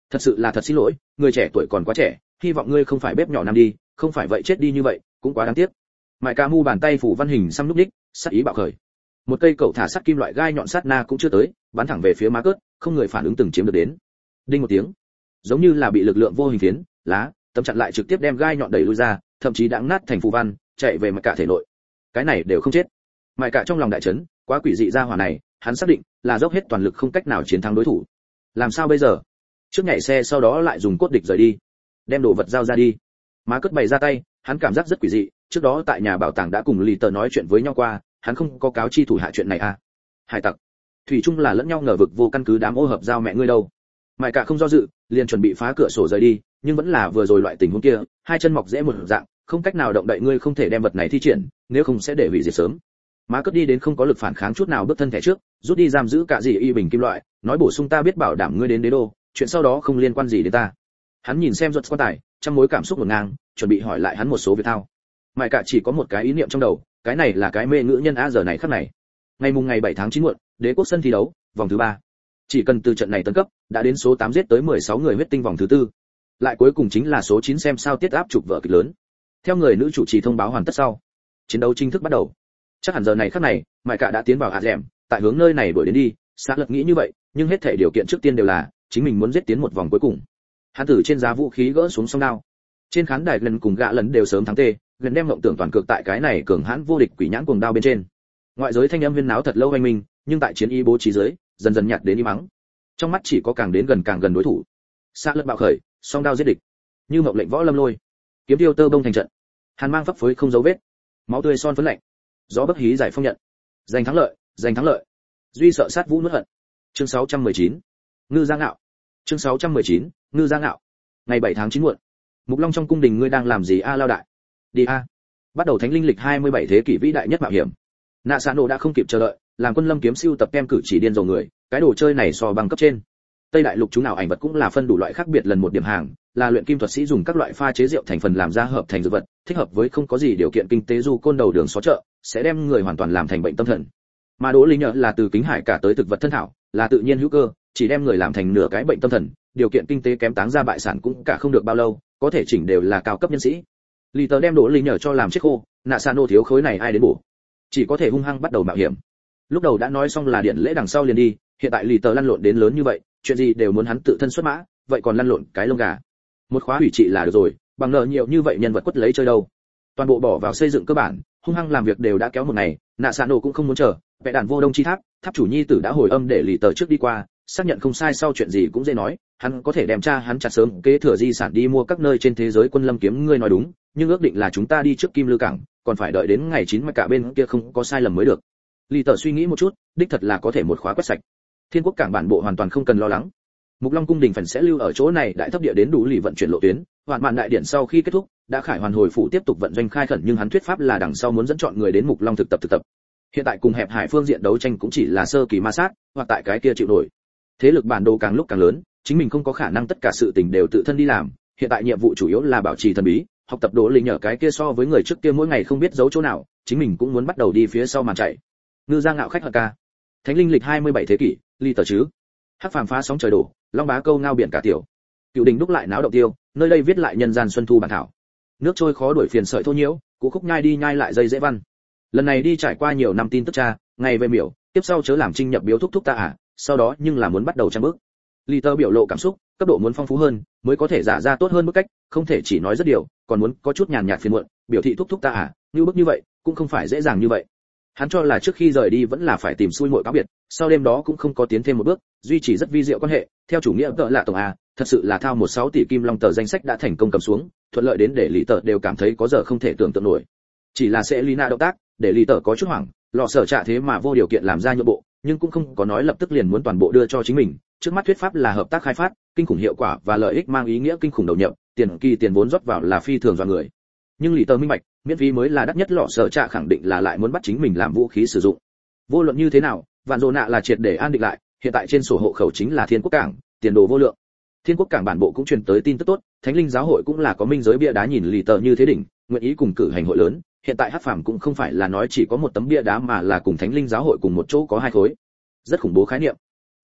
Thật sự là thật xin lỗi, người trẻ tuổi còn quá trẻ, hy vọng ngươi không phải bếp nhỏ nam đi, không phải vậy chết đi như vậy cũng quá đáng tiếc. Mại Cả mu bàn tay phủ văn hình xăm lúc đích, sát ý bạo khởi. Một cây cẩu thả sắt kim loại gai nhọn sát na cũng chưa tới, bắn thẳng về phía má cớt, không người phản ứng từng chiếm được đến. Đinh một tiếng, giống như là bị lực lượng vô hình phiến lá tấm chặn lại, trực tiếp đem gai nhọn đẩy lui ra, thậm chí đã nát thành phù văn, chạy về Mại Cả thể nội. Cái này đều không chết. Mại Cả trong lòng đại chấn, quá quỷ dị ra hỏa này, hắn xác định là dốc hết toàn lực không cách nào chiến thắng đối thủ. Làm sao bây giờ? Trước nhảy xe sau đó lại dùng cốt địch rời đi, đem đồ vật giao ra đi. Má cất bày ra tay, hắn cảm giác rất quỷ dị, trước đó tại nhà bảo tàng đã cùng lì tờ nói chuyện với nhau qua, hắn không có cáo chi thủ hạ chuyện này à? Hải tặc thủy chung là lẫn nhau ngờ vực vô căn cứ, đám ô hợp giao mẹ ngươi đâu. Mại Cả không do dự, liền chuẩn bị phá cửa sổ rời đi, nhưng vẫn là vừa rồi loại tình huống kia, hai chân mọc rễ một dạng, không cách nào động đậy, ngươi không thể đem vật này thi triển, nếu không sẽ để hủy diệt sớm. Má cất đi đến không có lực phản kháng chút nào, bước thân thể trước, rút đi giam giữ cả gì y bình kim loại, nói bổ sung ta biết bảo đảm ngươi đến đế đô, chuyện sau đó không liên quan gì đến ta. Hắn nhìn xem ruột quan tài, trong mối cảm xúc ngổn ngang, chuẩn bị hỏi lại hắn một số việc thao. Mại Cả chỉ có một cái ý niệm trong đầu, cái này là cái mê ngữ nhân a giờ này khắc này. Ngày 7 tháng 9 muộn, đế quốc sân thi đấu, vòng thứ 3. Chỉ cần từ trận này tấn cấp, đã đến số 8 giết tới 16 người huyết tinh vòng thứ 4. Lại cuối cùng chính là số 9 xem sao tiết áp trục vở kịch lớn. Theo người nữ chủ trì thông báo hoàn tất sau, chiến đấu chính thức bắt đầu. Chắc hẳn giờ này khắc này, Mại Cả đã tiến vào hạt rèm, tại hướng nơi này đuổi đến đi, Sát Lật nghĩ như vậy, nhưng hết thảy điều kiện trước tiên đều là chính mình muốn giết tiến một vòng cuối cùng. Hắn từ trên giá vũ khí gỡ xuống song đao. Trên khán đài lần cùng gạ lần đều sớm thắng tê, gần đem mộng tưởng toàn cực tại cái này cường hãn vô địch quỷ nhãn cuồng đao bên trên. Ngoại giới thanh âm huyên náo thật lâu anh minh, nhưng tại chiến ý bố trí dưới, dần dần nhạt đến im mắng. Trong mắt chỉ có càng đến gần đối thủ. Sát Lật bạo khởi, song đao giết địch. Như mộng lệnh võ lâm lôi, kiếm tiêu tơ bông thành trận. Hàn mang phấp phới không dấu vết, máu tươi son phấn lạnh. Gió bất hí giải phong nhận. Giành thắng lợi. Duy sợ sát vũ nuốt hận. Chương 619. Ngư Giang Ngạo. Chương 619. Ngư Giang Ngạo. Ngày 7 tháng 9 muộn. Mục Long trong cung đình, ngươi đang làm gì a lao đại? Đi a. Bắt đầu thánh linh lịch 27 thế kỷ vĩ đại nhất mạo hiểm. Nạ Sano đã không kịp chờ đợi, làm Quân Lâm kiếm siêu tập kem cử chỉ điên rồ người, cái đồ chơi này so bằng cấp trên. Tây đại lục chúng nào ảnh vật cũng là phân đủ loại khác biệt lần một điểm hàng, là luyện kim thuật sĩ dùng các loại pha chế rượu thành phần làm ra hợp thành dược vật, thích hợp với không có gì điều kiện kinh tế du côn đầu đường xó chợ, sẽ đem người hoàn toàn làm thành bệnh tâm thần. Mà Đỗ Lý Nhợ là từ kính hải cả tới thực vật thân thảo, là tự nhiên hữu cơ, chỉ đem người làm thành nửa cái bệnh tâm thần, điều kiện kinh tế kém táng ra bại sản cũng cả không được bao lâu, có thể chỉnh đều là cao cấp nhân sĩ. Lý Tờ đem Đỗ Lý Nhợ cho làm chết khô, Nạ Sano thiếu khối này ai đến bổ, chỉ có thể hung hăng bắt đầu mạo hiểm. Lúc đầu đã nói xong là điện lễ đằng sau liền đi, hiện tại Lý Tờ lăn lộn đến lớn như vậy, chuyện gì đều muốn hắn tự thân xuất mã, vậy còn lăn lộn cái lông gà. Một khóa hủy trị là được rồi, bằng nợ nhiều như vậy nhân vật quất lấy chơi đâu. Toàn bộ bỏ vào xây dựng cơ bản, hung hăng làm việc đều đã kéo một ngày, Nạ Sano cũng không muốn chờ, vẽ đàn vô đông chi tháp, tháp chủ nhi tử đã hồi âm để Lý Tờ trước đi qua, xác nhận không sai sau chuyện gì cũng dễ nói, hắn có thể đem cha hắn chặt sớm kế thừa di sản đi mua các nơi trên thế giới Quân Lâm kiếm, ngươi nói đúng, nhưng ước định là chúng ta đi trước Kim Lư cảng, còn phải đợi đến ngày 9 mà cả bên kia không có sai lầm mới được. Lý Tờ suy nghĩ một chút, đích thật là có thể một khóa quét sạch. Thiên Quốc cảng bản bộ hoàn toàn không cần lo lắng. Mục Long cung đình phần sẽ lưu ở chỗ này, đại thấp địa đến đủ lì vận chuyển lộ tuyến, hoàn mạn đại điển sau khi kết thúc, đã khải hoàn hồi phủ tiếp tục vận doanh khai khẩn, nhưng hắn thuyết pháp là đằng sau muốn dẫn chọn người đến Mục Long thực tập. Hiện tại cùng hẹp hải phương diện đấu tranh cũng chỉ là sơ kỳ ma sát, hoặc tại cái kia chịu nổi. Thế lực bản đồ càng lúc càng lớn, chính mình không có khả năng tất cả sự tình đều tự thân đi làm, hiện tại nhiệm vụ chủ yếu là bảo trì thần bí, học tập Đỗ Linh nhờ cái kia so với người trước kia mỗi ngày không biết giấu chỗ nào, chính mình cũng muốn bắt đầu đi phía sau màn chạy. Ngư Giang Ngạo khách hận ca. Thánh linh lịch 27 thế kỷ, Lý Tờ chứ. Hắc phàm phá sóng trời đổ, long bá câu ngao biển cả tiểu. Cựu đình đúc lại náo động tiêu, nơi đây viết lại nhân gian xuân thu bản thảo. Nước trôi khó đuổi phiền sợi thô nhiễu, cú khúc nhai đi nhai lại dây dễ văn. Lần này đi trải qua nhiều năm tin tức cha, ngày về miểu, tiếp sau chớ làm trinh nhập biếu thúc ta à, sau đó nhưng là muốn bắt đầu trang bước. Lý Tờ biểu lộ cảm xúc, cấp độ muốn phong phú hơn, mới có thể giả ra tốt hơn bức cách, không thể chỉ nói rất điều, còn muốn có chút nhàn nhạt phiền muộn, biểu thị thúc ta à, như bức như vậy, cũng không phải dễ dàng như vậy. Hắn cho là trước khi rời đi vẫn là phải tìm xui muội cáo biệt, sau đêm đó cũng không có tiến thêm một bước, duy trì rất vi diệu quan hệ, theo chủ nghĩa tợ lạ tổng a, thật sự là thao 16 tỷ kim long tờ danh sách đã thành công cầm xuống, thuận lợi đến để Lý Tờ đều cảm thấy có giờ không thể tưởng tượng nổi. Chỉ là sẽ Lina động tác, để Lý Tờ có chút hoảng, lọ sở trả thế mà vô điều kiện làm ra nhượng bộ, nhưng cũng không có nói lập tức liền muốn toàn bộ đưa cho chính mình, trước mắt thuyết pháp là hợp tác khai phát, kinh khủng hiệu quả và lợi ích mang ý nghĩa kinh khủng đầu nhập, tiền vốn rót vào là phi thường do người. Nhưng Lý Tờ minh bạch, miễn phí mới là đắt nhất, lọ sở trả khẳng định là lại muốn bắt chính mình làm vũ khí sử dụng. Vô luận như thế nào, Vạn Dụ Nạ là triệt để an định lại, hiện tại trên sổ hộ khẩu chính là Thiên Quốc cảng, tiền đồ vô lượng. Thiên Quốc cảng bản bộ cũng truyền tới tin tức tốt, Thánh linh giáo hội cũng là có minh giới bia đá nhìn Lý Tờ như thế đỉnh, nguyện ý cùng cử hành hội lớn. Hiện tại Hắc Phàm cũng không phải là nói chỉ có một tấm bia đá mà là cùng Thánh linh giáo hội cùng một chỗ có hai khối. Rất khủng bố khái niệm.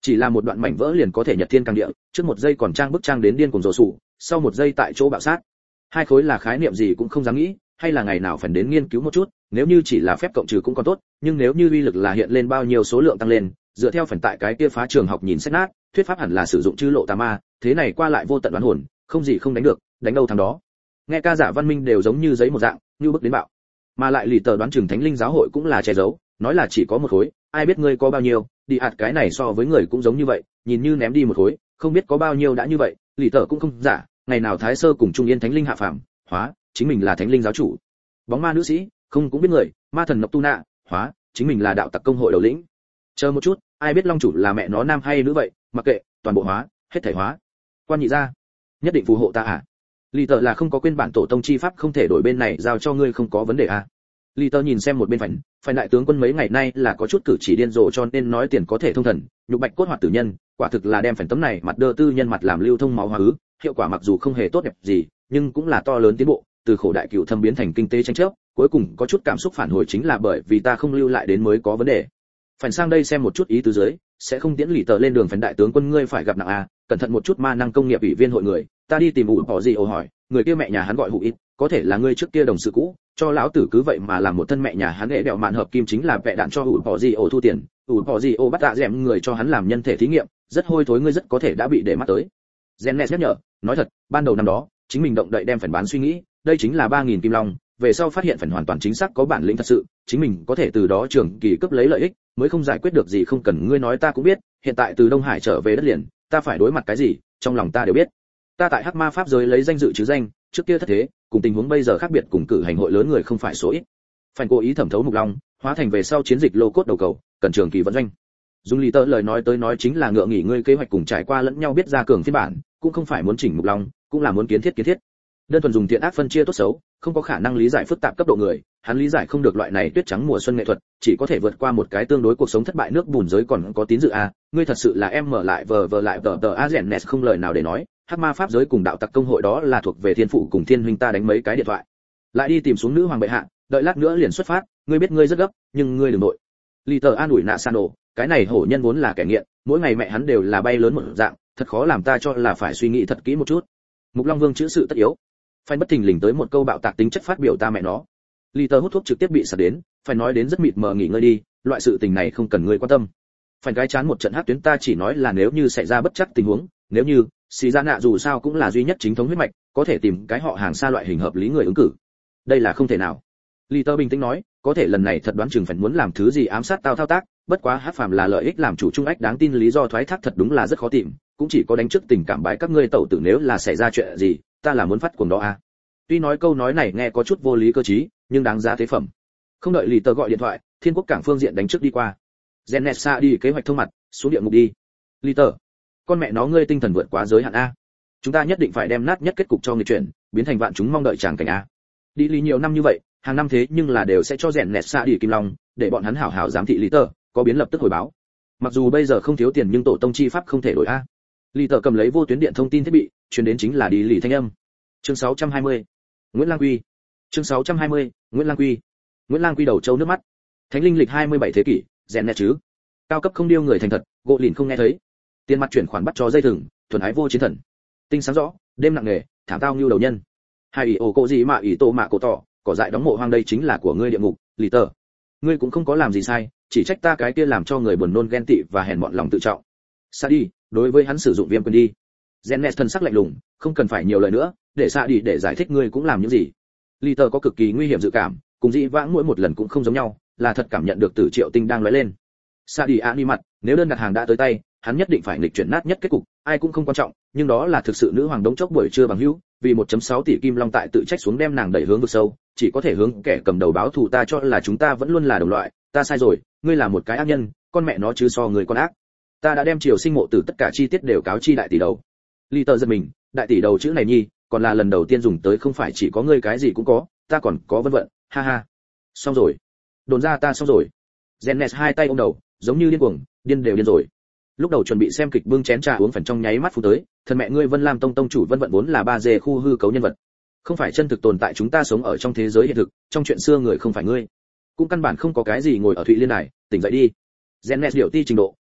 Chỉ là một đoạn mảnh vỡ liền có thể nhật thiên càng địa, trước một giây còn trang bức trang đến điên cuồng rồ sụ, sau một giây tại chỗ bạo sát. Hai khối là khái niệm gì cũng không dám nghĩ, hay là ngày nào phải đến nghiên cứu một chút, nếu như chỉ là phép cộng trừ cũng còn tốt, nhưng nếu như uy lực là hiện lên bao nhiêu số lượng tăng lên, dựa theo phần tại cái kia phá trường học nhìn xét nát, thuyết pháp hẳn là sử dụng chư lộ tà ma, thế này qua lại vô tận đoán hồn, không gì không đánh được, đánh đâu thằng đó. Nghe ca giả văn minh đều giống như giấy một dạng, như bức đến bạo. Mà lại lì tờ đoán chừng thánh linh giáo hội cũng là che giấu, nói là chỉ có một khối, ai biết ngươi có bao nhiêu, đi ạt cái này so với người cũng giống như vậy, nhìn như ném đi một khối, không biết có bao nhiêu đã như vậy, lì tờ cũng không giả, ngày nào thái sơ cùng trung yên thánh linh hạ phàm, hóa, chính mình là thánh linh giáo chủ. Bóng ma nữ sĩ, không cũng biết người, ma thần Nọc Tu Nạ, hóa, chính mình là đạo tặc công hội đầu lĩnh. Chờ một chút, ai biết long chủ là mẹ nó nam hay nữ vậy, mặc kệ, toàn bộ hóa, hết thảy hóa. Quan nhị gia, nhất định phù hộ ta à? Lì tờ là không có quên bản tổ tông chi pháp không thể đổi bên này giao cho ngươi không có vấn đề à? Lì tờ nhìn xem một bên phải đại tướng quân mấy ngày nay là có chút cử chỉ điên rồ cho nên nói tiền có thể thông thần, nhục bạch cốt hoạt tử nhân, quả thực là đem phần tấm này mặt đơ tư nhân mặt làm lưu thông máu hóa ứ, hiệu quả mặc dù không hề tốt đẹp gì, nhưng cũng là to lớn tiến bộ, từ khổ đại cựu thâm biến thành kinh tế tranh chấp, cuối cùng có chút cảm xúc phản hồi chính là bởi vì ta không lưu lại đến mới có vấn đề. Phần sang đây xem một chút ý tứ dưới, sẽ không tiễn lì tờ lên đường phần đại tướng quân ngươi phải gặp nặng à, cẩn thận một chút ma năng công nghiệp ủy viên hội người, ta đi tìm ủ bỏ gì ồ hỏi, người kia mẹ nhà hắn gọi hụ ít, có thể là ngươi trước kia đồng sự cũ, cho lão tử cứ vậy mà làm một thân mẹ nhà hắn hệ đẹo mạn hợp kim chính là vẽ đạn cho ủ bỏ gì ồ thu tiền, ủ bỏ gì ồ bắt tạ dẻm người cho hắn làm nhân thể thí nghiệm, rất hôi thối ngươi rất có thể đã bị để mắt tới. Gennes nhắc nhở, nói thật, ban đầu năm đó, chính mình động đậy đem phần bán suy nghĩ, đây chính là 3000 kim long, về sau phát hiện phần hoàn toàn chính xác có bản lĩnh thật sự, chính mình có thể từ đó trường kỳ cướp lấy lợi ích, mới không giải quyết được gì không cần ngươi nói ta cũng biết, hiện tại từ Đông Hải trở về đất liền, ta phải đối mặt cái gì, trong lòng ta đều biết. Ta tại Hắc Ma pháp giới lấy danh dự chứ danh, trước kia thất thế, cùng tình huống bây giờ khác biệt cùng cử hành hội lớn người không phải số ít. Phải cố ý thẩm thấu mục long, hóa thành về sau chiến dịch lô cốt đầu cầu, cần trường kỳ vận doanh. Dung Lý Tơ lời nói tới nói chính là ngựa nghỉ ngươi kế hoạch cùng trải qua lẫn nhau biết ra cường phiên bản, cũng không phải muốn chỉnh mục long, cũng là muốn kiến thiết. Đơn thuần dùng thiện ác phân chia tốt xấu, không có khả năng lý giải phức tạp cấp độ người, hắn lý giải không được loại này tuyết trắng mùa xuân nghệ thuật, chỉ có thể vượt qua một cái tương đối cuộc sống thất bại nước bùn giới còn có tín dự a, ngươi thật sự là em mở lại vờ lại tờ Agennes không lời nào để nói, Hắc Ma pháp giới cùng đạo tặc công hội đó là thuộc về thiên phụ cùng thiên huynh ta đánh mấy cái điện thoại. Lại đi tìm xuống nữ hoàng bệ hạ, đợi lát nữa liền xuất phát, ngươi biết ngươi rất gấp, nhưng ngươi đừng nội. Lý Tờ an ủi nạ Sano, cái này hổ nhân vốn là kẻ nghiện, mỗi ngày mẹ hắn đều là bay lớn một dạng, thật khó làm ta cho là phải suy nghĩ thật kỹ một chút. Mục Long Vương chữ sự tất yếu. Phải bất thình lình tới một câu bạo tạc tính chất phát biểu ta mẹ nó. Lý Tờ hút thuốc trực tiếp bị sặc đến, phải nói đến rất mịt mờ nghỉ ngơi đi, loại sự tình này không cần ngươi quan tâm. Phải cái chán một trận hát tuyến ta chỉ nói là nếu như xảy ra bất chắc tình huống, nếu như xì ra nạ dù sao cũng là duy nhất chính thống huyết mạch, có thể tìm cái họ hàng xa loại hình hợp lý người ứng cử. Đây là không thể nào. Lý Tờ bình tĩnh nói, có thể lần này thật đoán chừng phải muốn làm thứ gì ám sát tao thao tác, bất quá hát phàm là lợi ích làm chủ trung ách đáng tin lý do thoái thác thật đúng là rất khó tìm, cũng chỉ có đánh trước tình cảm bái các ngươi tẩu tử nếu là xảy ra chuyện gì, ta là muốn phát cuồng đó à. Tuy nói câu nói này nghe có chút vô lý cơ trí, nhưng đáng giá thế phẩm. Không đợi Lý Tờ gọi điện thoại, Thiên Quốc cảng phương diện đánh trước đi qua. Genesa đi kế hoạch thông mặt, xuống địa ngục đi. Lý Tờ, con mẹ nó ngươi tinh thần vượt quá giới hạn a. Chúng ta nhất định phải đem nát nhất kết cục cho người chuyển, biến thành vạn chúng mong đợi tràng cảnh a. Đi lý nhiều năm như vậy, hàng năm thế nhưng là đều sẽ cho Genesa đi kim long, để bọn hắn hảo hảo giám thị Lý Tờ, có biến lập tức hồi báo. Mặc dù bây giờ không thiếu tiền nhưng tổ tông chi pháp không thể đổi a. Lý Tờ cầm lấy vô tuyến điện thông tin thiết bị, truyền đến chính là đi lì thanh âm. Chương 620. Nguyễn Lang Quy. Chương 620. Nguyễn Lang Quy. Nguyễn Lang Quy đầu châu nước mắt. Thánh linh lịch 27 thế kỷ, rèn nét chứ. Cao cấp không điêu người thành thật, gỗ lìn không nghe thấy. Tiền mặt chuyển khoản bắt cho dây thừng, thuần ái vô chiến thần. Tinh sáng rõ, đêm nặng nề, thảm tao như đầu nhân. Hai ỷ ổ cổ gì mà ỷ tô mạ cổ tỏ, cỏ dại đóng mộ hoang đây chính là của ngươi địa ngục, Lý Tờ. Ngươi cũng không có làm gì sai, chỉ trách ta cái kia làm cho người buồn nôn ghen tị và hèn mọn lòng tự trọng. Sa đi, đối với hắn sử dụng viêm quyền đi. Gennes thân sắc lạnh lùng, không cần phải nhiều lời nữa, để Sa đi để giải thích ngươi cũng làm những gì. Lý Tờ có cực kỳ nguy hiểm dự cảm, cùng dĩ vãng mỗi một lần cũng không giống nhau, là thật cảm nhận được Tử Triệu Tinh đang lóe lên. Sa đi đi mặt, nếu đơn đặt hàng đã tới tay, hắn nhất định phải nghịch chuyển nát nhất kết cục, ai cũng không quan trọng, nhưng đó là thực sự nữ hoàng đống chốc buổi trưa bằng hữu, vì 1.6 tỷ kim long tại tự trách xuống đem nàng đẩy hướng vực sâu, chỉ có thể hướng kẻ cầm đầu báo thù ta cho là chúng ta vẫn luôn là đồng loại, ta sai rồi, ngươi là một cái ác nhân, con mẹ nó chứ so người con ác. Ta đã đem triều sinh mộ tử tất cả chi tiết đều cáo chi đại tỷ đầu. Lý Tờ giật mình, đại tỷ đầu chữ này nhi, còn là lần đầu tiên dùng tới không phải chỉ có ngươi cái gì cũng có, ta còn có vân vận, ha ha. Xong rồi. Đồn ra ta xong rồi. Gennes hai tay ôm đầu, giống như điên cuồng, điên đều điên rồi. Lúc đầu chuẩn bị xem kịch bưng chén trà uống phần trong nháy mắt phút tới, thần mẹ ngươi Vân Lam Tông tông chủ Vân Vận vốn là ba dê khu hư cấu nhân vật. Không phải chân thực tồn tại chúng ta sống ở trong thế giới hiện thực, trong chuyện xưa người không phải ngươi. Cũng căn bản không có cái gì ngồi ở Thụy Liên đài, tỉnh dậy đi. Gennes điệu ti trình độ,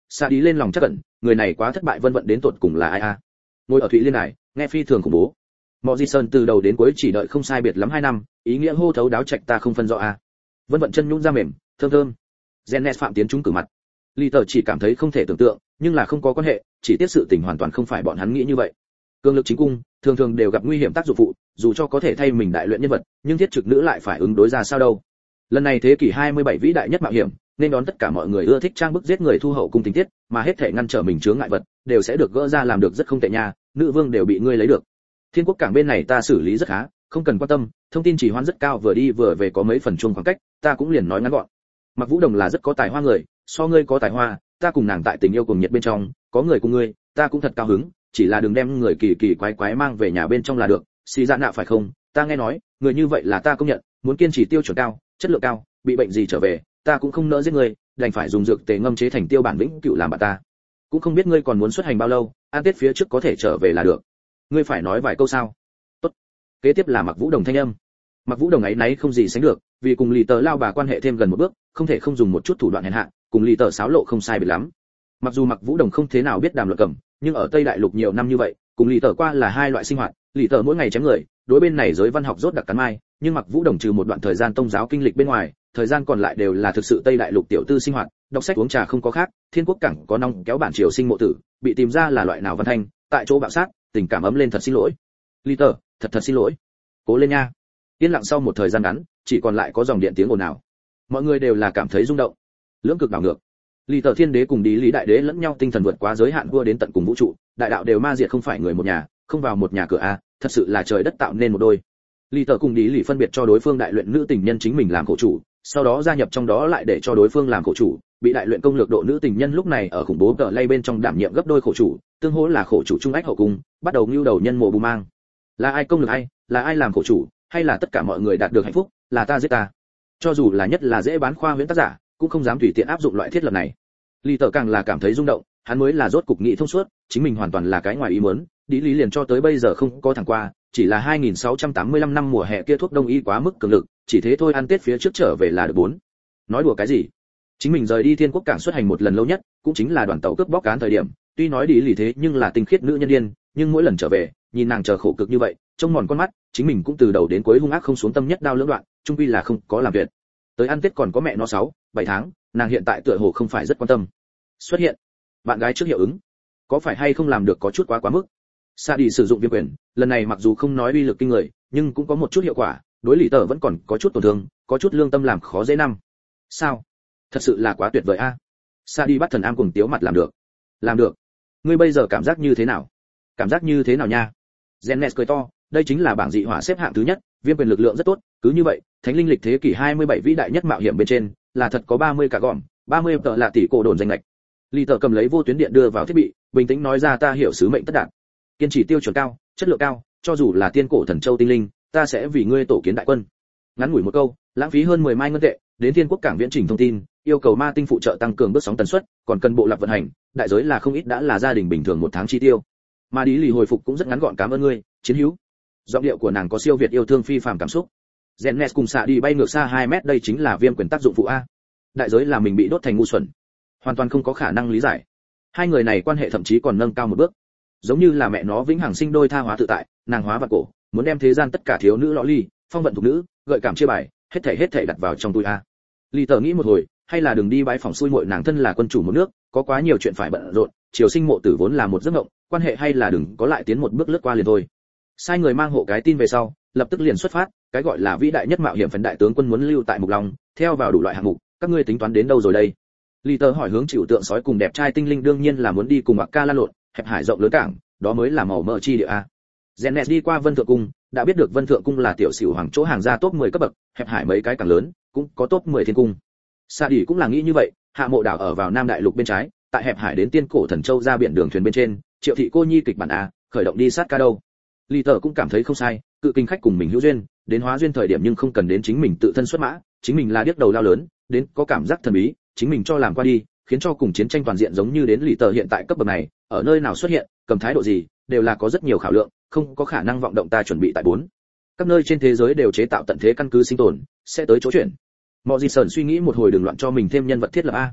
Sa đi lên lòng chắc cẩn, người này quá thất bại vân vận đến tột cùng là ai a? Ngồi ở Thụy Liên này, nghe phi thường khủng bố. Morrison từ đầu đến cuối chỉ đợi không sai biệt lắm 2 năm, ý nghĩa hô thấu đáo trạch ta không phân rõ a. Vân vận chân nhũn ra mềm, thơm thơm. Genes phạm tiến chúng cử mặt. Lý Tở chỉ cảm thấy không thể tưởng tượng, nhưng là không có quan hệ, chỉ tiếc sự tình hoàn toàn không phải bọn hắn nghĩ như vậy. Cương lực chính cung, thường thường đều gặp nguy hiểm tác dụng phụ, dù cho có thể thay mình đại luyện nhân vật, nhưng thiết trực nữ lại phải ứng đối ra sao đâu. Lần này thế kỷ 27 vĩ đại nhất mạo hiểm, nên đón tất cả mọi người ưa thích trang bức giết người thu hậu cung tình tiết, mà hết thể ngăn trở mình chướng ngại vật, đều sẽ được gỡ ra làm được rất không tệ nha, nữ vương đều bị ngươi lấy được. Thiên quốc cảng bên này ta xử lý rất khá, không cần quan tâm, thông tin chỉ hoãn rất cao, vừa đi vừa về có mấy phần chuông khoảng cách, ta cũng liền nói ngắn gọn. Mặc Vũ Đồng là rất có tài hoa người, so ngươi có tài hoa, ta cùng nàng tại tình yêu cùng nhiệt bên trong, có người cùng ngươi, ta cũng thật cao hứng, chỉ là đừng đem người kỳ kỳ quái quái mang về nhà bên trong là được. Xì dạ nạo phải không? Ta nghe nói, người như vậy là ta công nhận, muốn kiên trì tiêu chuẩn cao, chất lượng cao, bị bệnh gì trở về, ta cũng không nỡ giết người, đành phải dùng dược tề ngâm chế thành tiêu bản vĩnh cửu làm bạn ta. Cũng không biết ngươi còn muốn xuất hành bao lâu, an tết phía trước có thể trở về là được. Ngươi phải nói vài câu sao? Tốt. Kế tiếp là Mặc Vũ Đồng thanh âm. Mặc Vũ Đồng ấy nấy không gì sánh được, vì cùng Lý Tở lao bà quan hệ thêm gần một bước, không thể không dùng một chút thủ đoạn hèn hạ, cùng Lý Tở xáo lộ không sai biệt lắm. Mặc dù Mặc Vũ Đồng không thế nào biết đàm luận cầm, nhưng ở Tây Đại Lục nhiều năm như vậy, cùng Lý Tở qua là hai loại sinh hoạt, Lý Tở mỗi ngày chém người, đối bên này giới văn học rốt đặc cắn mai, nhưng Mặc Vũ Đồng trừ một đoạn thời gian tông giáo kinh lịch bên ngoài, thời gian còn lại đều là thực sự Tây Đại Lục tiểu tư sinh hoạt, đọc sách uống trà không có khác, Thiên Quốc cảng có nong kéo bản triều sinh mộ tử, bị tìm ra là loại nào văn thanh, tại chỗ bạo sát, tình cảm ấm lên thật xin lỗi. Lý Tở, thật xin lỗi. Cố lên nha. Yên lặng sau một thời gian ngắn, chỉ còn lại có dòng điện tiếng ồn ào. Mọi người đều là cảm thấy rung động. Lưỡng cực đảo ngược. Lý Tở Thiên Đế cùng Lý Lý Đại Đế lẫn nhau tinh thần vượt quá giới hạn vua đến tận cùng vũ trụ, đại đạo đều ma diệt không phải người một nhà, không vào một nhà cửa a, thật sự là trời đất tạo nên một đôi. Lý Tở cùng Lý Lý phân biệt cho đối phương đại luyện nữ tình nhân chính mình làm khổ chủ, sau đó gia nhập trong đó lại để cho đối phương làm khổ chủ, bị đại luyện công lược độ nữ tình nhân lúc này ở khủng bố tờ lay bên trong đảm nhiệm gấp đôi khổ chủ, tương hỗ là khổ chủ trung ách hậu cung, bắt đầu nưu đầu nhân mộ bù mang. Là ai công lược ai, là ai làm khổ chủ, hay là tất cả mọi người đạt được hạnh phúc, là ta giết ta. Cho dù là nhất là dễ bán khoa huyễn tác giả, cũng không dám tùy tiện áp dụng loại thiết lập này. Lý Tở càng là cảm thấy rung động, hắn mới là rốt cục nghĩ thông suốt, chính mình hoàn toàn là cái ngoài ý muốn, Lý Lý liền cho tới bây giờ không có thẳng qua, chỉ là 2685 năm mùa hè kia thuốc đông y quá mức cường lực, chỉ thế thôi ăn Tết phía trước trở về là được 4. Nói đùa cái gì? Chính mình rời đi Thiên Quốc cảng xuất hành một lần lâu nhất, cũng chính là đoàn tàu cướp bóc cán thời điểm, tuy nói Lý Lý thế nhưng là tinh khiết nữ nhân điên, nhưng mỗi lần trở về, nhìn nàng chờ khổ cực như vậy, trông mòn con mắt, chính mình cũng từ đầu đến cuối hung ác không xuống tâm nhất đao lưỡng đoạn, chung quy là không có làm việc. Tới ăn Tết còn có mẹ nó 6-7 tháng, nàng hiện tại tựa hồ không phải rất quan tâm. Xuất hiện, bạn gái trước hiệu ứng, có phải hay không làm được có chút quá mức. Sa đi sử dụng viêm quyền, lần này mặc dù không nói uy lực kinh người, nhưng cũng có một chút hiệu quả, đối Lý Tở vẫn còn có chút tổn thương, có chút lương tâm làm khó dễ năm. Sao? Thật sự là quá tuyệt vời a. Sa đi bắt thần am cùng tiếu mặt làm được. Ngươi bây giờ cảm giác như thế nào? Cảm giác như thế nào nha? Genes cười to, đây chính là bảng dị hỏa xếp hạng thứ nhất, viêm quyền lực lượng rất tốt, cứ như vậy, thánh linh lịch thế kỷ 27 vĩ đại nhất mạo hiểm bên trên, là thật có 30 cả gọn, 30 tờ là tỷ cổ đồn danh lệch. Lý Tở cầm lấy vô tuyến điện đưa vào thiết bị, bình tĩnh nói ra ta hiểu sứ mệnh tất đạt. Kiên trì tiêu chuẩn cao, chất lượng cao, cho dù là tiên cổ thần châu tinh linh, ta sẽ vì ngươi tổ kiến đại quân. Ngắn ngủi một câu, lãng phí hơn 10 mai ngân tệ, đến Thiên Quốc cảng viễn trình thông tin, yêu cầu ma tinh phụ trợ tăng cường bước sóng tần suất, còn cần bộ lạc vận hành, đại giới là không ít đã là gia đình bình thường một tháng chi tiêu. Mà Lý Lý hồi phục cũng rất ngắn gọn cảm ơn ngươi, chiến hữu. Giọng điệu của nàng có siêu việt yêu thương phi phàm cảm xúc. Genes cùng xạ đi bay ngược xa 2 mét, đây chính là viêm quyền tác dụng phụ a. Đại giới là mình bị đốt thành ngu xuẩn. Hoàn toàn không có khả năng lý giải. Hai người này quan hệ thậm chí còn nâng cao một bước. Giống như là mẹ nó vĩnh hằng sinh đôi tha hóa tự tại, nàng hóa vật cổ, muốn đem thế gian tất cả thiếu nữ lọ ly, phong vận thuộc nữ, gợi cảm chia bài, hết thảy đặt vào trong túi a. Lý Tở nghĩ một hồi, hay là đừng đi bái phòng xui muội, nàng thân là quân chủ một nước, có quá nhiều chuyện phải bận rộn, triều sinh mộ tử vốn là một giấc mộng, quan hệ hay là đừng có lại tiến một bước lướt qua liền thôi. Sai người mang hộ cái tin về sau, lập tức liền xuất phát, cái gọi là vĩ đại nhất mạo hiểm phần đại tướng quân muốn lưu tại Mục Long, theo vào đủ loại hạng mục, các ngươi tính toán đến đâu rồi đây? Lý Tở hỏi hướng chịu tượng sói cùng đẹp trai tinh linh đương nhiên là muốn đi cùng Mặc Ca lan lộn, hẹp hải rộng lớn cảng, đó mới là màu mỡ chi địa a. Genes đi qua Vân Thượng cung, đã biết được Vân Thượng cung là tiểu xỉu hoàng chỗ hàng ra top 10 cấp bậc, hẹp hải mấy cái càng lớn, cũng có top 10 thiên cung. Sa đi cũng là nghĩ như vậy, hạ mộ đảo ở vào Nam Đại Lục bên trái, tại hẹp hải đến tiên cổ thần châu ra biển đường thuyền bên trên, Triệu thị cô nhi kịch bản a, khởi động đi sát ca đâu. Lý Tở cũng cảm thấy không sai, cự kinh khách cùng mình hữu duyên, đến hóa duyên thời điểm nhưng không cần đến chính mình tự thân xuất mã, chính mình là điếc đầu lao lớn, đến có cảm giác thần bí, chính mình cho làm qua đi, khiến cho cùng chiến tranh toàn diện giống như đến Lý Tở hiện tại cấp bậc này, ở nơi nào xuất hiện, cầm thái độ gì, đều là có rất nhiều khảo lượng, không có khả năng vọng động ta chuẩn bị tại 4. Các nơi trên thế giới đều chế tạo tận thế căn cứ sinh tồn, sẽ tới chỗ chuyển. Morrison suy nghĩ một hồi đừng loạn cho mình thêm nhân vật thiết lập a.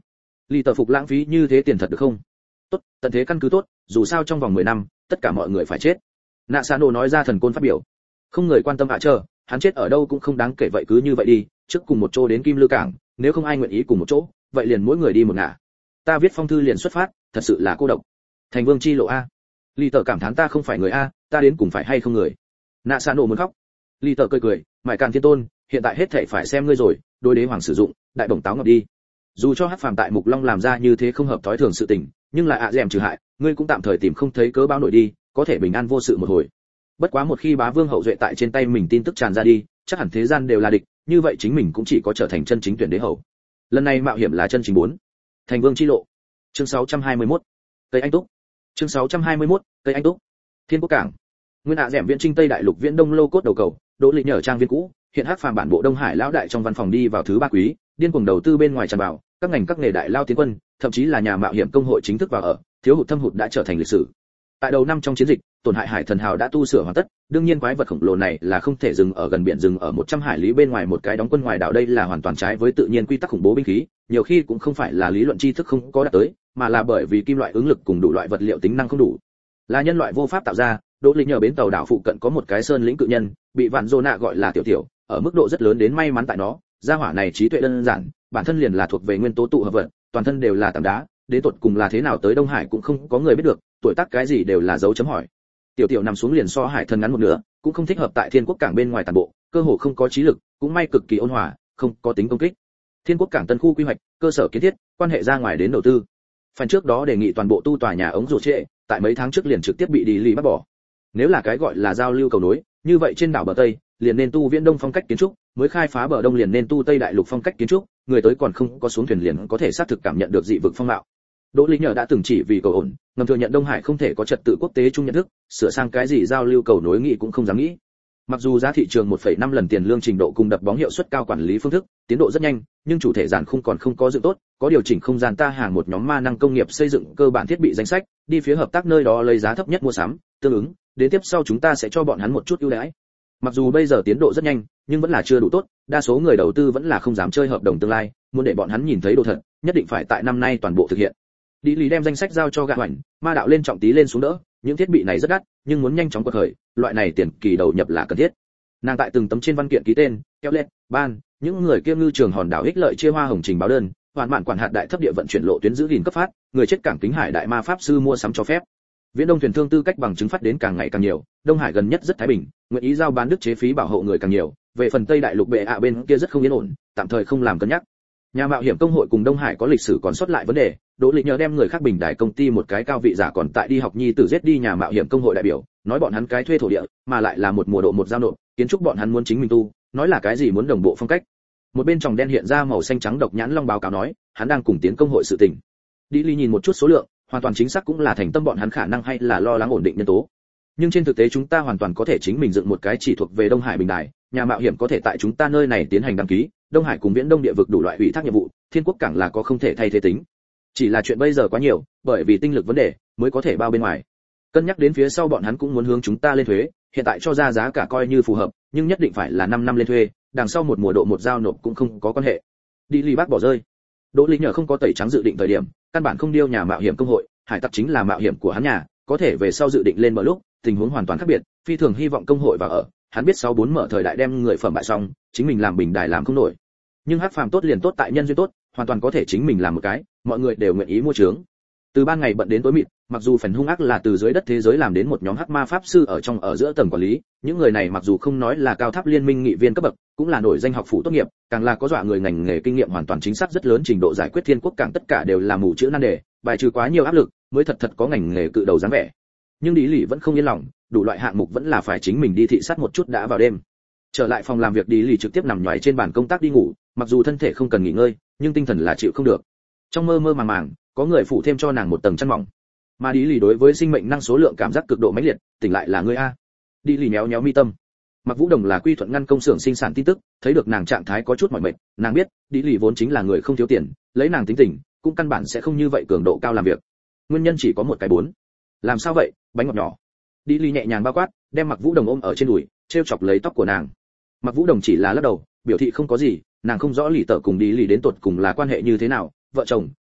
Lý Tở phục lãng phí như thế tiền thật được không? Tốt, tận thế căn cứ tốt, dù sao trong vòng 10 năm, tất cả mọi người phải chết. Nạ Sa Nổ nói ra thần côn phát biểu. Không người quan tâm ạ chờ, hắn chết ở đâu cũng không đáng kể, vậy cứ như vậy đi, trước cùng một chỗ đến Kim Lư cảng, nếu không ai nguyện ý cùng một chỗ, vậy liền mỗi người đi một ngả. Ta viết phong thư liền xuất phát, thật sự là cô độc. Thành vương chi lộ a. Lý Tở cảm thán ta không phải người a, ta đến cùng phải hay không người. Nạ Sa Nổ muốn khóc. Lý Tở cười cười, mải càn thiên tôn, hiện tại hết thảy phải xem ngươi rồi, đối đế hoàng sử dụng, đại bổng táo ngọc đi. Dù cho Hắc Phàm tại Mục Long làm ra như thế không hợp thói thường sự tình, nhưng lại dèm trừ hại, ngươi cũng tạm thời tìm không thấy cớ báo nổi đi, có thể bình an vô sự một hồi. Bất quá một khi bá vương hậu duệ tại trên tay mình tin tức tràn ra đi, chắc hẳn thế gian đều là địch, như vậy chính mình cũng chỉ có trở thành chân chính tuyển đế hậu. Lần này mạo hiểm là chân chính 4. Thành vương chi lộ. Chương 621. Tây Anh Túc. Chương 621. Tây Anh Túc. Thiên Quốc cảng. Nguyên dẻm viễn trinh Tây đại lục viễn đông lô cốt đầu cầu, Đỗ Lịch nhờ trang viên cũ, hiện Hắc Phàm bản bộ Đông Hải lão đại trong văn phòng đi vào thứ 3 quý, điên cuồng đầu tư bên ngoài tràn vào, các ngành các nghề đại lao tiến quân, thậm chí là nhà mạo hiểm công hội chính thức vào ở, thiếu hụt thâm hụt đã trở thành lịch sử. Tại đầu năm trong chiến dịch, tổn hại hải thần hào đã tu sửa hoàn tất, đương nhiên quái vật khổng lồ này là không thể dừng ở gần biển, dừng ở 100 hải lý bên ngoài một cái đóng quân ngoài đảo, đây là hoàn toàn trái với tự nhiên quy tắc khủng bố binh khí, nhiều khi cũng không phải là lý luận tri thức không có đạt tới, mà là bởi vì kim loại ứng lực cùng đủ loại vật liệu tính năng không đủ. Là nhân loại vô pháp tạo ra. Đỗ Lịch nhờ bến tàu đảo phụ cận có một cái sơn lĩnh cự nhân, bị Vạn Dô Nạ gọi là tiểu tiểu, ở mức độ rất lớn đến may mắn tại nó, gia hỏa này trí tuệ đơn giản, bản thân liền là thuộc về nguyên tố tụ hợp vật, toàn thân đều là tảng đá, đến tột cùng là thế nào tới Đông Hải cũng không có người biết được, tuổi tác cái gì đều là dấu chấm hỏi. Tiểu tiểu nằm xuống liền so hải thần ngắn một nửa, cũng không thích hợp tại Thiên Quốc cảng bên ngoài tàn bộ, cơ hồ không có trí lực, cũng may cực kỳ ôn hòa, không có tính công kích. Thiên Quốc cảng tân khu quy hoạch, cơ sở kiến thiết, quan hệ ra ngoài đến đầu tư. Phần trước đó đề nghị toàn bộ tu tòa nhà ống rổ trệ, tại mấy tháng trước liền trực tiếp bị đi lì bắt bỏ. Nếu là cái gọi là giao lưu cầu nối, như vậy trên đảo bờ Tây liền nên tu viễn đông phong cách kiến trúc, mới khai phá bờ đông liền nên tu Tây đại lục phong cách kiến trúc, người tới còn không có xuống thuyền liền có thể xác thực cảm nhận được dị vực phong mạo. Đỗ Lý nhờ đã từng chỉ vì cầu ổn, ngầm thừa nhận Đông Hải không thể có trật tự quốc tế chung nhận thức, sửa sang cái gì giao lưu cầu nối nghị cũng không dám nghĩ. Mặc dù giá thị trường 1,5 lần tiền lương trình độ cùng đập bóng hiệu suất cao, quản lý phương thức, tiến độ rất nhanh, nhưng chủ thể giản khung còn không có dựng tốt, có điều chỉnh không gian ta hàng một nhóm ma năng công nghiệp xây dựng cơ bản thiết bị danh sách, đi phía hợp tác nơi đó lấy giá thấp nhất mua sắm, tương ứng, đến tiếp sau chúng ta sẽ cho bọn hắn một chút ưu đãi. Mặc dù bây giờ tiến độ rất nhanh, nhưng vẫn là chưa đủ tốt, đa số người đầu tư vẫn là không dám chơi hợp đồng tương lai, muốn để bọn hắn nhìn thấy đồ thật, nhất định phải tại năm nay toàn bộ thực hiện. Đi lý đem danh sách giao cho Gạ Hoành, ma đạo lên trọng tí lên xuống đỡ, những thiết bị này rất đắt, nhưng muốn nhanh chóng quật khởi, loại này tiền kỳ đầu nhập là cần thiết. Nàng tại từng tấm trên văn kiện ký tên, kéo lên, ban, những người kia ngư trường hòn đảo ích lợi chia hoa hồng trình báo đơn, hoàn mạn quản hạt đại thấp địa vận chuyển lộ tuyến giữ gìn cấp phát, người chết cảng kính hải đại ma pháp sư mua sắm cho phép. Viễn Đông thuyền thương tư cách bằng chứng phát đến càng ngày càng nhiều, Đông Hải gần nhất rất thái bình, nguyện ý giao bán đức chế phí bảo hộ người càng nhiều, về phần Tây đại lục bệ ạ bên kia rất không yên ổn, tạm thời không làm cân nhắc. Nhà mạo hiểm công hội cùng Đông Hải có lịch sử còn sót lại vấn đề, Đỗ Lịch nhờ đem người khác bình đài công ty một cái cao vị giả còn tại đi học nhi tử giết đi nhà mạo hiểm công hội đại biểu, nói bọn hắn cái thuê thổ địa, mà lại là một mùa độ một giao nộp, kiến trúc bọn hắn muốn chính mình tu, nói là cái gì muốn đồng bộ phong cách. Một bên tròng đen hiện ra màu xanh trắng độc nhãn long báo cáo nói, hắn đang cùng tiến công hội sự tình. Đi Ly nhìn một chút số lượng, hoàn toàn chính xác cũng là thành tâm bọn hắn khả năng hay là lo lắng ổn định nhân tố. Nhưng trên thực tế chúng ta hoàn toàn có thể chính mình dựng một cái chỉ thuộc về Đông Hải bình đài, nhà mạo hiểm có thể tại chúng ta nơi này tiến hành đăng ký, Đông Hải cùng Viễn Đông địa vực đủ loại ủy thác nhiệm vụ, Thiên Quốc cảng là có không thể thay thế tính. Chỉ là chuyện bây giờ quá nhiều, bởi vì tinh lực vấn đề, mới có thể bao bên ngoài. Cân nhắc đến phía sau bọn hắn cũng muốn hướng chúng ta lên thuế, hiện tại cho ra giá cả coi như phù hợp, nhưng nhất định phải là 5 năm lên thuê, đằng sau một mùa độ một giao nộp cũng không có quan hệ. Đi Ly bác bỏ rơi. Đỗ Lý nhờ không có tẩy trắng dự định thời điểm, căn bản không điêu nhà mạo hiểm công hội, hải tặc chính là mạo hiểm của hắn nhà, có thể về sau dự định lên mở lúc, tình huống hoàn toàn khác biệt, phi thường hy vọng công hội vào ở, hắn biết 64 mở thời đại đem người phẩm bại xong, chính mình làm bình đài làm không nổi. Nhưng Hắc Phàm tốt liền tốt tại nhân duyên tốt, hoàn toàn có thể chính mình làm một cái, mọi người đều nguyện ý mua trướng. Từ ban ngày bận đến tối mịt, mặc dù phần hung ác là từ dưới đất thế giới làm đến một nhóm hắc ma pháp sư ở trong ở giữa tầng quản lý, những người này mặc dù không nói là cao tháp liên minh nghị viên cấp bậc, cũng là nổi danh học phủ tốt nghiệp, càng là có dọa người ngành nghề kinh nghiệm hoàn toàn chính xác rất lớn, trình độ giải quyết Thiên Quốc cảng tất cả đều là mù chữ nan đề, bài trừ quá nhiều áp lực, mới thật có ngành nghề cự đầu dáng vẻ. Nhưng Lý Lỷ vẫn không yên lòng, đủ loại hạng mục vẫn là phải chính mình đi thị sát một chút đã vào đêm. Trở lại phòng làm việc, Lý Lỷ trực tiếp nằm nhoài trên bàn công tác đi ngủ, mặc dù thân thể không cần nghỉ ngơi, nhưng tinh thần là chịu không được. Trong mơ mơ màng màng, có người phủ thêm cho nàng một tầng chăn mỏng. Mà Lý Lỷ đối với sinh mệnh năng số lượng cảm giác cực độ mãnh liệt, tỉnh lại là ngươi a. Lý Lỷ nhéo nhéo mi tâm. Mặc Vũ Đồng là quy thuận ngăn công xưởng sinh sản tin tức, thấy được nàng trạng thái có chút mỏi mệt, nàng biết, Lý Lỷ vốn chính là người không thiếu tiền, lấy nàng tính tình, cũng căn bản sẽ không như vậy cường độ cao làm việc. Nguyên nhân chỉ có một cái 4. Làm sao vậy, bánh ngọt nhỏ. Lý Lỷ nhẹ nhàng bao quát, đem Mặc Vũ Đồng ôm ở trên đùi, treo chọc lấy tóc của nàng. Mặc Vũ Đồng chỉ là lắc đầu, biểu thị không có gì, nàng không rõ Lý Tở cùng Lý Lỷ đến tột cùng là quan hệ như thế nào, vợ chồng,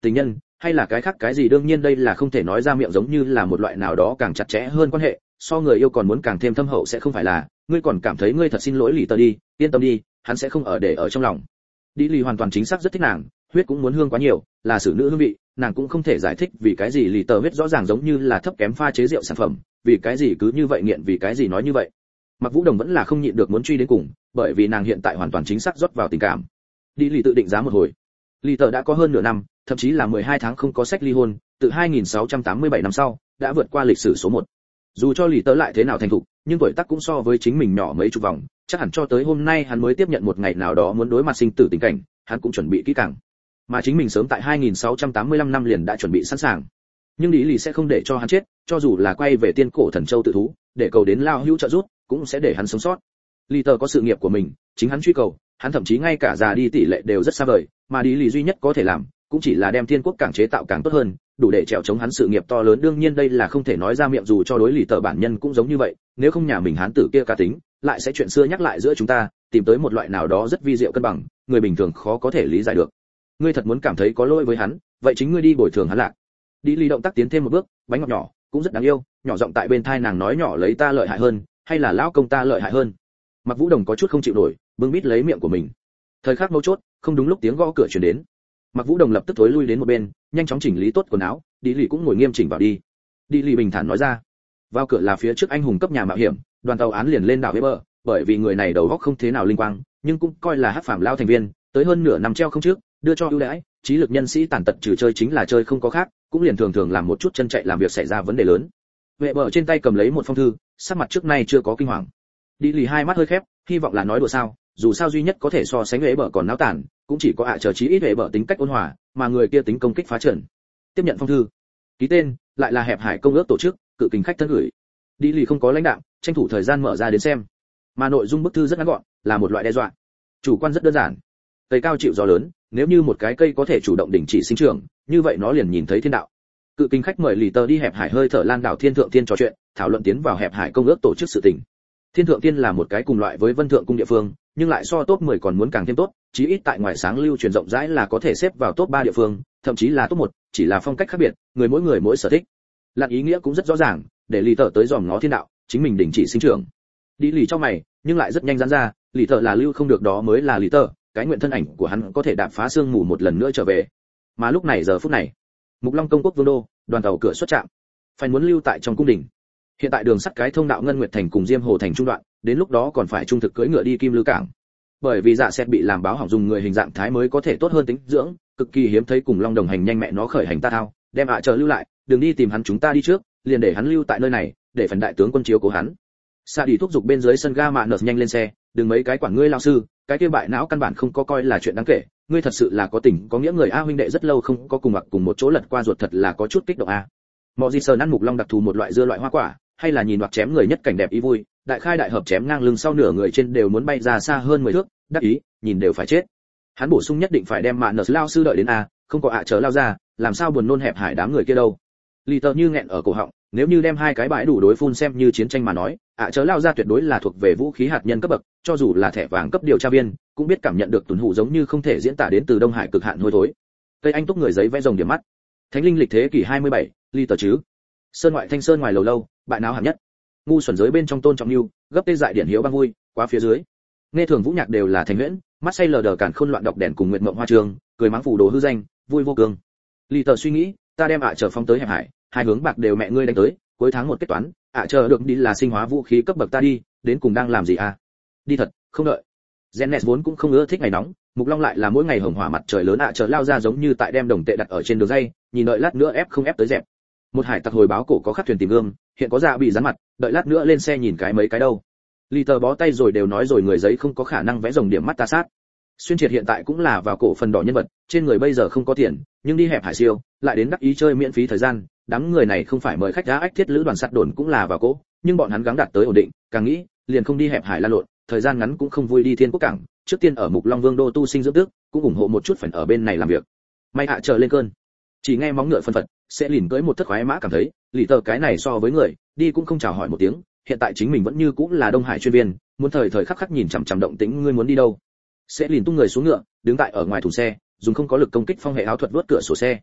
tình nhân, hay là cái khác cái gì, đương nhiên đây là không thể nói ra miệng, giống như là một loại nào đó càng chặt chẽ hơn quan hệ, so người yêu còn muốn càng thêm thâm hậu, sẽ không phải là ngươi còn cảm thấy ngươi thật xin lỗi lì tờ đi, yên tâm đi, hắn sẽ không ở để ở trong lòng. Đi lì hoàn toàn chính xác rất thích nàng, huyết cũng muốn hương quá nhiều, là xử nữ hương vị, nàng cũng không thể giải thích vì cái gì lì tờ huyết rõ ràng giống như là thấp kém pha chế rượu sản phẩm, vì cái gì cứ như vậy nghiện, vì cái gì nói như vậy. Mặc Vũ Đồng vẫn là không nhịn được muốn truy đến cùng, bởi vì nàng hiện tại hoàn toàn chính xác rót vào tình cảm. Đi lì tự định giá một hồi, lì tờ đã có hơn nửa năm, thậm chí là 12 tháng không có sách ly hôn, từ 2687 năm sau, đã vượt qua lịch sử số 1. Dù cho lì tờ lại thế nào thành thục, nhưng tuổi tác cũng so với chính mình nhỏ mấy chục vòng, chắc hẳn cho tới hôm nay hắn mới tiếp nhận một ngày nào đó muốn đối mặt sinh tử tình cảnh, hắn cũng chuẩn bị kỹ càng. Mà chính mình sớm tại 2685 năm liền đã chuẩn bị sẵn sàng. Nhưng lý lì sẽ không để cho hắn chết, cho dù là quay về tiên cổ thần châu tự thú, để cầu đến lao hữu trợ giúp, cũng sẽ để hắn sống sót. Lì tờ có sự nghiệp của mình, chính hắn truy cầu, hắn thậm chí ngay cả già đi tỷ lệ đều rất xa vời, mà đi lì duy nhất có thể làm, cũng chỉ là đem thiên quốc càng chế tạo càng tốt hơn, đủ để trèo chống hắn sự nghiệp to lớn. Đương nhiên đây là không thể nói ra miệng, dù cho đối lì tờ bản nhân cũng giống như vậy, nếu không nhà mình hắn tử kia cá tính, lại sẽ chuyện xưa nhắc lại giữa chúng ta, tìm tới một loại nào đó rất vi diệu cân bằng, người bình thường khó có thể lý giải được. Ngươi thật muốn cảm thấy có lỗi với hắn, vậy chính ngươi đi bồi thường hắn lạc. Đi lì động tác tiến thêm một bước, bánh ngọt nhỏ, cũng rất đáng yêu, nhỏ giọng tại bên tai nàng nói nhỏ, lấy ta lợi hại hơn, hay là lão công ta lợi hại hơn. Mặc Vũ Đồng có chút không chịu nổi, bưng bít lấy miệng của mình. Thời khắc mấu chốt, không đúng lúc tiếng gõ cửa truyền đến. Mặc Vũ Đồng lập tức thối lui đến một bên, nhanh chóng chỉnh lý tốt quần áo, đi lì cũng ngồi nghiêm chỉnh vào đi. Đi lì bình thản nói ra. Vào cửa là phía trước anh hùng cấp nhà mạo hiểm, đoàn tàu án liền lên đảo Weber, bởi vì người này đầu óc không thế nào linh quang, nhưng cũng coi là hắc phàm lao thành viên, tới hơn nửa năm treo không trước, đưa cho ưu đãi, trí lực nhân sĩ tàn tật trừ chơi chính là chơi không có khác, cũng liền thường thường làm một chút chân chạy làm việc xảy ra vấn đề lớn. Weber trên tay cầm lấy một phong thư, sắc mặt trước nay chưa có kinh hoàng. Đi lì hai mắt hơi khép, hy vọng là nói đùa sao, dù sao duy nhất có thể so sánh Weber còn náo tàn, cũng chỉ có chờ chí ít Weber tính cách ôn hòa, mà người kia tính công kích phá trận. Tiếp nhận phong thư, ký tên, lại là Hẹp Hải công ước tổ chức, cự kình khách thân gửi. Đi lì không có lãnh đạo, tranh thủ thời gian mở ra đến xem. Mà nội dung bức thư rất ngắn gọn, là một loại đe dọa. Chủ quan rất đơn giản. Cây cao chịu gió lớn, nếu như một cái cây có thể chủ động đình chỉ sinh trưởng, như vậy nó liền nhìn thấy thiên đạo. Cự kình khách mời lì tờ đi Hẹp Hải hơi thở lan đảo Thiên Thượng Tiên trò chuyện, thảo luận tiến vào Hẹp Hải công ước tổ chức sự tình. Thiên Thượng Tiên là một cái cùng loại với Vân Thượng cung địa phương, nhưng lại so top 10 còn muốn càng thêm tốt, chí ít tại ngoài sáng lưu truyền rộng rãi là có thể xếp vào top 3 địa phương, thậm chí là top 1, chỉ là phong cách khác biệt, người mỗi sở thích. Lặn ý nghĩa cũng rất rõ ràng, để lì tờ tới dòm ngó thiên đạo, chính mình đình chỉ sinh trưởng. Đi lì trong mày, nhưng lại rất nhanh giãn ra, lì tờ là lưu không được đó mới là lì tờ, cái nguyện thân ảnh của hắn có thể đạp phá sương mù một lần nữa trở về. Mà lúc này giờ phút này, Mục Long công quốc vương đô, đoàn tàu cửa xuất trạm, phải muốn lưu tại trong cung đình. Hiện tại đường sắt cái thông đạo Ngân Nguyệt thành cùng Diêm Hồ thành trung đoạn, đến lúc đó còn phải trung thực cưỡi ngựa đi Kim Lư cảng. Bởi vì dạ xét bị làm báo hỏng, dùng người hình dạng thái mới có thể tốt hơn tính dưỡng, cực kỳ hiếm thấy, cùng Long đồng hành nhanh mẹ nó khởi hành ta thao, đem chờ lưu lại, đừng đi tìm hắn, chúng ta đi trước, liền để hắn lưu tại nơi này, để phần đại tướng quân chiếu cố hắn. Sa đi thúc giục bên dưới sân ga mạ nợt nhanh lên xe, đừng mấy cái quản ngươi lao sư, cái kia bại não căn bản không có coi là chuyện đáng kể, ngươi thật sự là có tình có nghĩa người a, huynh đệ rất lâu không có cùng mặc cùng một chỗ lật qua ruột, thật là có chút kích động a. Mọ gì sờ ăn Mục Long đặc thù một loại dưa loại hoa quả, hay là nhìn hoặc chém người nhất cảnh đẹp ý vui, đại khai đại hợp chém ngang lưng sau nửa người trên đều muốn bay ra xa hơn 10 thước, đắc ý, nhìn đều phải chết. Hắn bổ sung nhất định phải đem mạ nợt lao sư đợi đến a, không có chờ lao ra, làm sao buồn nôn Hẹp Hải đám người kia đâu. Lì tờ như nghẹn ở cổ họng, nếu như đem hai cái bãi đủ đối phun xem như chiến tranh mà nói, chớ lao ra tuyệt đối là thuộc về vũ khí hạt nhân cấp bậc, cho dù là thẻ vàng cấp điều tra viên, cũng biết cảm nhận được tuần hủ giống như không thể diễn tả đến từ Đông Hải cực hạn hôi thối. Cây anh túc người giấy vẽ rồng điểm mắt. Thánh linh lịch thế kỷ 27, Lì tờ chứ. Sơn ngoại thanh sơn ngoài lầu lâu, bại não hạng nhất. Ngu xuẩn giới bên trong tôn trọng lưu, gấp tê dại điển hiếu băng vui, quá phía dưới. Nghe thường vũ nhạc đều là thành huyễn, mắt say lờ đờ cản khôn loạn đọc đèn cùng nguyệt mộng hoa trường, cười mắng phủ đồ hư danh, vui vô cường. Lì tờ suy nghĩ, ta đem chờ phóng tới Hẹp Hải, hai hướng bạc đều mẹ ngươi đánh tới, cuối tháng một kết toán, chờ được đi là sinh hóa vũ khí cấp bậc ta đi, đến cùng đang làm gì à? Đi thật, không đợi. Genes vốn cũng không ưa thích ngày nóng, Mục Long lại là mỗi ngày hồng hỏa mặt trời lớn chờ lao ra giống như tại đem đồng tệ đặt ở trên đường dây, nhìn đợi lát nữa ép không ép tới dẹp. Một hải tặc hồi báo cổ có khắc thuyền tìm gương, hiện có dạ bị rắn mặt, đợi lát nữa lên xe nhìn cái mấy cái đâu. Lì tờ bó tay rồi, đều nói rồi người giấy không có khả năng vẽ rồng điểm mắt ta sát. Xuyên Triệt hiện tại cũng là vào cổ phần đỏ nhân vật, trên người bây giờ không có tiền, nhưng đi Hẹp Hải siêu, lại đến đắc ý chơi miễn phí thời gian, đám người này không phải mời khách đá ách thiết lữ đoàn sắt đồn cũng là vào cỗ, nhưng bọn hắn gắng đạt tới ổn định, càng nghĩ, liền không đi Hẹp Hải lan lộn, thời gian ngắn cũng không vui đi Thiên Quốc cảng, trước tiên ở Mục Long Vương đô tu sinh dưỡng tước, cũng ủng hộ một chút phần ở bên này làm việc. May chờ lên cơn. Chỉ nghe móng ngựa phân phật, sẽ lìn cưỡi một thất khoái mã, cảm thấy, lì tờ cái này so với người, đi cũng không chào hỏi một tiếng, hiện tại chính mình vẫn như cũng là Đông Hải chuyên viên, muốn thời thời khắc khắc nhìn chằm chằm động tĩnh, ngươi muốn đi đâu? Sẽ lìn tung người xuống ngựa, đứng tại ở ngoài thùng xe, dùng không có lực công kích phong hệ áo thuật vớt cửa sổ xe,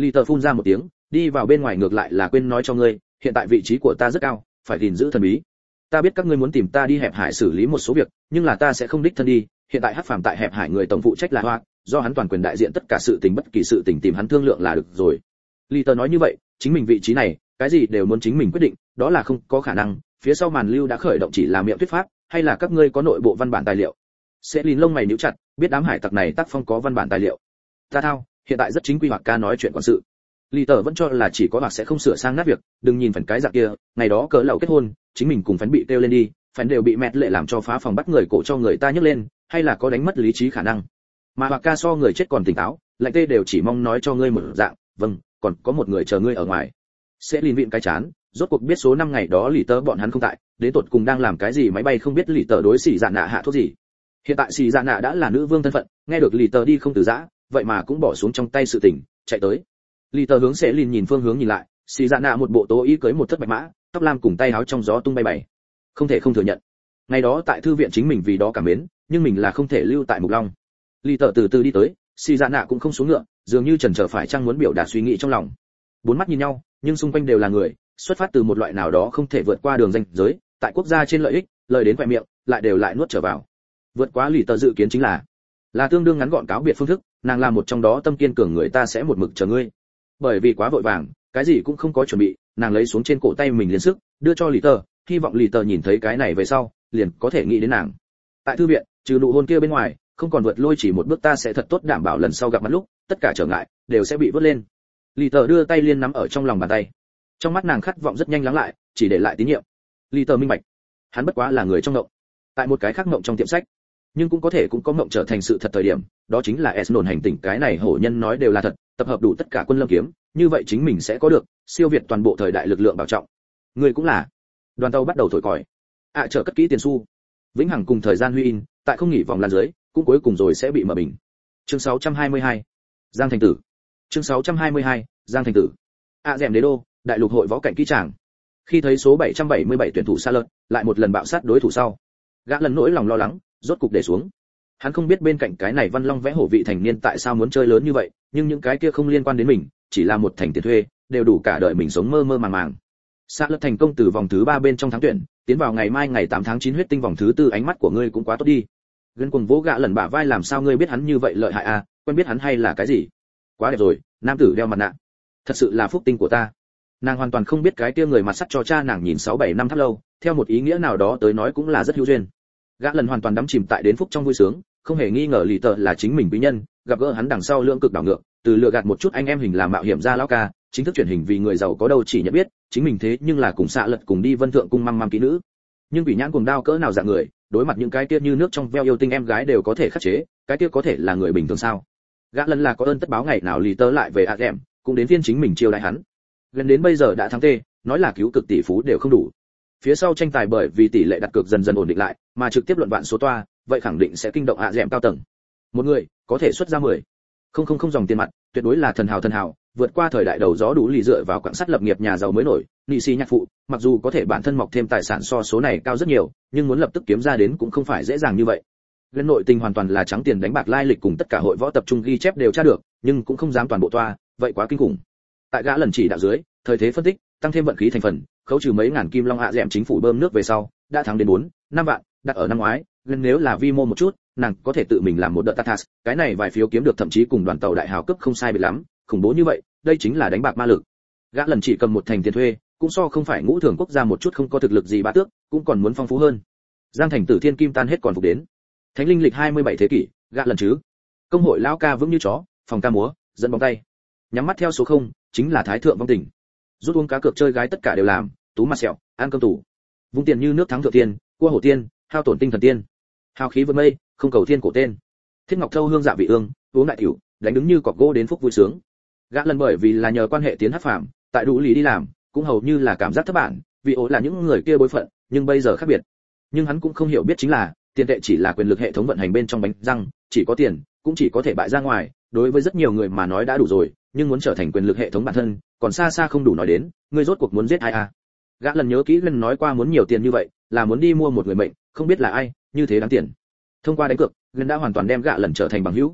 Lý Tờ phun ra một tiếng, đi vào bên ngoài ngược lại là quên nói cho ngươi, hiện tại vị trí của ta rất cao, phải gìn giữ thần bí. Ta biết các ngươi muốn tìm ta đi hẹp hải xử lý một số việc, nhưng là ta sẽ không đích thân đi, hiện tại Hắc Phàm tại hẹp hải người tổng phụ trách là Hoa, do hắn toàn quyền đại diện tất cả sự tình, bất kỳ sự tình tìm hắn thương lượng là được rồi. Lý Tờ nói như vậy, chính mình vị trí này, cái gì đều muốn chính mình quyết định, đó là không có khả năng, phía sau màn lưu đã khởi động chỉ là miệng thuyết pháp, hay là các ngươi có nội bộ văn bản tài liệu. Sẽ lìn lông mày nhíu chặt, biết đám hải tặc này tác phong có văn bản tài liệu. Ta thao, hiện tại rất chính quy Hoặc ca nói chuyện quản sự. Lý Tờ vẫn cho là chỉ có Hoặc sẽ không sửa sang nát việc, đừng nhìn phần cái dạng kia, ngày đó cỡ lậu kết hôn, chính mình cùng phấn bị kêu lên đi, phấn đều bị mẹ lệ làm cho phá phòng bắt người cổ cho người ta nhấc lên, hay là có đánh mất lý trí khả năng. Mà Hoặc ca so người chết còn tỉnh táo, lạnh tê đều chỉ mong nói cho ngươi một dạng, vâng, còn có một người chờ ngươi ở ngoài. Sẽ lìn vịn cái chán, rốt cuộc biết số năm ngày đó Lý Tờ bọn hắn không tại, đến tột cùng đang làm cái gì máy bay không biết Lý Tờ đối xỉ dạ nạ hạ thuốc gì. Hiện tại xỉ dạ nạ đã là nữ vương thân phận, nghe được Lý Tờ đi không từ giã, vậy mà cũng bỏ xuống trong tay sự tình, chạy tới. Lý Tờ hướng sẽ lìn nhìn phương hướng nhìn lại, xỉ dạ nạ một bộ tố y cưới một thất bạch mã, tóc lam cùng tay áo trong gió tung bay bày. Không thể không thừa nhận, ngày đó tại thư viện chính mình vì đó cảm mến, nhưng mình là không thể lưu tại Mục Long. Lý Tờ từ từ đi tới, xỉ dạ nạ cũng không xuống ngựa, dường như chần chờ phải chăng muốn biểu đạt suy nghĩ trong lòng. Bốn mắt nhìn nhau, nhưng xung quanh đều là người, xuất phát từ một loại nào đó không thể vượt qua đường ranh giới, tại quốc gia trên lợi ích, lời đến quẹt miệng, lại đều lại nuốt trở vào. Vượt quá Lý Tờ dự kiến chính là tương đương ngắn gọn cáo biệt phương thức, nàng là một trong đó tâm kiên cường người ta sẽ một mực chờ ngươi. Bởi vì quá vội vàng, cái gì cũng không có chuẩn bị, nàng lấy xuống trên cổ tay mình liền sức, đưa cho Lý Tờ, hy vọng Lý Tờ nhìn thấy cái này về sau, liền có thể nghĩ đến nàng. Tại thư viện, trừ nụ hôn kia bên ngoài, không còn vượt lôi chỉ một bước, ta sẽ thật tốt đảm bảo lần sau gặp mặt lúc, tất cả trở ngại đều sẽ bị vớt lên. Lý Tờ đưa tay liên nắm ở trong lòng bàn tay. Trong mắt nàng khát vọng rất nhanh lắng lại, chỉ để lại tín nhiệm. Lý Tờ minh bạch, hắn bất quá là người trong mộng, tại một cái khác mộng trong tiệm sách, nhưng cũng có mộng trở thành sự thật thời điểm, đó chính là Esnon hành tinh cái này hổ nhân nói đều là thật, tập hợp đủ tất cả quân lâm kiếm, như vậy chính mình sẽ có được siêu việt toàn bộ thời đại lực lượng bảo trọng. Người cũng là. Đoàn tàu bắt đầu thổi còi. Chờ cất kỹ tiền xu. Vĩnh hằng cùng thời gian huy in, tại không nghỉ vòng lan dưới, cũng cuối cùng rồi sẽ bị mở bình. Chương 622. Giang thành tử. Chương 622. Giang thành tử. Dẻm đế đô, đại lục hội võ cảnh kỹ tràng. Khi thấy số 777 tuyển thủ xa lợn, lại một lần bạo sát đối thủ sau, gã lần nỗi lòng lo lắng, rốt cục để xuống. Hắn không biết bên cạnh cái này Văn Long vẽ hổ vị thành niên tại sao muốn chơi lớn như vậy, nhưng những cái kia không liên quan đến mình, chỉ là một thành tiền thuê, đều đủ cả đời mình sống mơ mơ màng màng. Xa lợn thành công từ vòng thứ 3 bên trong thắng tuyển, tiến vào ngày mai ngày 8 tháng 9 huyết tinh vòng thứ 4, ánh mắt của ngươi cũng quá tốt đi. Gân cuồng vỗ gã lần bả vai, làm sao ngươi biết hắn như vậy lợi hại à, quen biết hắn hay là cái gì? Quá đẹp rồi, nam tử đeo mặt nạ. Thật sự là phúc tinh của ta. Nàng hoàn toàn không biết cái kia người mặt sắt cho cha nàng nhìn 6-7 năm thắp lâu, theo một ý nghĩa nào đó tới nói cũng là rất hữu duyên. Gã lần hoàn toàn đắm chìm tại đến phúc trong vui sướng, không hề nghi ngờ Lý Tờ là chính mình quý nhân, gặp gỡ hắn đằng sau lưỡng cực đảo ngược, từ lừa gạt một chút anh em hình làm mạo hiểm ra lão ca, chính thức chuyển hình vì người giàu có đâu chỉ nhận biết, chính mình thế nhưng là cùng xạ lật cùng đi Vân Thượng cung măm kỹ nữ. Nhưng quỷ nhãn cuồng đao cỡ nào dạng người, đối mặt những cái kia như nước trong veo yêu tinh em gái đều có thể khắc chế, cái kia có thể là người bình thường sao? Gã lần là có ơn tất báo, ngày nào Lý Tờ lại về Dẻm, cũng đến phiên chính mình chiêu đãi hắn. Gần đến bây giờ đã thắng tê, nói là cứu cực tỷ phú đều không đủ. Phía sau tranh tài bởi vì tỷ lệ đặt cược dần dần ổn định lại, mà trực tiếp luận vạn số toa, vậy khẳng định sẽ kinh động Dẻm cao tầng. Một người có thể xuất ra 10. Không dòng tiền mặt, tuyệt đối là thần hào, vượt qua thời đại đầu gió đủ lì dựa vào quặng sắt lập nghiệp nhà giàu mới nổi, nị sĩ nhạc phụ, mặc dù có thể bản thân mọc thêm tài sản so số này cao rất nhiều, nhưng muốn lập tức kiếm ra đến cũng không phải dễ dàng như vậy. Gần nội tình hoàn toàn là trắng tiền đánh bạc, lai lịch cùng tất cả hội võ tập trung ghi chép đều tra được, nhưng cũng không dám toàn bộ toa, vậy quá kinh khủng. Tại gã lần chỉ đạo dưới, thời thế phân tích, tăng thêm vận khí thành phần, khấu trừ mấy ngàn kim long Dẻm chính phủ bơm nước về sau, đã thắng đến 4-5 vạn, đặt ở năm ngoái, gần nếu là vi mô một chút, nàng có thể tự mình làm một đợt tatas, cái này vài phiếu kiếm được thậm chí cùng đoàn tàu đại hào cấp không sai biệt lắm, khủng bố như vậy, đây chính là đánh bạc ma lực. Gã lần chỉ cầm một thành tiền thuê, cũng so không phải ngũ thường quốc gia một chút không có thực lực gì bá tước, cũng còn muốn phong phú hơn. Giang thành tử thiên kim tan hết còn phục đến. Thánh linh lịch 27 thế kỷ, gã lần chứ. Công hội lão ca vững như chó, phòng ca múa, dẫn bóng tay. Nhắm mắt theo số 0, chính là thái thượng vong tình. Rút uống cá cược chơi gái tất cả đều làm, tú mặt sẹo, ăn cơm tủ. Vung tiền như nước thắng thượng tiên, cua hổ tiên, hao tổn tinh thần tiên. Hào khí vượt mây, không cầu thiên cổ tên. Thiết ngọc thâu hương dạ vị ương, uống đại tiểu, đánh đứng như cọc gỗ đến phúc vui sướng. Gã lần bởi vì là nhờ quan hệ tiến Hắc Phàm, tại đủ lý đi làm, cũng hầu như là cảm giác thất bản, vì ố là những người kia bối phận, nhưng bây giờ khác biệt. Nhưng hắn cũng không hiểu biết chính là, tiền tệ chỉ là quyền lực hệ thống vận hành bên trong bánh răng, chỉ có tiền, cũng chỉ có thể bại ra ngoài, đối với rất nhiều người mà nói đã đủ rồi, nhưng muốn trở thành quyền lực hệ thống bản thân, còn xa xa không đủ nói đến, ngươi rốt cuộc muốn giết ai à? Gã lần nhớ kỹ lần nói qua muốn nhiều tiền như vậy, là muốn đi mua một người mệnh, không biết là ai, như thế đáng tiền. Thông qua đánh cược, Glenn đã hoàn toàn đem gã lần trở thành bằng hữu.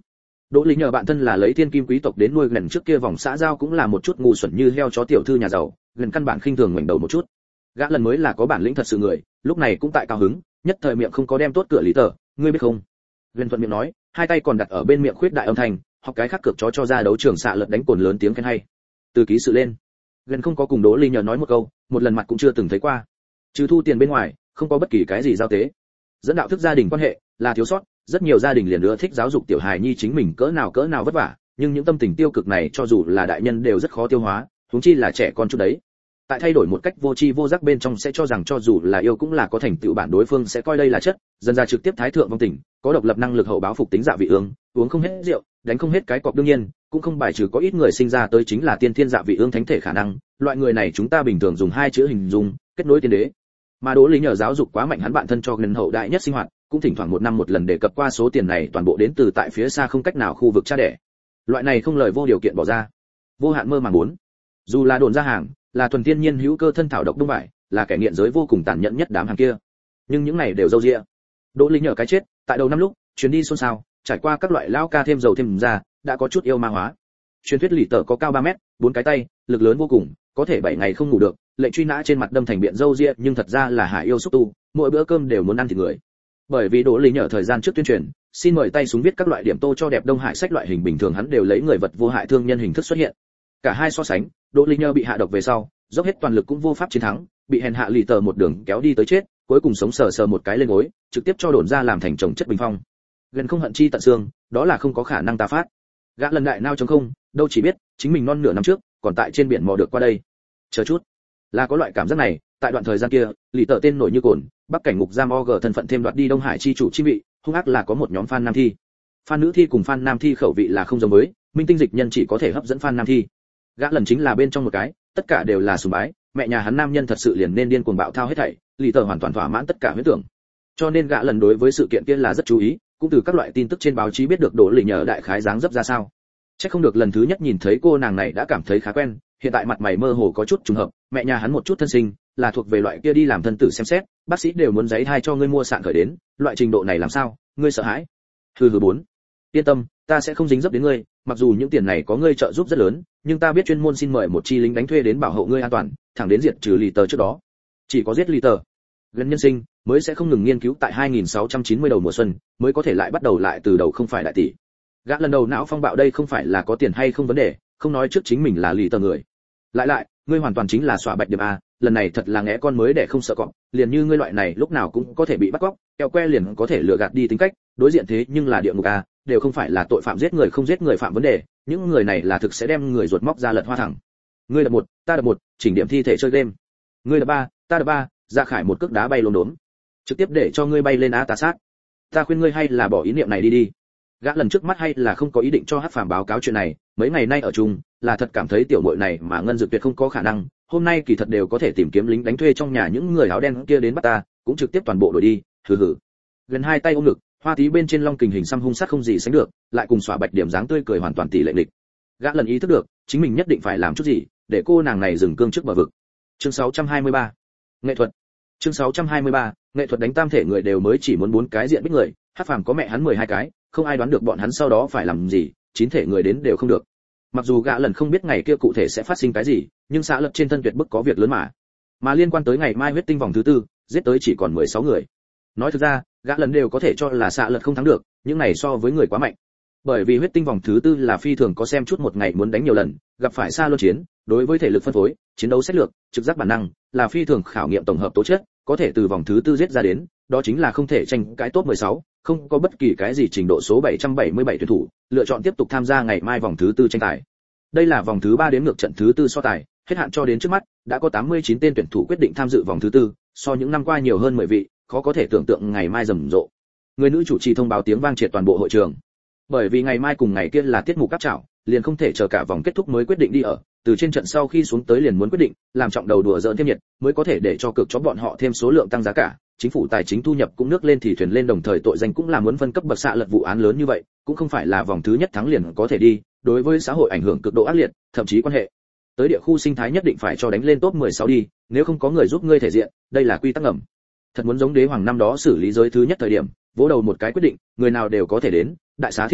Đỗ Lý nhờ bạn thân là lấy thiên kim quý tộc đến nuôi gần trước kia vòng xã giao cũng là một chút ngu xuẩn như heo chó tiểu thư nhà giàu, gần căn bản khinh thường ngoảnh đầu một chút. Gã lần mới là có bản lĩnh thật sự người, lúc này cũng tại cao hứng, nhất thời miệng không có đem tốt cửa lý tờ, ngươi biết không? Gần thuận miệng nói, hai tay còn đặt ở bên miệng khuyết đại âm thanh, học cái khác cược chó cho ra đấu trường xạ lật đánh cồn lớn tiếng khen hay. Từ ký sự lên. Gần không có cùng Đỗ Lý nhờ nói một câu, một lần mặt cũng chưa từng thấy qua. Trừ thu tiền bên ngoài, không có bất kỳ cái gì giao tế. Dẫn đạo thức gia đình quan hệ là thiếu sót, rất nhiều gia đình liền ưa thích giáo dục tiểu hài nhi chính mình cỡ nào vất vả, nhưng những tâm tình tiêu cực này cho dù là đại nhân đều rất khó tiêu hóa, huống chi là trẻ con chút đấy. Tại thay đổi một cách vô tri vô giác bên trong sẽ cho rằng cho dù là yêu cũng là có thành tựu, bản đối phương sẽ coi đây là chất, dần ra trực tiếp thái thượng vong tình, có độc lập năng lực hậu báo phục tính dạ vị ương, uống không hết rượu, đánh không hết cái cọp, đương nhiên cũng không bài trừ có ít người sinh ra tới chính là tiên thiên dạ vị ương thánh thể khả năng, loại người này chúng ta bình thường dùng hai chữ hình dung, kết nối tiên đế. Mà Đỗ Lý nhờ giáo dục quá mạnh hắn bạn thân cho gần hậu đại nhất sinh hoạt, cũng thỉnh thoảng một năm một lần đề cập qua số tiền này toàn bộ đến từ tại phía xa không cách nào khu vực cha đẻ. Loại này không lời vô điều kiện bỏ ra, vô hạn mơ màng muốn. Dù là đồn ra hàng, là thuần thiên nhiên hữu cơ thân thảo độc đông vải, là kẻ nghiện giới vô cùng tàn nhẫn nhất đám hàng kia. Nhưng những này đều dâu dịa. Đỗ Lý nhờ cái chết, tại đầu năm lúc, chuyến đi xôn xao, trải qua các loại lao ca thêm dầu thêm ra, đã có chút yêu ma hóa. Truyền thuyết lì tờ có cao 3 mét, 4 cái tay, lực lớn vô cùng, có thể 7 ngày không ngủ được, lệnh truy nã trên mặt đâm thành biện dâu ria, nhưng thật ra là hải yêu xúc tu, mỗi bữa cơm đều muốn ăn thịt người. Bởi vì Đỗ Lý nhờ thời gian trước tuyên truyền, xin mời tay súng viết các loại điểm tô cho đẹp Đông Hải sách loại hình bình thường hắn đều lấy người vật vô hại thương nhân hình thức xuất hiện. Cả hai so sánh, Đỗ Lý nhờ bị hạ độc về sau, dốc hết toàn lực cũng vô pháp chiến thắng, bị hèn hạ lì tờ một đường kéo đi tới chết, cuối cùng sống sờ sờ một cái lên gối, trực tiếp cho đồn ra làm thành chồng chất bình phong. Gần không hận chi tận xương, đó là không có khả năng ta phát. Gã lần đại nao trống không, đâu chỉ biết chính mình non nửa năm trước, còn tại trên biển mò được qua đây. Chờ chút, là có loại cảm giác này, tại đoạn thời gian kia, lì tờ tên nổi như cồn, bắc cảnh ngục giam OG thân phận thêm đoạt đi Đông Hải chi chủ chi vị, hung ác là có một nhóm fan nam thi. Fan nữ thi cùng fan nam thi khẩu vị là không giống với, minh tinh dịch nhân chỉ có thể hấp dẫn fan nam thi. Gã lần chính là bên trong một cái, tất cả đều là sùng bái, mẹ nhà hắn nam nhân thật sự liền nên điên cuồng bạo thao hết thảy, lì tờ hoàn toàn thỏa mãn tất cả huyễn tưởng. Cho nên gã lần đối với sự kiện kia là rất chú ý, cũng từ các loại tin tức trên báo chí biết được Đỗ Lý nhờ đại khái dáng dấp ra sao. Chắc không được lần thứ nhất nhìn thấy cô nàng này đã cảm thấy khá quen, hiện tại mặt mày mơ hồ có chút trùng hợp, mẹ nhà hắn một chút thân sinh, là thuộc về loại kia đi làm thân tử xem xét, bác sĩ đều muốn giấy thai cho ngươi mua sạn khởi đến, loại trình độ này làm sao, ngươi sợ hãi? Hừ hừ bốn. Yên tâm, ta sẽ không dính dấp đến ngươi, mặc dù những tiền này có ngươi trợ giúp rất lớn, nhưng ta biết chuyên môn xin mời một chi lính đánh thuê đến bảo hộ ngươi an toàn, thẳng đến diệt trừ lì tờ trước đó. Chỉ có giết lì tờ, gần nhân sinh mới sẽ không ngừng nghiên cứu tại 2690 đầu mùa xuân, mới có thể lại bắt đầu lại từ đầu không phải đại tỷ. Gã lần đầu não phong bạo đây không phải là có tiền hay không vấn đề, không nói trước chính mình là lì tờ người. Lại, ngươi hoàn toàn chính là xóa bạch điểm a, lần này thật là ngẽ con mới để không sợ cọp, liền như ngươi loại này lúc nào cũng có thể bị bắt cóc, kẹo que liền có thể lừa gạt đi tính cách, đối diện thế nhưng là địa ngục a, đều không phải là tội phạm giết người không giết người phạm vấn đề, những người này là thực sẽ đem người ruột móc ra lật hoa thẳng. Ngươi đập một, ta đập một, chỉnh điểm thi thể chơi game. Ngươi đập ba, ta đập ba, Dạ Khải một cước đá bay lốm đốm, trực tiếp để cho ngươi bay lên á ta sát. Ta khuyên ngươi hay là bỏ ý niệm này đi. Gã lần trước mắt hay là không có ý định cho Hắc Phàm báo cáo chuyện này, mấy ngày nay ở chung, là thật cảm thấy tiểu muội này mà ngân dược tuyệt không có khả năng, hôm nay kỳ thật đều có thể tìm kiếm lính đánh thuê trong nhà những người áo đen kia đến bắt ta, cũng trực tiếp toàn bộ đuổi đi, hừ. Gần hai tay ôm ngực, hoa tí bên trên long kình hình xăm hung sát không gì sánh được, lại cùng xóa bạch điểm dáng tươi cười hoàn toàn tỷ lệ lịch. Gã lần ý thức được, chính mình nhất định phải làm chút gì, để cô nàng này dừng cương trước bờ vực. Chương 623. Nghệ thuật. Chương 623. Nghệ thuật đánh tam thể người đều mới chỉ muốn 4 cái diện bích người, Hắc Phàm có mẹ hắn 12 cái, không ai đoán được bọn hắn sau đó phải làm gì, 9 thể người đến đều không được. Mặc dù gã lần không biết ngày kia cụ thể sẽ phát sinh cái gì, nhưng xã lập trên thân tuyệt bức có việc lớn mà liên quan tới ngày mai huyết tinh vòng thứ tư, giết tới chỉ còn 16 người. Nói thực ra, gã lần đều có thể cho là xã lập không thắng được, những này so với người quá mạnh. Bởi vì huyết tinh vòng thứ tư là phi thường có xem chút một ngày muốn đánh nhiều lần, gặp phải xa luân chiến, đối với thể lực phân phối, chiến đấu sách lược, trực giác bản năng, là phi thường khảo nghiệm tổng hợp tố chất, có thể từ vòng thứ tư giết ra đến, đó chính là không thể tranh cái top 16, không có bất kỳ cái gì trình độ số 777 tuyển thủ, lựa chọn tiếp tục tham gia ngày mai vòng thứ tư tranh tài. Đây là vòng thứ 3 đến ngược trận thứ tư so tài, hết hạn cho đến trước mắt, đã có 89 tên tuyển thủ quyết định tham dự vòng thứ tư, so những năm qua nhiều hơn 10 vị, khó có thể tưởng tượng ngày mai rầm rộ. Người nữ chủ trì thông báo tiếng vang triệt toàn bộ hội trường. Bởi vì ngày mai cùng ngày kia là tiết mục cáp trảo, liền không thể chờ cả vòng kết thúc mới quyết định đi ở, từ trên trận sau khi xuống tới liền muốn quyết định, làm trọng đầu đùa giỡn thêm nhiệt, mới có thể để cho cược chó bọn họ thêm số lượng tăng giá cả, chính phủ tài chính thu nhập cũng nước lên thì thuyền lên, đồng thời tội danh cũng là muốn phân cấp bậc xạ lật vụ án lớn như vậy, cũng không phải là vòng thứ nhất thắng liền có thể đi, đối với xã hội ảnh hưởng cực độ ác liệt, thậm chí quan hệ tới địa khu sinh thái nhất định phải cho đánh lên top 16 đi, nếu không có người giúp ngươi thể diện, đây là quy tắc ngầm. Thật muốn giống đế hoàng năm đó xử lý giới thứ nhất thời điểm, vỗ đầu một cái quyết định, người nào đều có thể đến, đại xá thiên hạ,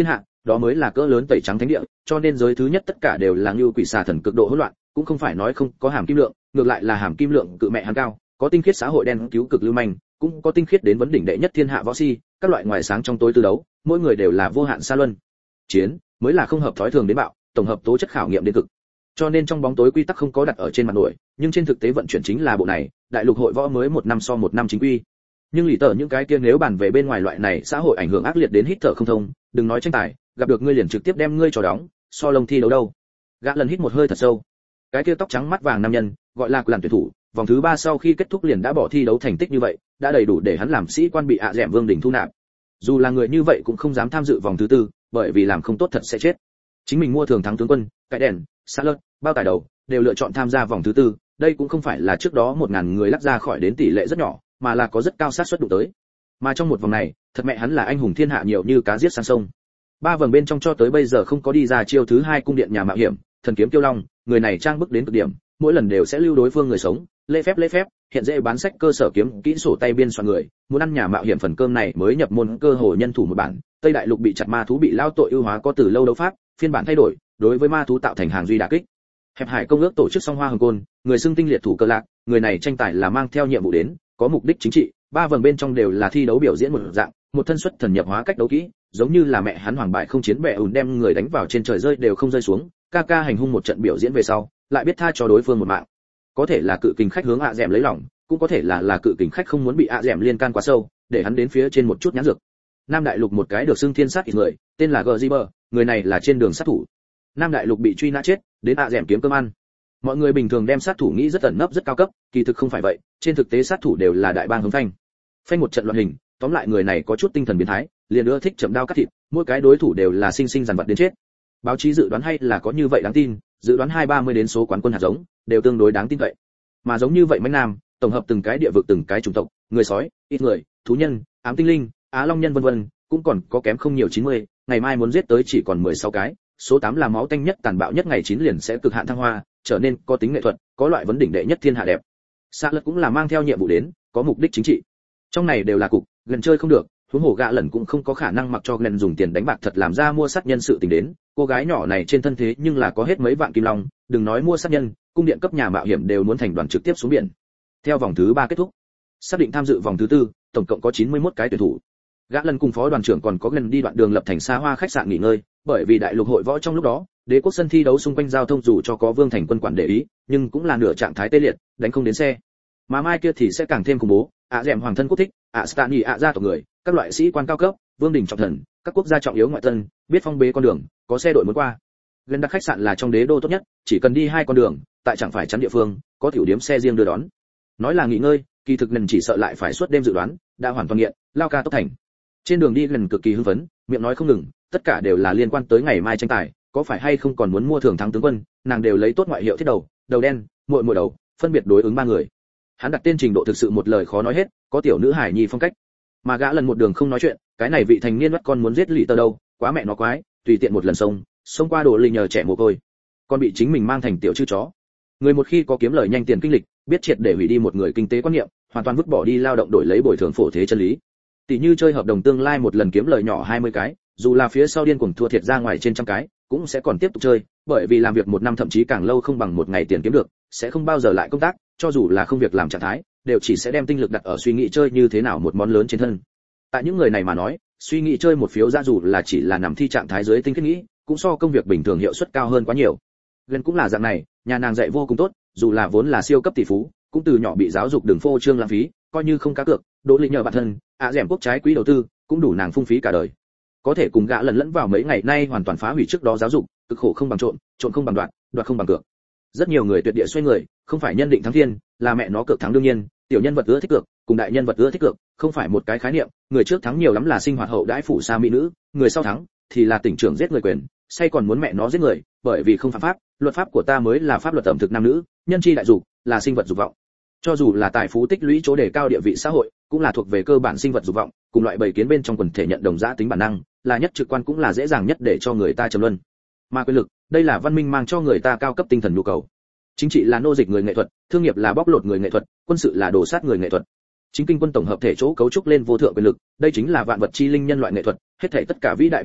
đó mới là cỡ lớn tẩy trắng thánh địa, cho nên giới thứ nhất tất cả đều là như quỷ xà thần cực độ hỗn loạn, cũng không phải nói không có hàm kim lượng, ngược lại là hàm kim lượng cự mẹ hắn cao, có tinh khiết xã hội đen cứu cực lưu manh, cũng có tinh khiết đến vấn đỉnh đệ nhất thiên hạ võ si, các loại ngoài sáng trong tối tư đấu, mỗi người đều là vô hạn xa luân. Chiến mới là không hợp thói thường đến bạo, tổng hợp tố chất khảo nghiệm đến cực. Cho nên trong bóng tối quy tắc không có đặt ở trên mặt nổi, nhưng trên thực tế vận chuyển chính là bộ này, đại lục hội võ mới một năm so một năm chính quy. Nhưng lì tờ những cái kia nếu bàn về bên ngoài loại này xã hội ảnh hưởng ác liệt đến hít thở không thông, đừng nói tranh tài, gặp được ngươi liền trực tiếp đem ngươi cho đóng, so lông thi đấu đâu. Gã lần hít một hơi thật sâu. Cái kia tóc trắng mắt vàng nam nhân, gọi là làm tuyển thủ, vòng thứ 3 sau khi kết thúc liền đã bỏ thi đấu thành tích như vậy, đã đầy đủ để hắn làm sĩ quan bị dẻm vương đỉnh thu nạp. Dù là người như vậy cũng không dám tham dự vòng thứ 4, bởi vì làm không tốt thật sẽ chết. Chính mình mua thường thắng tướng quân, cái đèn, xa lợt, bao tải đầu, đều lựa chọn tham gia vòng thứ 4, đây cũng không phải là trước đó 1000 người lắc ra khỏi đến tỷ lệ rất nhỏ, mà là có rất cao xác suất đụng tới. Mà trong một vòng này, thật mẹ hắn là anh hùng thiên hạ nhiều như cá giết sang sông. 3 vòng bên trong cho tới bây giờ không có đi ra chiêu thứ 2 cung điện nhà mạo hiểm, thần kiếm tiêu long, người này trang bức đến cực điểm, mỗi lần đều sẽ lưu đối phương người sống, lễ phép, hiện dễ bán sách cơ sở kiếm kỹ sổ tay biên soạn người, muốn ăn nhà mạo hiểm phần cơm này mới nhập môn cơ hồ nhân thủ một bản, Tây Đại Lục bị chặt ma thú bị lao tội ưu hóa có từ lâu đấu pháp, phiên bản thay đổi, đối với ma thú tạo thành hàng duy đả kích. Hẹp hải công ước tổ chức song hoa hồng côn, người xưng tinh liệt thủ cơ lạc, người này tranh tài là mang theo nhiệm vụ đến, có mục đích chính trị, 3 vòng bên trong đều là thi đấu biểu diễn một dạng, một thân xuất thần nhập hóa cách đấu kỹ, giống như là mẹ hắn hoàng bại không chiến bẻ ủn đem người đánh vào trên trời rơi đều không rơi xuống, ca hành hung một trận biểu diễn về sau, lại biết tha cho đối phương một mạng. Có thể là cự kình khách hướng dẻm lấy lòng, cũng có thể là cự kình khách không muốn bị dẻm liên can quá sâu, để hắn đến phía trên một chút nhãn dược. Nam Đại Lục một cái được xưng thiên sát ít người, tên là Gziber, người này là trên đường sát thủ. Nam Đại Lục bị truy nã chết, đến dẻm kiếm cơm ăn. Mọi người bình thường đem sát thủ nghĩ rất ẩn nấp rất cao cấp, kỳ thực không phải vậy, trên thực tế sát thủ đều là đại bang hướng phanh một trận loạn hình, tóm lại người này có chút tinh thần biến thái, liền ưa thích chậm đao cắt thịt, mỗi cái đối thủ đều là sinh sinh dằn vặt đến chết. Báo chí dự đoán hay là có như vậy đáng tin, dự đoán 230 đến số quán quân hạt giống, đều tương đối đáng tin cậy. Mà giống như vậy mấy nam, tổng hợp từng cái địa vực từng cái chủng tộc, người sói, ít người, thú nhân, ám tinh linh, á long nhân vân vân, cũng còn có kém không nhiều 90, ngày mai muốn giết tới chỉ còn 16 cái, số 8 là máu tanh nhất tàn bạo nhất ngày 9 liền sẽ cực hạn thăng hoa, trở nên có tính nghệ thuật, có loại vấn đỉnh đệ nhất thiên hạ đẹp. Xa lật cũng là mang theo nhiệm vụ đến, có mục đích chính trị. Trong này đều là cục, gần chơi không được, huống hồ gã lần cũng không có khả năng mặc cho Glenn dùng tiền đánh bạc thật làm ra mua sát nhân sự tình đến, cô gái nhỏ này trên thân thế nhưng là có hết mấy vạn kim long, đừng nói mua sát nhân, cung điện cấp nhà mạo hiểm đều muốn thành đoàn trực tiếp xuống biển. Theo vòng thứ 3 kết thúc, xác định tham dự vòng thứ 4, tổng cộng có 91 cái tuyển thủ. Gã lần cùng phó đoàn trưởng còn có Glenn đi đoạn đường lập thành xa hoa khách sạn nghỉ ngơi, bởi vì đại lục hội võ trong lúc đó, đế quốc sân thi đấu xung quanh giao thông dù cho có Vương Thành quân quản để ý, nhưng cũng là nửa trạng thái tê liệt, đánh không đến xe. Mà mai kia thì sẽ càng thêm khủng bố, dẻm hoàng thân quốc thích, Stani gia tộc người, các loại sĩ quan cao cấp, vương đình trọng thần, các quốc gia trọng yếu ngoại tân, biết phong bế con đường, có xe đội muốn qua. Gần đặt khách sạn là trong đế đô tốt nhất, chỉ cần đi 2 con đường, tại chẳng phải chắn địa phương, có tiểu điểm xe riêng đưa đón. Nói là nghỉ ngơi, kỳ thực lần chỉ sợ lại phải suốt đêm dự đoán, đã hoàn toàn nghiện, lao ca tốc thành. Trên đường đi lần cực kỳ hưng phấn, miệng nói không ngừng, tất cả đều là liên quan tới ngày mai tranh tài, có phải hay không còn muốn mua thường thắng tướng quân, nàng đều lấy tốt ngoại hiệu thiết đầu, đầu đen, muội đầu, phân biệt đối ứng 3 người. Hắn đặt tên trình độ thực sự một lời khó nói hết, có tiểu nữ hải nhi phong cách. Mà gã lần một đường không nói chuyện, cái này vị thành niên bắt con muốn giết lì tơ đâu, quá mẹ nó quái, tùy tiện một lần xông qua đồ lì nhờ trẻ mồ côi, còn bị chính mình mang thành tiểu chư chó. Người một khi có kiếm lời nhanh tiền kinh lịch, biết triệt để hủy đi một người kinh tế quan niệm, hoàn toàn vứt bỏ đi lao động đổi lấy bồi thường phổ thế chân lý. Tỷ như chơi hợp đồng tương lai một lần kiếm lời nhỏ 20 cái, dù là phía sau điên cuồng thua thiệt ra ngoài trên trăm cái, cũng sẽ còn tiếp tục chơi, bởi vì làm việc 1 năm thậm chí càng lâu không bằng 1 ngày tiền kiếm được, sẽ không bao giờ lại công tác, cho dù là không việc làm trạng thái, đều chỉ sẽ đem tinh lực đặt ở suy nghĩ chơi như thế nào một món lớn trên thân. Tại những người này mà nói, suy nghĩ chơi một phiếu ra dù là chỉ là nằm thi trạng thái dưới tinh kết nghĩ, cũng so công việc bình thường hiệu suất cao hơn quá nhiều. Gần cũng là dạng này, nhà nàng dạy vô cùng tốt, dù là vốn là siêu cấp tỷ phú, cũng từ nhỏ bị giáo dục đừng phô trương lãng phí, coi như không cá cược, đỗ lị nhờ bản thân, dẻm quốc trái quỹ đầu tư, cũng đủ nàng phung phí cả đời. Có thể cùng gã lần lẫn vào mấy ngày nay hoàn toàn phá hủy trước đó giáo dục, cực khổ không bằng trộn, trộn không bằng đoạt, đoạt không bằng cược. Rất nhiều người tuyệt địa xoay người, không phải nhân định thắng thiên, là mẹ nó cược thắng đương nhiên, tiểu nhân vật ưa thích cược, cùng đại nhân vật ưa thích cược, không phải một cái khái niệm, người trước thắng nhiều lắm là sinh hoạt hậu đãi phủ sa mỹ nữ, người sau thắng thì là tỉnh trưởng giết người quyền, say còn muốn mẹ nó giết người, bởi vì không phạm pháp, luật pháp của ta mới là pháp luật ẩm thực nam nữ, nhân chi đại dục, là sinh vật dục vọng. Cho dù là tài phú tích lũy chỗ đề cao địa vị xã hội, cũng là thuộc về cơ bản sinh vật dục vọng, cùng loại bầy kiến bên trong quần thể nhận đồng giá tính bản năng, là nhất trực quan cũng là dễ dàng nhất để cho người ta trầm luân. Mà quyền lực, đây là văn minh mang cho người ta cao cấp tinh thần nhu cầu. Chính trị là nô dịch người nghệ thuật, thương nghiệp là bóc lột người nghệ thuật, quân sự là đổ sát người nghệ thuật. Chính kinh quân tổng hợp thể chỗ cấu trúc lên vô thượng quyền lực, đây chính là vạn vật chi linh nhân loại nghệ thuật, hết thảy tất cả vĩ đại biến đổi,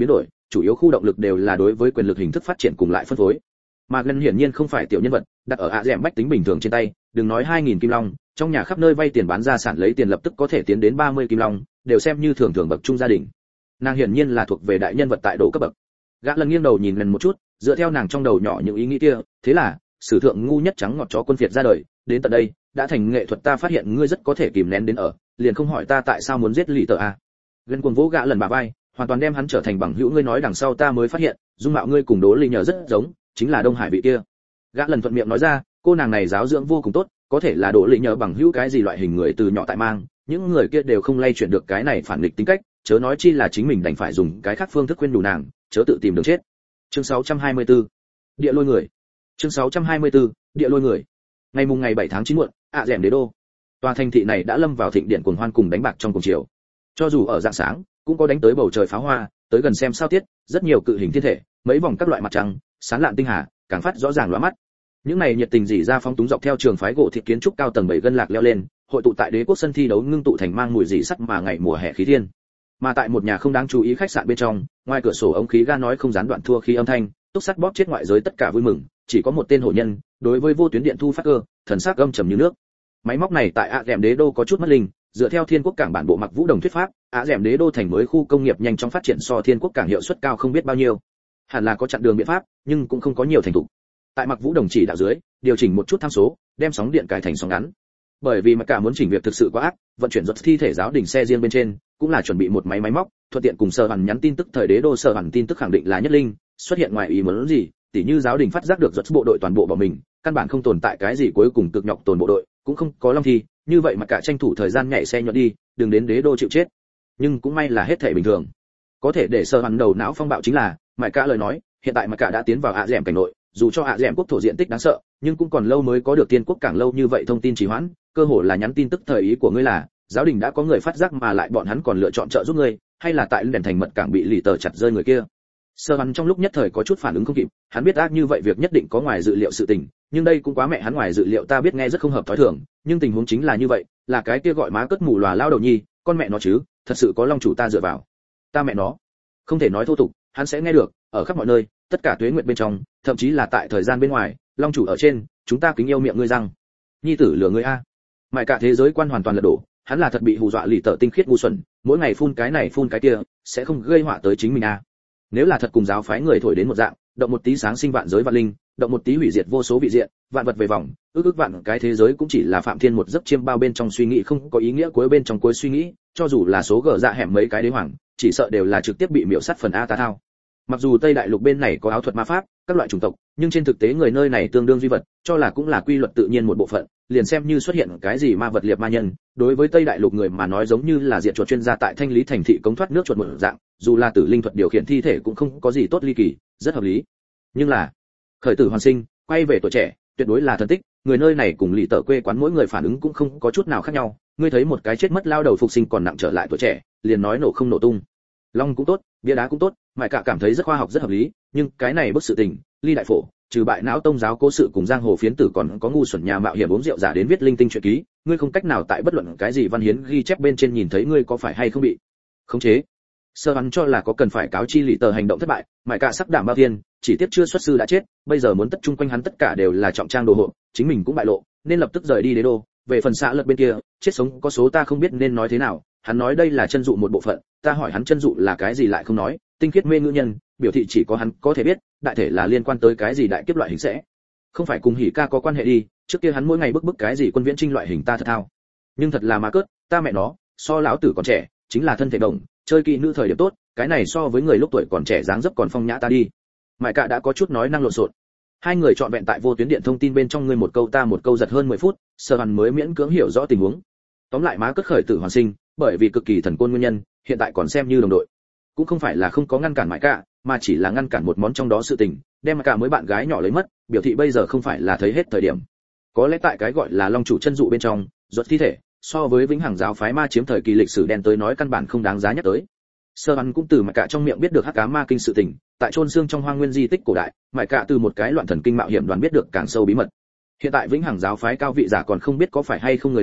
chủ yếu khu động lực đều là đối với quyền lực hình thức phát triển cùng lại phân phối. Mà Glenn hiển nhiên không phải tiểu nhân vật, đặt ở ạ dẻm bách tính bình thường trên tay, đừng nói 2000 kim long, trong nhà khắp nơi vay tiền bán gia sản lấy tiền lập tức có thể tiến đến 30 kim long, đều xem như thường thường bậc trung gia đình. Nàng hiển nhiên là thuộc về đại nhân vật tại độ cấp bậc. Gã lần nghiêng đầu nhìn Glenn một chút, dựa theo nàng trong đầu nhỏ những ý nghĩ kia, thế là, sử thượng ngu nhất trắng ngọt chó quân phiệt ra đời, đến tận đây, đã thành nghệ thuật ta phát hiện ngươi rất có thể kìm nén đến ở, liền không hỏi ta tại sao muốn giết lì tờ a. Glenn cuồng vỗ gã lần bả vai, hoàn toàn đem hắn trở thành bằng hữu, ngươi nói đằng sau ta mới phát hiện, dung mạo ngươi cùng Đỗ Ly nhờ rất giống, chính là Đông Hải vị kia. Gã lần thuận miệng nói ra, cô nàng này giáo dưỡng vô cùng tốt, có thể là Đỗ Ly nhờ bằng hữu cái gì loại hình người từ nhỏ tại mang, những người kia đều không lay chuyển được cái này phản nghịch tính cách, chớ nói chi là chính mình đành phải dùng cái khác phương thức khuyên đủ nàng, chớ tự tìm đường chết. Chương 624. Địa lôi người. Chương 624. Địa lôi người. Ngày 7 tháng 9 muộn, dẻm đế đô. Tòa thành thị này đã lâm vào thịnh điện cuồng hoan cùng đánh bạc trong cùng chiều. Cho dù ở dạng sáng, cũng có đánh tới bầu trời pháo hoa, tới gần xem sao tiết, rất nhiều cự hình thiên thể, mấy vòng các loại mặt trăng, sáng lạn tinh hà, càng phát rõ ràng lóa mắt. Những này nhiệt tình rỉ ra phóng túng dọc theo trường phái gỗ thịt kiến trúc cao tầng 7 gân lạc leo lên, hội tụ tại đế quốc sân thi đấu ngưng tụ thành mang mùi rỉ sắt mà ngày mùa hè khí thiên. Mà tại một nhà không đáng chú ý khách sạn bên trong, ngoài cửa sổ ống khí ga nói không gián đoạn thua khí âm thanh, túc sắt bóp chết ngoại giới tất cả vui mừng, chỉ có một tên hổ nhân, đối với vô tuyến điện thu phát cơ, thần sắc âm trầm như nước. Máy móc này tại dẻm đế đô có chút mất linh, dựa theo Thiên Quốc Cảng bản bộ Mặc Vũ Đồng thuyết pháp, dẻm đế đô thành mới khu công nghiệp nhanh chóng phát triển so Thiên Quốc Cảng hiệu suất cao không biết bao nhiêu. Hẳn là có chặn đường biện pháp, nhưng cũng không có nhiều thành tựu. Tại Mặc Vũ Đồng chỉ đạo dưới, điều chỉnh một chút tham số, đem sóng điện cải thành sóng ngắn. Bởi vì mà cả muốn chỉnh việc thực sự quá ác, vận chuyển giật thi thể giáo đình xe riêng bên trên, cũng là chuẩn bị một máy móc, thuận tiện cùng sở hẳn nhắn tin tức thời đế đô sở hẳn tin tức khẳng định là nhất linh, xuất hiện ngoài ý muốn gì, tỉ như giáo đình phát giác được giật bộ đội toàn bộ bỏ mình, căn bản không tồn tại cái gì cuối cùng cực nhọc tồn bộ đội, cũng không có long thi, như vậy mà cả tranh thủ thời gian nhảy xe nhọt đi, đừng đến đế đô chịu chết. Nhưng cũng may là hết thảy bình thường. Có thể để sở hẳn đầu não phong bạo chính là, mại cả lời nói, hiện tại mà cả đã tiến vào dẻm cảnh nội, dù cho dẻm quốc thổ diện tích đáng sợ, nhưng cũng còn lâu mới có được Tiên Quốc Cảng lâu như vậy thông tin trì hoãn, cơ hội là nhắn tin tức thời ý của ngươi là, giáo đình đã có người phát giác mà lại bọn hắn còn lựa chọn trợ giúp ngươi, hay là tại đèn thành mật cảng bị lì tờ chặt rơi người kia. Sơ hắn trong lúc nhất thời có chút phản ứng không kịp, hắn biết ác như vậy việc nhất định có ngoài dự liệu sự tình, nhưng đây cũng quá mẹ hắn ngoài dự liệu, ta biết nghe rất không hợp thói thường, nhưng tình huống chính là như vậy, là cái kia gọi má cất mù lòa lao đầu nhi, con mẹ nó chứ, thật sự có long chủ ta dựa vào. Ta mẹ nó. Không thể nói thô tục, hắn sẽ nghe được, ở khắp mọi nơi, tất cả tuế nguyện bên trong, thậm chí là tại thời gian bên ngoài, long chủ ở trên, chúng ta kính yêu miệng ngươi răng. Nhi tử lừa ngươi a. Mãi cả thế giới quan hoàn toàn lật đổ, hắn là thật bị hù dọa lì tở tinh khiết ngu xuẩn, mỗi ngày phun cái này phun cái kia, sẽ không gây họa tới chính mình a. Nếu là thật cùng giáo phái người thổi đến một dạng, động một tí sáng sinh vạn giới vạn linh, động một tí hủy diệt vô số vị diện, vạn vật về vòng, ước vạn cái thế giới cũng chỉ là phạm thiên một giấc chiêm bao bên trong suy nghĩ, không có ý nghĩa cuối bên trong cuối suy nghĩ, cho dù là số gở dạ hẻm mấy cái đế hoàng, chỉ sợ đều là trực tiếp bị miểu sát phần a ta thao. Mặc dù Tây Đại Lục bên này có áo thuật ma pháp, các loại chủng tộc, nhưng trên thực tế người nơi này tương đương duy vật, cho là cũng là quy luật tự nhiên một bộ phận, liền xem như xuất hiện cái gì ma vật liệt ma nhân, đối với Tây Đại Lục người mà nói giống như là diệt chuột chuyên gia tại thanh lý thành thị cống thoát nước chuột một dạng, dù là tử linh thuật điều khiển thi thể cũng không có gì tốt ly kỳ, rất hợp lý. Nhưng là, khởi tử hoàn sinh, quay về tuổi trẻ, tuyệt đối là thần tích, người nơi này cùng lì tở quê quán mỗi người phản ứng cũng không có chút nào khác nhau, ngươi thấy một cái chết mất lao đầu phục sinh còn nặng trở lại tuổi trẻ, liền nói nổ không nổ tung. Long cũng tốt, bia đá cũng tốt, mại cả cảm thấy rất khoa học rất hợp lý, nhưng cái này bức sự tình, ly đại phổ, trừ bại não tông giáo cố sự cùng giang hồ phiến tử còn có ngu xuẩn nhà mạo hiểm uống rượu giả đến viết linh tinh truyện ký, ngươi không cách nào tại bất luận cái gì văn hiến ghi chép bên trên nhìn thấy ngươi có phải hay không bị khống chế. Sơ hắn cho là có cần phải cáo chi lì tờ hành động thất bại, mại cả sắc đảm bao thiên, chỉ tiếp chưa xuất sư đã chết, bây giờ muốn tất chung quanh hắn tất cả đều là trọng trang đồ hộ, chính mình cũng bại lộ, nên lập tức rời đi đế đô. Về phần xạ lật bên kia, chết sống có số ta không biết nên nói thế nào, hắn nói đây là chân dụ một bộ phận, ta hỏi hắn chân dụ là cái gì lại không nói, tinh khiết mê ngữ nhân, biểu thị chỉ có hắn có thể biết, đại thể là liên quan tới cái gì đại kiếp loại hình sẽ. Không phải cùng hỉ ca có quan hệ đi, trước kia hắn mỗi ngày bức cái gì quân viễn trinh loại hình ta thật thao. Nhưng thật là má cớt, ta mẹ nó, so lão tử còn trẻ, chính là thân thể đồng, chơi kỹ nữ thời điểm tốt, cái này so với người lúc tuổi còn trẻ dáng dấp còn phong nhã ta đi. Mại cả đã có chút nói năng lộn xộn. Hai người trọn vẹn tại vô tuyến điện thông tin bên trong ngươi một câu ta một câu giật hơn 10 phút, Sở Hàn mới miễn cưỡng hiểu rõ tình huống. Tóm lại má cất khởi tử hoàn sinh, bởi vì cực kỳ thần côn nguyên nhân, hiện tại còn xem như đồng đội. Cũng không phải là không có ngăn cản Mại cả, mà chỉ là ngăn cản một món trong đó sự tình, đem Mại cả mới bạn gái nhỏ lấy mất, biểu thị bây giờ không phải là thấy hết thời điểm. Có lẽ tại cái gọi là long chủ chân dụ bên trong, ruột thi thể, so với vĩnh hằng giáo phái ma chiếm thời kỳ lịch sử đen tới nói căn bản không đáng giá nhắc tới. Sơ Hàn cũng từ Mại cả trong miệng biết được hắc ám ma kinh sự tình, tại chôn xương trong hoang nguyên di tích cổ đại, Mại cả từ một cái loạn thần kinh mạo hiểm đoàn biết được càng sâu bí mật. Hiện tại vĩnh hằng giáo phái cao vị giả còn không biết có phải hay không người đâu,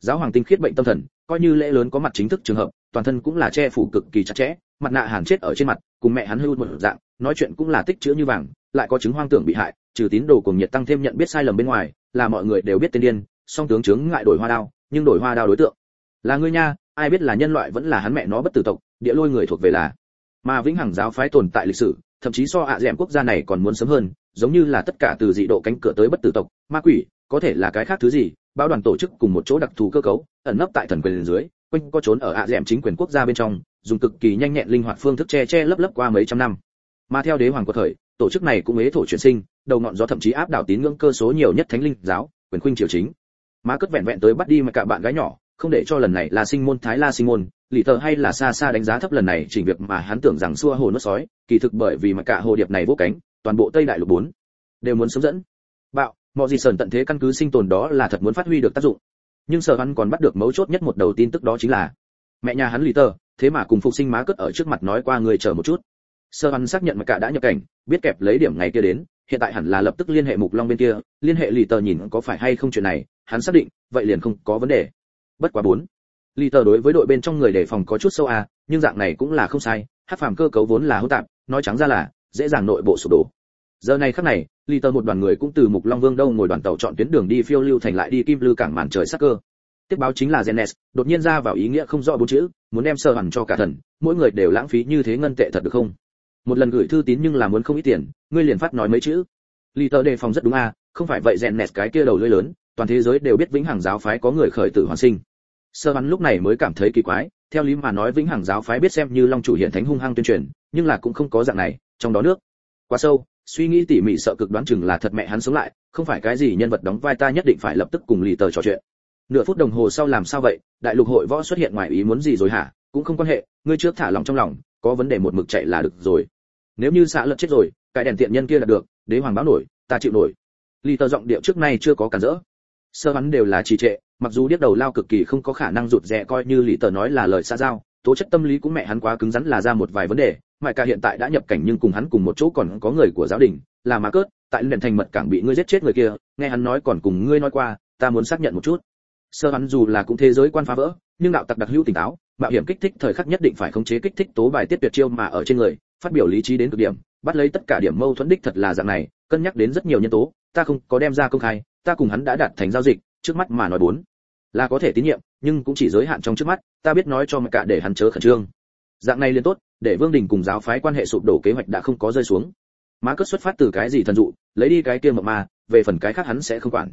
Giáo hoàng tinh khiết bệnh tâm thần, coi như lễ lớn có mặt chính thức trường hợp, toàn thân cũng là che phủ cực kỳ chặt chẽ, mặt nạ hàn chết ở trên mặt, cùng mẹ hắn hưu một dạng, nói chuyện cũng là tích chữ như vàng, lại có chứng hoang tưởng bị hại, trừ tín đồ cùng nhiệt tăng thêm nhận biết sai lầm bên ngoài, là mọi người đều biết tên điên, song tướng chướng ngại đổi hoa đao, nhưng đổi hoa đao đối tượng là ngươi nha, ai biết là nhân loại vẫn là hắn mẹ nó bất tử tộc, địa lôi người thuộc về là. Mà vĩnh hằng giáo phái tồn tại lịch sử, thậm chí so dẻm quốc gia này còn muốn sớm hơn, giống như là tất cả từ dị độ cánh cửa tới bất tử tộc, ma quỷ, có thể là cái khác thứ gì, báo đoàn tổ chức cùng một chỗ đặc thù cơ cấu, ẩn nấp tại thần quyền dưới, quanh có trốn ở dẻm chính quyền quốc gia bên trong, dùng cực kỳ nhanh nhẹn linh hoạt phương thức che lấp qua mấy trăm năm. Mà theo đế hoàng của thời, tổ chức này cũng ế thổ chuyển sinh, đầu ngọn gió thậm chí áp đảo tín ngưỡng cơ số nhiều nhất thánh linh giáo, quyền khuynh triều chính. Má cất vẹn tới bắt đi mà cả bạn gái nhỏ, không để cho lần này là sinh môn thái la sinh môn, lì tờ hay là xa xa đánh giá thấp lần này chỉnh việc mà hắn tưởng rằng xua hồ nuốt sói, kỳ thực bởi vì mà cả hồ điệp này vô cánh, toàn bộ Tây Đại Lục 4 đều muốn sống dẫn. Bạo, mọi gì sờn tận thế căn cứ sinh tồn đó là thật muốn phát huy được tác dụng. Nhưng sở hắn còn bắt được mấu chốt nhất một đầu tin tức đó chính là mẹ nhà hắn lì tờ, thế mà cùng phục sinh má cất ở trước mặt nói qua người chờ một chút. Sở hắn xác nhận mà cả đã nhập cảnh, biết kẹp lấy điểm ngày kia đến, hiện tại hẳn là lập tức liên hệ Mục Long bên kia, liên hệ lì tờ nhìn có phải hay không chuyện này, hắn xác định, vậy liền không có vấn đề. Bất quá 4. Lì tờ đối với đội bên trong người đề phòng có chút sâu à, nhưng dạng này cũng là không sai, hắc phàm cơ cấu vốn là hỗn tạp, nói trắng ra là dễ dàng nội bộ sụp đổ. Giờ này khắc này, lì tờ một đoàn người cũng từ Mục Long Vương đâu ngồi đoàn tàu chọn tuyến đường đi phiêu lưu thành lại đi Kim Lư cảng màn trời sắc cơ. Tiếp báo chính là Genes, đột nhiên ra vào ý nghĩa không rõ bốn chữ, muốn đem sơ hẳn cho cả thần, mỗi người đều lãng phí như thế ngân tệ thật được không? Một lần gửi thư tín nhưng là muốn không ít tiền, ngươi liền phát nói mấy chữ. Lì tờ đề phòng rất đúng à, không phải vậy Genes cái kia đầu lưỡi lớn, toàn thế giới đều biết vĩnh hằng giáo phái có người khởi tử hoàn sinh. Sơ hắn lúc này mới cảm thấy kỳ quái, theo lý mà nói vĩnh hằng giáo phái biết xem như long chủ hiện thánh hung hăng tuyên truyền, nhưng là cũng không có dạng này, trong đó nước quá sâu, suy nghĩ tỉ mỉ sợ cực đoán chừng là thật mẹ hắn sống lại, không phải cái gì nhân vật đóng vai ta nhất định phải lập tức cùng lì tờ trò chuyện. Nửa phút đồng hồ sau làm sao vậy, đại lục hội võ xuất hiện ngoài ý muốn gì rồi hả? Cũng không quan hệ, ngươi trước thả lòng trong lòng, có vấn đề một mực chạy là được rồi. Nếu như xạ lật chết rồi, cái đèn tiện nhân kia là được, đế hoàng báo nổi, ta chịu nổi. Lì tờ giọng điệu trước nay chưa có cản rỡ. Sơ hắn đều là trì trệ, mặc dù điếc đầu lao cực kỳ không có khả năng rụt rè coi như lì tờ nói là lời xa giao, tố chất tâm lý cũng mẹ hắn quá cứng rắn là ra một vài vấn đề, mại cả hiện tại đã nhập cảnh nhưng cùng hắn cùng một chỗ còn có người của giáo đình, là mà cớt, tại liền thành mật cảng bị ngươi giết chết người kia, nghe hắn nói còn cùng ngươi nói qua, ta muốn xác nhận một chút. Sơ hắn dù là cũng thế giới quan phá vỡ, nhưng đạo tặc đặc hữu tỉnh táo, mạo hiểm kích thích thời khắc nhất định phải khống chế kích thích tố bài tiết tuyệt chiêu mà ở trên người, phát biểu lý trí đến cực điểm, bắt lấy tất cả điểm mâu thuẫn đích thật là dạng này, cân nhắc đến rất nhiều nhân tố, ta không có đem ra công khai, ta cùng hắn đã đạt thành giao dịch, trước mắt mà nói 4 là có thể tín nhiệm, nhưng cũng chỉ giới hạn trong trước mắt, ta biết nói cho mẹ cả để hắn chớ khẩn trương. Dạng này liền tốt, để Vương Đình cùng giáo phái quan hệ sụp đổ kế hoạch đã không có rơi xuống. Má cất xuất phát từ cái gì thần dụ, lấy đi cái kia mộng ma, về phần cái khác hắn sẽ không quản.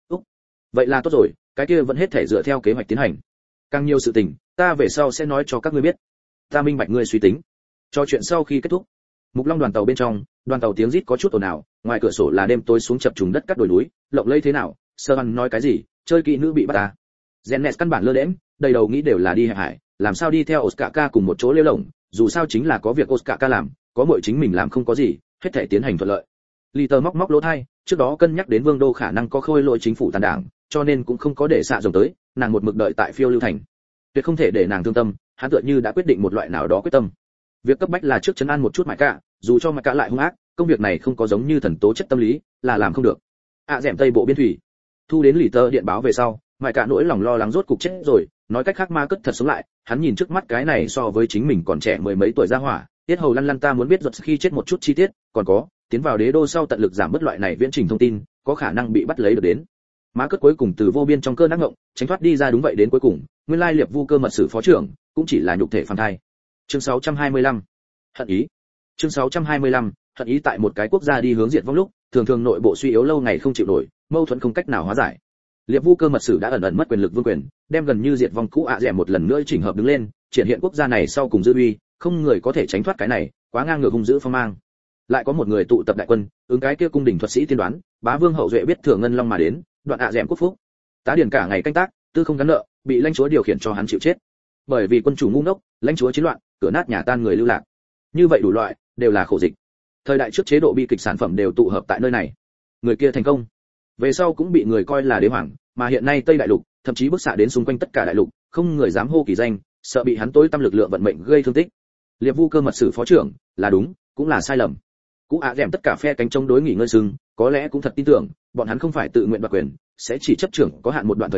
Vậy là tốt rồi, cái kia vẫn hết thể dựa theo kế hoạch tiến hành. Càng nhiều sự tình, ta về sau sẽ nói cho các ngươi biết. Ta minh bạch ngươi suy tính. Cho chuyện sau khi kết thúc, Mục Long đoàn tàu bên trong, đoàn tàu tiếng rít có chút ồn ào, ngoài cửa sổ là đêm tối xuống chập trùng đất cắt đồi núi, lộng lẫy thế nào, Sơ Văn nói cái gì, chơi kỹ nữ bị bắt ta. Genes căn bản lơ đễnh, đầy đầu nghĩ đều là đi hải, làm sao đi theo Oscar cùng một chỗ lêu lổng, dù sao chính là có việc Oscar làm, có muội chính mình làm không có gì, hết thể tiến hành thuận lợi. Liter móc lỗ tai, trước đó cân nhắc đến Vương đô khả năng có khôi lỗi chính phủ tàn đảng, cho nên cũng không có để xạ rồng tới, nàng một mực đợi tại phiêu lưu thành. Tuyệt không thể để nàng thương tâm, hắn tựa như đã quyết định một loại nào đó quyết tâm. Việc cấp bách là trước trấn an một chút Mại Cả, dù cho Mại Cả lại hung ác, công việc này không có giống như thần tố chất tâm lý, là làm không được. Dẻm Tây bộ biên thủy. Thu đến Liter điện báo về sau, Mại Cả nỗi lòng lo lắng rốt cục chết rồi, nói cách khác ma cất thật sống lại, hắn nhìn trước mắt cái này so với chính mình còn trẻ mười mấy tuổi ra hỏa, tiết hầu lăn lăn ta muốn biết ruột khi chết một chút chi tiết, còn có, tiến vào đế đô sau tận lực giảm bớt loại này viễn trình thông tin, có khả năng bị bắt lấy được đến. Má cất cuối cùng từ vô biên trong cơn ác ngộng, tránh thoát đi ra đúng vậy đến cuối cùng, nguyên lai Liệp Vu Cơ mật sử phó trưởng, cũng chỉ là nhục thể phàm thai. Chương 625. Hận ý. Chương 625. Hận ý tại một cái quốc gia đi hướng diệt vong lúc, thường thường nội bộ suy yếu lâu ngày không chịu nổi, mâu thuẫn không cách nào hóa giải. Liệp Vu Cơ mật sử đã ẩn ẩn mất quyền lực vương quyền, đem gần như diệt vong cũ Dẻm một lần nữa chỉnh hợp đứng lên, triển hiện quốc gia này sau cùng dư uy, không người có thể tránh thoát cái này, quá ngang ngược hung dữ phong mang. Lại có một người tụ tập đại quân, ứng cái kia cung đình thuật sĩ tiên đoán, bá vương hậu duệ biết thừa ngân long mà đến, đoạn Dẻm quốc phúc. Tá điển cả ngày canh tác, tư không gắn nợ, bị lãnh chúa điều khiển cho hắn chịu chết. Bởi vì quân chủ ngu ngốc, lãnh chúa chiến loạn, cửa nát nhà tan người lưu lạc. Như vậy đủ loại, đều là khổ dịch. Thời đại trước chế độ bi kịch sản phẩm đều tụ hợp tại nơi này. Người kia thành công, về sau cũng bị người coi là đế hoàng, mà hiện nay Tây đại lục, thậm chí bức xạ đến xung quanh tất cả đại lục, không người dám hô kỳ danh, sợ bị hắn tối tâm lực lượng vận mệnh gây thương tích. Liệp Vu Cơ mật sử phó trưởng, là đúng, cũng là sai lầm. Cũ Dẻm tất cả phe cánh chống đối nghỉ ngơi sưng, có lẽ cũng thật tin tưởng, bọn hắn không phải tự nguyện đoạt quyền, sẽ chỉ chấp trưởng có hạn một đoạn thời kỳ,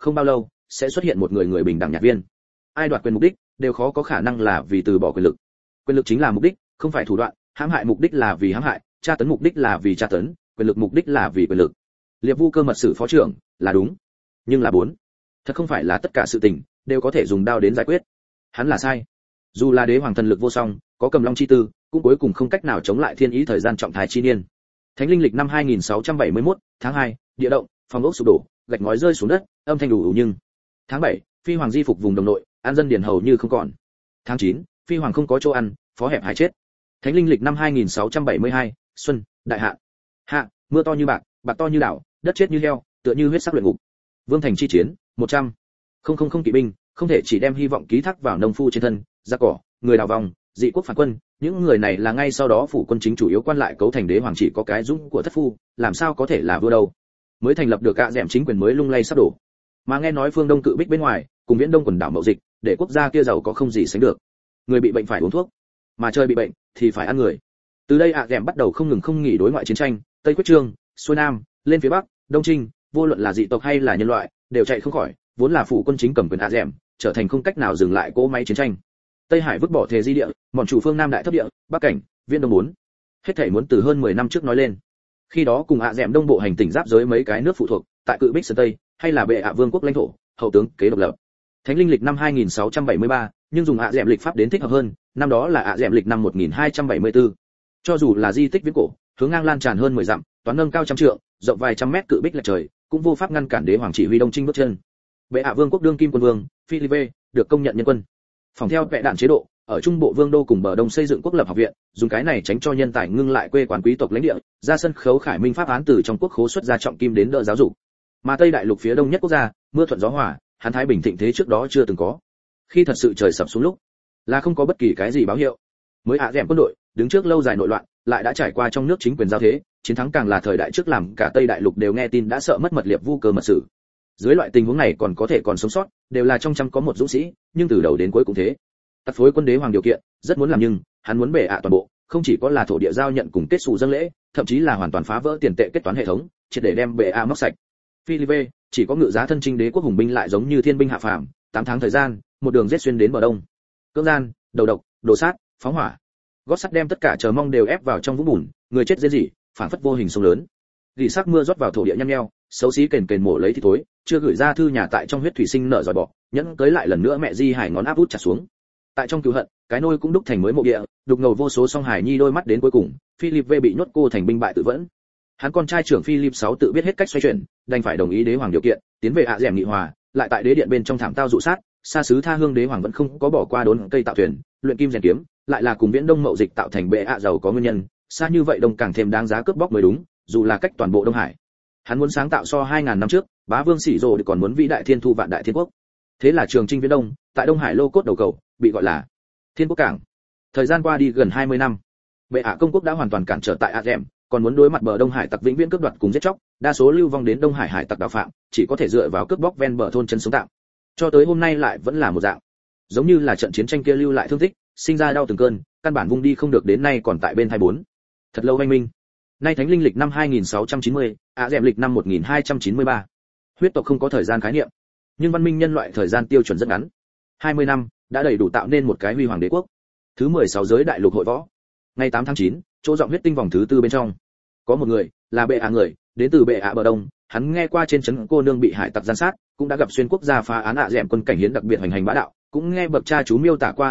không bao lâu sẽ xuất hiện một người bình đẳng nhạc viên. Ai đoạt quyền mục đích đều khó có khả năng là vì từ bỏ quyền lực. Quyền lực chính là mục đích, không phải thủ đoạn, hãm hại mục đích là vì hãm hại, tra tấn mục đích là vì tra tấn, quyền lực mục đích là vì quyền lực. Liệp Vu Cơ mật sử phó trưởng là đúng, nhưng là bốn, thật không phải là tất cả sự tình đều có thể dùng đao đến giải quyết. Hắn là sai. Dù là đế hoàng thần lực vô song, có cầm long chi tư, cũng cuối cùng không cách nào chống lại thiên ý thời gian trọng thái chi niên. Thánh linh lịch năm 2671, tháng 2, địa động, phòng ốc sụp đổ, gạch ngói rơi xuống đất, âm thanh đủ nhưng. Tháng 7, phi hoàng di phục vùng đồng nội, an dân điền hầu như không còn. Tháng 9, phi hoàng không có chỗ ăn, phó hẹp hải chết. Thánh linh lịch năm 2672, xuân, đại hạ. Hạ, mưa to như bạc, bạc to như đảo, đất chết như heo, tựa như huyết sắc luyện ngục. Vương thành chi chiến, 100. Không kỵ binh, không thể chỉ đem hy vọng ký thác vào nông phu trên thân, giặc cỏ, người đào vòng, dị quốc phản quân, những người này là ngay sau đó phủ quân chính chủ yếu quan lại cấu thành đế hoàng, chỉ có cái dũng của thất phu, làm sao có thể là vua đâu. Mới thành lập được cả dẻm chính quyền mới lung lay sắp đổ. Mà nghe nói phương Đông cự bích bên ngoài, cùng viễn Đông quần đảo mậu dịch, để quốc gia kia giàu có không gì sánh được. Người bị bệnh phải uống thuốc, mà trời bị bệnh thì phải ăn người. Từ đây dẻm bắt đầu không nghỉ đối ngoại chiến tranh, Tây quyết trương, xuôi nam, lên phía bắc, đông trinh, vô luận là dị tộc hay là nhân loại, đều chạy không khỏi, vốn là phủ quân chính cầm quyền dẻm, trở thành không cách nào dừng lại cỗ máy chiến tranh. Tây Hải vứt bỏ thề di địa, mòn chủ phương Nam đại thấp địa, Bắc cảnh, Viễn Đông muốn. Hết thảy muốn từ hơn 10 năm trước nói lên. Khi đó cùng dẻm đông bộ hành tỉnh giáp giới mấy cái nước phụ thuộc, tại cự bích sơn Tây, hay là bệ vương quốc lãnh thổ, hậu tướng kế độc lập. Thánh linh lịch năm 2673, nhưng dùng dẻm lịch pháp đến thích hợp hơn, năm đó là dẻm lịch năm 1274. Cho dù là di tích viễn cổ, hướng ngang lan tràn hơn 10 dặm, toán nâng cao trăm trượng, rộng vài trăm mét cự bích lệch trời, cũng vô pháp ngăn cản đế hoàng chỉ huy đông trinh bước chân. Bệ vương quốc đương kim quân vương, Philippe, được công nhận nhân quân. Phòng theo vẽ đạn chế độ, ở trung bộ vương đô cùng bờ đông xây dựng quốc lập học viện, dùng cái này tránh cho nhân tài ngưng lại quê quán quý tộc lãnh địa, ra sân khấu khải minh pháp án từ trong quốc khố xuất ra trọng kim đến đỡ giáo dục. Mà Tây đại lục phía đông nhất quốc gia, mưa thuận gió hòa, hắn thái bình thịnh thế trước đó chưa từng có. Khi thật sự trời sập xuống lúc, là không có bất kỳ cái gì báo hiệu. Mới dẻm quân đội, đứng trước lâu dài nội loạn, lại đã trải qua trong nước chính quyền giao thế, chiến thắng càng là thời đại trước làm cả Tây đại lục đều nghe tin đã sợ mất mật Liệp Vu Cơ mật sử. Dưới loại tình huống này còn có thể còn sống sót, đều là trong trăm có một dũng sĩ, nhưng từ đầu đến cuối cũng thế. Tặc phối quân đế hoàng điều kiện, rất muốn làm nhưng, hắn muốn bệ toàn bộ, không chỉ có là thổ địa giao nhận cùng kết sủ dâng lễ, thậm chí là hoàn toàn phá vỡ tiền tệ kết toán hệ thống, triệt để đem bệ móc sạch. Philippe chỉ có ngự giá thân chinh đế quốc hùng binh lại giống như thiên binh hạ phàm, 8 tháng thời gian, một đường giết xuyên đến bờ đông. Cưỡng gian, đầu độc, đồ sát, phóng hỏa. Gót sắt đem tất cả chờ mong đều ép vào trong vũng bùn, người chết rên rỉ, phảng phất vô hình sông lớn. Rỉ sắc mưa rót vào thổ địa nhăn nheo, xấu xí kền mổ lấy thì thối, chưa gửi ra thư nhà tại trong huyết thủy sinh nở dòi bỏ, nhẫn cưới lại lần nữa mẹ di hải ngón áp út chặt xuống. Tại trong cứu hận, cái nôi cũng đúc thành mới mộ địa, đục ngầu vô số song hải nhi đôi mắt đến cuối cùng, Philippe bị nhốt cô thành binh bại tự vẫn. Hắn con trai trưởng Philip 6 tự biết hết cách xoay chuyển, đành phải đồng ý đế hoàng điều kiện, tiến về dẻm nghị hòa, lại tại đế điện bên trong thảm tao dụ sát, xa xứ tha hương đế hoàng vẫn không có bỏ qua đốn cây tạo thuyền, luyện kim rèn kiếm, lại là cùng viễn đông mậu dịch tạo thành bệ giàu có nguyên nhân, xa như vậy đông càng thêm đáng giá cướp bóc mới đúng, dù là cách toàn bộ Đông Hải. Hắn muốn sáng tạo so 2000 năm trước, bá vương Sĩ Dồ còn muốn vĩ đại thiên thu vạn đại thiên quốc. Thế là trường chinh viễn đông, tại Đông Hải lô cốt đầu cầu, bị gọi là Thiên Quốc Cảng. Thời gian qua đi gần 20 năm, bệ công quốc đã hoàn toàn cản trở tại dẻm, còn muốn đối mặt bờ Đông Hải tặc vĩnh viễn cướp đoạt cùng giết chóc, đa số lưu vong đến Đông Hải hải tặc đào phạm, chỉ có thể dựa vào cướp bóc ven bờ thôn chân sống tạm. Cho tới hôm nay lại vẫn là một dạng. Giống như là trận chiến tranh kia lưu lại thương tích, sinh ra đau từng cơn, căn bản vung đi không được đến nay còn tại bên 24. Thật lâu anh minh. Nay thánh linh lịch năm 2690, dẻm lịch năm 1293. Huyết tộc không có thời gian khái niệm, nhưng văn minh nhân loại thời gian tiêu chuẩn rất ngắn. 20 năm đã đầy đủ tạo nên một cái huy hoàng đế quốc. Thứ 16 giới đại lục hội võ. Ngày 8 tháng 9, chỗ giọng huyết tinh vòng thứ 4 bên trong. Có một người, là bệ người, đến từ bệ bờ đông, hắn nghe qua trên trấn cô nương bị hải tặc gian sát, cũng đã gặp xuyên quốc gia phá án dẻm quân cảnh hiến đặc biệt hoành hành bá đạo, cũng nghe bậc cha chú miêu tả qua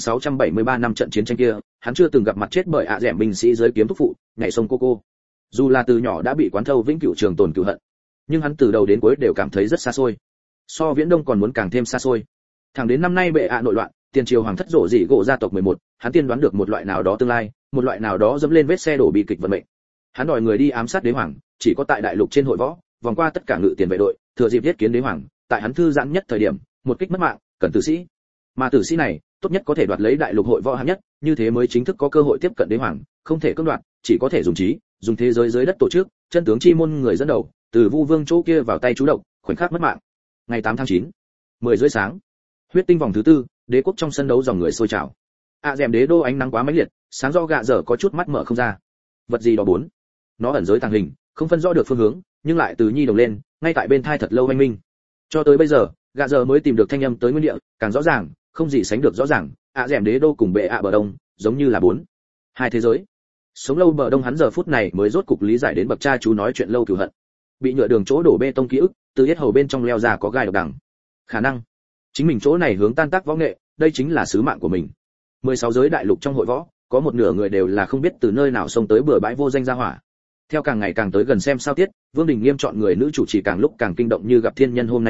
2673 năm trận chiến tranh kia, hắn chưa từng gặp mặt chết bởi dẻm binh sĩ dưới kiếm thúc phụ, nhảy sông cô. Dù là từ nhỏ đã bị quán thâu vĩnh cửu trường tồn cửu hận, nhưng hắn từ đầu đến cuối đều cảm thấy rất xa xôi. So viễn đông còn muốn càng thêm xa xôi. Thẳng đến năm nay bệ nội loạn, tiền triều hoàng thất rộ dị gỗ gia tộc 11, hắn tiên đoán được một loại nào đó tương lai, một loại nào đó dẫm lên vết xe đổ bi kịch vận mệnh. Hắn đòi người đi ám sát đế hoàng, chỉ có tại đại lục trên hội võ, vòng qua tất cả ngự tiền vệ đội, thừa dịp thiết kiến đế hoàng, tại hắn thư giãn nhất thời điểm, một kích mất mạng, cần tử sĩ. Mà tử sĩ này, tốt nhất có thể đoạt lấy đại lục hội võ hạng nhất, như thế mới chính thức có cơ hội tiếp cận đế hoàng, không thể cưỡng đoạt, chỉ có thể dùng trí, dùng thế giới dưới đất tổ chức, chân tướng chi môn người dẫn đầu, từ Vu Vương chỗ kia vào tay chú độc, khoảnh khắc mất mạng. Ngày 8 tháng 9, 10 rưỡi sáng, huyết tinh vòng thứ 4, đế quốc trong sân đấu dòng người sôi trào. Dẻm đế đô ánh nắng quá mãnh liệt, sáng do gạ dở có chút mắt mở không ra. Vật gì đó bốn, nó ẩn giới tàng hình, không phân rõ được phương hướng, nhưng lại từ nhi đồng lên, ngay tại bên thai thật lâu anh minh. Cho tới bây giờ, gạ giờ mới tìm được thanh âm tới nguyên địa, càng rõ ràng, không gì sánh được rõ ràng, dẻm đế đô cùng bệ bờ đông, giống như là hai thế giới. Sống lâu bờ đông hắn giờ phút này mới rốt cục lý giải đến bậc cha chú nói chuyện lâu cừu hận. Bị nhựa đường chỗ đổ bê tông ký ức, từ yết hầu bên trong leo ra có gai độc đằng. Khả năng, chính mình chỗ này hướng tan tác võ nghệ, đây chính là sứ mạng của mình. 16 giới đại lục trong hội võ, có một nửa người đều là không biết từ nơi nào xông tới bừa bãi vô danh ra hỏa. Theo càng ngày càng tới gần xem sao tiết, Vương Đình Nghiêm chọn người nữ chủ trì càng lúc càng kinh động như gặp thiên nhân hôm nay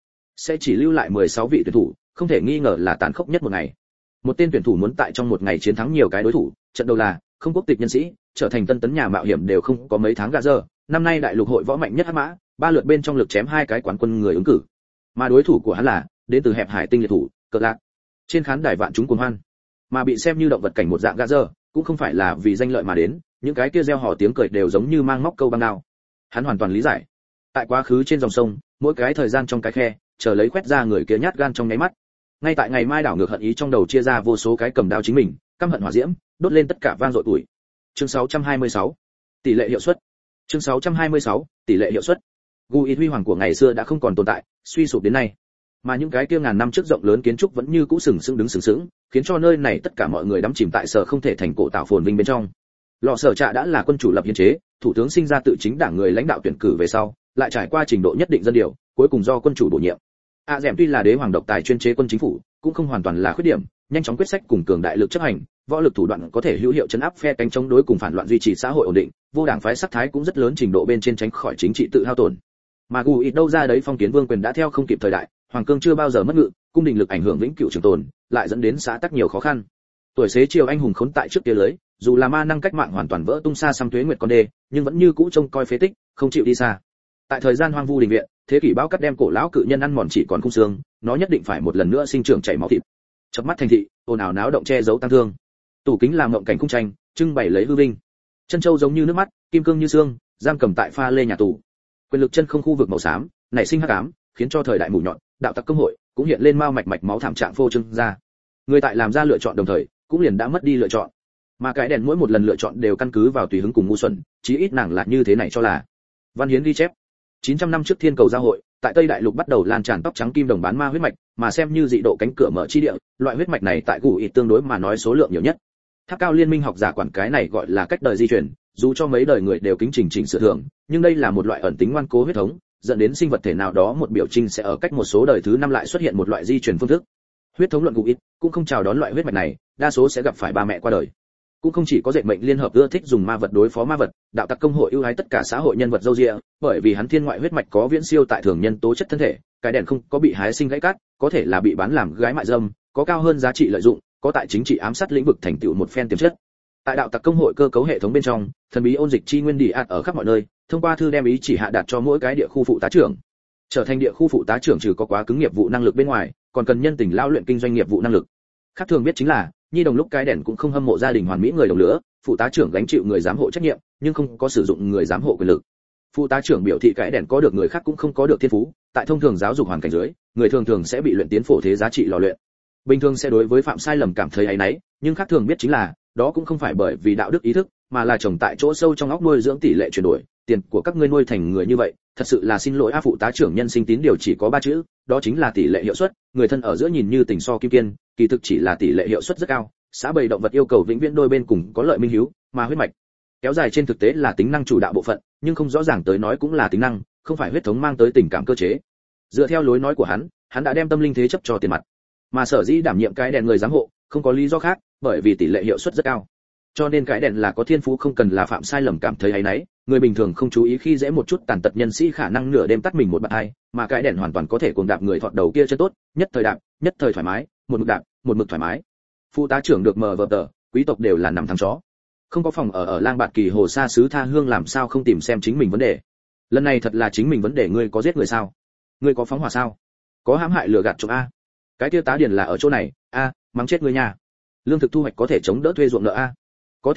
sẽ chỉ lưu lại 16 vị tuyển thủ, không thể nghi ngờ là tàn khốc nhất một ngày. Một tên tuyển thủ muốn tại trong một ngày chiến thắng nhiều cái đối thủ, trận đầu là không quốc tịch nhân sĩ, trở thành tân tấn nhà mạo hiểm đều không có mấy tháng gạ giờ, năm nay đại lục hội võ mạnh nhất hắc mã, 3 lượt bên trong lực chém 2 cái quán quân người ứng cử. Mà đối thủ của hắn là đến từ hẹp hải tinh liệt thủ, Cờ Lạc. Trên khán đài vạn chúng cuồng hoan, mà bị xem như động vật cảnh một dạng gạ giờ, cũng không phải là vì danh lợi mà đến, những cái kia reo hò tiếng cười đều giống như mang móc câu băng đao. Hắn hoàn toàn lý giải. Tại quá khứ trên dòng sông, mỗi cái thời gian trong cái khe, chờ lấy quét ra người kia nhát gan trong nháy mắt. Ngay tại ngày mai đảo ngược hận ý trong đầu chia ra vô số cái cầm đao chính mình, căm hận hỏa diễm, đốt lên tất cả vang dội tuổi. Chương 626. Tỷ lệ hiệu suất. Chương 626. Tỷ lệ hiệu suất. Gui huy hoàng của ngày xưa đã không còn tồn tại, suy sụp đến nay. Mà những cái kia ngàn năm trước rộng lớn kiến trúc vẫn như cũ sừng sững đứng sừng sững, khiến cho nơi này tất cả mọi người đắm chìm tại sở không thể thành cổ tạo phồn vinh bên trong. Lọ sở trạ đã là quân chủ lập hiến chế, thủ tướng sinh ra tự chính đảng người lãnh đạo tuyển cử về sau, lại trải qua trình độ nhất định dân điều, cuối cùng do quân chủ bổ nhiệm. Dẻm tuy là đế hoàng độc tài chuyên chế quân chính phủ, cũng không hoàn toàn là khuyết điểm, nhanh chóng quyết sách cùng cường đại lực chấp hành, võ lực thủ đoạn có thể hữu hiệu chấn áp phe cánh chống đối cùng phản loạn duy trì xã hội ổn định, vô đảng phái sắc thái cũng rất lớn trình độ bên trên tránh khỏi chính trị tự hao tổn. Mà Gù ít đâu ra đấy phong kiến vương quyền đã theo không kịp thời đại, hoàng cương chưa bao giờ mất ngự, cung đình lực ảnh hưởng vĩnh cửu trường tồn, lại dẫn đến xã tắc nhiều khó khăn. Tuổi xế chiều anh hùng khốn tại trước kia lưới, dù là ma năng cách mạng hoàn toàn vỡ tung xa xăm tuế nguyệt con đê, nhưng vẫn như cũ trông coi phế tích, không chịu đi xa. Tại thời gian hoang vu đình viện, thế kỷ bão cắt đem cổ lão cự nhân ăn mòn chỉ còn khung xương, nó nhất định phải một lần nữa sinh trưởng chảy máu thịt. Chớp mắt thành thị, ồn ào náo động che giấu tăng thương. Tủ kính làm mộng cảnh khung tranh, trưng bày lấy hư vinh. Chân châu giống như nước mắt, kim cương như xương, giam cầm tại pha lê nhà tù. Quyền lực chân không khu vực màu xám, nảy sinh hắc ám, khiến cho thời đại mù nhọn, đạo tặc công hội cũng hiện lên mau mạch mạch máu thảm trạng phô trương ra. Người tại làm ra lựa chọn đồng thời, cũng liền đã mất đi lựa chọn. Mà cái đèn mỗi một lần lựa chọn đều căn cứ vào tùy hứng cùng ngu xuẩn, chí ít nàng là như thế này cho là. Văn hiến ghi chép. 900 năm trước thiên cầu giao hội, tại Tây Đại Lục bắt đầu lan tràn tóc trắng kim đồng bán ma huyết mạch, mà xem như dị độ cánh cửa mở chi địa, loại huyết mạch này tại Gù ít tương đối mà nói số lượng nhiều nhất. Tháp cao liên minh học giả quản cái này gọi là cách đời di truyền, dù cho mấy đời người đều kính chỉnh sửa thường, nhưng đây là một loại ẩn tính ngoan cố huyết thống, dẫn đến sinh vật thể nào đó một biểu trưng sẽ ở cách một số đời thứ 5 lại xuất hiện một loại di truyền phương thức. Huyết thống luận Gù ít cũng không chào đón loại huyết mạch này, đa số sẽ gặp phải ba mẹ qua đời. Cũng không chỉ có dệt mệnh liên hợp ưa thích dùng ma vật đối phó ma vật, đạo tặc công hội ưu ái tất cả xã hội nhân vật dâu dịa, bởi vì hắn thiên ngoại huyết mạch có viễn siêu tại thường nhân tố chất thân thể, cái đèn không có bị hái sinh gãy cát, có thể là bị bán làm gái mại dâm, có cao hơn giá trị lợi dụng, có tại chính trị ám sát lĩnh vực thành tựu một phen tiềm chất. Tại đạo tặc công hội cơ cấu hệ thống bên trong, thần bí ôn dịch chi nguyên đi ạt ở khắp mọi nơi, thông qua thư đem ý chỉ hạ đạt cho mỗi cái địa khu phụ tá trưởng. Trở thành địa khu phụ tá trưởng trừ có quá cứng nghiệp vụ năng lực bên ngoài, còn cần nhân tình lao luyện kinh doanh nghiệp vụ năng lực. Khác thường biết chính là, nhi đồng lúc cái đèn cũng không hâm mộ gia đình hoàn mỹ người đồng lứa, phụ tá trưởng gánh chịu người giám hộ trách nhiệm, nhưng không có sử dụng người giám hộ quyền lực. Phụ tá trưởng biểu thị cái đèn có được người khác cũng không có được thiên phú, tại thông thường giáo dục hoàn cảnh dưới, người thường thường sẽ bị luyện tiến phổ thế giá trị lò luyện. Bình thường sẽ đối với phạm sai lầm cảm thấy áy náy, nhưng khác thường biết chính là, đó cũng không phải bởi vì đạo đức ý thức, mà là trồng tại chỗ sâu trong óc nuôi dưỡng tỷ lệ chuyển đổi, tiền của các ngươi nuôi thành người như vậy, thật sự là xin lỗi a. Phụ tá trưởng nhân sinh tín điều chỉ có 3 chữ, đó chính là tỷ lệ hiệu suất, người thân ở giữa nhìn như tình so kim kiên, kỳ thực chỉ là tỷ lệ hiệu suất rất cao. Xã bầy động vật yêu cầu vĩnh viễn đôi bên cùng có lợi minh hiếu, mà huyết mạch kéo dài trên thực tế là tính năng chủ đạo bộ phận, nhưng không rõ ràng tới nói cũng là tính năng, không phải huyết thống mang tới tình cảm cơ chế. Dựa theo lối nói của hắn đã đem tâm linh thế chấp cho tiền mặt, mà sở dĩ đảm nhiệm cái đèn người giám hộ, không có lý do khác, bởi vì tỷ lệ hiệu suất rất cao. Cho nên cái đèn là có thiên phú không cần là phạm sai lầm cảm thấy áy náy, người bình thường không chú ý khi dễ một chút tàn tật nhân sĩ khả năng nửa đêm tắt mình một bạt hai, mà cái đèn hoàn toàn có thể cuồng đạp người thọt đầu kia chân tốt, nhất thời đạp, nhất thời thoải mái, một mực đạp, một mực thoải mái. Phụ tá trưởng được mờ vờ tờ, quý tộc đều là nằm thằng chó. Không có phòng ở Lang Bạt Kỳ Hồ xa xứ tha hương làm sao không tìm xem chính mình vấn đề. Lần này thật là chính mình vấn đề, ngươi có giết người sao? Ngươi có phóng hỏa sao? Có hãm hại lừa gạt trộm a? Cái kia tá điền là ở chỗ này, a, mắng chết ngươi nha. Lương thực thu hoạch có thể chống đỡ thuê ruộng nợ a? Có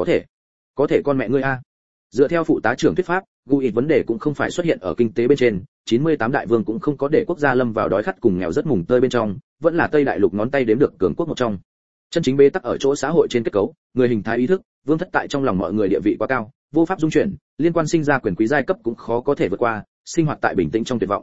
thể con mẹ ngươi a. Dựa theo phụ tá trưởng thuyết pháp, Gui vấn đề cũng không phải xuất hiện ở kinh tế bên trên, 98 đại vương cũng không có để quốc gia lâm vào đói khát cùng nghèo rất mùng tơi bên trong, vẫn là Tây Đại Lục ngón tay đếm được cường quốc một trong. Chân chính bế tắc ở chỗ xã hội trên kết cấu, người hình thái ý thức, vương thất tại trong lòng mọi người địa vị quá cao, vô pháp dung chuyển, liên quan sinh ra quyền quý giai cấp cũng khó có thể vượt qua, sinh hoạt tại bình tĩnh trong tuyệt vọng.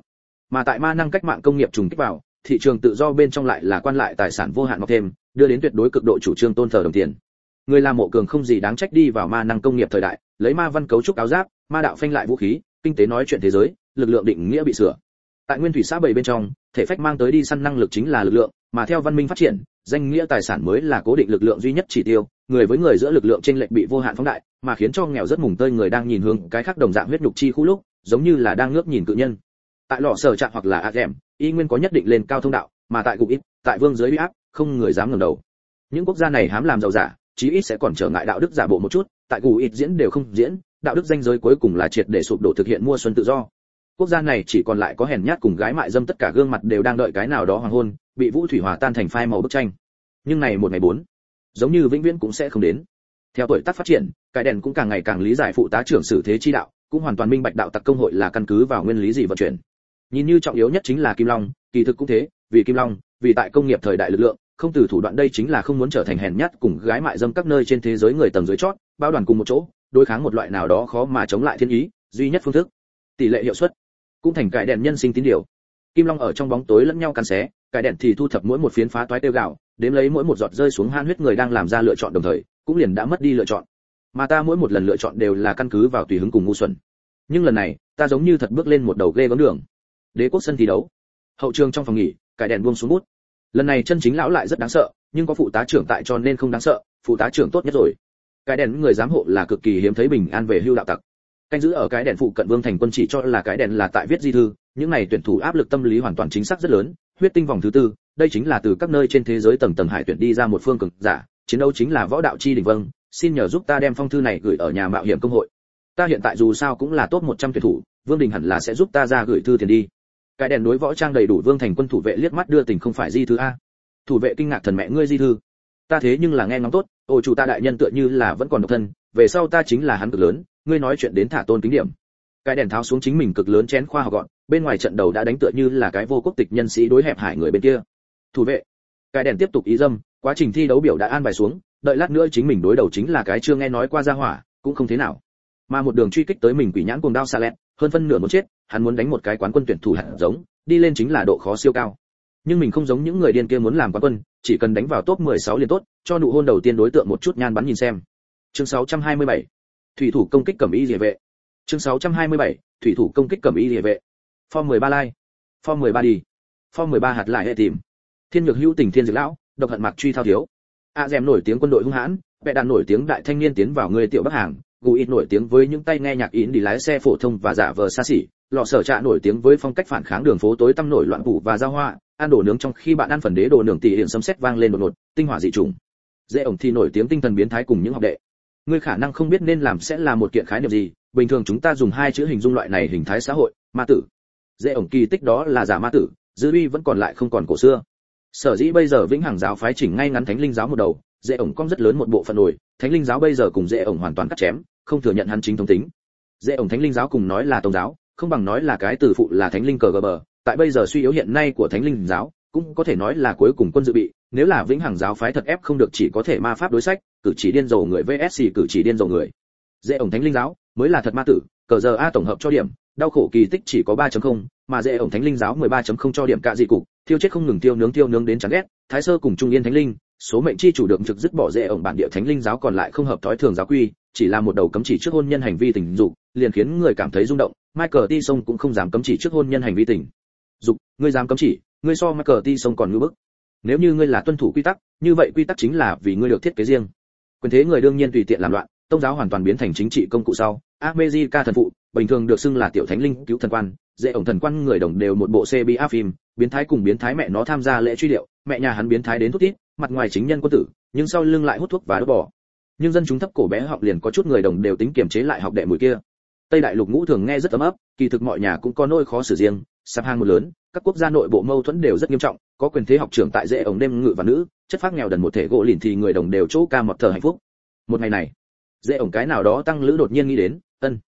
Mà tại ma năng cách mạng công nghiệp trùng kích vào, thị trường tự do bên trong lại là quan lại tài sản vô hạn mọc thêm, đưa đến tuyệt đối cực độ chủ trương tôn thờ đồng tiền. Người làm mộ cường không gì đáng trách đi vào ma năng công nghiệp thời đại, lấy ma văn cấu trúc áo giáp, ma đạo phanh lại vũ khí, kinh tế nói chuyện thế giới, lực lượng định nghĩa bị sửa. Tại nguyên thủy xã bầy bên trong, thể phách mang tới đi săn năng lực chính là lực lượng, mà theo văn minh phát triển, danh nghĩa tài sản mới là cố định lực lượng duy nhất chỉ tiêu, người với người giữa lực lượng chênh lệch bị vô hạn phóng đại, mà khiến cho nghèo rất mùng tơi người đang nhìn hướng cái khác đồng dạng huyết nhục chi khu lúc, giống như là đang ngước nhìn cự nhân. Tại lò sở trạng hoặc là Agem, y nguyên có nhất định lên cao thông đạo, mà tại cục ít, tại vương giới uy áp, không người dám ngẩng đầu. Những quốc gia này hám làm giàu giả, chí ít sẽ còn trở ngại đạo đức giả bộ một chút, tại cục ít diễn đều không diễn, đạo đức danh giới cuối cùng là triệt để sụp đổ thực hiện mua xuân tự do. Quốc gia này chỉ còn lại có hèn nhát cùng gái mại dâm, tất cả gương mặt đều đang đợi cái nào đó hoàng hôn, bị vũ thủy hòa tan thành phai màu bức tranh. Nhưng này một ngày bốn, giống như vĩnh viễn cũng sẽ không đến. Theo tuổi tác phát triển, cái đèn cũng càng ngày càng lý giải phụ tá trưởng xử thế chi đạo, cũng hoàn toàn minh bạch đạo tặc công hội là căn cứ vào nguyên lý gì vận chuyển. Nhìn như trọng yếu nhất chính là Kim Long, kỳ thực cũng thế, vì Kim Long, vì tại công nghiệp thời đại lực lượng, không từ thủ đoạn, đây chính là không muốn trở thành hèn nhát cùng gái mại dâm các nơi trên thế giới người tầng dưới chót, bao đoàn cùng một chỗ, đối kháng một loại nào đó khó mà chống lại thiên ý, duy nhất phương thức. Tỷ lệ hiệu suất cũng thành cải đèn nhân sinh tín điều. Kim Long ở trong bóng tối lẫn nhau cắn xé, cải đèn thì thu thập mỗi một phiến phá toái tiêu gạo, đếm lấy mỗi một giọt rơi xuống han huyết người đang làm ra lựa chọn đồng thời, cũng liền đã mất đi lựa chọn. Mà ta mỗi một lần lựa chọn đều là căn cứ vào tùy hứng cùng ngu xuẩn. Nhưng lần này, ta giống như thật bước lên một đầu ghê gớm đường. Đế quốc sân thi đấu. Hậu trường trong phòng nghỉ, cải đèn buông xuống bút. Lần này chân chính lão lại rất đáng sợ, nhưng có phụ tá trưởng tại cho nên không đáng sợ, phụ tá trưởng tốt nhất rồi. Cái đèn người giám hộ là cực kỳ hiếm thấy bình an về hưu đạo tặc. Canh giữ ở cái đèn phụ cận Vương Thành Quân chỉ cho là cái đèn là tại viết di thư, những này tuyển thủ áp lực tâm lý hoàn toàn chính xác rất lớn, huyết tinh vòng thứ tư, đây chính là từ các nơi trên thế giới tầng tầng hải tuyển đi ra một phương cường giả, chiến đấu chính là võ đạo chi đỉnh. Vâng, xin nhờ giúp ta đem phong thư này gửi ở nhà mạo hiểm công hội. Ta hiện tại dù sao cũng là top 100 tuyển thủ, Vương Đình hẳn là sẽ giúp ta ra gửi thư tiền đi. Cái đèn đối võ trang đầy đủ Vương Thành Quân thủ vệ liếc mắt đưa tình, không phải di thư a. Thủ vệ kinh ngạc, thần mẹ ngươi di thư. Ta thế nhưng là nghe ngóng tốt, ôi chủ ta đại nhân tựa như là vẫn còn độc thân, về sau ta chính là hắn cực lớn, ngươi nói chuyện đến thả tôn kính điểm. Cái đèn tháo xuống chính mình cực lớn chén khoa học gọn, bên ngoài trận đầu đã đánh tựa như là cái vô quốc tịch nhân sĩ đối hẹp hải người bên kia. Thủ vệ. Cái đèn tiếp tục ý dâm, quá trình thi đấu biểu đã an bài xuống, đợi lát nữa chính mình đối đầu chính là cái chưa nghe nói qua gia hỏa, cũng không thế nào. Mà một đường truy kích tới mình quỷ nhãn cuồng đao xà lẹt, hơn phân nửa muốn chết, hắn muốn đánh một cái quán quân tuyển thủ hạt giống, đi lên chính là độ khó siêu cao. Nhưng mình không giống những người điên kia muốn làm quán quân, chỉ cần đánh vào top 16 liền tốt, cho nụ hôn đầu tiên đối tượng một chút nhan bắn nhìn xem. Chương 627. Thủy thủ công kích cẩm y liề vệ. Chương 627. Thủy thủ công kích cẩm y liề vệ. Form 13 like. Form 13 đi. Form 13 hạt lại hệ tìm. Thiên nhược hữu tình thiên dược lão, độc hận mặc truy thao thiếu. A Dèm nổi tiếng quân đội hung hãn, Bệ Đàn nổi tiếng đại thanh niên tiến vào người tiểu bắc hàng, Guit nổi tiếng với những tay nghe nhạc yến đi lái xe phổ thông và giả vờ xa xỉ, Lọ Sở Trạ nổi tiếng với phong cách phản kháng đường phố tối tăm nổi loạn vụ và giao hoa, ăn đồ nướng trong khi bạn ăn phần đế đồ nướng tỉ hiện sấm sét vang lên đột ngột, tinh hỏa dị trùng. Dễ ổng thì nổi tiếng tinh thần biến thái cùng những học đệ. Ngươi khả năng không biết nên làm sẽ là một kiện khái niệm gì, bình thường chúng ta dùng hai chữ hình dung loại này hình thái xã hội, ma tử. Dễ ổng kỳ tích đó là giả ma tử, dư uy vẫn còn lại không còn cổ xưa. Sở dĩ bây giờ vĩnh hằng giáo phái chỉnh ngay ngắn thánh linh giáo một đầu, dễ ổng cong rất lớn một bộ phận nổi, thánh linh giáo bây giờ cùng dễ ổng hoàn toàn cắt chém, không thừa nhận hắn chính thống tính. Dễ ổng thánh linh giáo cùng nói là tôn giáo, không bằng nói là cái từ phụ là thánh linh cờ gờ bờ, tại bây giờ suy yếu hiện nay của thánh linh giáo, cũng có thể nói là cuối cùng quân dự bị, nếu là vĩnh hằng giáo phái thật ép không được chỉ có thể ma pháp đối sách, cử chỉ điên rồ người vs cử chỉ điên rồ người. Dễ ổng thánh linh giáo mới là thật ma tử, cờ giờ a tổng hợp cho điểm, đau khổ kỳ tích chỉ có 3.0, mà dễ ổng thánh linh giáo 13.0 cho điểm cả dị cục, thiêu chết không ngừng tiêu nướng đến chán ghét, thái sơ cùng trung yên thánh linh, số mệnh chi chủ được trực dứt bỏ dễ ổng bản địa thánh linh giáo còn lại không hợp thói thường giáo quy, chỉ là một đầu cấm chỉ trước hôn nhân hành vi tình dục, liền khiến người cảm thấy rung động. Michael T. Song cũng không dám cấm chỉ trước hôn nhân hành vi tình dục, ngươi dám cấm chỉ, ngươi so Michael T. Song còn ngưỡng bức. Nếu như ngươi là tuân thủ quy tắc, như vậy quy tắc chính là vì ngươi được thiết kế riêng. Quyền thế người đương nhiên tùy tiện làm loạn, tông giáo hoàn toàn biến thành chính trị công cụ sau. America thần phụ, bình thường được xưng là tiểu thánh linh cứu thần quan, dễ ổng thần quan người đồng đều một bộ CBA phim, biến thái cùng biến thái mẹ nó tham gia lễ truy điệu, mẹ nhà hắn biến thái đến thút thít, mặt ngoài chính nhân quân tử, nhưng sau lưng lại hút thuốc và đốt bỏ. Nhưng dân chúng thấp cổ bé học liền có chút người đồng đều tính kiềm chế lại học đệ mùi kia. Tây đại lục ngũ thường nghe rất ấm ấp, kỳ thực mọi nhà cũng có nỗi khó xử riêng, sạp hàng một lớn, các quốc gia nội bộ mâu thuẫn đều rất nghiêm trọng, có quyền thế học trưởng tại dễ ổng đêm ngự và nữ, chất phác nghèo đần một thể gỗ lìn thì người đồng đều chỗ ca mọt thở hạnh phúc. Một ngày này, dễ ổng cái nào đó tăng lữ đột nhiên nghĩ đến,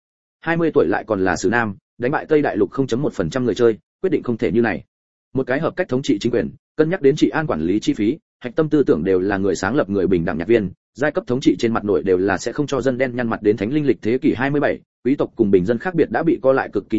20 tuổi lại còn là xử nam, đánh bại Tây đại lục 0.1% người chơi, quyết định không thể như này. Một cái hợp cách thống trị chính quyền, cân nhắc đến trị an quản lý chi phí, hạch tâm tư tưởng đều là người sáng lập người bình đẳng nhạc viên, giai cấp thống trị trên mặt nội đều là sẽ không cho dân đen nhăn mặt đến thánh linh lịch thế kỷ 27, quý tộc cùng bình dân khác biệt đã bị co lại cực kỳ nhỏ,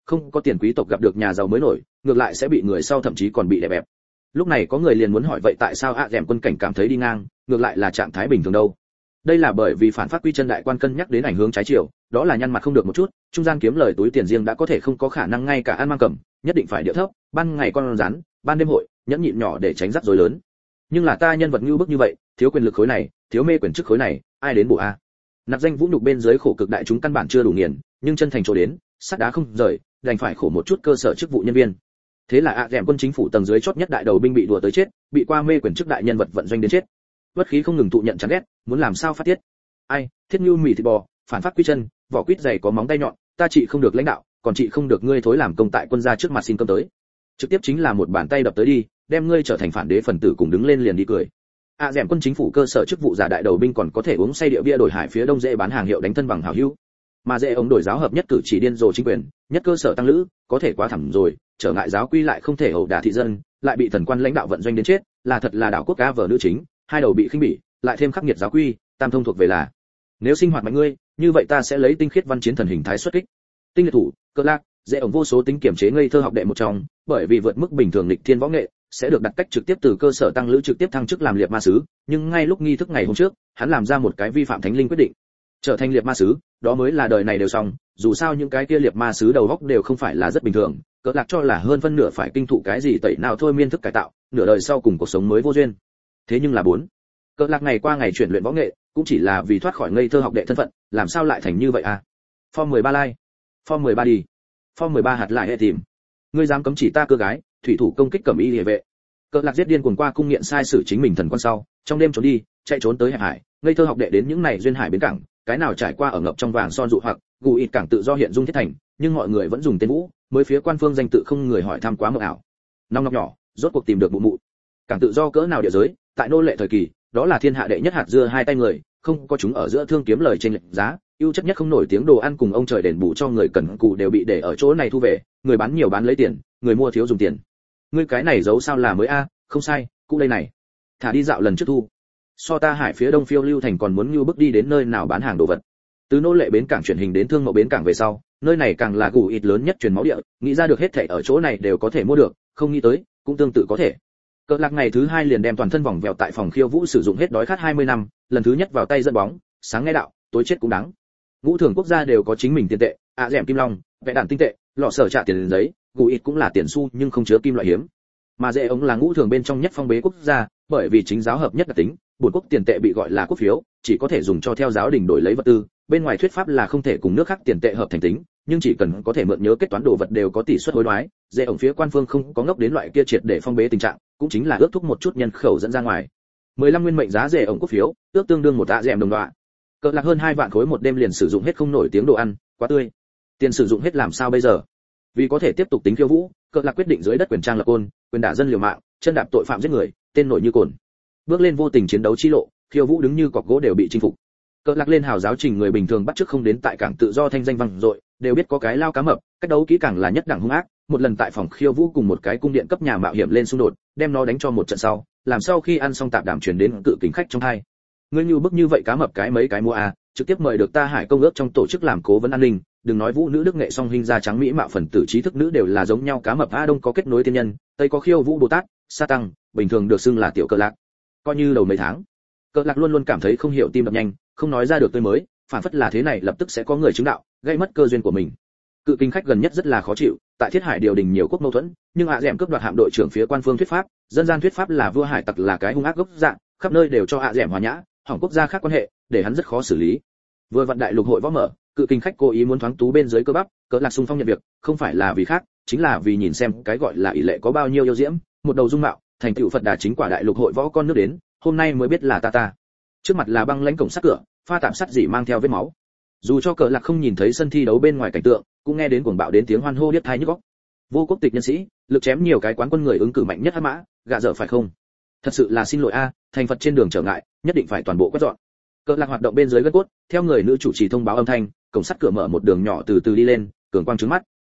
không có tiền quý tộc gặp được nhà giàu mới nổi, ngược lại sẽ bị người sau thậm chí còn bị đè bẹp. Lúc này có người liền muốn hỏi vậy tại sao dẻm quân cảnh cảm thấy đi ngang, ngược lại là trạng thái bình thường đâu? Đây là bởi vì phản phát quy chân đại quan cân nhắc đến ảnh hướng trái chiều, đó là nhăn mặt không được một chút, trung gian kiếm lời túi tiền riêng đã có thể không có khả năng ngay cả ăn mang cầm, nhất định phải điệu thấp, ban ngày con rắn, ban đêm hội, nhẫn nhịn nhỏ để tránh rắc rối lớn. Nhưng là ta nhân vật như bức như vậy, thiếu quyền lực khối này, thiếu mê quyền chức khối này, ai đến bổ a? Nạp danh vũ nhục bên dưới khổ cực đại chúng căn bản chưa đủ nghiền, nhưng chân thành chỗ đến, sắt đá không rời, đành phải khổ một chút cơ sở chức vụ nhân viên. Thế là dẻm quân chính phủ tầng dưới chót nhất đại đầu binh bị đùa tới chết, bị qua mê quyền chức đại nhân vật vận doanh đến chết. Bất khí không ngừng tụ nhận chán ghét, muốn làm sao phát tiết. Ai, thiết như mì thịt bò, phản pháp quy chân, vỏ quýt dày có móng tay nhọn, ta trị không được lãnh đạo, còn trị không được ngươi thối làm công tại quân gia trước mặt xin cơm tới. Trực tiếp chính là một bàn tay đập tới đi, đem ngươi trở thành phản đế phần tử cùng đứng lên liền đi cười. Dẻm quân chính phủ cơ sở chức vụ giả đại đầu binh còn có thể uống say địa bia đổi hải phía đông dễ bán hàng hiệu đánh thân bằng hảo hữu. Mà dễ ống đổi giáo hợp nhất cử chỉ điên rồ chính quyền, nhất cơ sở tăng lữ, có thể quá thẳm rồi, trở ngại giáo quy lại không thể ẩu đả thị dân, lại bị thần quan lãnh đạo vận doanh đến chết, là thật là đảo quốc cá vở nữ chính, hai đầu bị khinh bỉ, lại thêm khắc nghiệt giáo quy, tam thông thuộc về là. Nếu sinh hoạt mạnh ngươi, như vậy ta sẽ lấy tinh khiết văn chiến thần hình thái xuất kích. Tinh liệt thủ, cơ lạc, dễ ống vô số tính kiểm chế ngây thơ học đệ một trong, bởi vì vượt mức bình thường lịch thiên võ nghệ, sẽ được đặt cách trực tiếp từ cơ sở tăng lữ trực tiếp thăng chức làm liệt ma sứ, nhưng ngay lúc nghi thức ngày hôm trước, hắn làm ra một cái vi phạm thánh linh quyết định, trở thành liệt ma sứ, đó mới là đời này đều xong, dù sao những cái kia liệt ma sứ đầu óc đều không phải là rất bình thường, cỡ lạc cho là hơn phân nửa phải kinh thụ cái gì tẩy nào thôi miên thức cải tạo, nửa đời sau cùng cuộc sống mới vô duyên. Thế nhưng là cỡ lạc ngày qua ngày chuyển luyện võ nghệ, cũng chỉ là vì thoát khỏi ngây thơ học đệ thân phận, làm sao lại thành như vậy à? Form 13 like, Form 13 đi, Form 13 hạt lại hệ tìm. Ngươi dám cấm chỉ ta cơ gái, thủy thủ công kích cẩm y liề vệ. Cỡ lạc giết điên cuồng qua cung nghiện sai sử chính mình thần quan sau, trong đêm trốn đi, chạy trốn tới hẹp hải, ngây thơ học đệ đến những này duyên hải bến cảng, cái nào trải qua ở ngập trong vàng son dụ hoặc gù ít cảng tự do hiện dung thiết thành, nhưng mọi người vẫn dùng tên vũ, mới phía quan phương danh tự không người hỏi thăm quá mộng ảo. Nong nọc nhỏ, rốt cuộc tìm được mụ mụ. Cảng tự do cỡ nào địa giới, tại nô lệ thời kỳ, đó là thiên hạ đệ nhất hạt dưa hai tay người, không có chúng ở giữa thương kiếm lời trên lệnh giá, ưu chất nhất không nổi tiếng đồ ăn cùng ông trời đền bù cho người cần cù đều bị để ở chỗ này thu về, người bán nhiều bán lấy tiền, người mua thiếu dùng tiền. Ngươi cái này giấu sao là mới a, không sai, cũng đây này. Thả đi dạo lần trước thu. So ta hải phía đông phiêu lưu thành còn muốn như bước đi đến nơi nào bán hàng đồ vật. Từ nô lệ bến cảng chuyển hình đến thương mậu bến cảng về sau, nơi này càng là gù ít lớn nhất truyền máu địa, nghĩ ra được hết thảy ở chỗ này đều có thể mua được, không nghĩ tới, cũng tương tự có thể. Cỡ lạc ngày thứ hai liền đem toàn thân vòng vèo tại phòng khiêu vũ sử dụng hết đói khát 20 năm, lần thứ nhất vào tay dẫn bóng, sáng nghe đạo, tối chết cũng đáng. Ngũ thường quốc gia đều có chính mình tiền tệ, dẻm kim long, vẽ đạn tinh tệ, lọ sở trả tiền giấy, gù ít cũng là tiền xu nhưng không chứa kim loại hiếm. Mà dễ ống là ngũ thường bên trong nhất phong bế quốc gia, bởi vì chính giáo hợp nhất đặc tính, bổn quốc tiền tệ bị gọi là quốc phiếu, chỉ có thể dùng cho theo giáo đình đổi lấy vật tư, bên ngoài thuyết pháp là không thể cùng nước khác tiền tệ hợp thành tính, nhưng chỉ cần có thể mượn nhớ kết toán đồ vật đều có tỷ suất hối đoái, dễ ổng phía quan phương không có ngốc đến loại kia triệt để phong bế tình trạng, cũng chính là ước thúc một chút nhân khẩu dẫn ra ngoài. 15 nguyên mệnh giá dễ ổng quốc phiếu, ước tương đương một tạ dẻm đồng đoạ. Cỡ lạc hơn 2 vạn khối một đêm liền sử dụng hết không nổi tiếng đồ ăn, quá tươi. Tiền sử dụng hết làm sao bây giờ? Vì có thể tiếp tục tính khiêu vũ, cỡ lạc quyết định dưới đất quyền trang lập côn, quyền đả dân liều mạng, chân đạp tội phạm giết người, tên nổi như cồn. Bước lên vô tình chiến đấu chi lộ, khiêu vũ đứng như cọc gỗ đều bị chinh phục. Cỡ lạc lên hào giáo trình người bình thường bắt chước không đến tại cảng tự do thanh danh vang dội, đều biết có cái lao cá mập, cách đấu kỹ càng là nhất đẳng hung ác, một lần tại phòng khiêu vũ cùng một cái cung điện cấp nhà mạo hiểm lên xung đột, đem nó đánh cho một trận sau, làm sau khi ăn xong tạp đàm truyền đến cự kính khách trong hai. Ngươi như bức như vậy cá mập cái mấy cái mua à, trực tiếp mời được ta Hải công ước trong tổ chức làm cố vấn an ninh, đừng nói vũ nữ đức nghệ song hình da trắng mỹ mạo phần tử trí thức nữ đều là giống nhau, cá mập a đông có kết nối tiên nhân, tây có khiêu vũ Bồ Tát, sa tăng, bình thường được xưng là tiểu Cỡ lạc. Coi như đầu mấy tháng, Cỡ lạc luôn luôn cảm thấy không hiểu tim đập nhanh, không nói ra được tươi mới, phản phất là thế này lập tức sẽ có người chứng đạo, gây mất cơ duyên của mình. Cự kinh khách gần nhất rất là khó chịu, tại Thiết Hải điều đình nhiều quốc mâu thuẫn, nhưng dẻm cướp đoạt hạm đội trưởng phía quan phương thuyết pháp, dân gian thuyết pháp là vua hải tặc là cái hung ác gốc dạng, khắp nơi đều cho dẻm hòa nhã, hỏng quốc gia khác quan hệ, để hắn rất khó xử lý. Vừa vận đại lục hội võ mở, cự kinh khách cố ý muốn thoáng tú bên dưới cơ bắp, Cỡ lạc xung phong nhận việc, không phải là vì khác, chính là vì nhìn xem cái gọi là ỷ lệ có bao nhiêu yêu diễm, một đầu dung mạo, thành tựu Phật đà chính quả đại lục hội võ con nước đến, hôm nay mới biết là ta. Trước mặt là băng lãnh cổng sắt cửa, pha tạm sắt dỉ mang theo vết máu. Dù cho Cỡ lạc không nhìn thấy sân thi đấu bên ngoài cảnh tượng, cũng nghe đến cuồng bạo đến tiếng hoan hô điếc tai nhức óc. Vô quốc tịch nhân sĩ, lực chém nhiều cái quán quân người ứng cử mạnh nhất hắc mã, gạ dở phải không? Thật sự là xin lỗi a, thành Phật trên đường trở ngại, nhất định phải toàn bộ quét dọn. Cỡ lạc hoạt động bên dưới gân cốt, theo người nữ chủ trì thông báo âm thanh, cổng sắt cửa mở một đường nhỏ từ từ đi lên, cường quang trứng mắt,